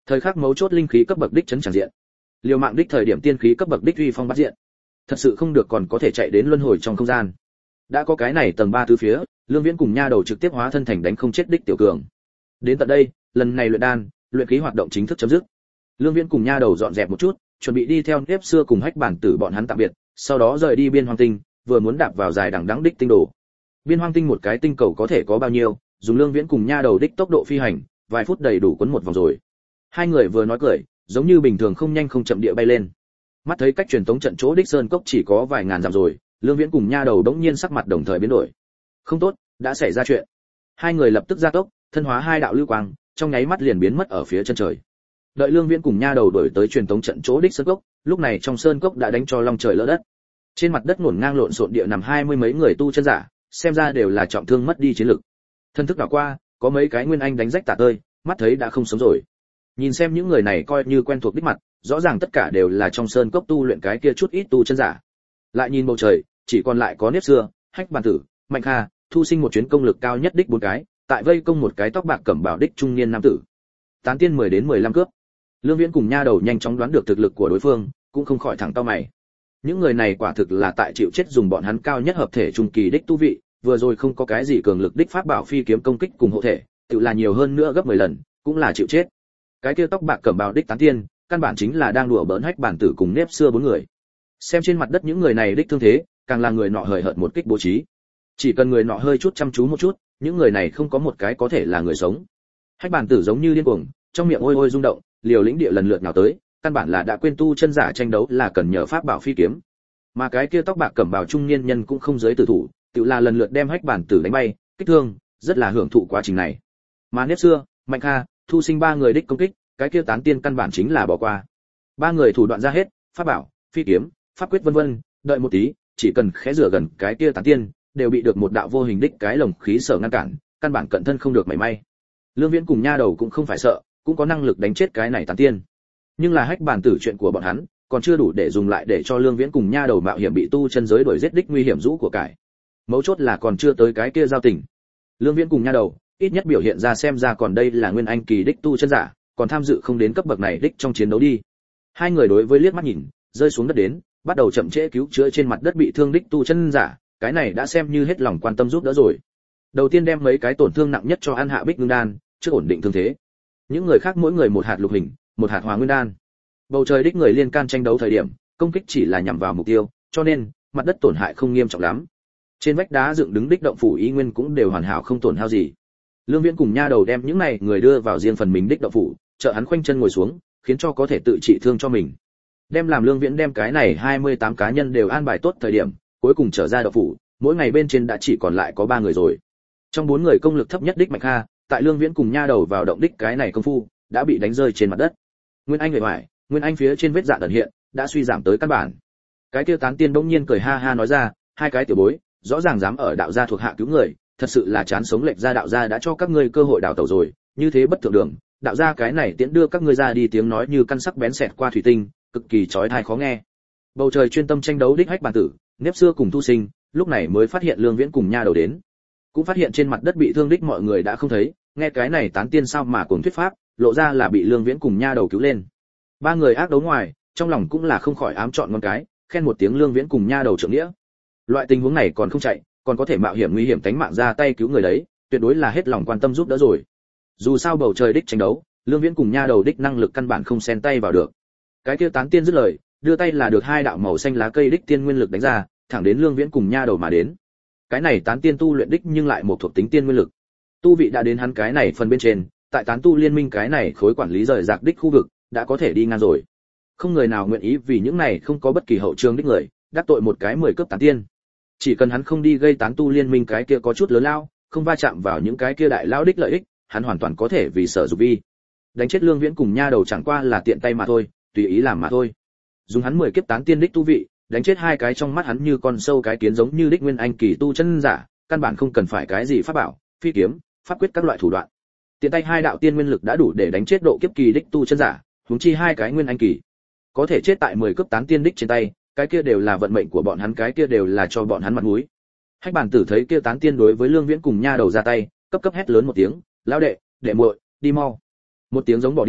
Thời khắc mấu chốt linh khí cấp bậc đích chấn chẳng diện. Liều mạng đích thời điểm tiên khí cấp bậc đích uy phong bắt diện. Thật sự không được còn có thể chạy đến luân hồi trong không gian. Đã có cái này tầng ba tứ phía, Lương Viễn cùng nha đầu trực tiếp hóa thân thành đánh không chết đích tiểu cường. Đến tận đây, lần này luyện đan, luyện khí hoạt động chính thức chấm dứt. Lương Viễn cùng nha đầu dọn dẹp một chút, chuẩn bị đi theo nếp xưa cùng Hách Bản Tử bọn hắn tạm biệt, sau đó rời đi Biên Hoang Tinh, vừa muốn đạp vào dài đằng đẵng đích tinh đồ. Biên Hoang Tinh một cái tinh cầu có thể có bao nhiêu, dùng Lương Viễn cùng nha đầu đích tốc độ phi hành, vài phút đầy đủ quấn một vòng rồi. Hai người vừa nói cười, giống như bình thường không nhanh không chậm địa bay lên. Mắt thấy cách truyền tống trận chỗ đích sơn cốc chỉ có vài ngàn dặm rồi, Lương Viễn cùng nha đầu đống nhiên sắc mặt đồng thời biến đổi. Không tốt, đã xảy ra chuyện. Hai người lập tức gia tốc, thân hóa hai đạo lưu quang, trong nháy mắt liền biến mất ở phía chân trời. Đợi Lương Viễn cùng nha đầu đuổi tới truyền tống trận chỗ đích sơn cốc, lúc này trong sơn cốc đã đánh cho long trời lỡ đất. Trên mặt đất ngổn ngang lộn xộn địa nằm hai mươi mấy người tu chân giả, xem ra đều là trọng thương mất đi chiến lực. Thân thức đảo qua, có mấy cái nguyên anh đánh rách tả tơi, mắt thấy đã không sống rồi. Nhìn xem những người này coi như quen thuộc đích mặt, rõ ràng tất cả đều là trong sơn cốc tu luyện cái kia chút ít tu chân giả. Lại nhìn bầu trời, chỉ còn lại có Niếp Xưa, Hách Bản Tử, Mạnh Kha, Thu Sinh một chuyến công lực cao nhất đích bốn cái, tại vây công một cái tóc bạc cẩm bào đích trung niên nam tử. Tán tiên mười đến mười lăm cướp. Lương Viễn cùng nha đầu nhanh chóng đoán được thực lực của đối phương, cũng không khỏi thẳng cau mày. Những người này quả thực là tại chịu chết dùng bọn hắn cao nhất hợp thể trung kỳ đích tu vị, vừa rồi không có cái gì cường lực đích pháp bảo phi kiếm công kích cùng hộ thể, tự là nhiều hơn nữa gấp mười lần, cũng là chịu chết. Cái kia tóc bạc cẩm bào đích tán tiên, căn bản chính là đang đùa bỡn Hách Bản Tử cùng Nếp Xưa bốn người. Xem trên mặt đất những người này đích thương thế, càng là người nọ hời hợt một kích bố trí. Chỉ cần người nọ hơi chút chăm chú một chút, những người này không có một cái có thể là người sống. Hách Bản Tử giống như điên cuồng, trong miệng ôi ôi rung động, liều lĩnh địa lần lượt nào tới, căn bản là đã quên tu chân giả tranh đấu là cần nhờ pháp bảo phi kiếm. Mà cái kia tóc bạc cẩm bào trung niên nhân cũng không giới tử thủ, tự là lần lượt đem Hách Bản Tử đánh bay, kích thương, rất là hưởng thụ quá trình này. Mà Nếp Xưa, Mạnh Kha, Thu Sinh ba người đích công kích, cái kia tán tiên căn bản chính là bỏ qua. Ba người thủ đoạn ra hết, pháp bảo, phi kiếm, pháp quyết vân vân, đợi một tí, chỉ cần khẽ rửa gần cái kia tán tiên, đều bị được một đạo vô hình đích cái lồng khí sở ngăn cản, căn bản cận thân không được mảy may. Lương Viễn cùng nha đầu cũng không phải sợ, cũng có năng lực đánh chết cái này tán tiên. Nhưng là Hách Bản Tử chuyện của bọn hắn, còn chưa đủ để dùng lại để cho Lương Viễn cùng nha đầu mạo hiểm bị tu chân giới đuổi giết đích nguy hiểm rũ của cải. Mấu chốt là còn chưa tới cái kia giao tình. Lương Viễn cùng nha đầu, ít nhất biểu hiện ra xem ra còn đây là nguyên anh kỳ đích tu chân giả, còn tham dự không đến cấp bậc này đích trong chiến đấu đi. Hai người đối với liếc mắt nhìn, rơi xuống đất đến, bắt đầu chậm trễ cứu chữa trên mặt đất bị thương đích tu chân giả, cái này đã xem như hết lòng quan tâm giúp đỡ rồi. Đầu tiên đem mấy cái tổn thương nặng nhất cho ăn hạ bích ngưng đan, trước ổn định thương thế. Những người khác mỗi người một hạt lục hình, một hạt hòa nguyên đan. Bầu trời đích người liên can tranh đấu thời điểm, công kích chỉ là nhằm vào mục tiêu, cho nên mặt đất tổn hại không nghiêm trọng lắm. Trên vách đá dựng đứng đích động phủ ý nguyên cũng đều hoàn hảo không tổn hao gì. Lương Viễn cùng nha đầu đem những này người đưa vào riêng phần mình đích động phủ, trợ hắn khoanh chân ngồi xuống, khiến cho có thể tự trị thương cho mình. Đem làm Lương Viễn đem cái này hai mươi tám cá nhân đều an bài tốt thời điểm, cuối cùng trở ra động phủ, mỗi ngày bên trên đã chỉ còn lại có ba người rồi. Trong bốn người công lực thấp nhất đích Mạnh Kha, tại Lương Viễn cùng nha đầu vào động đích cái này công phu, đã bị đánh rơi trên mặt đất. Nguyên Anh người ngoài, Nguyên Anh phía trên vết dạn ẩn hiện, đã suy giảm tới căn bản. Cái kia tán tiên bỗng nhiên cười ha ha nói ra, hai cái tiểu bối, rõ ràng dám ở đạo gia thuộc hạ cứu người, thật sự là chán sống lệch ra đạo gia đã cho các ngươi cơ hội đào tẩu rồi, như thế bất thượng đường, đạo gia cái này tiễn đưa các ngươi ra đi tiếng nói như căn sắc bén xẹt qua thủy tinh, cực kỳ chói tai khó nghe. Bầu trời chuyên tâm tranh đấu đích Hách Bản Tử, Nếp Xưa cùng Thu Sinh, lúc này mới phát hiện Lương Viễn cùng nha đầu đến. Cũng phát hiện trên mặt đất bị thương đích mọi người đã không thấy, nghe cái này tán tiên sao mà cuồng thuyết pháp, lộ ra là bị Lương Viễn cùng nha đầu cứu lên. Ba người ác đấu ngoài, trong lòng cũng là không khỏi ám chọn con cái, khen một tiếng Lương Viễn cùng nha đầu trưởng nghĩa. Loại tình huống này còn không chạy, còn có thể mạo hiểm nguy hiểm tánh mạng ra tay cứu người đấy, tuyệt đối là hết lòng quan tâm giúp đỡ rồi. Dù sao bầu trời đích tranh đấu, Lương Viễn cùng nha đầu đích năng lực căn bản không xen tay vào được. Cái kia tán tiên dứt lời, đưa tay là được hai đạo màu xanh lá cây đích tiên nguyên lực đánh ra, thẳng đến Lương Viễn cùng nha đầu mà đến. Cái này tán tiên tu luyện đích nhưng lại một thuộc tính tiên nguyên lực. Tu vị đã đến hắn cái này phần bên trên, tại tán tu liên minh cái này khối quản lý rời rạc đích khu vực, đã có thể đi ngang rồi. Không người nào nguyện ý vì những này không có bất kỳ hậu trường đích người, đắc tội một cái mười cấp tán tiên. Chỉ cần hắn không đi gây tán tu liên minh cái kia có chút lớn lao, không va chạm vào những cái kia đại lao đích lợi ích, hắn hoàn toàn có thể vì sở dục vi. Đánh chết Lương Viễn cùng nha đầu chẳng qua là tiện tay mà thôi, tùy ý làm mà thôi. Dùng hắn mười kiếp tán tiên đích tu vị, đánh chết hai cái trong mắt hắn như con sâu cái kiến giống như đích nguyên anh kỳ tu chân giả, căn bản không cần phải cái gì pháp bảo, phi kiếm, pháp quyết các loại thủ đoạn. Tiện tay hai đạo tiên nguyên lực đã đủ để đánh chết độ kiếp kỳ đích tu chân giả, huống chi hai cái nguyên anh kỳ. Có thể chết tại mười cấp tán tiên đích trên tay, cái kia đều là vận mệnh của bọn hắn, cái kia đều là cho bọn hắn mặt mũi. Hách Bản Tử thấy kia tán tiên đối với Lương Viễn cùng nha đầu ra tay, cấp cấp hét lớn một tiếng, "Lão đệ, đệ muội, đi mau!" Một tiếng giống bỏ đi,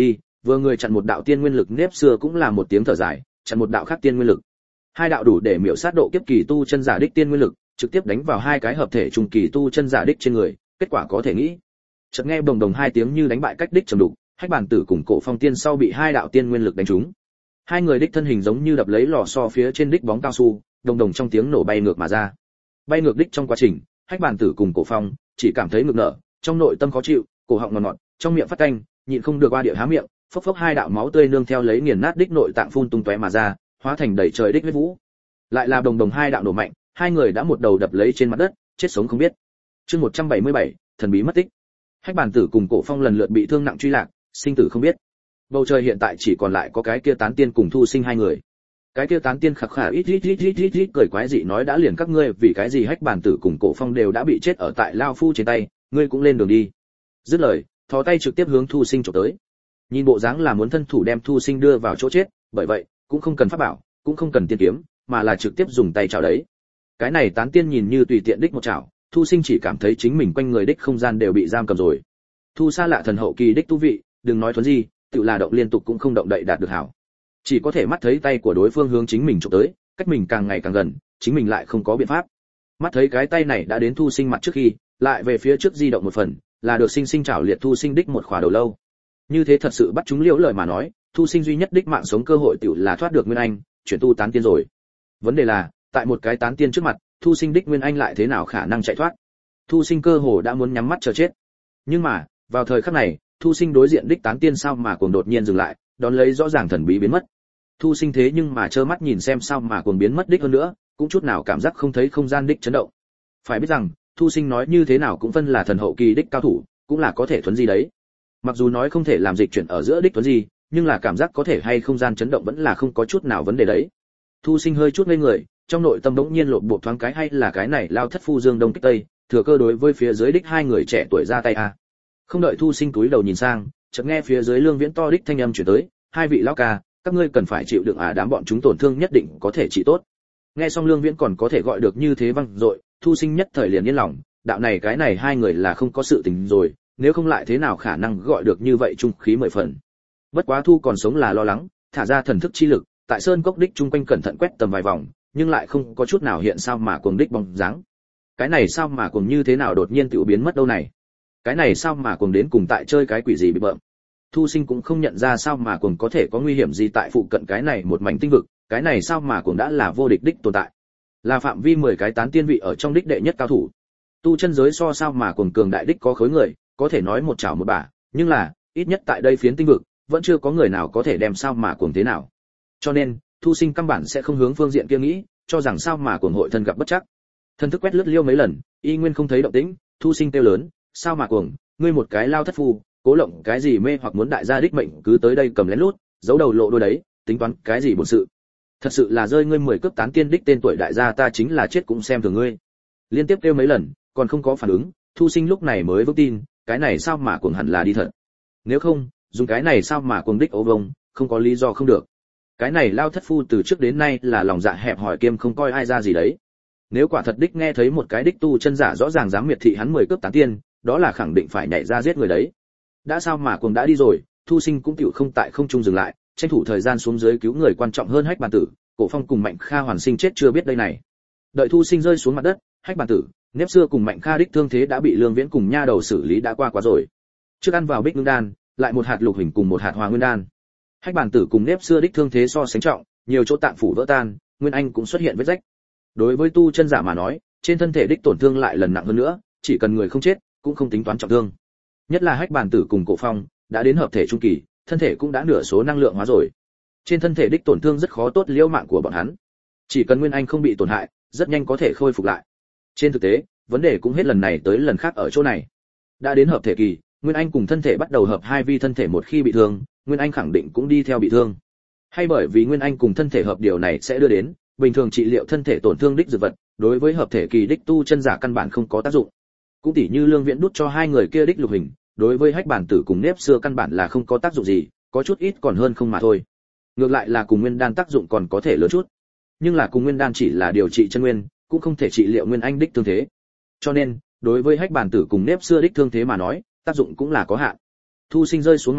Vừa người chặn một đạo tiên nguyên lực, nếp xưa cũng là một tiếng thở dài, chặn một đạo khác tiên nguyên lực. Hai đạo đủ để miểu sát độ kiếp kỳ tu chân giả đích tiên nguyên lực, trực tiếp đánh vào hai cái hợp thể trung kỳ tu chân giả đích trên người, kết quả có thể nghĩ. Chợt nghe bồng đồng hai tiếng như đánh bại cách đích trầm đục, Hách Bản Tử cùng Cổ Phong tiên sau bị hai đạo tiên nguyên lực đánh trúng. Hai người đích thân hình giống như đập lấy lò xo phía trên đích bóng cao su, đồng đồng trong tiếng nổ bay ngược mà ra. Bay ngược đích trong quá trình, Hách Bản Tử cùng Cổ Phong chỉ cảm thấy ngực nở, trong nội tâm khó chịu, cổ họng ngọt ngọt, trong miệng phát tanh, nhịn không được qua địa há miệng, phốc phốc hai đạo máu tươi nương theo lấy nghiền nát đích nội tạng phun tung tóe mà ra, hóa thành đầy trời đích huyết vũ. Lại là đồng đồng hai đạo nổ mạnh, hai người đã một đầu đập lấy trên mặt đất, chết sống không biết. Chương một trăm bảy mươi bảy, thần bí mất tích. Hách Bản Tử cùng Cổ Phong lần lượt bị thương nặng truy lạc, sinh tử không biết. Bầu trời hiện tại chỉ còn lại có cái kia tán tiên cùng Thu Sinh hai người. Cái kia tán tiên khạc khà ít ít ít ít ít ít cười quái dị nói đã liền các ngươi, vì cái gì Hách Bản Tử cùng Cổ Phong đều đã bị chết ở tại lao phu trên tay, ngươi cũng lên đường đi. Dứt lời, thò tay trực tiếp hướng Thu Sinh chụp tới. Nhìn bộ dáng là muốn thân thủ đem Thu Sinh đưa vào chỗ chết, bởi vậy cũng không cần pháp bảo, cũng không cần tiên kiếm, mà là trực tiếp dùng tay chảo đấy. Cái này tán tiên nhìn như tùy tiện đích một chảo, Thu Sinh chỉ cảm thấy chính mình quanh người đích không gian đều bị giam cầm rồi. Thu xa lạ thần hậu kỳ đích tu vị, đừng nói thuần gì, tự là động liên tục cũng không động đậy đạt được hảo. Chỉ có thể mắt thấy tay của đối phương hướng chính mình chụp tới, cách mình càng ngày càng gần, chính mình lại không có biện pháp. Mắt thấy cái tay này đã đến Thu Sinh mặt trước khi, lại về phía trước di động một phần, là được sinh sinh chảo liệt Thu Sinh đích một khỏa đầu lâu. Như thế thật sự bắt chúng liễu lời mà nói, Thu Sinh duy nhất đích mạng sống cơ hội tiểu là thoát được Nguyên Anh, chuyển tu tán tiên rồi. Vấn đề là, tại một cái tán tiên trước mặt, Thu Sinh đích Nguyên Anh lại thế nào khả năng chạy thoát? Thu Sinh cơ hồ đã muốn nhắm mắt chờ chết. Nhưng mà, vào thời khắc này, Thu Sinh đối diện đích tán tiên sao mà cuồng đột nhiên dừng lại, đón lấy rõ ràng thần bí biến mất. Thu Sinh thế nhưng mà trơ mắt nhìn xem sao mà cuồng biến mất đích hơn nữa, cũng chút nào cảm giác không thấy không gian đích chấn động. Phải biết rằng, Thu Sinh nói như thế nào cũng phân là thần hậu kỳ đích cao thủ, cũng là có thể thuấn di đấy. Mặc dù nói không thể làm dịch chuyển ở giữa đích thuấn di, nhưng là cảm giác có thể hay không gian chấn động vẫn là không có chút nào vấn đề đấy. Thu Sinh hơi chút ngây người, trong nội tâm đống nhiên lộn bộ thoáng cái hay là cái này lao thất phu dương đông kích tây, thừa cơ đối với phía dưới đích hai người trẻ tuổi ra tay a. Không đợi Thu Sinh túi đầu nhìn sang, chợt nghe phía dưới Lương Viễn to đích thanh âm truyền tới, hai vị lão ca, các ngươi cần phải chịu đựng à, đám bọn chúng tổn thương nhất định có thể trị tốt. Nghe xong Lương Viễn còn có thể gọi được như thế văng dội, Thu Sinh nhất thời liền yên lòng, đạo này cái này hai người là không có sự tình rồi, nếu không lại thế nào khả năng gọi được như vậy trung khí mười phần. Bất quá Thu còn sống là lo lắng, thả ra thần thức chi lực, tại sơn cốc đích trung quanh cẩn thận quét tầm vài vòng, nhưng lại không có chút nào hiện sao mà cuồng đích bóng dáng. Cái này sao mà cuồng như thế nào đột nhiên tự biến mất đâu này? Cái này sao mà cuồng đến cùng tại chơi cái quỷ gì bị bợm? Thu Sinh cũng không nhận ra sao mà cuồng có thể có nguy hiểm gì tại phụ cận cái này một mảnh tinh vực, cái này sao mà cuồng đã là vô địch đích tồn tại. Là phạm vi mười cái tán tiên vị ở trong đích đệ nhất cao thủ. Tu chân giới so sao mà cuồng cường đại đích có khối người, có thể nói một chảo một bả, nhưng là, ít nhất tại đây phiến tinh vực, vẫn chưa có người nào có thể đem sao mà cuồng thế nào. Cho nên, Thu Sinh căn bản sẽ không hướng phương diện kia nghĩ, cho rằng sao mà cuồng hội thân gặp bất chắc. Thân thức quét lướt liêu mấy lần, y nguyên không thấy động tĩnh, Thu Sinh kêu lớn, sao mà cuồng, ngươi một cái lao thất phu, cố lộng cái gì mê hoặc muốn đại gia đích mệnh cứ tới đây cầm lén lút, giấu đầu lộ đuôi đấy, tính toán cái gì bổn sự. Thật sự là rơi ngươi mười cướp tán tiên đích tên tuổi đại gia ta chính là chết cũng xem thường ngươi. Liên tiếp kêu mấy lần, còn không có phản ứng, Thu Sinh lúc này mới vững tin, cái này sao mà cuồng hẳn là đi thật. Nếu không, dùng cái này sao mà cuồng đích ấu vông, không có lý do không được. Cái này lao thất phu từ trước đến nay là lòng dạ hẹp hòi kiêm không coi ai ra gì đấy. Nếu quả thật đích nghe thấy một cái đích tu chân giả rõ ràng dám miệt thị hắn mười cướp tán tiên, đó là khẳng định phải nhảy ra giết người đấy. Đã sao mà cuồng đã đi rồi, Thu Sinh cũng tiểu không tại không trung dừng lại, tranh thủ thời gian xuống dưới cứu người quan trọng hơn Hách Bản Tử, Cổ Phong cùng Mạnh Kha hoàn sinh chết chưa biết đây này. Đợi Thu Sinh rơi xuống mặt đất, Hách Bản Tử, nếp xưa cùng Mạnh Kha đích thương thế đã bị Lương Viễn cùng nha đầu xử lý đã qua quá rồi. Trước ăn vào Bích Ngưng đan, lại một hạt lục hình cùng một hạt Hòa Nguyên đan. Hách Bản Tử cùng nếp xưa đích thương thế so sánh trọng, nhiều chỗ tạng phủ vỡ tan, Nguyên Anh cũng xuất hiện vết rách. Đối với tu chân giả mà nói, trên thân thể đích tổn thương lại lần nặng hơn nữa, chỉ cần người không chết, cũng không tính toán trọng thương. Nhất là Hách Bản Tử cùng Cổ Phong, đã đến hợp thể trung kỳ, thân thể cũng đã nửa số năng lượng hóa rồi. Trên thân thể đích tổn thương rất khó tốt liễu mạng của bọn hắn. Chỉ cần Nguyên Anh không bị tổn hại, rất nhanh có thể khôi phục lại. Trên thực tế, vấn đề cũng hết lần này tới lần khác ở chỗ này. Đã đến hợp thể kỳ, Nguyên Anh cùng thân thể bắt đầu hợp hai vi thân thể một khi bị thương, Nguyên Anh khẳng định cũng đi theo bị thương. Hay bởi vì Nguyên Anh cùng thân thể hợp điều này sẽ đưa đến, bình thường trị liệu thân thể tổn thương đích dược vật, đối với hợp thể kỳ đích tu chân giả căn bản không có tác dụng. Cũng tỉ như Lương Viễn đút cho hai người kia đích lục hình, đối với Hách Bản Tử cùng nếp xưa căn bản là không có tác dụng gì, có chút ít còn hơn không mà thôi. Ngược lại là cùng Nguyên đan tác dụng còn có thể lớn chút. Nhưng là cùng Nguyên đan chỉ là điều trị chân nguyên, cũng không thể trị liệu Nguyên Anh đích thương thế. Cho nên, đối với Hách Bản Tử cùng nếp xưa đích thương thế mà nói, tác dụng cũng là có hạn. Thu Sinh rơi xuống mặt đất,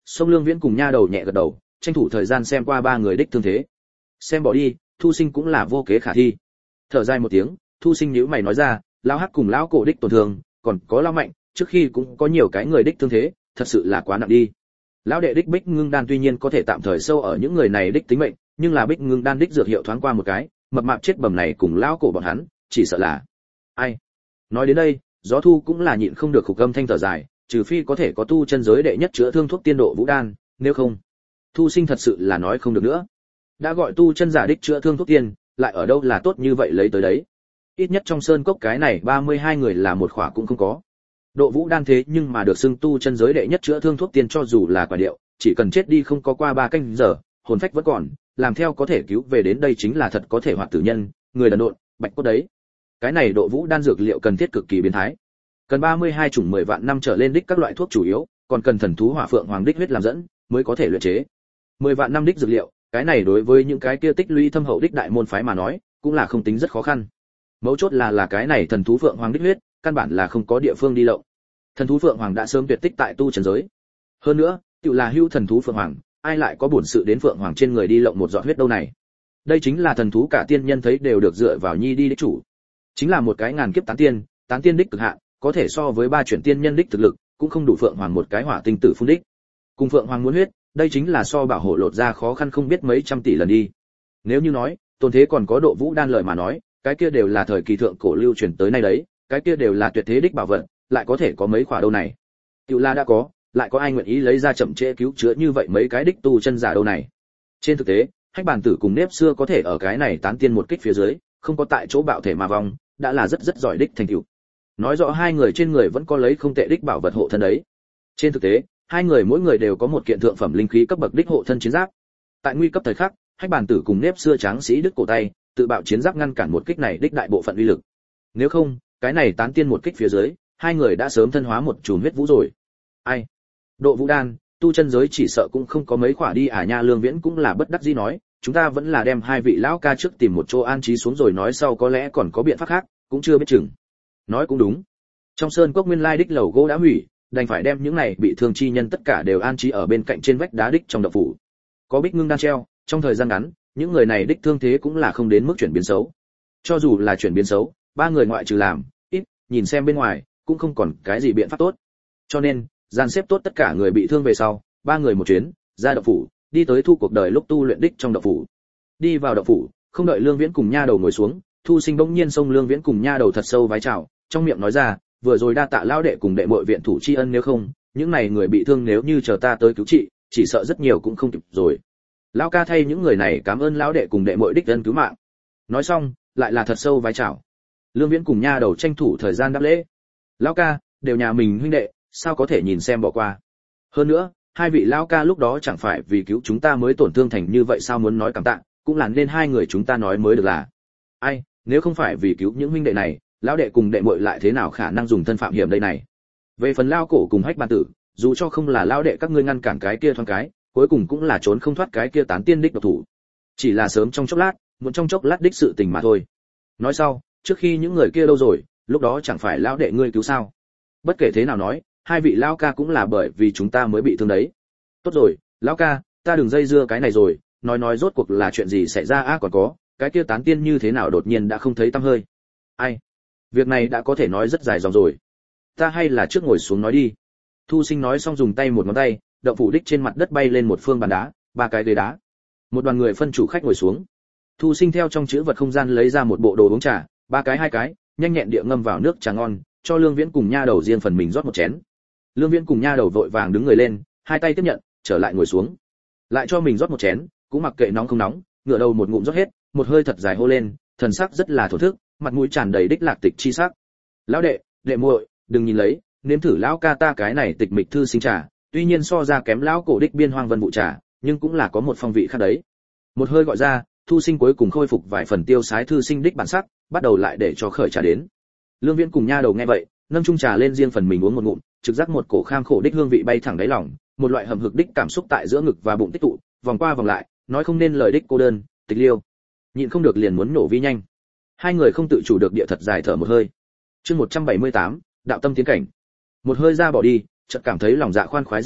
Song Lương Viễn cùng nha đầu nhẹ gật đầu, tranh thủ thời gian xem qua ba người đích thương thế. Xem bỏ đi, Thu Sinh cũng là vô kế khả thi. Thở dài một tiếng, Thu Sinh nhíu mày nói ra, lão hắc cùng lão cổ đích tổn thương, còn có lão mạnh, trước khi cũng có nhiều cái người đích thương thế, thật sự là quá nặng đi. Lão đệ đích Bích Ngưng đan tuy nhiên có thể tạm thời sâu ở những người này đích tính mệnh, nhưng là Bích Ngưng đan đích dược hiệu thoáng qua một cái, mập mạp chết bầm này cùng lão cổ bọn hắn, chỉ sợ là ai. Nói đến đây, Gió Thu cũng là nhịn không được khục âm thanh thở dài, trừ phi có thể có tu chân giới đệ nhất chữa thương thuốc tiên độ vũ đan, nếu không, Thu Sinh thật sự là nói không được nữa. Đã gọi tu chân giả đích chữa thương thuốc tiên, lại ở đâu là tốt như vậy lấy tới đấy. Ít nhất trong sơn cốc cái này ba mươi hai người là một khỏa cũng không có. Độ vũ đan thế nhưng mà được xưng tu chân giới đệ nhất chữa thương thuốc tiên, cho dù là quả điệu, chỉ cần chết đi không có qua ba canh giờ, hồn phách vẫn còn, làm theo có thể cứu về đến đây chính là thật có thể hoạt tử nhân, người đần độn, bạch cốt đấy. Cái này độ vũ đan dược liệu cần thiết cực kỳ biến thái. Cần ba mươi hai chủng mười vạn năm trở lên đích các loại thuốc chủ yếu, còn cần thần thú hỏa phượng hoàng đích huyết làm dẫn, mới có thể luyện chế. mười vạn năm đích dược liệu, cái này đối với những cái kia tích lũy thâm hậu đích đại môn phái mà nói, cũng là không tính rất khó khăn. Mấu chốt là là cái này thần thú phượng hoàng đích huyết, căn bản là không có địa phương đi lậu. Thần thú phượng hoàng đã sớm tuyệt tích tại tu trần giới. Hơn nữa, tự là hưu thần thú phượng hoàng, ai lại có bổn sự đến phượng hoàng trên người đi lộng một giọt huyết đâu này. Đây chính là thần thú cả tiên nhân thấy đều được dựa vào nhi đi đích chủ. Chính là một cái ngàn kiếp tán tiên, tán tiên đích cực hạn, có thể so với ba chuyển tiên nhân đích thực lực, cũng không đủ phượng hoàng một cái hỏa tinh tử phun đích. Cùng phượng hoàng muốn huyết, đây chính là so bảo hộ lột ra khó khăn không biết mấy trăm tỷ lần đi. Nếu như nói, tồn thế còn có độ vũ đan lợi mà nói, cái kia đều là thời kỳ thượng cổ lưu truyền tới nay đấy, cái kia đều là tuyệt thế đích bảo vật, lại có thể có mấy khỏa đâu này. Tiểu La đã có, lại có ai nguyện ý lấy ra chậm trễ cứu chữa như vậy mấy cái đích tu chân giả đâu này. Trên thực tế, Hách Bàn Tử cùng Nếp Xưa có thể ở cái này tán tiên một kích phía dưới, không có tại chỗ bạo thể mà vong, đã là rất rất giỏi đích thành tựu. Nói rõ hai người trên người vẫn có lấy không tệ đích bảo vật hộ thân đấy. Trên thực tế, hai người mỗi người đều có một kiện thượng phẩm linh khí cấp bậc đích hộ thân chiến giáp. Tại nguy cấp thời khắc, Hách Bàn Tử cùng Nếp Xưa tráng sĩ đứt cổ tay, tự bạo chiến giáp ngăn cản một kích này đích đại bộ phận uy lực. Nếu không, cái này tán tiên một kích phía dưới, hai người đã sớm thân hóa một chùm huyết vũ rồi. Ai? Độ vũ đan, tu chân giới chỉ sợ cũng không có mấy khỏa đi à nha. Lương Viễn cũng là bất đắc dĩ nói, chúng ta vẫn là đem hai vị lão ca trước tìm một chỗ an trí xuống rồi nói sau, có lẽ còn có biện pháp khác, cũng chưa biết chừng. Nói cũng đúng. Trong sơn cốc nguyên lai đích lầu gỗ đã hủy, đành phải đem những này bị thương chi nhân tất cả đều an trí ở bên cạnh trên vách đá đích trong động phủ. Có Bích Ngưng đan treo, trong thời gian ngắn, những người này đích thương thế cũng là không đến mức chuyển biến xấu. Cho dù là chuyển biến xấu, ba người ngoại trừ làm, ít, nhìn xem bên ngoài, cũng không còn cái gì biện pháp tốt. Cho nên, dàn xếp tốt tất cả người bị thương về sau, ba người một chuyến, ra động phủ, đi tới Thu cuộc đời lúc tu luyện đích trong động phủ. Đi vào động phủ, không đợi Lương Viễn cùng nha đầu ngồi xuống, Thu Sinh bỗng nhiên xông Lương Viễn cùng nha đầu thật sâu vái chào, trong miệng nói ra, vừa rồi đa tạ lão đệ cùng đệ muội viện thủ tri ân, nếu không, những này người bị thương nếu như chờ ta tới cứu trị, chỉ sợ rất nhiều cũng không kịp rồi. Lão ca thay những người này cảm ơn lão đệ cùng đệ muội đích ân cứu mạng. Nói xong, lại là thật sâu vái chào. Lương Viễn cùng nha đầu tranh thủ thời gian đáp lễ. Lão ca, đều nhà mình huynh đệ, sao có thể nhìn xem bỏ qua. Hơn nữa, hai vị lão ca lúc đó chẳng phải vì cứu chúng ta mới tổn thương thành như vậy sao, muốn nói cảm tạ, cũng là nên hai người chúng ta nói mới được là. Ai, nếu không phải vì cứu những huynh đệ này, lão đệ cùng đệ muội lại thế nào khả năng dùng thân phạm hiểm đây này. Về phần lao cổ cùng Hách Bàn Tử, dù cho không là lão đệ các ngươi ngăn cản cái kia thoáng cái, cuối cùng cũng là trốn không thoát cái kia tán tiên đích độc thủ. Chỉ là sớm trong chốc lát, muốn trong chốc lát đích sự tình mà thôi. Nói sau, trước khi những người kia đâu rồi, lúc đó chẳng phải lão đệ ngươi cứu sao? Bất kể thế nào nói, hai vị lão ca cũng là bởi vì chúng ta mới bị thương đấy. Tốt rồi, lão ca, ta đừng dây dưa cái này rồi, nói nói rốt cuộc là chuyện gì xảy ra á, à, còn có, cái kia tán tiên như thế nào đột nhiên đã không thấy tăm hơi. Ai? Việc này đã có thể nói rất dài dòng rồi. Ta hay là trước ngồi xuống nói đi. Thu Sinh nói xong dùng tay một ngón tay, động phủ đích trên mặt đất bay lên một phương bàn đá, ba cái ghế đá. Một đoàn người phân chủ khách ngồi xuống. Thu Sinh theo trong chữ vật không gian lấy ra một bộ đồ uống trà, ba cái hai cái, nhanh nhẹn địa ngâm vào nước trà ngon, cho Lương Viễn cùng nha đầu riêng phần mình rót một chén. Lương Viễn cùng nha đầu vội vàng đứng người lên, hai tay tiếp nhận, trở lại ngồi xuống. Lại cho mình rót một chén, cũng mặc kệ nóng không nóng, ngửa đầu một ngụm rót hết, một hơi thật dài hô lên, thần sắc rất là thổ thức, mặt mũi tràn đầy đích lạc tịch chi sắc. Lão đệ, đệ muội, đừng nhìn lấy, nếm thử lão ca ta cái này tịch mịch thư sinh trà, tuy nhiên so ra kém lão cổ đích biên hoang vân vụ trà, nhưng cũng là có một phong vị khác đấy. Một hơi gọi ra, Thu Sinh cuối cùng khôi phục vài phần tiêu sái thư sinh đích bản sắc, bắt đầu lại để cho khởi trà đến. Lương Viễn cùng nha đầu nghe vậy, nâng chung trà lên riêng phần mình uống một ngụm, trực giác một cổ kham khổ đích hương vị bay thẳng đáy lòng, một loại hầm hực đích cảm xúc tại giữa ngực và bụng tích tụ, vòng qua vòng lại, nói không nên lời đích cô đơn, tịch liêu. Nhịn không được liền muốn nổ vi nhanh. Hai người không tự chủ được địa thật dài thở một hơi. Chương một trăm bảy mươi tám, đạo tâm tiến cảnh. Một hơi ra bỏ đi, chợt cảm thấy lòng dạ khoan khoái dễ chịu,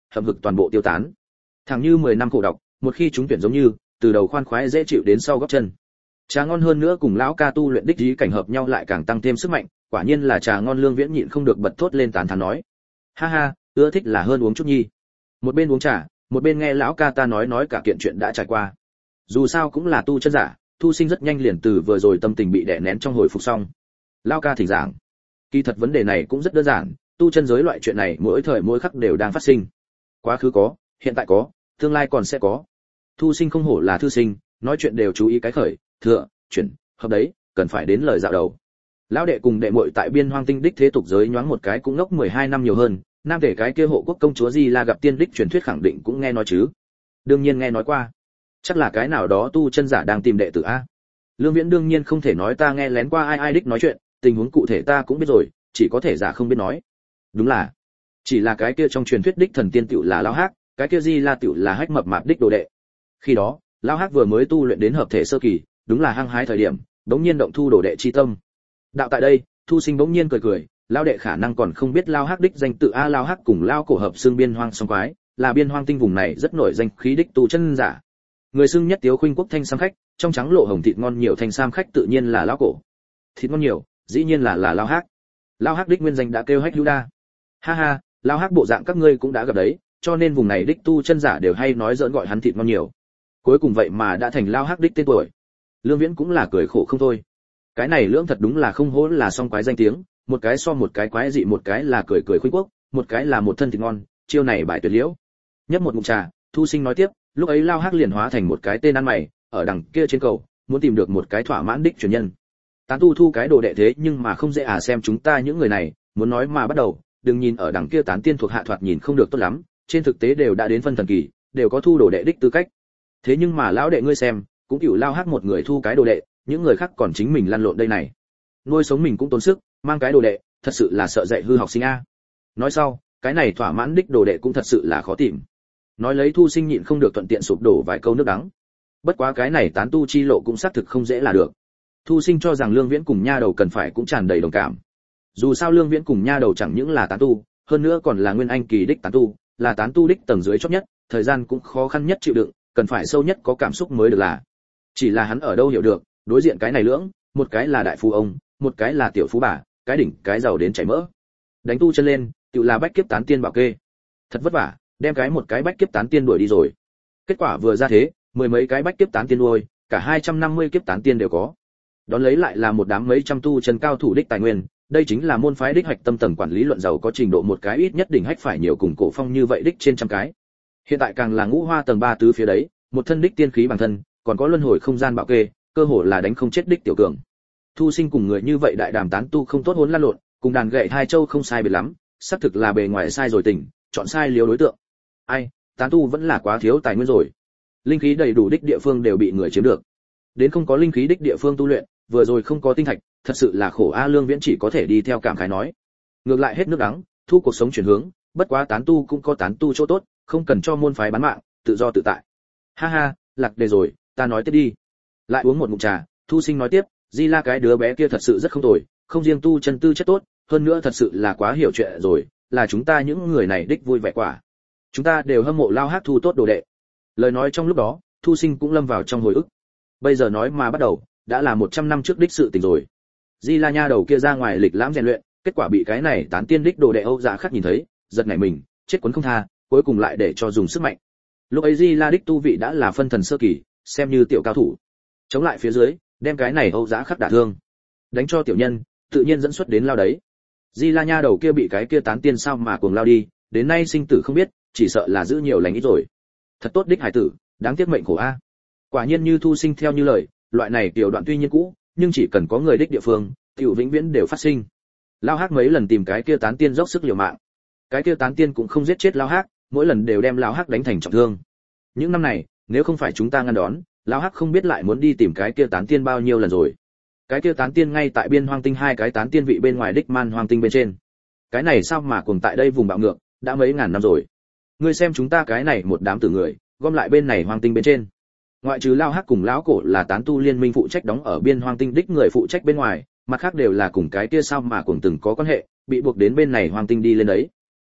hậm hực toàn bộ tiêu tán. Thẳng như mười năm khổ độc, một khi chúng tuyển giống như, từ đầu khoan khoái dễ chịu đến sau gót chân. Trà ngon hơn nữa cùng lão ca tu luyện đích ý cảnh hợp nhau lại càng tăng thêm sức mạnh, quả nhiên là trà ngon. Lương Viễn nhịn không được bật thốt lên tán thán nói: "Ha ha, ưa thích là hơn uống chút nhi." Một bên uống trà, một bên nghe lão ca ta nói nói cả kiện chuyện đã trải qua. Dù sao cũng là tu chân giả, Thu Sinh rất nhanh liền từ vừa rồi tâm tình bị đè nén trong hồi phục xong. Lão ca thỉnh giảng. Kỳ thật vấn đề này cũng rất đơn giản, tu chân giới loại chuyện này mỗi thời mỗi khắc đều đang phát sinh. Quá khứ có, hiện tại có, tương lai còn sẽ có. Thu Sinh không hổ là thư sinh, nói chuyện đều chú ý cái khởi, thừa, chuyển, hợp đấy, cần phải đến lời dạo đầu. Lão đệ cùng đệ muội tại Biên Hoang Tinh đích thế tục giới nhoáng một cái cũng ngốc mười hai năm nhiều hơn, nam thể cái kia hộ quốc công chúa Di La gặp tiên đích truyền thuyết khẳng định cũng nghe nói chứ. Đương nhiên nghe nói qua. Chắc là cái nào đó tu chân giả đang tìm đệ tử a. Lương Viễn đương nhiên không thể nói ta nghe lén qua ai ai đích nói chuyện, tình huống cụ thể ta cũng biết rồi, chỉ có thể giả không biết nói. Đúng là, chỉ là cái kia trong truyền thuyết đích thần tiên tiểu là Lão Hắc, cái kia Di La tiểu là hách mập mạp đích đồ đệ. Khi đó, Lão Hắc vừa mới tu luyện đến hợp thể sơ kỳ, đúng là hăng hái thời điểm, bỗng nhiên động thu đồ đệ chi tâm. Đạo tại đây, Thu Sinh bỗng nhiên cười cười, Lão đệ khả năng còn không biết Lão Hắc đích danh tự a. Lão Hắc cùng Lão cổ hợp xương Biên Hoang song quái, là Biên Hoang Tinh vùng này rất nổi danh khí đích tu chân giả. Người xưng nhất Tiếu Khuynh Quốc thanh sam khách, trong trắng lộ hồng thịt ngon nhiều thanh sam khách tự nhiên là Lão cổ. Thịt ngon nhiều, dĩ nhiên là là Lão Hắc. Lão Hắc đích nguyên danh đã kêu Hách Hữu Đa. Ha ha, Lão Hắc bộ dạng các ngươi cũng đã gặp đấy, cho nên vùng này đích tu chân giả đều hay nói giỡn gọi hắn thịt ngon nhiều. Cuối cùng vậy mà đã thành Lão Hắc đích tên tuổi. Lương Viễn cũng là cười khổ không thôi. Cái này lưỡng thật đúng là không hổ là song quái danh tiếng, một cái so một cái quái dị, một cái là cười cười khuynh quốc, một cái là một thân thịt ngon, chiêu này bại tuyệt liễu. Nhấp một ngụm trà, Thu Sinh nói tiếp, lúc ấy Lão Hắc liền hóa thành một cái tên ăn mày, ở đằng kia trên cầu, muốn tìm được một cái thỏa mãn đích truyền nhân. Tán tu thu cái đồ đệ thế nhưng mà không dễ à, xem chúng ta những người này, muốn nói mà bắt đầu, đừng nhìn ở đằng kia tán tiên thuộc hạ thoạt nhìn không được tốt lắm, trên thực tế đều đã đến phân thần kỳ, đều có thu đồ đệ đích tư cách. Thế nhưng mà lão đệ ngươi xem, cũng chịu Lão Hắc một người thu cái đồ đệ, những người khác còn chính mình lăn lộn đây này. Nuôi sống mình cũng tốn sức, mang cái đồ đệ, thật sự là sợ dạy hư học sinh a. Nói sau, cái này thỏa mãn đích đồ đệ cũng thật sự là khó tìm. Nói lấy Thu Sinh nhịn không được thuận tiện sụp đổ vài câu nước đắng. Bất quá cái này tán tu chi lộ cũng xác thực không dễ là được. Thu Sinh cho rằng Lương Viễn cùng nha đầu cần phải cũng tràn đầy đồng cảm. Dù sao Lương Viễn cùng nha đầu chẳng những là tán tu, hơn nữa còn là nguyên anh kỳ đích tán tu, là tán tu đích tầng dưới chót nhất, thời gian cũng khó khăn nhất chịu đựng, cần phải sâu nhất có cảm xúc mới được là. Chỉ là hắn ở đâu hiểu được, đối diện cái này lưỡng, một cái là đại phú ông, một cái là tiểu phú bà, cái đỉnh cái giàu đến chảy mỡ. Đánh tu chân lên, tự là bách kiếp tán tiên bảo kê. Thật vất vả, đem cái một cái bách kiếp tán tiên đuổi đi rồi. Kết quả vừa ra thế, mười mấy cái bách kiếp tán tiên nuôi, cả hai trăm năm mươi kiếp tán tiên đều có. Đón lấy lại là một đám mấy trăm tu chân cao thủ đích tài nguyên, đây chính là môn phái đích hạch tâm tầng quản lý luận giàu có trình độ một cái ít nhất đỉnh hách phải nhiều cùng cổ phong như vậy đích trên trăm cái. Hiện tại càng là ngũ hoa tầng ba tứ phía đấy, một thân đích tiên khí bản thân, còn có luân hồi không gian bảo kê, cơ hội là đánh không chết đích tiểu cường. Thu Sinh cùng người như vậy đại đàm tán tu không tốt hốn lăn lộn, cùng đàn gậy hai châu không sai biệt lắm, xác thực là bề ngoài sai rồi tỉnh, chọn sai liều đối tượng. Ai, tán tu vẫn là quá thiếu tài nguyên rồi. Linh khí đầy đủ đích địa phương đều bị người chiếm được. Đến không có linh khí đích địa phương tu luyện, vừa rồi không có tinh thạch, thật sự là khổ a. Lương Viễn chỉ có thể đi theo cảm khái nói. Ngược lại hết nước đắng, thu cuộc sống chuyển hướng, bất quá tán tu cũng có tán tu chỗ tốt, không cần cho môn phái bán mạng, tự do tự tại. Ha ha, lạc đề rồi, ta nói tiếp đi. Lại uống một ngụm trà, Thu Sinh nói tiếp, Di La cái đứa bé kia thật sự rất không tồi, không riêng tu chân tư chất tốt, hơn nữa thật sự là quá hiểu chuyện rồi, là chúng ta những người này đích vui vẻ quả. Chúng ta đều hâm mộ Lão Hắc thu tốt đồ đệ. Lời nói trong lúc đó, Thu Sinh cũng lâm vào trong hồi ức. Bây giờ nói mà bắt đầu, đã là một trăm năm trước đích sự tình rồi. Di La nha đầu kia ra ngoài lịch lãm rèn luyện, kết quả bị cái này tán tiên đích đồ đệ Âu Dạ Khắc nhìn thấy, giật nảy mình, chết quấn không tha, cuối cùng lại để cho dùng sức mạnh. Lúc ấy Di La đích tu vị đã là phân thần sơ kỳ, xem như tiểu cao thủ. Chống lại phía dưới, đem cái này Âu Dạ Khắc đả thương. Đánh cho tiểu nhân, tự nhiên dẫn xuất đến lao đấy. Di La nha đầu kia bị cái kia tán tiên sao mà cuồng lao đi, đến nay sinh tử không biết, chỉ sợ là giữ nhiều lành ít rồi. Thật tốt đích hải tử, đáng tiếc mệnh khổ a. Quả nhiên như Thu Sinh theo như lời, loại này tiểu đoạn tuy nhiên cũ, nhưng chỉ cần có người đích địa phương, tiểu vĩnh viễn đều phát sinh. Lao Hắc mấy lần tìm cái kia tán tiên dốc sức liều mạng. Cái kia tán tiên cũng không giết chết Lao Hắc, mỗi lần đều đem Lao Hắc đánh thành trọng thương. Những năm này, nếu không phải chúng ta ngăn đón, Lao Hắc không biết lại muốn đi tìm cái kia tán tiên bao nhiêu lần rồi. Cái kia tán tiên ngay tại Biên Hoang Tinh hai cái tán tiên vị bên ngoài đích Man Hoang Tinh bên trên. Cái này sao mà cùng tại đây vùng bạo ngược, đã mấy ngàn năm rồi. Ngươi xem chúng ta cái này một đám tử người, gom lại bên này Hoang Tinh bên trên. Ngoại trừ Lao Hắc cùng lão cổ là tán tu liên minh phụ trách đóng ở Biên Hoang Tinh đích người phụ trách bên ngoài, mặt khác đều là cùng cái kia sao mà cùng từng có quan hệ, bị buộc đến bên này Hoang Tinh đi lên đấy.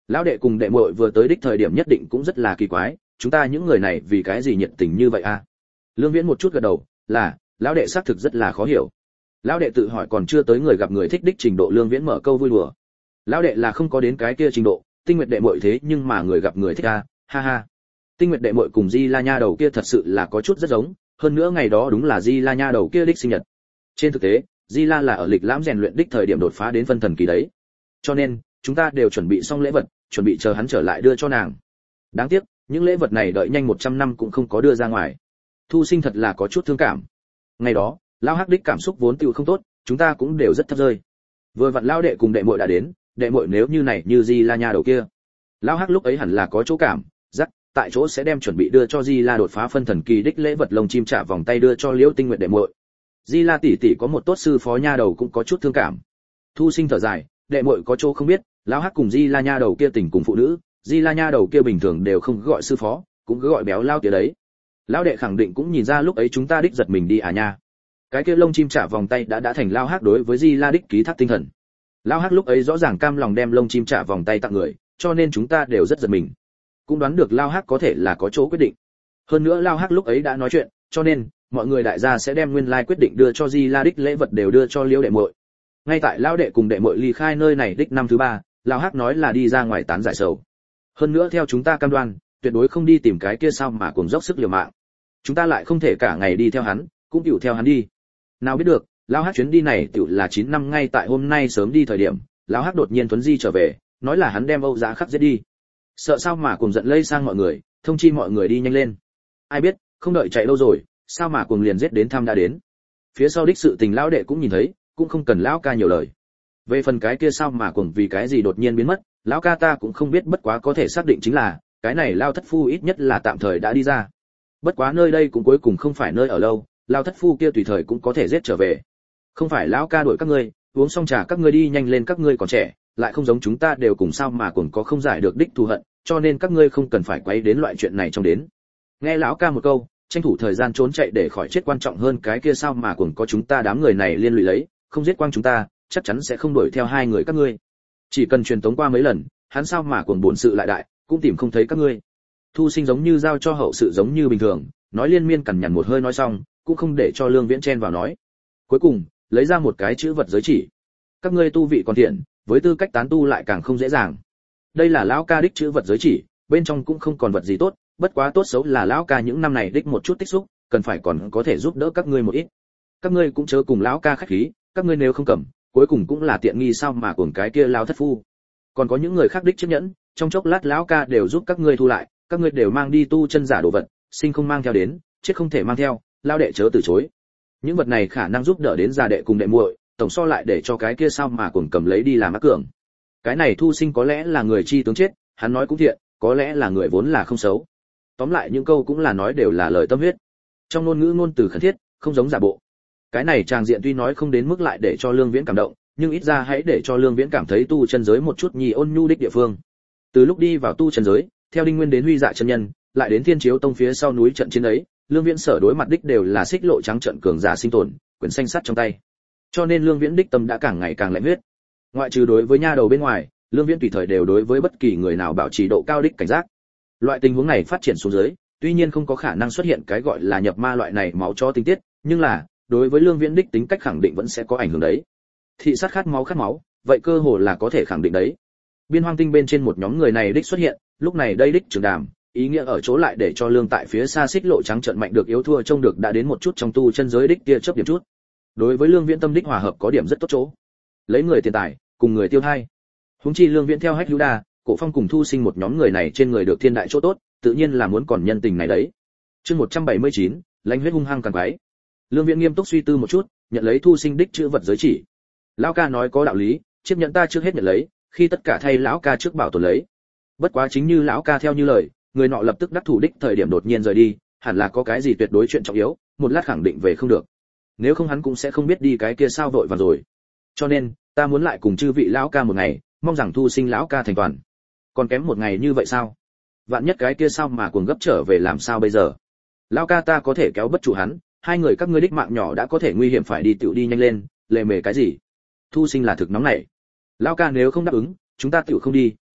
Lão đệ cùng đệ muội vừa tới đích thời điểm nhất định cũng rất là kỳ quái, chúng ta những người này vì cái gì nhiệt tình như vậy a? Lương Viễn một chút gật đầu, là, lão đệ xác thực rất là khó hiểu. Lão đệ tự hỏi còn chưa tới người gặp người thích đích trình độ, Lương Viễn mở câu vui đùa. Lão đệ là không có đến cái kia trình độ, Tinh Nguyệt đệ muội thế nhưng mà người gặp người thích a, ha ha. Tinh Nguyệt đệ muội cùng Di La nha đầu kia thật sự là có chút rất giống, hơn nữa ngày đó đúng là Di La nha đầu kia đích sinh nhật. Trên thực tế, Di La là ở lịch lãm rèn luyện đích thời điểm đột phá đến phân thần kỳ đấy. Cho nên, chúng ta đều chuẩn bị xong lễ vật, chuẩn bị chờ hắn trở lại đưa cho nàng. Đáng tiếc, những lễ vật này đợi nhanh một trăm năm cũng không có đưa ra ngoài. Thu Sinh thật là có chút thương cảm. Ngày đó, lão hắc đích cảm xúc vốn tiêu không tốt, chúng ta cũng đều rất thấp rơi. Vừa vặn lão đệ cùng đệ muội đã đến, đệ muội nếu như này như Di La nha đầu kia. Lão hắc lúc ấy hẳn là có chỗ cảm, rắc, tại chỗ sẽ đem chuẩn bị đưa cho Di La đột phá phân thần kỳ đích lễ vật lông chim trả vòng tay đưa cho Liễu Tinh Nguyệt đệ muội. Di La tỷ tỷ có một tốt sư phó nha đầu cũng có chút thương cảm. Thu Sinh thở dài, đệ muội có chỗ không biết, lão hắc cùng Di La nha đầu kia tình cùng phụ nữ, Di La nha đầu kia bình thường đều không gọi sư phó, cũng cứ gọi béo lao tía đấy. Lão đệ khẳng định cũng nhìn ra lúc ấy chúng ta đích giật mình đi à nha. Cái kia lông chim trả vòng tay đã đã thành lão hắc đối với Di La đích ký thác tinh thần. Lão hắc lúc ấy rõ ràng cam lòng đem lông chim trả vòng tay tặng người, cho nên chúng ta đều rất giật mình. Cũng đoán được lão hắc có thể là có chỗ quyết định. Hơn nữa lão hắc lúc ấy đã nói chuyện, cho nên mọi người đại gia sẽ đem nguyên lai quyết định đưa cho Di La đích lễ vật đều đưa cho Liễu đệ muội. Ngay tại lão đệ cùng đệ muội ly khai nơi này đích năm thứ ba, lão hắc nói là đi ra ngoài tán giải sầu. Hơn nữa theo chúng ta cam đoan, tuyệt đối không đi tìm cái kia sao mà cùng dốc sức liều mạng. Chúng ta lại không thể cả ngày đi theo hắn, cũng tiểu theo hắn đi. Nào biết được, lão hắc chuyến đi này tiểu là chín năm ngay tại hôm nay sớm đi thời điểm, lão hắc đột nhiên tuấn di trở về, nói là hắn đem Âu Giá Khắc giết đi. Sợ sao mà cùng giận lây sang mọi người, thông chi mọi người đi nhanh lên. Ai biết, không đợi chạy lâu rồi, sao mà cùng liền giết đến thăm đã đến. Phía sau đích sự tình lão đệ cũng nhìn thấy, cũng không cần lão ca nhiều lời. Về phần cái kia sao mà cùng vì cái gì đột nhiên biến mất, lão ca ta cũng không biết, bất quá có thể xác định chính là cái này Lao thất phu ít nhất là tạm thời đã đi ra. Bất quá nơi đây cũng cuối cùng không phải nơi ở lâu, Lao thất phu kia tùy thời cũng có thể giết trở về. Không phải lão ca đuổi các ngươi, uống xong trà các ngươi đi nhanh lên, các ngươi còn trẻ, lại không giống chúng ta đều cùng sao mà cùng có không giải được đích thù hận, cho nên các ngươi không cần phải quấy đến loại chuyện này trong đến. Nghe lão ca một câu, tranh thủ thời gian trốn chạy để khỏi chết quan trọng hơn cái kia sao mà cùng có chúng ta đám người này liên lụy lấy, không giết quang chúng ta, chắc chắn sẽ không đuổi theo hai người các ngươi. Chỉ cần truyền tống qua mấy lần, hắn sao mà cuồng buồn sự lại đại, cũng tìm không thấy các ngươi. Thu Sinh giống như giao cho hậu sự giống như bình thường, nói liên miên cằn nhằn một hơi nói xong, cũng không để cho Lương Viễn chen vào nói. Cuối cùng, lấy ra một cái chữ vật giới chỉ. Các ngươi tu vị còn thiện, với tư cách tán tu lại càng không dễ dàng. Đây là lão ca đích chữ vật giới chỉ, bên trong cũng không còn vật gì tốt, bất quá tốt xấu là lão ca những năm này đích một chút tích xúc, cần phải còn có thể giúp đỡ các ngươi một ít. Các ngươi cũng chớ cùng lão ca khách khí, các ngươi nếu không cầm, cuối cùng cũng là tiện nghi sao mà cuồng cái kia lão thất phu. Còn có những người khác đích chấp nhẫn, trong chốc lát lão ca đều giúp các ngươi thu lại, các ngươi đều mang đi tu chân giả đồ vật, sinh không mang theo đến, chết không thể mang theo, lão đệ chớ từ chối. Những vật này khả năng giúp đỡ đến già đệ cùng đệ muội, tổng so lại để cho cái kia sao mà cuồng cầm lấy đi làm ác cường. Cái này Thu Sinh có lẽ là người chi tướng chết, hắn nói cũng thiện, có lẽ là người vốn là không xấu. Tóm lại những câu cũng là nói đều là lời tâm huyết. Trong ngôn ngữ ngôn từ khẩn thiết, không giống giả bộ. Cái này tràng diện tuy nói không đến mức lại để cho Lương Viễn cảm động, nhưng ít ra hãy để cho Lương Viễn cảm thấy tu chân giới một chút nhì ôn nhu đích địa phương. Từ lúc đi vào tu chân giới, theo Đinh Nguyên đến Huy Dạ chân nhân, lại đến Thiên Chiếu Tông phía sau núi trận chiến ấy, Lương Viễn sở đối mặt đích đều là xích lộ trắng trận cường giả sinh tồn, quyển xanh sắt trong tay. Cho nên Lương Viễn đích tâm đã càng ngày càng lạnh huyết. Ngoại trừ đối với nha đầu bên ngoài, Lương Viễn tùy thời đều đối với bất kỳ người nào bảo trì độ cao đích cảnh giác. Loại tình huống này phát triển xuống dưới, tuy nhiên không có khả năng xuất hiện cái gọi là nhập ma loại này máu chó tình tiết, nhưng là đối với Lương Viễn đích tính cách khẳng định vẫn sẽ có ảnh hưởng đấy. Thị sát khát máu khát máu, vậy cơ hồ là có thể khẳng định đấy. Biên Hoang Tinh bên trên một nhóm người này đích xuất hiện, lúc này đây đích trường đàm, ý nghĩa ở chỗ lại để cho Lương tại phía xa xích lộ trắng trận mạnh được yếu thua trông được đã đến một chút trong tu chân giới đích kia chớp điểm chút. Đối với Lương Viễn tâm đích hòa hợp có điểm rất tốt chỗ. Lấy người tiền tài, cùng người tiêu hai. Huống chi Lương Viễn theo Hách Hữu Đa, Cổ Phong cùng Thu Sinh một nhóm người này trên người được thiên đại chỗ tốt, tự nhiên là muốn còn nhân tình này đấy. Chương một trăm bảy mươi chín, lãnh huyết hung hăng càng quái. Lương Viễn nghiêm túc suy tư một chút, nhận lấy Thu Sinh đích chữ vật giới chỉ. Lão ca nói có đạo lý, chiếc nhẫn ta trước hết nhận lấy, khi tất cả thay lão ca trước bảo tồn lấy. Bất quá chính như lão ca theo như lời, người nọ lập tức đắc thủ đích thời điểm đột nhiên rời đi, hẳn là có cái gì tuyệt đối chuyện trọng yếu, một lát khẳng định về không được. Nếu không hắn cũng sẽ không biết đi cái kia sao vội vàng rồi. Cho nên, ta muốn lại cùng chư vị lão ca một ngày, mong rằng Thu Sinh lão ca thành toàn. Còn kém một ngày như vậy sao? Vạn nhất cái kia sao mà cuồng gấp trở về làm sao bây giờ? Lão ca ta có thể kéo bất trụ hắn, hai người các ngươi đích mạng nhỏ đã có thể nguy hiểm, phải đi tiểu đi nhanh lên, lề mề cái gì? Thu Sinh là thực nóng nảy. Lão ca nếu không đáp ứng, chúng ta tiểu không đi,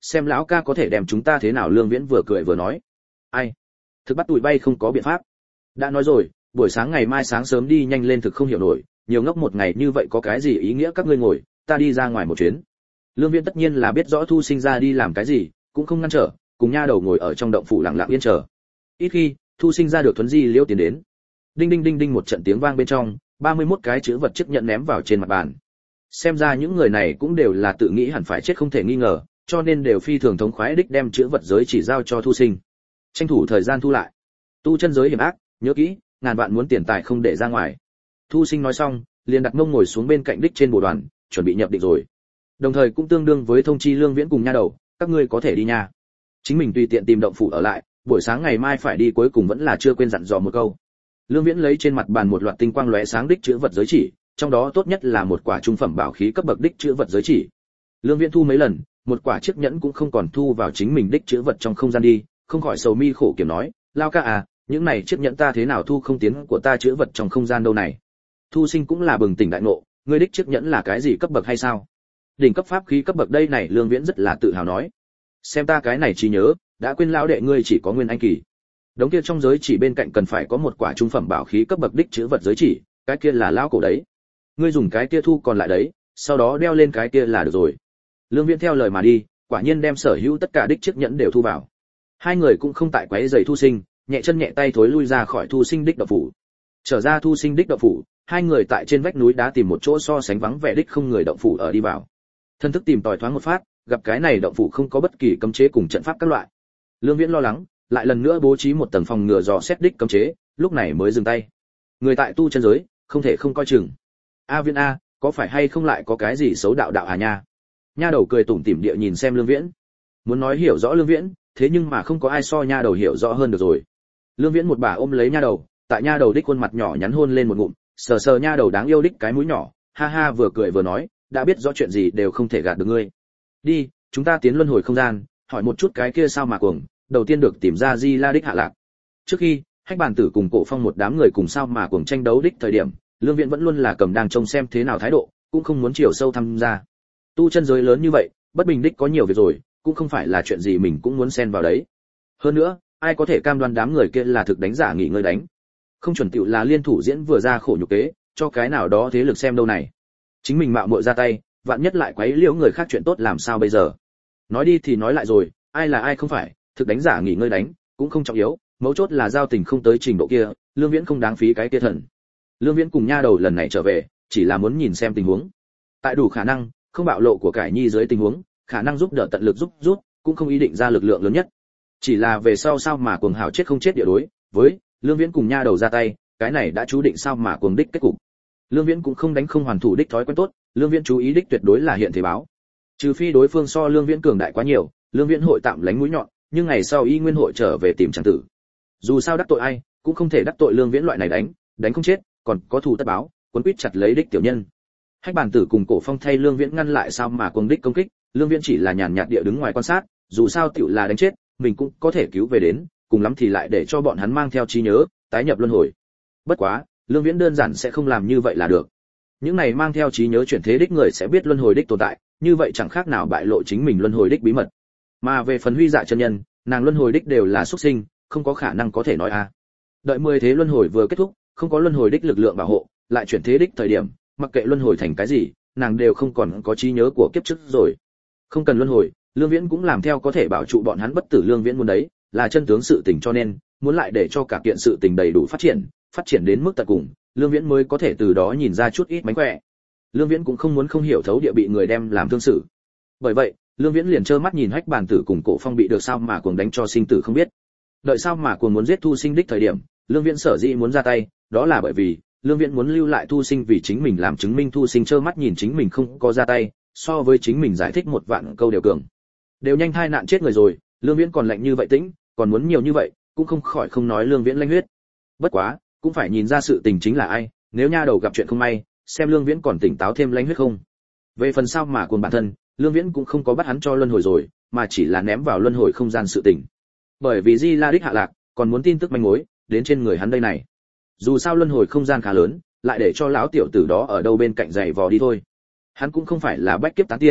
xem lão ca có thể đem chúng ta thế nào. Lương Viễn vừa cười vừa nói, ai, thực bắt tụi bay không có biện pháp. Đã nói rồi, buổi sáng ngày mai sáng sớm đi nhanh lên, thực không hiểu nổi, nhiều ngốc một ngày như vậy có cái gì ý nghĩa. Các ngươi ngồi, ta đi ra ngoài một chuyến. Lương Viễn tất nhiên là biết rõ Thu Sinh ra đi làm cái gì, cũng không ngăn trở, cùng nha đầu ngồi ở trong động phủ lặng lặng yên chờ. Ít khi, Thu Sinh ra được Thuấn Di Liễu tiến đến. Đinh đinh đinh đinh một trận tiếng vang bên trong, ba mươi mốt cái chữ vật chiếc nhẫn ném vào trên mặt bàn. Xem ra những người này cũng đều là tự nghĩ hẳn phải chết không thể nghi ngờ, cho nên đều phi thường thống khoái đích đem chữ vật giới chỉ giao cho Thu Sinh. Tranh thủ thời gian thu lại. Tu chân giới hiểm ác, nhớ kỹ, ngàn vạn muốn tiền tài không để ra ngoài. Thu Sinh nói xong, liền đặt mông ngồi xuống bên cạnh đích trên bồ đoàn, chuẩn bị nhập định rồi. Đồng thời cũng tương đương với thông chi Lương Viễn cùng nha đầu, các ngươi có thể đi nha. Chính mình tùy tiện tìm động phủ ở lại, buổi sáng ngày mai phải đi, cuối cùng vẫn là chưa quên dặn dò một câu. Lương Viễn lấy trên mặt bàn một loạt tinh quang lóe sáng đích chữ vật giới chỉ, trong đó tốt nhất là một quả trung phẩm bảo khí cấp bậc đích chữ vật giới chỉ. Lương Viễn thu mấy lần, một quả chiếc nhẫn cũng không còn thu vào chính mình đích chữ vật trong không gian đi, không khỏi sầu mi khổ kiểm nói, lao ca à, những này chiếc nhẫn ta thế nào thu không tiến của ta chữ vật trong không gian đâu này. Thu Sinh cũng là bừng tỉnh đại ngộ, ngươi đích chiếc nhẫn là cái gì cấp bậc hay sao? Đỉnh cấp pháp khí cấp bậc đây này. Lương Viễn rất là tự hào nói, xem ta cái này trí nhớ, đã quên lão đệ ngươi chỉ có nguyên anh kỳ. Đống kia trong giới chỉ bên cạnh cần phải có một quả trung phẩm bảo khí cấp bậc đích chữ vật giới chỉ, cái kia là lão cổ đấy. Ngươi dùng cái kia thu còn lại đấy, sau đó đeo lên cái kia là được rồi. Lương Viễn theo lời mà đi, quả nhiên đem sở hữu tất cả đích chiếc nhẫn đều thu vào. Hai người cũng không tại quấy rầy Thu Sinh, nhẹ chân nhẹ tay thối lui ra khỏi Thu Sinh đích động phủ. Trở ra Thu Sinh đích động phủ, hai người tại trên vách núi đá tìm một chỗ so sánh vắng vẻ đích không người động phủ ở đi vào. Thân thức tìm tòi thoáng một phát, gặp cái này động phủ không có bất kỳ cấm chế cùng trận pháp các loại. Lương Viễn lo lắng, lại lần nữa bố trí một tầng phòng ngừa dò xét đích cấm chế, lúc này mới dừng tay. Người tại tu chân giới, không thể không coi chừng. A Viễn a, có phải hay không lại có cái gì xấu đạo đạo à nha? Nha đầu cười tủm tỉm địa nhìn xem Lương Viễn. Muốn nói hiểu rõ Lương Viễn, thế nhưng mà không có ai so nha đầu hiểu rõ hơn được rồi. Lương Viễn một bà ôm lấy nha đầu, tại nha đầu đích khuôn mặt nhỏ nhắn hôn lên một ngụm, sờ sờ nha đầu đáng yêu đích cái mũi nhỏ, ha ha vừa cười vừa nói, đã biết rõ chuyện gì đều không thể gạt được ngươi. Đi, chúng ta tiến luân hồi không gian, hỏi một chút cái kia sao mà cuồng, đầu tiên được tìm ra Di La đích hạ lạc. Trước khi, Hách Bàn Tử cùng Cổ Phong một đám người cùng sao mà cuồng tranh đấu đích thời điểm, Lương Viễn vẫn luôn là cầm đang trông xem thế nào thái độ, cũng không muốn chiều sâu tham gia. Tu chân giới lớn như vậy, bất bình đích có nhiều việc rồi, cũng không phải là chuyện gì mình cũng muốn xen vào đấy. Hơn nữa, ai có thể cam đoan đám người kia là thực đánh giả nghỉ ngơi đánh? Không chuẩn tựu là liên thủ diễn vừa ra khổ nhục kế, cho cái nào đó thế lực xem đâu này. Chính mình mạo muội ra tay, vạn nhất lại quấy liễu người khác chuyện tốt làm sao bây giờ? Nói đi thì nói lại rồi, ai là ai không phải, thực đánh giả nghỉ ngơi đánh, cũng không trọng yếu, mấu chốt là giao tình không tới trình độ kia, Lương Viễn không đáng phí cái kia thần. Lương Viễn cùng nha đầu lần này trở về, chỉ là muốn nhìn xem tình huống. Tại đủ khả năng, không bạo lộ của cải nhi dưới tình huống, khả năng giúp đỡ tận lực giúp rút, cũng không ý định ra lực lượng lớn nhất. Chỉ là về sau sao mà cuồng hào chết không chết địa đối, với Lương Viễn cùng nha đầu ra tay, cái này đã chú định sao mà cuồng đích kết cục. Lương Viễn cũng không đánh không hoàn thủ đích thói quen tốt, Lương Viễn chú ý đích tuyệt đối là hiện thế báo. Trừ phi đối phương so Lương Viễn cường đại quá nhiều, Lương Viễn hội tạm lánh mũi nhọn, nhưng ngày sau y nguyên hội trở về tìm chàng tử. Dù sao đắc tội ai, cũng không thể đắc tội Lương Viễn loại này đánh, đánh không chết, còn có thù tất báo, cuốn quýt chặt lấy đích tiểu nhân. Hách Bàn Tử cùng Cổ Phong thay Lương Viễn ngăn lại sao mà cuồng đích công kích, Lương Viễn chỉ là nhàn nhạt địa đứng ngoài quan sát, dù sao tiểu là đánh chết, mình cũng có thể cứu về đến, cùng lắm thì lại để cho bọn hắn mang theo trí nhớ, tái nhập luân hồi. Bất quá, Lương Viễn đơn giản sẽ không làm như vậy là được. Những này mang theo trí nhớ chuyển thế đích người sẽ biết luân hồi đích tồn tại, như vậy chẳng khác nào bại lộ chính mình luân hồi đích bí mật. Mà về phần Huy Dạ chân nhân, nàng luân hồi đích đều là xuất sinh, không có khả năng có thể nói a. Đợi mười thế luân hồi vừa kết thúc, không có luân hồi đích lực lượng bảo hộ, lại chuyển thế đích thời điểm, mặc kệ luân hồi thành cái gì, nàng đều không còn có trí nhớ của kiếp trước rồi. Không cần luân hồi, Lương Viễn cũng làm theo có thể bảo trụ bọn hắn bất tử. Lương Viễn muốn đấy, là chân tướng sự tình, cho nên muốn lại để cho cả kiện sự tình đầy đủ phát triển, phát triển đến mức tận cùng, Lương Viễn mới có thể từ đó nhìn ra chút ít mánh khỏe. Lương Viễn cũng không muốn không hiểu thấu địa bị người đem làm thương sự. Bởi vậy, Lương Viễn liền trơ mắt nhìn Hách Bàn Tử cùng Cổ Phong bị được sao mà cuồng đánh cho sinh tử không biết. Đợi sao mà cuồng muốn giết Thu Sinh đích thời điểm, Lương Viễn sở dĩ muốn ra tay, đó là bởi vì Lương Viễn muốn lưu lại Thu Sinh vì chính mình làm chứng minh Thu Sinh trơ mắt nhìn chính mình không có ra tay, so với chính mình giải thích một vạn câu đều cường. Đều nhanh thai nạn chết người rồi, Lương Viễn còn lạnh như vậy tĩnh, còn muốn nhiều như vậy, cũng không khỏi không nói Lương Viễn lanh huyết. Bất quá, cũng phải nhìn ra sự tình chính là ai, nếu nha đầu gặp chuyện không may, xem Lương Viễn còn tỉnh táo thêm lanh huyết không. Về phần sao mà cuồng bản thân, Lương Viễn cũng không có bắt hắn cho luân hồi rồi, mà chỉ là ném vào luân hồi không gian sự tình. Bởi vì Di La đích hạ lạc, còn muốn tin tức manh mối đến trên người hắn đây này. Dù sao luân hồi không gian khá lớn, lại để cho lão tiểu tử đó ở đâu bên cạnh giày vò đi thôi. Hắn cũng không phải là bách kiếp tán tiên,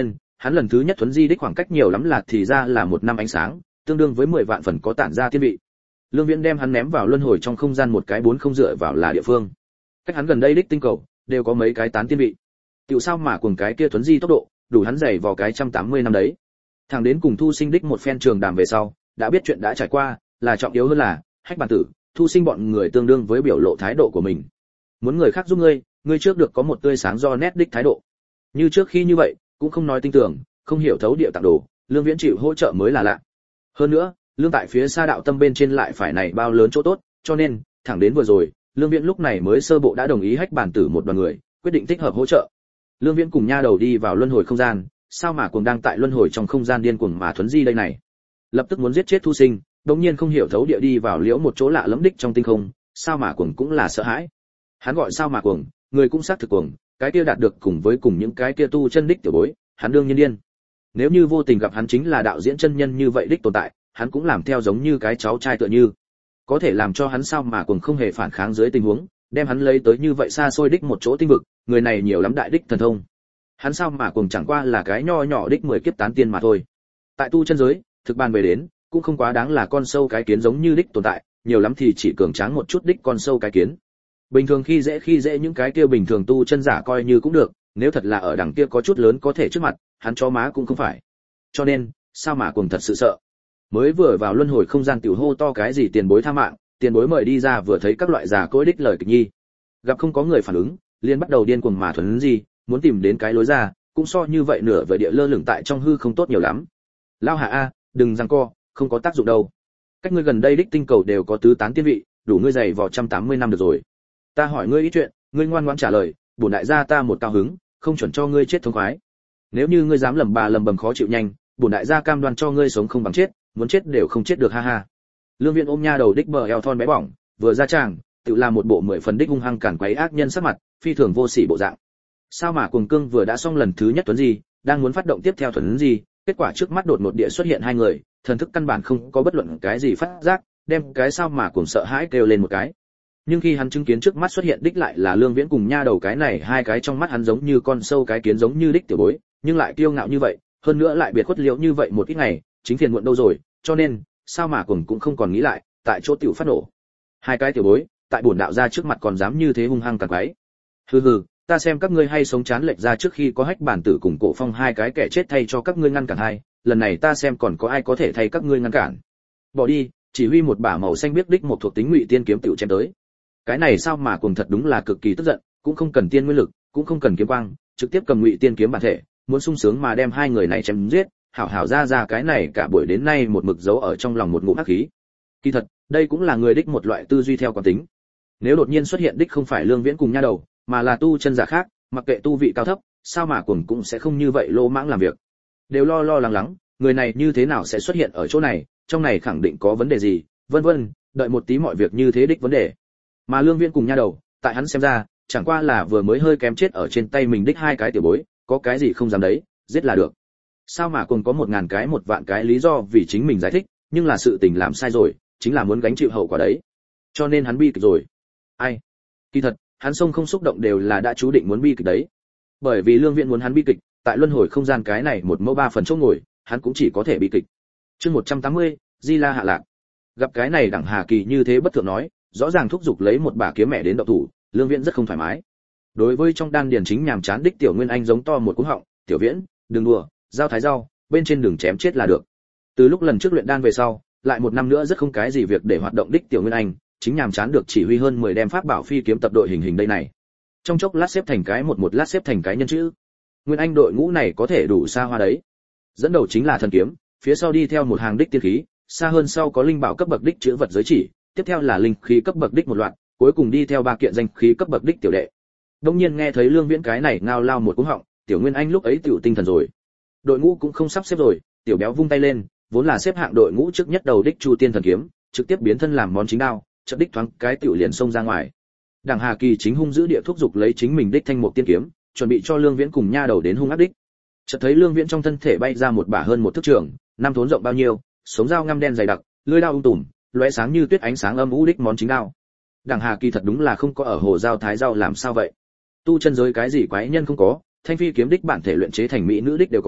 Hắn lần thứ nhất thuấn di đích khoảng cách nhiều lắm là thì ra là một năm ánh sáng, tương đương với mười vạn phần có tản ra tiên vị. Lương Viễn đem hắn ném vào luân hồi trong không gian một cái bốn không dựa vào là địa phương. Cách hắn gần đây đích tinh cầu đều có mấy cái tán tiên vị. Tiểu sao mà cuồng cái kia thuấn di tốc độ, đủ hắn dày vào cái một trăm tám mươi năm đấy. Thằng đến cùng Thu Sinh đích một phen trường đàm về sau, đã biết chuyện đã trải qua, là trọng yếu hơn là, Hách Bản Tử, Thu Sinh bọn người tương đương với biểu lộ thái độ của mình. Muốn người khác giúp ngươi, ngươi trước được có một tươi sáng do nét đích thái độ. Như trước khi như vậy, cũng không nói tin tưởng, không hiểu thấu địa tặng đồ, Lương Viễn chịu hỗ trợ mới là lạ. Hơn nữa, lương tại phía xa đạo tâm bên trên lại phải này bao lớn chỗ tốt, cho nên, thẳng đến vừa rồi, Lương Viễn lúc này mới sơ bộ đã đồng ý Hách Bản Tử một đoàn người, quyết định thích hợp hỗ trợ. Lương Viễn cùng nha đầu đi vào luân hồi không gian, sao mà cuồng đang tại luân hồi trong không gian điên cuồng mà thuấn di đây này. Lập tức muốn giết chết Thu Sinh, đột nhiên không hiểu thấu địa đi vào liễu một chỗ lạ lẫm đích trong tinh không, sao mà cuồng cũng là sợ hãi. Hắn gọi sao mà cuồng, người cũng xác thực cuồng, cái kia đạt được cùng với cùng những cái kia tu chân đích tiểu bối, hắn đương nhiên điên. Nếu như vô tình gặp hắn chính là đạo diễn chân nhân như vậy đích tồn tại, hắn cũng làm theo giống như cái cháu trai tựa như. Có thể làm cho hắn sao mà cuồng không hề phản kháng dưới tình huống, đem hắn lấy tới như vậy xa xôi đích một chỗ tinh vực, người này nhiều lắm đại đích thần thông. Hắn sao mà cuồng chẳng qua là cái nho nhỏ đích mười kiếp tán tiên mà thôi. Tại tu chân giới, thực bàn về đến, cũng không quá đáng là con sâu cái kiến giống như đích tồn tại, nhiều lắm thì chỉ cường tráng một chút đích con sâu cái kiến. Bình thường khi dễ khi dễ những cái kia bình thường tu chân giả coi như cũng được, nếu thật là ở đằng kia có chút lớn có thể trước mặt, hắn cho má cũng không phải. Cho nên, sao mà cuồng thật sự sợ. Mới vừa vào luân hồi không gian tiểu hô to cái gì tiền bối tha mạng, tiền bối mời đi ra vừa thấy các loại giả cối đích lời kịch nhi. Gặp không có người phản ứng, liền bắt đầu điên cuồng mà thuần gì, muốn tìm đến cái lối ra, cũng so như vậy nửa vời địa lơ lửng tại trong hư không tốt nhiều lắm. Lao hạ a, đừng giằng co, không có tác dụng đâu. Cách ngươi gần đây đích tinh cầu đều có tứ tán tiên vị, đủ ngươi dày vào một trăm tám mươi năm được rồi. Ta hỏi ngươi ít chuyện, ngươi ngoan ngoãn trả lời, bổn đại gia ta một cao hứng, không chuẩn cho ngươi chết thống khoái. Nếu như ngươi dám lẩm bà lẩm bẩm khó chịu nhanh, bổn đại gia cam đoan cho ngươi sống không bằng chết, muốn chết đều không chết được ha ha. Lương Viễn ôm nha đầu đích bờ eo thon bé bỏng, vừa ra tràng, tự làm một bộ mười phần đích hung hăng cản quấy ác nhân sắc mặt, phi thường vô sỉ bộ dạng. Sao mà cuồng cương vừa đã xong lần thứ nhất tuấn gì, đang muốn phát động tiếp theo thuần gì, kết quả trước mắt đột ngột địa xuất hiện hai người, thần thức căn bản không có bất luận cái gì phát giác, đem cái sao mà cuồng sợ hãi kêu lên một cái. Nhưng khi hắn chứng kiến trước mắt xuất hiện đích lại là Lương Viễn cùng nha đầu cái này hai cái trong mắt hắn giống như con sâu cái kiến giống như đích tiểu bối, nhưng lại kiêu ngạo như vậy, hơn nữa lại biệt khuất liễu như vậy một ít ngày, chính phiền muộn đâu rồi, cho nên, sao mà cuồng cũng không còn nghĩ lại, tại chỗ tiểu phát nổ. Hai cái tiểu bối, tại bổn đạo gia trước mặt còn dám như thế hung hăng càn quấy. Hừ hừ, ta xem các ngươi hay sống chán lệch ra trước khi có Hách Bản Tử cùng Cổ Phong hai cái kẻ chết thay cho các ngươi ngăn cản hai, lần này ta xem còn có ai có thể thay các ngươi ngăn cản. Bỏ đi, chỉ huy một bả màu xanh biết đích một thuộc tính ngụy tiên kiếm tiểu chém tới. Cái này sao mà cuồng thật đúng là cực kỳ tức giận, cũng không cần tiên nguyên lực, cũng không cần kiếm quang, trực tiếp cầm ngụy tiên kiếm bản thể, muốn sung sướng mà đem hai người này chém giết, hảo hảo ra ra cái này cả buổi đến nay một mực giấu ở trong lòng một ngụm hắc khí. Kỳ thật, đây cũng là người đích một loại tư duy theo quán tính. Nếu đột nhiên xuất hiện đích không phải Lương Viễn cùng nha đầu, mà là tu chân giả khác, mặc kệ tu vị cao thấp, sao mà cuồng cũng sẽ không như vậy lô mãng làm việc. Đều lo lo lắng lắng, người này như thế nào sẽ xuất hiện ở chỗ này, trong này khẳng định có vấn đề gì, vân vân, đợi một tí mọi việc như thế đích vấn đề. Mà Lương Viễn cùng nha đầu, tại hắn xem ra, chẳng qua là vừa mới hơi kém chết ở trên tay mình đích hai cái tiểu bối, có cái gì không dám đấy, giết là được. Sao mà cuồng có một ngàn cái một vạn cái lý do vì chính mình giải thích, nhưng là sự tình làm sai rồi, chính là muốn gánh chịu hậu quả đấy. Cho nên hắn bi kịch rồi. Ai? Kỳ thật, hắn sông không xúc động đều là đã chú định muốn bi kịch đấy. Bởi vì Lương Viễn muốn hắn bi kịch, tại luân hồi không gian cái này một mẫu ba phần chỗ ngồi, hắn cũng chỉ có thể bi kịch. Chương một trăm tám mươi, Di La hạ lạc. Gặp cái này đẳng Hà Kỳ như thế bất thượng nói, rõ ràng thúc giục lấy một bả kiếm mẹ đến động thủ, Lương Viễn rất không thoải mái. Đối với trong đan điền chính nhàm chán đích tiểu Nguyên Anh giống to một cú họng, "Tiểu Viễn, đừng đùa, giao thái rau, bên trên đường chém chết là được." Từ lúc lần trước luyện đan về sau, lại một năm nữa rất không cái gì việc để hoạt động đích tiểu Nguyên Anh, chính nhàm chán được chỉ huy hơn mười đem pháp bảo phi kiếm tập đội hình hình đây này. Trong chốc lát xếp thành cái một một lát xếp thành cái nhân chữ. Nguyên Anh đội ngũ này có thể đủ xa hoa đấy. Dẫn đầu chính là thần kiếm, phía sau đi theo một hàng đích tiên khí, xa hơn sau có linh bảo cấp bậc đích chữ vật giới chỉ, tiếp theo là linh khí cấp bậc đích một loạt, cuối cùng đi theo ba kiện danh khí cấp bậc đích tiểu đệ. Đông nhiên nghe thấy Lương Viễn cái này ngao lao một cú họng, tiểu Nguyên Anh lúc ấy tiểu tinh thần rồi. Đội ngũ cũng không sắp xếp rồi, tiểu béo vung tay lên, vốn là xếp hạng đội ngũ trước nhất đầu đích Chu Tiên thần kiếm, trực tiếp biến thân làm món chính đao, chợt đích thoáng cái tiểu liền xông ra ngoài. Đặng Hà Kỳ chính hung dữ địa thúc dục lấy chính mình đích thanh một tiên kiếm, chuẩn bị cho Lương Viễn cùng nha đầu đến hung ác đích. Chợt thấy Lương Viễn trong thân thể bay ra một bả hơn một thước trường, năm thốn rộng bao nhiêu, sống dao ngăm đen dày đặc, lưỡi dao ung tùm, lóe sáng như tuyết ánh sáng âm u đích món chính đao. Đặng Hà Kỳ thật đúng là không có ở hồ giao thái giao làm sao vậy? Tu chân giới cái gì quái nhân không có, thanh phi kiếm đích bản thể luyện chế thành mỹ nữ đích đều có,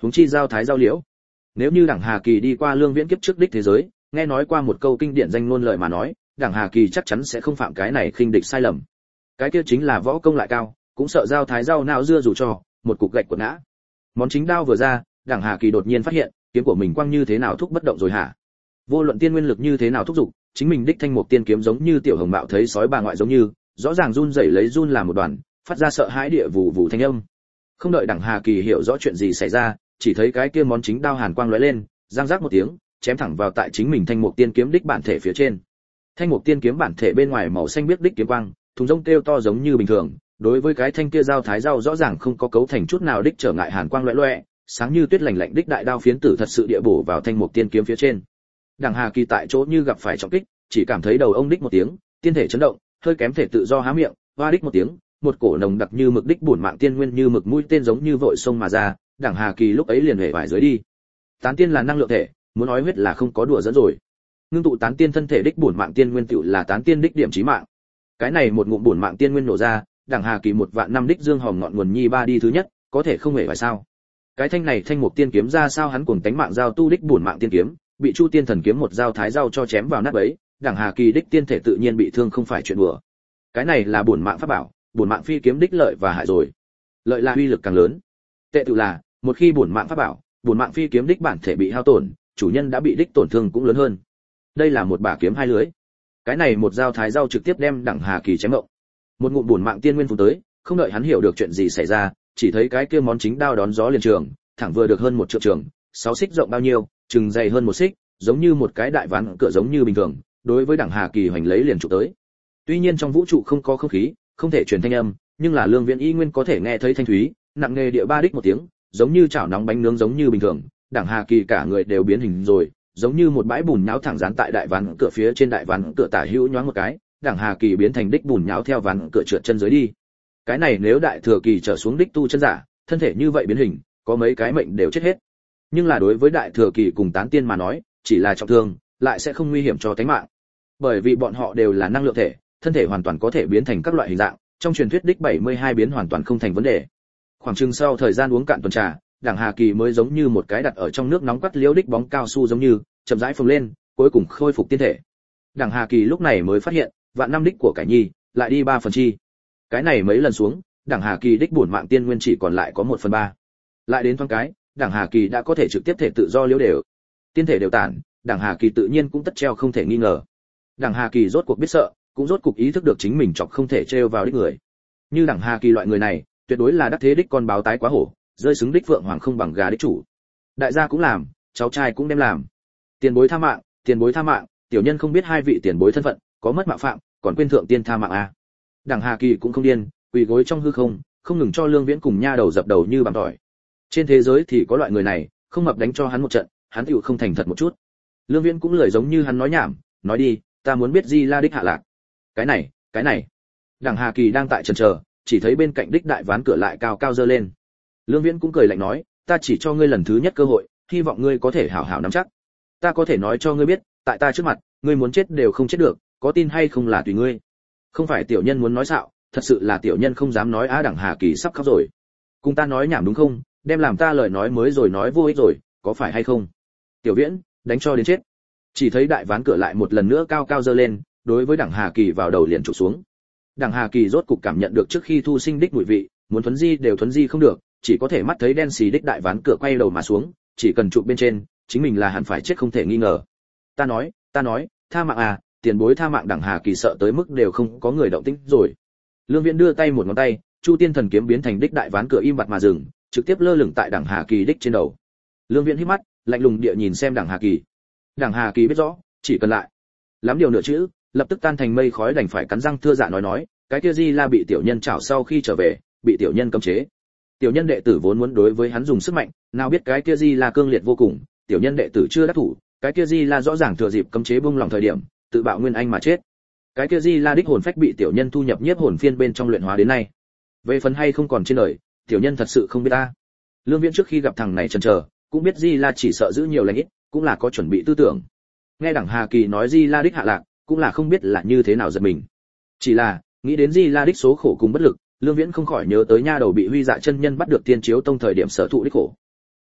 huống chi giao thái giao liễu. Nếu như Đẳng Hà Kỳ đi qua Lương Viễn kiếp trước đích thế giới, nghe nói qua một câu kinh điển danh ngôn lời mà nói, Đẳng Hà Kỳ chắc chắn sẽ không phạm cái này khinh địch sai lầm. Cái kia chính là võ công lại cao, cũng sợ giao thái giao não dưa dù cho một cục gạch của ngã. Món chính đao vừa ra, Đẳng Hà Kỳ đột nhiên phát hiện, kiếm của mình quang như thế nào thúc bất động rồi hả? Vô luận tiên nguyên lực như thế nào thúc dục, chính mình đích thanh mục tiên kiếm giống như tiểu hồng mạo thấy sói bà ngoại giống như, rõ ràng run rẩy lấy run làm một đoàn, phát ra sợ hãi địa vụ vụ thanh âm. Không đợi Đẳng Hà Kỳ hiểu rõ chuyện gì xảy ra, chỉ thấy cái kia món chính đao hàn quang lóe lên, răng rác một tiếng, chém thẳng vào tại chính mình thanh mục tiên kiếm đích bản thể phía trên. Thanh mục tiên kiếm bản thể bên ngoài màu xanh biếc đích kiếm quang, thùng rông kêu to giống như bình thường, đối với cái thanh kia dao thái dao rõ ràng không có cấu thành chút nào đích trở ngại hàn quang lóe loé, sáng như tuyết lạnh lạnh đích đại đao phiến tử thật sự địa bổ vào thanh mục tiên kiếm phía trên. Đẳng Hà Kỳ tại chỗ như gặp phải trọng kích, chỉ cảm thấy đầu ông đích một tiếng, tiên thể chấn động, hơi kém thể tự do há miệng, hoa đích một tiếng, một cổ nồng đặc như mực đích bổn mạng tiên nguyên như mực mũi tên giống như vội sông mà ra, Đẳng Hà Kỳ lúc ấy liền hề vải dưới đi. Tán tiên là năng lượng thể, muốn nói huyết là không có đùa dẫn rồi. Ngưng tụ tán tiên thân thể đích bổn mạng tiên nguyên tựu là tán tiên đích điểm chí mạng. Cái này một ngụm bổn mạng tiên nguyên nổ ra, Đẳng Hà Kỳ một vạn năm đích dương hòm ngọn nguồn nhi ba đi thứ nhất, có thể không hề phải sao? Cái thanh này thanh mục tiên kiếm ra sao hắn cuồng tánh mạng giao tu đích bổn mạng tiên kiếm, bị Chu Tiên Thần kiếm một dao thái dao cho chém vào nát bấy, Đẳng Hà Kỳ đích tiên thể tự nhiên bị thương không phải chuyện đùa. Cái này là bổn mạng pháp bảo, bổn mạng phi kiếm đích lợi và hại rồi. Lợi là uy lực càng lớn. Tệ tự là, một khi bổn mạng pháp bảo, bổn mạng phi kiếm đích bản thể bị hao tổn, chủ nhân đã bị đích tổn thương cũng lớn hơn. Đây là một bả kiếm hai lưới. Cái này một dao thái dao trực tiếp đem Đẳng Hà Kỳ chém ngộng. Một ngụm bổn mạng tiên nguyên phù tới, không đợi hắn hiểu được chuyện gì xảy ra, chỉ thấy cái kia món chính đao đón gió liền trường, thẳng vừa được hơn một trượng trường, sáu xích rộng bao nhiêu, chừng dày hơn một xích, giống như một cái đại ván cửa giống như bình thường, đối với Đẳng Hà Kỳ hoành lấy liền trụ tới. Tuy nhiên trong vũ trụ không có không khí, không thể truyền thanh âm, nhưng là Lương Viễn y nguyên có thể nghe thấy thanh thúy, nặng nề địa ba đích một tiếng, giống như chảo nóng bánh nướng giống như bình thường, Đẳng Hà Kỳ cả người đều biến hình rồi, giống như một bãi bùn nhão thẳng dán tại đại ván cửa phía trên đại ván cửa tả hữu nhoáng một cái, Đẳng Hà Kỳ biến thành đích bùn nhão theo ván cửa trượt chân dưới đi. Cái này nếu đại thừa kỳ trở xuống đích tu chân giả, thân thể như vậy biến hình, có mấy cái mệnh đều chết hết. Nhưng là đối với đại thừa kỳ cùng tán tiên mà nói, chỉ là trọng thương, lại sẽ không nguy hiểm cho tính mạng. Bởi vì bọn họ đều là năng lượng thể, thân thể hoàn toàn có thể biến thành các loại hình dạng, trong truyền thuyết đích bảy mươi hai biến hoàn toàn không thành vấn đề. Khoảng chừng sau thời gian uống cạn tuần trà, Đẳng Hà Kỳ mới giống như một cái đặt ở trong nước nóng quắt liễu đích bóng cao su giống như, chậm rãi phồng lên, cuối cùng khôi phục tiên thể. Đẳng Hà Kỳ lúc này mới phát hiện, vạn năm đích của cải nhi, lại đi ba phần chi. Cái này mấy lần xuống, Đẳng Hà Kỳ đích bổn mạng tiên nguyên chỉ còn lại có một phần ba. Lại đến thoáng cái, Đẳng Hà Kỳ đã có thể trực tiếp thể tự do liễu đều. Tiên thể đều tản, Đẳng Hà Kỳ tự nhiên cũng tất treo không thể nghi ngờ. Đẳng Hà Kỳ rốt cuộc biết sợ, cũng rốt cuộc ý thức được chính mình chọc không thể trêu vào đích người. Như Đẳng Hà Kỳ loại người này, tuyệt đối là đắc thế đích con báo tái quá hổ, rơi xứng đích phượng hoàng không bằng gà đích chủ. Đại gia cũng làm, cháu trai cũng đem làm. Tiền bối tha mạng, tiền bối tha mạng, tiểu nhân không biết hai vị tiền bối thân phận, có mất mạo phạm, còn quên thượng tiên tha mạng a. Đẳng Hà Kỳ cũng không điên, quỳ gối trong hư không, không ngừng cho Lương Viễn cùng nha đầu dập đầu như bằng tỏi. Trên thế giới thì có loại người này, không mập đánh cho hắn một trận, hắn tựu không thành thật một chút. Lương Viễn cũng lười giống như hắn nói nhảm, nói đi, ta muốn biết Di La đích hạ lạc. Cái này, cái này. Đẳng Hà Kỳ đang tại chần chờ, chỉ thấy bên cạnh đích đại ván cửa lại cao cao dơ lên. Lương Viễn cũng cười lạnh nói, ta chỉ cho ngươi lần thứ nhất cơ hội, hy vọng ngươi có thể hảo hảo nắm chắc. Ta có thể nói cho ngươi biết, tại ta trước mặt, ngươi muốn chết đều không chết được, có tin hay không là tùy ngươi. Không phải tiểu nhân muốn nói xạo, thật sự là tiểu nhân không dám nói á. Đẳng Hà Kỳ sắp khóc rồi. Cùng ta nói nhảm đúng không, đem làm ta lời nói mới rồi nói vô ích rồi, có phải hay không? Tiểu Viễn, đánh cho đến chết. Chỉ thấy đại ván cửa lại một lần nữa cao cao dơ lên, đối với Đẳng Hà Kỳ vào đầu liền trụ xuống. Đẳng Hà Kỳ rốt cục cảm nhận được trước khi thu sinh đích mùi vị, muốn thuấn di đều thuấn di không được, chỉ có thể mắt thấy đen xì đích đại ván cửa quay đầu mà xuống, chỉ cần trụ bên trên, chính mình là hẳn phải chết không thể nghi ngờ. Ta nói, ta nói, tha mạng à, tiền bối tha mạng. Đẳng Hà Kỳ sợ tới mức đều không có người động tĩnh rồi. Lương Viễn đưa tay một ngón tay, Chu Tiên Thần kiếm biến thành đích đại ván cửa im bặt mà dừng, trực tiếp lơ lửng tại Đẳng Hà Kỳ đích trên đầu. Lương Viễn hít mắt, lạnh lùng địa nhìn xem Đẳng Hà Kỳ. Đẳng Hà Kỳ biết rõ, chỉ cần lại lắm điều nửa chữ, lập tức tan thành mây khói, đành phải cắn răng thưa dạ nói nói, cái kia Di La bị tiểu nhân chảo sau khi trở về, bị tiểu nhân cấm chế. Tiểu nhân đệ tử vốn muốn đối với hắn dùng sức mạnh, nào biết cái kia Di La cương liệt vô cùng, tiểu nhân đệ tử chưa đắc thủ, cái kia Di La rõ ràng thừa dịp cấm chế bung lòng thời điểm, tự bạo nguyên anh mà chết. Cái kia Di La đích hồn phách bị tiểu nhân thu nhập nhiếp hồn phiên bên trong luyện hóa đến nay. Về phần hay không còn trên đời, tiểu nhân thật sự không biết ta. Lương Viễn trước khi gặp thằng này chần chờ, cũng biết Di La chỉ sợ giữ nhiều lành ít, cũng là có chuẩn bị tư tưởng. Nghe Đẳng Hà Kỳ nói Di La đích hạ lạc, cũng là không biết là như thế nào giật mình. Chỉ là, nghĩ đến Di La đích số khổ cùng bất lực, Lương Viễn không khỏi nhớ tới nha đầu bị Huy Dạ chân nhân bắt được Tiên Chiếu Tông thời điểm sở thụ đích khổ.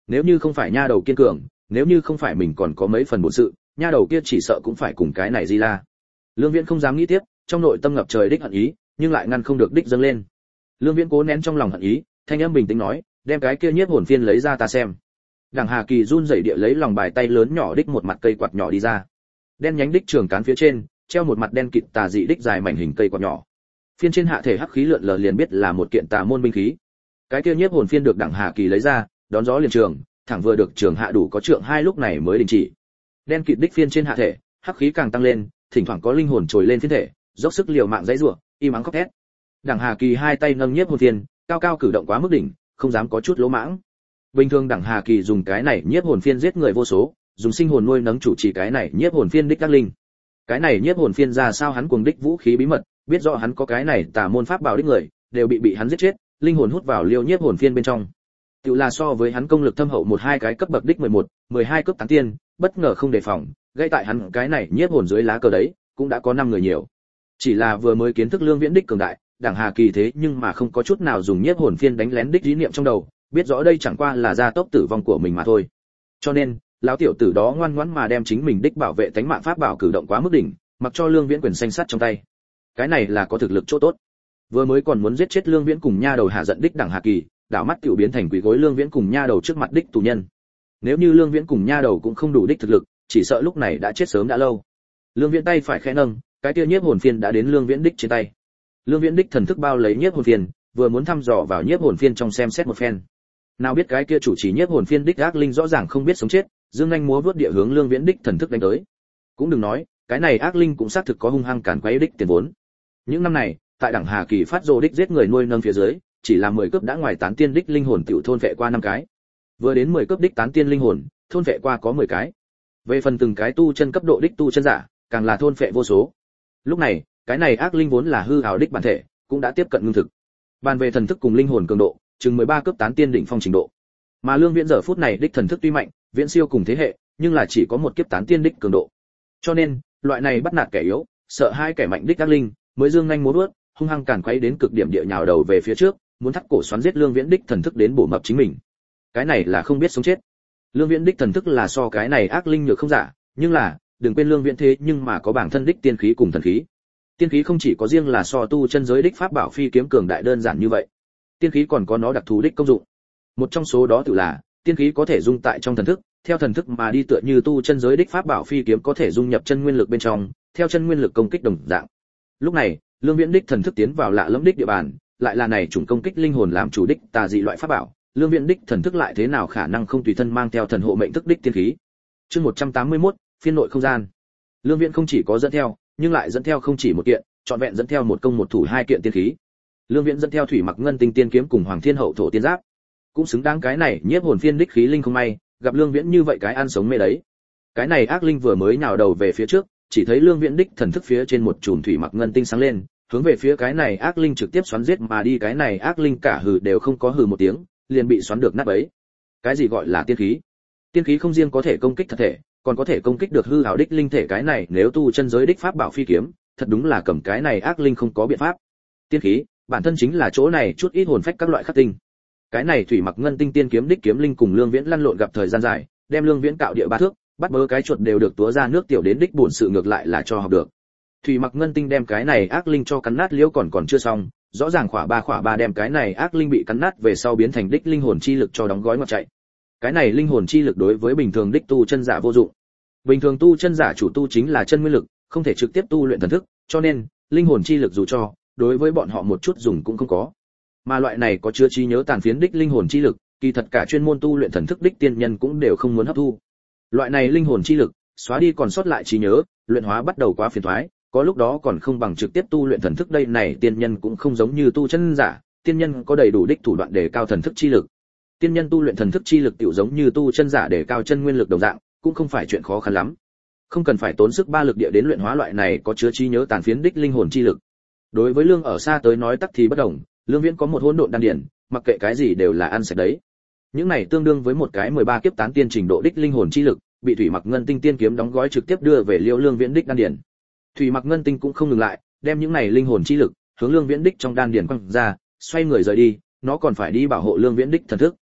Nếu như không phải nha đầu kiên cường, nếu như không phải mình còn có mấy phần bổn sự, nha đầu kia chỉ sợ cũng phải cùng cái này di la. Lương Viễn không dám nghĩ tiếp, trong nội tâm ngập trời đích hận ý, nhưng lại ngăn không được đích dâng lên. Lương Viễn cố nén trong lòng hận ý, thanh âm bình tĩnh nói, đem cái kia nhiếp hồn phiên lấy ra ta xem. Đặng Hà Kỳ run rẩy địa lấy lòng bài tay lớn nhỏ đích một mặt cây quạt nhỏ đi ra. Đen nhánh đích trường cán phía trên, treo một mặt đen kịt tà dị đích dài mảnh hình cây quạt nhỏ. Phiên trên hạ thể hắc khí lượn lờ liền biết là một kiện tà môn binh khí. Cái kia nhiếp hồn phiên được Đặng Hà Kỳ lấy ra, đón gió liền trường, thẳng vừa được trường hạ đủ có trượng hai lúc này mới đình chỉ. Đen kịt đích phiên trên hạ thể, hắc khí càng tăng lên, thỉnh thoảng có linh hồn trồi lên phiên thể, dốc sức liều mạng dãy rủa, im ắng khóc thét. Đặng Hà Kỳ hai tay nâng nhiếp hồn phiên, cao cao cử động quá mức đỉnh, không dám có chút lỗ mãng. Bình thường Đặng Hà Kỳ dùng cái này nhiếp hồn phiên giết người vô số, dùng sinh hồn nuôi nấng chủ trì cái này nhiếp hồn phiên đích các linh. Cái này nhiếp hồn phiên ra sao hắn cuồng đích vũ khí bí mật, biết rõ hắn có cái này tà môn pháp bảo đích người, đều bị bị hắn giết chết, linh hồn hút vào liêu nhiếp hồn phiên bên trong. Tự là so với hắn công lực thâm hậu một hai cái cấp bậc đích mười một, mười hai cấp tán tiên, bất ngờ không đề phòng, gây tại hắn cái này nhiếp hồn dưới lá cờ đấy, cũng đã có năm người nhiều. Chỉ là vừa mới kiến thức Lương Viễn đích cường đại, Đặng Hà Kỳ thế nhưng mà không có chút nào dùng nhiếp hồn phiên đánh lén đích ý niệm trong đầu, biết rõ đây chẳng qua là gia tốc tử vong của mình mà thôi. Cho nên, lão tiểu tử đó ngoan ngoãn mà đem chính mình đích bảo vệ tánh mạng pháp bảo cử động quá mức đỉnh, mặc cho Lương Viễn quyền xanh sắt trong tay. Cái này là có thực lực chỗ tốt. Vừa mới còn muốn giết chết Lương Viễn cùng nha đầu hạ giận đích Đặng Hà Kỳ, đảo mắt tiểu biến thành quỷ gối Lương Viễn cùng nha đầu trước mặt đích tù nhân. Nếu như Lương Viễn cùng nha đầu cũng không đủ đích thực lực, chỉ sợ lúc này đã chết sớm đã lâu. Lương Viễn tay phải khẽ nâng, cái kia nhiếp hồn phiên đã đến Lương Viễn đích trên tay. Lương Viễn đích thần thức bao lấy nhiếp hồn phiên, vừa muốn thăm dò vào nhiếp hồn phiên trong xem xét một phen. Nào biết cái kia chủ trì nhiếp hồn phiên đích ác linh rõ ràng không biết sống chết, dương nhanh múa vớt địa hướng Lương Viễn đích thần thức đánh tới. Cũng đừng nói, cái này ác linh cũng xác thực có hung hăng cản quấy đích tiền vốn. Những năm này, tại Đặng Hà Kỳ phát rồ đích giết người nuôi nâng phía dưới, chỉ là mười cướp đã ngoài tán tiên đích linh hồn tiểu thôn vệ qua năm cái. Vừa đến mười cướp đích tán tiên linh hồn, thôn vệ qua có mười cái. Về phần từng cái tu chân cấp độ đích tu chân giả, càng là thôn vệ vô số. Lúc này, cái này ác linh vốn là hư ảo đích bản thể, cũng đã tiếp cận ngưng thực. Bàn về thần thức cùng linh hồn cường độ, chừng mười ba cấp tán tiên đỉnh phong trình độ. Mà Lương Viễn giờ phút này đích thần thức tuy mạnh, viễn siêu cùng thế hệ, nhưng là chỉ có một kiếp tán tiên đích cường độ. Cho nên, loại này bắt nạt kẻ yếu, sợ hai kẻ mạnh đích ác linh, mới dương nhanh múa vuốt, hung hăng càn quấy đến cực điểm địa nhào đầu về phía trước, muốn thắt cổ xoắn giết Lương Viễn đích thần thức đến bổ mập chính mình. Cái này là không biết sống chết. Lương Viễn đích thần thức là so cái này ác linh nhược không giả, nhưng là, đừng quên Lương Viễn thế nhưng mà có bản thân đích tiên khí cùng thần khí. Tiên khí không chỉ có riêng là so tu chân giới đích pháp bảo phi kiếm cường đại đơn giản như vậy. Tiên khí còn có nó đặc thù đích công dụng. Một trong số đó tự là, tiên khí có thể dung tại trong thần thức, theo thần thức mà đi tựa như tu chân giới đích pháp bảo phi kiếm có thể dung nhập chân nguyên lực bên trong, theo chân nguyên lực công kích đồng dạng. Lúc này, Lương Viễn đích thần thức tiến vào lạ lẫm đích địa bàn, lại là này chủng công kích linh hồn làm chủ đích tà dị loại pháp bảo, Lương Viễn đích thần thức lại thế nào khả năng không tùy thân mang theo thần hộ mệnh thức đích tiên khí. Chương một trăm tám mươi mốt, phiên nội không gian. Lương Viễn không chỉ có dẫn theo, nhưng lại dẫn theo không chỉ một kiện, trọn vẹn dẫn theo một công một thủ hai kiện tiên khí. Lương Viễn dẫn theo thủy mặc ngân tinh tiên kiếm cùng Hoàng Thiên Hậu thổ tiên giáp, cũng xứng đáng cái này nhiếp hồn phiên đích khí linh không may, gặp Lương Viễn như vậy cái ăn sống mê đấy. Cái này ác linh vừa mới nhào đầu về phía trước, chỉ thấy Lương Viễn đích thần thức phía trên một chùm thủy mặc ngân tinh sáng lên, hướng về phía cái này ác linh trực tiếp xoắn giết mà đi. Cái này ác linh cả hừ đều không có hừ một tiếng, liền bị xoắn được nát bấy. Cái gì gọi là tiên khí? Tiên khí không riêng có thể công kích thật thể, còn có thể công kích được hư ảo đích linh thể. Cái này nếu tu chân giới đích pháp bảo phi kiếm, thật đúng là cầm cái này ác linh không có biện pháp. Tiên khí, bản thân chính là chỗ này chút ít hồn phách các loại khắc tinh. Cái này thủy mặc ngân tinh tiên kiếm đích kiếm linh cùng Lương Viễn lăn lộn gặp thời gian dài, đem Lương Viễn cạo địa ba thước, bắt bớ cái chuột đều được túa ra nước tiểu đến đích buồn sự ngược lại là cho học được. Thủy mặc ngân tinh đem cái này ác linh cho cắn nát liễu còn còn chưa xong, rõ ràng khỏa ba khỏa ba đem cái này ác linh bị cắn nát về sau biến thành đích linh hồn chi lực cho đóng gói ngoặt chạy. Cái này linh hồn chi lực đối với bình thường đích tu chân giả vô dụng. Bình thường tu chân giả chủ tu chính là chân nguyên lực, không thể trực tiếp tu luyện thần thức, cho nên linh hồn chi lực dù cho đối với bọn họ một chút dùng cũng không có. Mà loại này có chứa trí nhớ tàn phiến đích linh hồn chi lực, kỳ thật cả chuyên môn tu luyện thần thức đích tiên nhân cũng đều không muốn hấp thu. Loại này linh hồn chi lực, xóa đi còn sót lại trí nhớ, luyện hóa bắt đầu quá phiền toái, có lúc đó còn không bằng trực tiếp tu luyện thần thức. Đây này tiên nhân cũng không giống như tu chân giả, tiên nhân có đầy đủ đích thủ đoạn để cao thần thức chi lực. Tiên nhân tu luyện thần thức chi lực tiểu giống như tu chân giả để cao chân nguyên lực đồng dạng, cũng không phải chuyện khó khăn lắm. Không cần phải tốn sức ba lực địa đến luyện hóa loại này có chứa trí nhớ tàn phiến đích linh hồn chi lực. Đối với Lương ở xa tới nói tắc thì bất đồng, Lương Viễn có một hỗn độn đan điển, mặc kệ cái gì đều là ăn sạch đấy. Những này tương đương với một cái mười ba kiếp tán tiên trình độ đích linh hồn chi lực, bị thủy mặc ngân tinh tiên kiếm đóng gói trực tiếp đưa về Liêu Lương Viễn đích đan điển. Thủy mặc ngân tinh cũng không ngừng lại, đem những này linh hồn chi lực hướng Lương Viễn đích trong đan điển quăng ra, xoay người rời đi, nó còn phải đi bảo hộ Lương Viễn đích thần thức.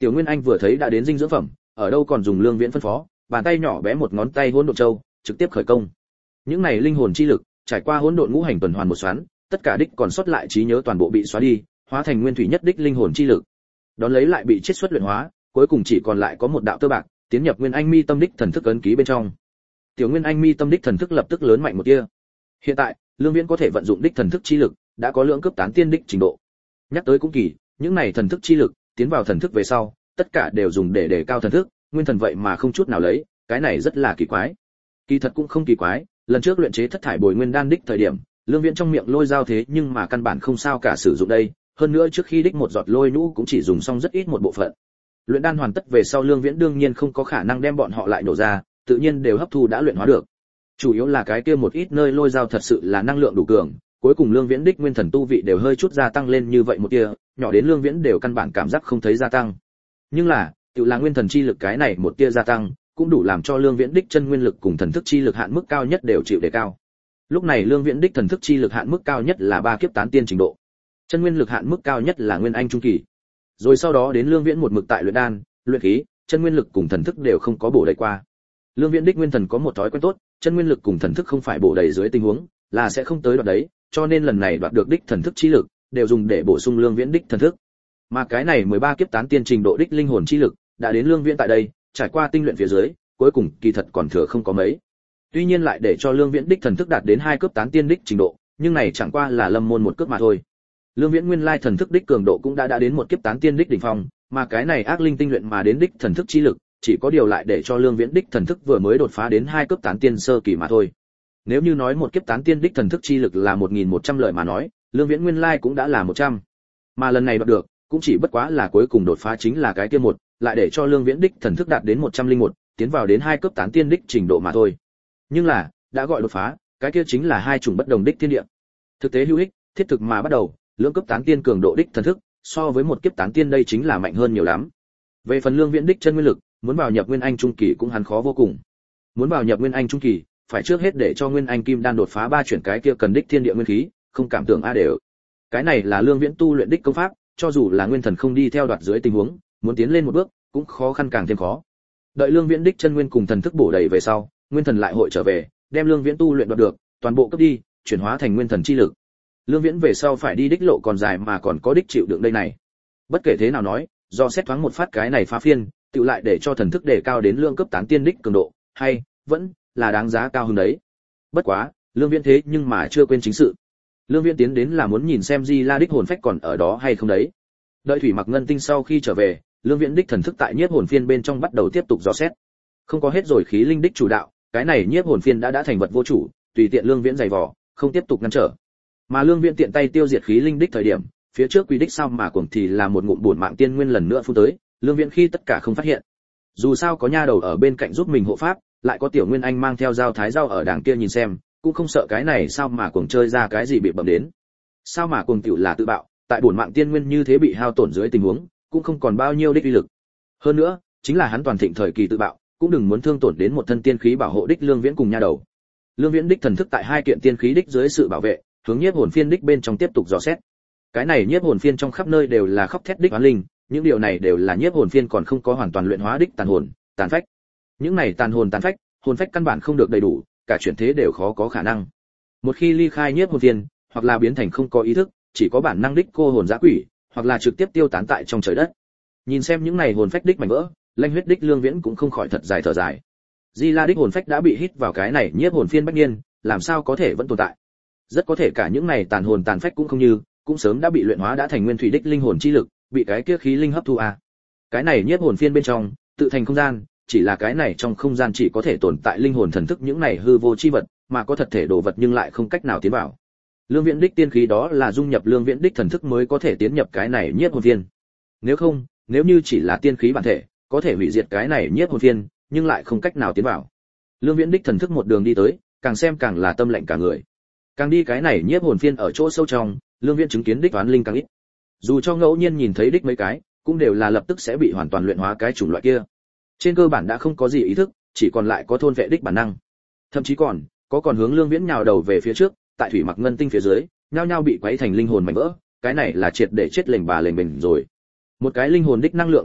Tiểu Nguyên Anh vừa thấy đã đến dinh dưỡng phẩm, ở đâu còn dùng Lương Viễn phân phó, bàn tay nhỏ bé một ngón tay hỗn độn châu, trực tiếp khởi công. Những này linh hồn chi lực, trải qua hỗn độn ngũ hành tuần hoàn một xoắn, tất cả đích còn sót lại trí nhớ toàn bộ bị xóa đi, hóa thành nguyên thủy nhất đích linh hồn chi lực. Đón lấy lại bị chiết xuất luyện hóa, cuối cùng chỉ còn lại có một đạo tơ bạc, tiến nhập Nguyên Anh mi tâm đích thần thức ấn ký bên trong. Tiểu Nguyên Anh mi tâm đích thần thức lập tức lớn mạnh một tia. Hiện tại, Lương Viễn có thể vận dụng đích thần thức chi lực, đã có lượng cấp tán tiên đích trình độ. Nhắc tới cũng kỳ, những này thần thức chi lực tiến vào thần thức về sau, tất cả đều dùng để đề cao thần thức, nguyên thần vậy mà không chút nào lấy, cái này rất là kỳ quái. Kỳ thật cũng không kỳ quái, lần trước luyện chế thất thải bồi nguyên đan đích thời điểm, Lương Viễn trong miệng lôi dao thế nhưng mà căn bản không sao cả sử dụng đây, hơn nữa trước khi đích một giọt lôi nhũ cũng chỉ dùng xong rất ít một bộ phận. Luyện đan hoàn tất về sau Lương Viễn đương nhiên không có khả năng đem bọn họ lại nổ ra, tự nhiên đều hấp thu đã luyện hóa được. Chủ yếu là cái kia một ít nơi lôi dao thật sự là năng lượng đủ cường, cuối cùng Lương Viễn đích nguyên thần tu vị đều hơi chút gia tăng lên như vậy một tia, nhỏ đến Lương Viễn đều căn bản cảm giác không thấy gia tăng. Nhưng là, tự là nguyên thần chi lực cái này một tia gia tăng, cũng đủ làm cho Lương Viễn đích chân nguyên lực cùng thần thức chi lực hạn mức cao nhất đều chịu đề cao. Lúc này Lương Viễn đích thần thức chi lực hạn mức cao nhất là ba kiếp tán tiên trình độ, chân nguyên lực hạn mức cao nhất là nguyên anh trung kỳ. Rồi sau đó đến Lương Viễn một mực tại luyện đan, luyện khí, chân nguyên lực cùng thần thức đều không có bổ đầy qua. Lương Viễn đích nguyên thần có một thói quen tốt, chân nguyên lực cùng thần thức không phải bổ đầy dưới tình huống, là sẽ không tới đoạt đấy, cho nên lần này đoạt được đích thần thức chi lực, đều dùng để bổ sung Lương Viễn đích thần thức. Mà cái này mười ba kiếp tán tiên trình độ đích linh hồn chi lực, đã đến Lương Viễn tại đây, trải qua tinh luyện phía dưới, cuối cùng kỳ thật còn thừa không có mấy. Tuy nhiên lại để cho Lương Viễn đích thần thức đạt đến hai cấp tán tiên đích trình độ, nhưng này chẳng qua là lâm môn một cước mà thôi. Lương Viễn nguyên lai thần thức đích cường độ cũng đã đã đến một kiếp tán tiên đích đỉnh phong, mà cái này ác linh tinh luyện mà đến đích thần thức chi lực, chỉ có điều lại để cho Lương Viễn đích thần thức vừa mới đột phá đến hai cấp tán tiên sơ kỳ mà thôi. Nếu như nói một kiếp tán tiên đích thần thức chi lực là một nghìn một trăm lợi mà nói, Lương Viễn nguyên lai cũng đã là một trăm. Mà lần này đoạt được, cũng chỉ bất quá là cuối cùng đột phá chính là cái kia một, lại để cho Lương Viễn đích thần thức đạt đến một trăm lẻ một, tiến vào đến hai cấp tán tiên đích trình độ mà thôi. Nhưng là, đã gọi đột phá, cái kia chính là hai chủng bất đồng đích thiên địa. Thực tế hữu ích, thiết thực mà bắt đầu, lượng cấp tán tiên cường độ đích thần thức, so với một kiếp tán tiên đây chính là mạnh hơn nhiều lắm. Về phần Lương Viễn đích chân nguyên lực, muốn vào nhập nguyên anh trung kỳ cũng hắn khó vô cùng. Muốn vào nhập nguyên anh trung kỳ, phải trước hết để cho nguyên anh kim đan đột phá ba chuyển cái kia cần đích thiên địa nguyên khí, không cảm tưởng a đều. Cái này là Lương Viễn tu luyện đích công pháp, cho dù là nguyên thần không đi theo đoạt dưới tình huống, muốn tiến lên một bước, cũng khó khăn càng thêm khó. Đợi Lương Viễn đích chân nguyên cùng thần thức bổ đầy về sau, nguyên thần lại hội trở về, đem Lương Viễn tu luyện đoạt được, toàn bộ cấp đi, chuyển hóa thành nguyên thần chi lực. Lương Viễn về sau phải đi đích lộ còn dài mà còn có đích chịu đựng đây này. Bất kể thế nào nói, do xét thoáng một phát cái này phá phiên, tự lại để cho thần thức đề cao đến lượng cấp tán tiên đích cường độ, hay vẫn là đáng giá cao hơn đấy. Bất quá, Lương Viễn thế nhưng mà chưa quên chính sự. Lương Viễn tiến đến là muốn nhìn xem Di La đích hồn phách còn ở đó hay không đấy. Đợi Thủy Mặc Ngân Tinh sau khi trở về, Lương Viễn đích thần thức tại nhiếp hồn phiên bên trong bắt đầu tiếp tục dò xét. Không có hết rồi khí linh đích chủ đạo, cái này nhiếp hồn phiên đã đã thành vật vô chủ, tùy tiện Lương Viễn giày vò, không tiếp tục ngăn trở. Mà Lương Viễn tiện tay tiêu diệt khí linh đích thời điểm, phía trước quy đích sao mà cuồng thì là một ngụm buồn mạng tiên nguyên lần nữa phun tới, Lương Viễn khi tất cả không phát hiện. Dù sao có nha đầu ở bên cạnh giúp mình hộ pháp, lại có tiểu Nguyên Anh mang theo dao thái dao ở đằng kia nhìn xem, cũng không sợ cái này sao mà cuồng chơi ra cái gì bị bẩm đến. Sao mà cuồng tiểu là tự bạo, tại buồn mạng tiên nguyên như thế bị hao tổn dưới tình huống, cũng không còn bao nhiêu đích uy lực. Hơn nữa, chính là hắn toàn thịnh thời kỳ tự bạo, cũng đừng muốn thương tổn đến một thân tiên khí bảo hộ đích Lương Viễn cùng nha đầu. Lương Viễn đích thần thức tại hai kiện tiên khí đích dưới sự bảo vệ, hướng nhiếp hồn phiên đích bên trong tiếp tục dò xét. Cái này nhiếp hồn phiên trong khắp nơi đều là khóc thét đích oán linh, những điều này đều là nhiếp hồn phiên còn không có hoàn toàn luyện hóa đích tàn hồn, tàn phách. Những này tàn hồn tàn phách, hồn phách căn bản không được đầy đủ, cả chuyển thế đều khó có khả năng. Một khi ly khai nhiếp hồn phiên, hoặc là biến thành không có ý thức, chỉ có bản năng đích cô hồn dã quỷ, hoặc là trực tiếp tiêu tán tại trong trời đất. Nhìn xem những này hồn phách đích mảnh vỡ, Lanh huyết đích Lương Viễn cũng không khỏi thật dài thở dài. Di La đích hồn phách đã bị hít vào cái này nhiếp hồn phiên bách niên, làm sao có thể vẫn tồn tại? Rất có thể cả những này tàn hồn tàn phách cũng không như, cũng sớm đã bị luyện hóa đã thành nguyên thủy đích linh hồn chi lực, bị cái kia khí linh hấp thu à. Cái này nhiếp hồn phiên bên trong, tự thành không gian, chỉ là cái này trong không gian chỉ có thể tồn tại linh hồn thần thức những này hư vô chi vật, mà có thật thể đồ vật nhưng lại không cách nào tiến vào. Lương Viễn đích tiên khí đó là dung nhập Lương Viễn đích thần thức mới có thể tiến nhập cái này nhiếp hồn phiên. Nếu không, nếu như chỉ là tiên khí bản thể, có thể hủy diệt cái này nhiếp hồn phiên, nhưng lại không cách nào tiến vào. Lương Viễn đích thần thức một đường đi tới, càng xem càng là tâm lạnh cả người. Càng đi cái này nhiếp hồn phiên ở chỗ sâu trong, Lương Viễn chứng kiến đích toán linh càng ít. Dù cho ngẫu nhiên nhìn thấy đích mấy cái, cũng đều là lập tức sẽ bị hoàn toàn luyện hóa cái chủng loại kia. Trên cơ bản đã không có gì ý thức, chỉ còn lại có thôn vệ đích bản năng. Thậm chí còn có còn hướng Lương Viễn nhào đầu về phía trước, tại Thủy Mặc Ngân Tinh phía dưới, nhao nhao bị quấy thành linh hồn mảnh vỡ, cái này là triệt để chết lềnh bà lềnh bềnh rồi. Một cái linh hồn đích năng lượng quá ít,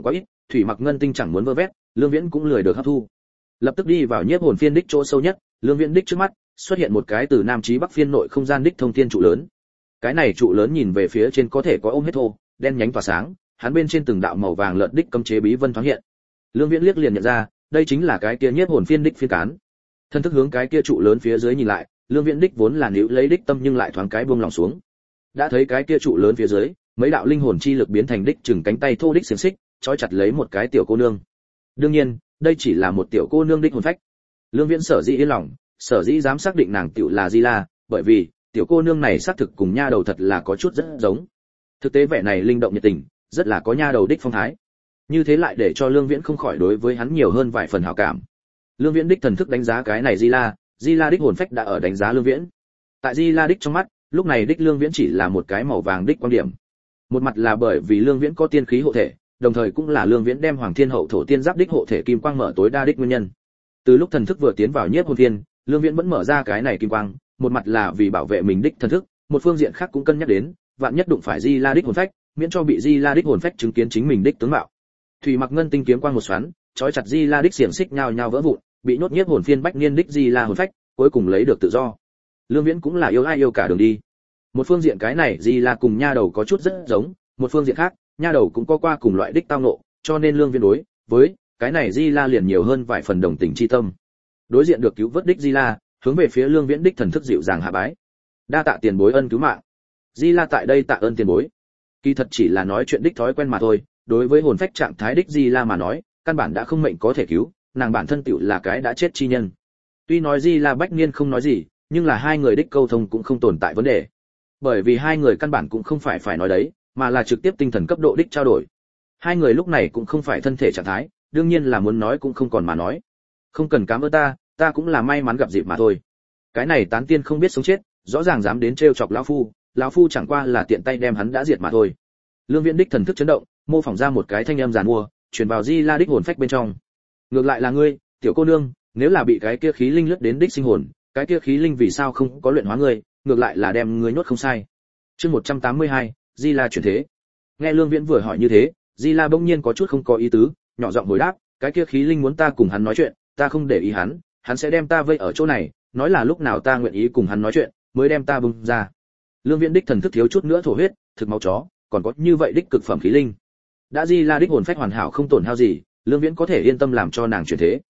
thủy mặc ngân tinh chẳng muốn vơ vét, Lương Viễn cũng lười được hấp thu. Lập tức đi vào nhiếp hồn phiên đích chỗ sâu nhất, Lương Viễn đích trước mắt xuất hiện một cái từ nam chí bắc phiên nội không gian đích thông thiên trụ lớn. Cái này trụ lớn nhìn về phía trên có thể có ôm hết thô, đen nhánh tỏa sáng, hắn bên trên từng đạo màu vàng lợn đích cấm chế bí vân thoáng hiện. Lương Viễn liếc liền nhận ra, đây chính là cái kia nhiếp hồn phiên đích phiên cán. Thân thức hướng cái kia trụ lớn phía dưới nhìn lại, Lương Viễn đích vốn là níu lấy đích tâm nhưng lại thoáng cái buông lòng xuống. Đã thấy cái kia trụ lớn phía dưới, mấy đạo linh hồn chi lực biến thành đích chừng cánh tay thô đích xiềng xích, trói chặt lấy một cái tiểu cô nương. Đương nhiên, đây chỉ là một tiểu cô nương đích hồn phách. Lương Viễn sở dĩ yên lòng, sở dĩ dám xác định nàng tiểu là Di La, bởi vì tiểu cô nương này xác thực cùng nha đầu thật là có chút rất giống. Thực tế vẻ này linh động nhiệt tình, rất là có nha đầu đích phong thái. Như thế lại để cho Lương Viễn không khỏi đối với hắn nhiều hơn vài phần hảo cảm. Lương Viễn đích thần thức đánh giá cái này Di La, Di La đích hồn phách đã ở đánh giá Lương Viễn. Tại Di La đích trong mắt, lúc này đích Lương Viễn chỉ là một cái màu vàng đích quan điểm. Một mặt là bởi vì Lương Viễn có tiên khí hộ thể, đồng thời cũng là Lương Viễn đem Hoàng Thiên Hậu Thổ Tiên Giáp đích hộ thể kim quang mở tối đa đích nguyên nhân. Từ lúc thần thức vừa tiến vào nhiếp hồn thiên, Lương Viễn vẫn mở ra cái này kim quang, một mặt là vì bảo vệ mình đích thần thức, một phương diện khác cũng cân nhắc đến, vạn nhất đụng phải Di La đích hồn phách, miễn cho bị Di La đích hồn phách chứng kiến chính mình đích tướng mạo. Thủy mặc ngân tinh kiếm quang một xoắn, trói chặt Di La đích xiềng xích nhao nhao vỡ vụn, bị nhốt nhiếp hồn phiên bách niên đích Di La hồn phách, cuối cùng lấy được tự do. Lương Viễn cũng là yêu ai yêu cả đường đi. Một phương diện cái này Di La cùng nha đầu có chút rất giống, một phương diện khác, nha đầu cũng có qua cùng loại đích tao ngộ, cho nên Lương Viễn đối với cái này Di La liền nhiều hơn vài phần đồng tình chi tâm. Đối diện được cứu vớt đích Di La, hướng về phía Lương Viễn đích thần thức dịu dàng hạ bái. Đa tạ tiền bối ân cứu mạng. Di La tại đây tạ ơn tiền bối. Kỳ thật chỉ là nói chuyện đích thói quen mà thôi, đối với hồn phách trạng thái đích Di La mà nói, căn bản đã không mệnh có thể cứu, nàng bản thân tựu là cái đã chết chi nhân. Tuy nói Di La bách niên không nói gì, nhưng là hai người đích câu thông cũng không tồn tại vấn đề. Bởi vì hai người căn bản cũng không phải phải nói đấy, mà là trực tiếp tinh thần cấp độ đích trao đổi. Hai người lúc này cũng không phải thân thể trạng thái, đương nhiên là muốn nói cũng không còn mà nói. Không cần cảm ơn ta, ta cũng là may mắn gặp dịp mà thôi. Cái này tán tiên không biết sống chết, rõ ràng dám đến trêu chọc lão phu, lão phu chẳng qua là tiện tay đem hắn đã diệt mà thôi. Lương Viễn đích thần thức chấn động, mô phỏng ra một cái thanh âm giàn mua, truyền vào Di La đích hồn phách bên trong. Ngược lại là ngươi, tiểu cô nương, nếu là bị cái kia khí linh lướt đến đích sinh hồn, cái kia khí linh vì sao không có luyện hóa ngươi, ngược lại là đem ngươi nhốt không sai. Chương một trăm tám mươi hai, Di La chuyển thế. Nghe Lương Viễn vừa hỏi như thế, Di La bỗng nhiên có chút không có ý tứ, nhỏ giọng hồi đáp, cái kia khí linh muốn ta cùng hắn nói chuyện, ta không để ý hắn, hắn sẽ đem ta vây ở chỗ này, nói là lúc nào ta nguyện ý cùng hắn nói chuyện, mới đem ta bung ra. Lương Viễn đích thần thức thiếu chút nữa thổ huyết, thực máu chó, còn có như vậy đích cực phẩm khí linh. Đã Di La đích hồn phách hoàn hảo không tổn hao gì, Lương Viễn có thể yên tâm làm cho nàng chuyển thế.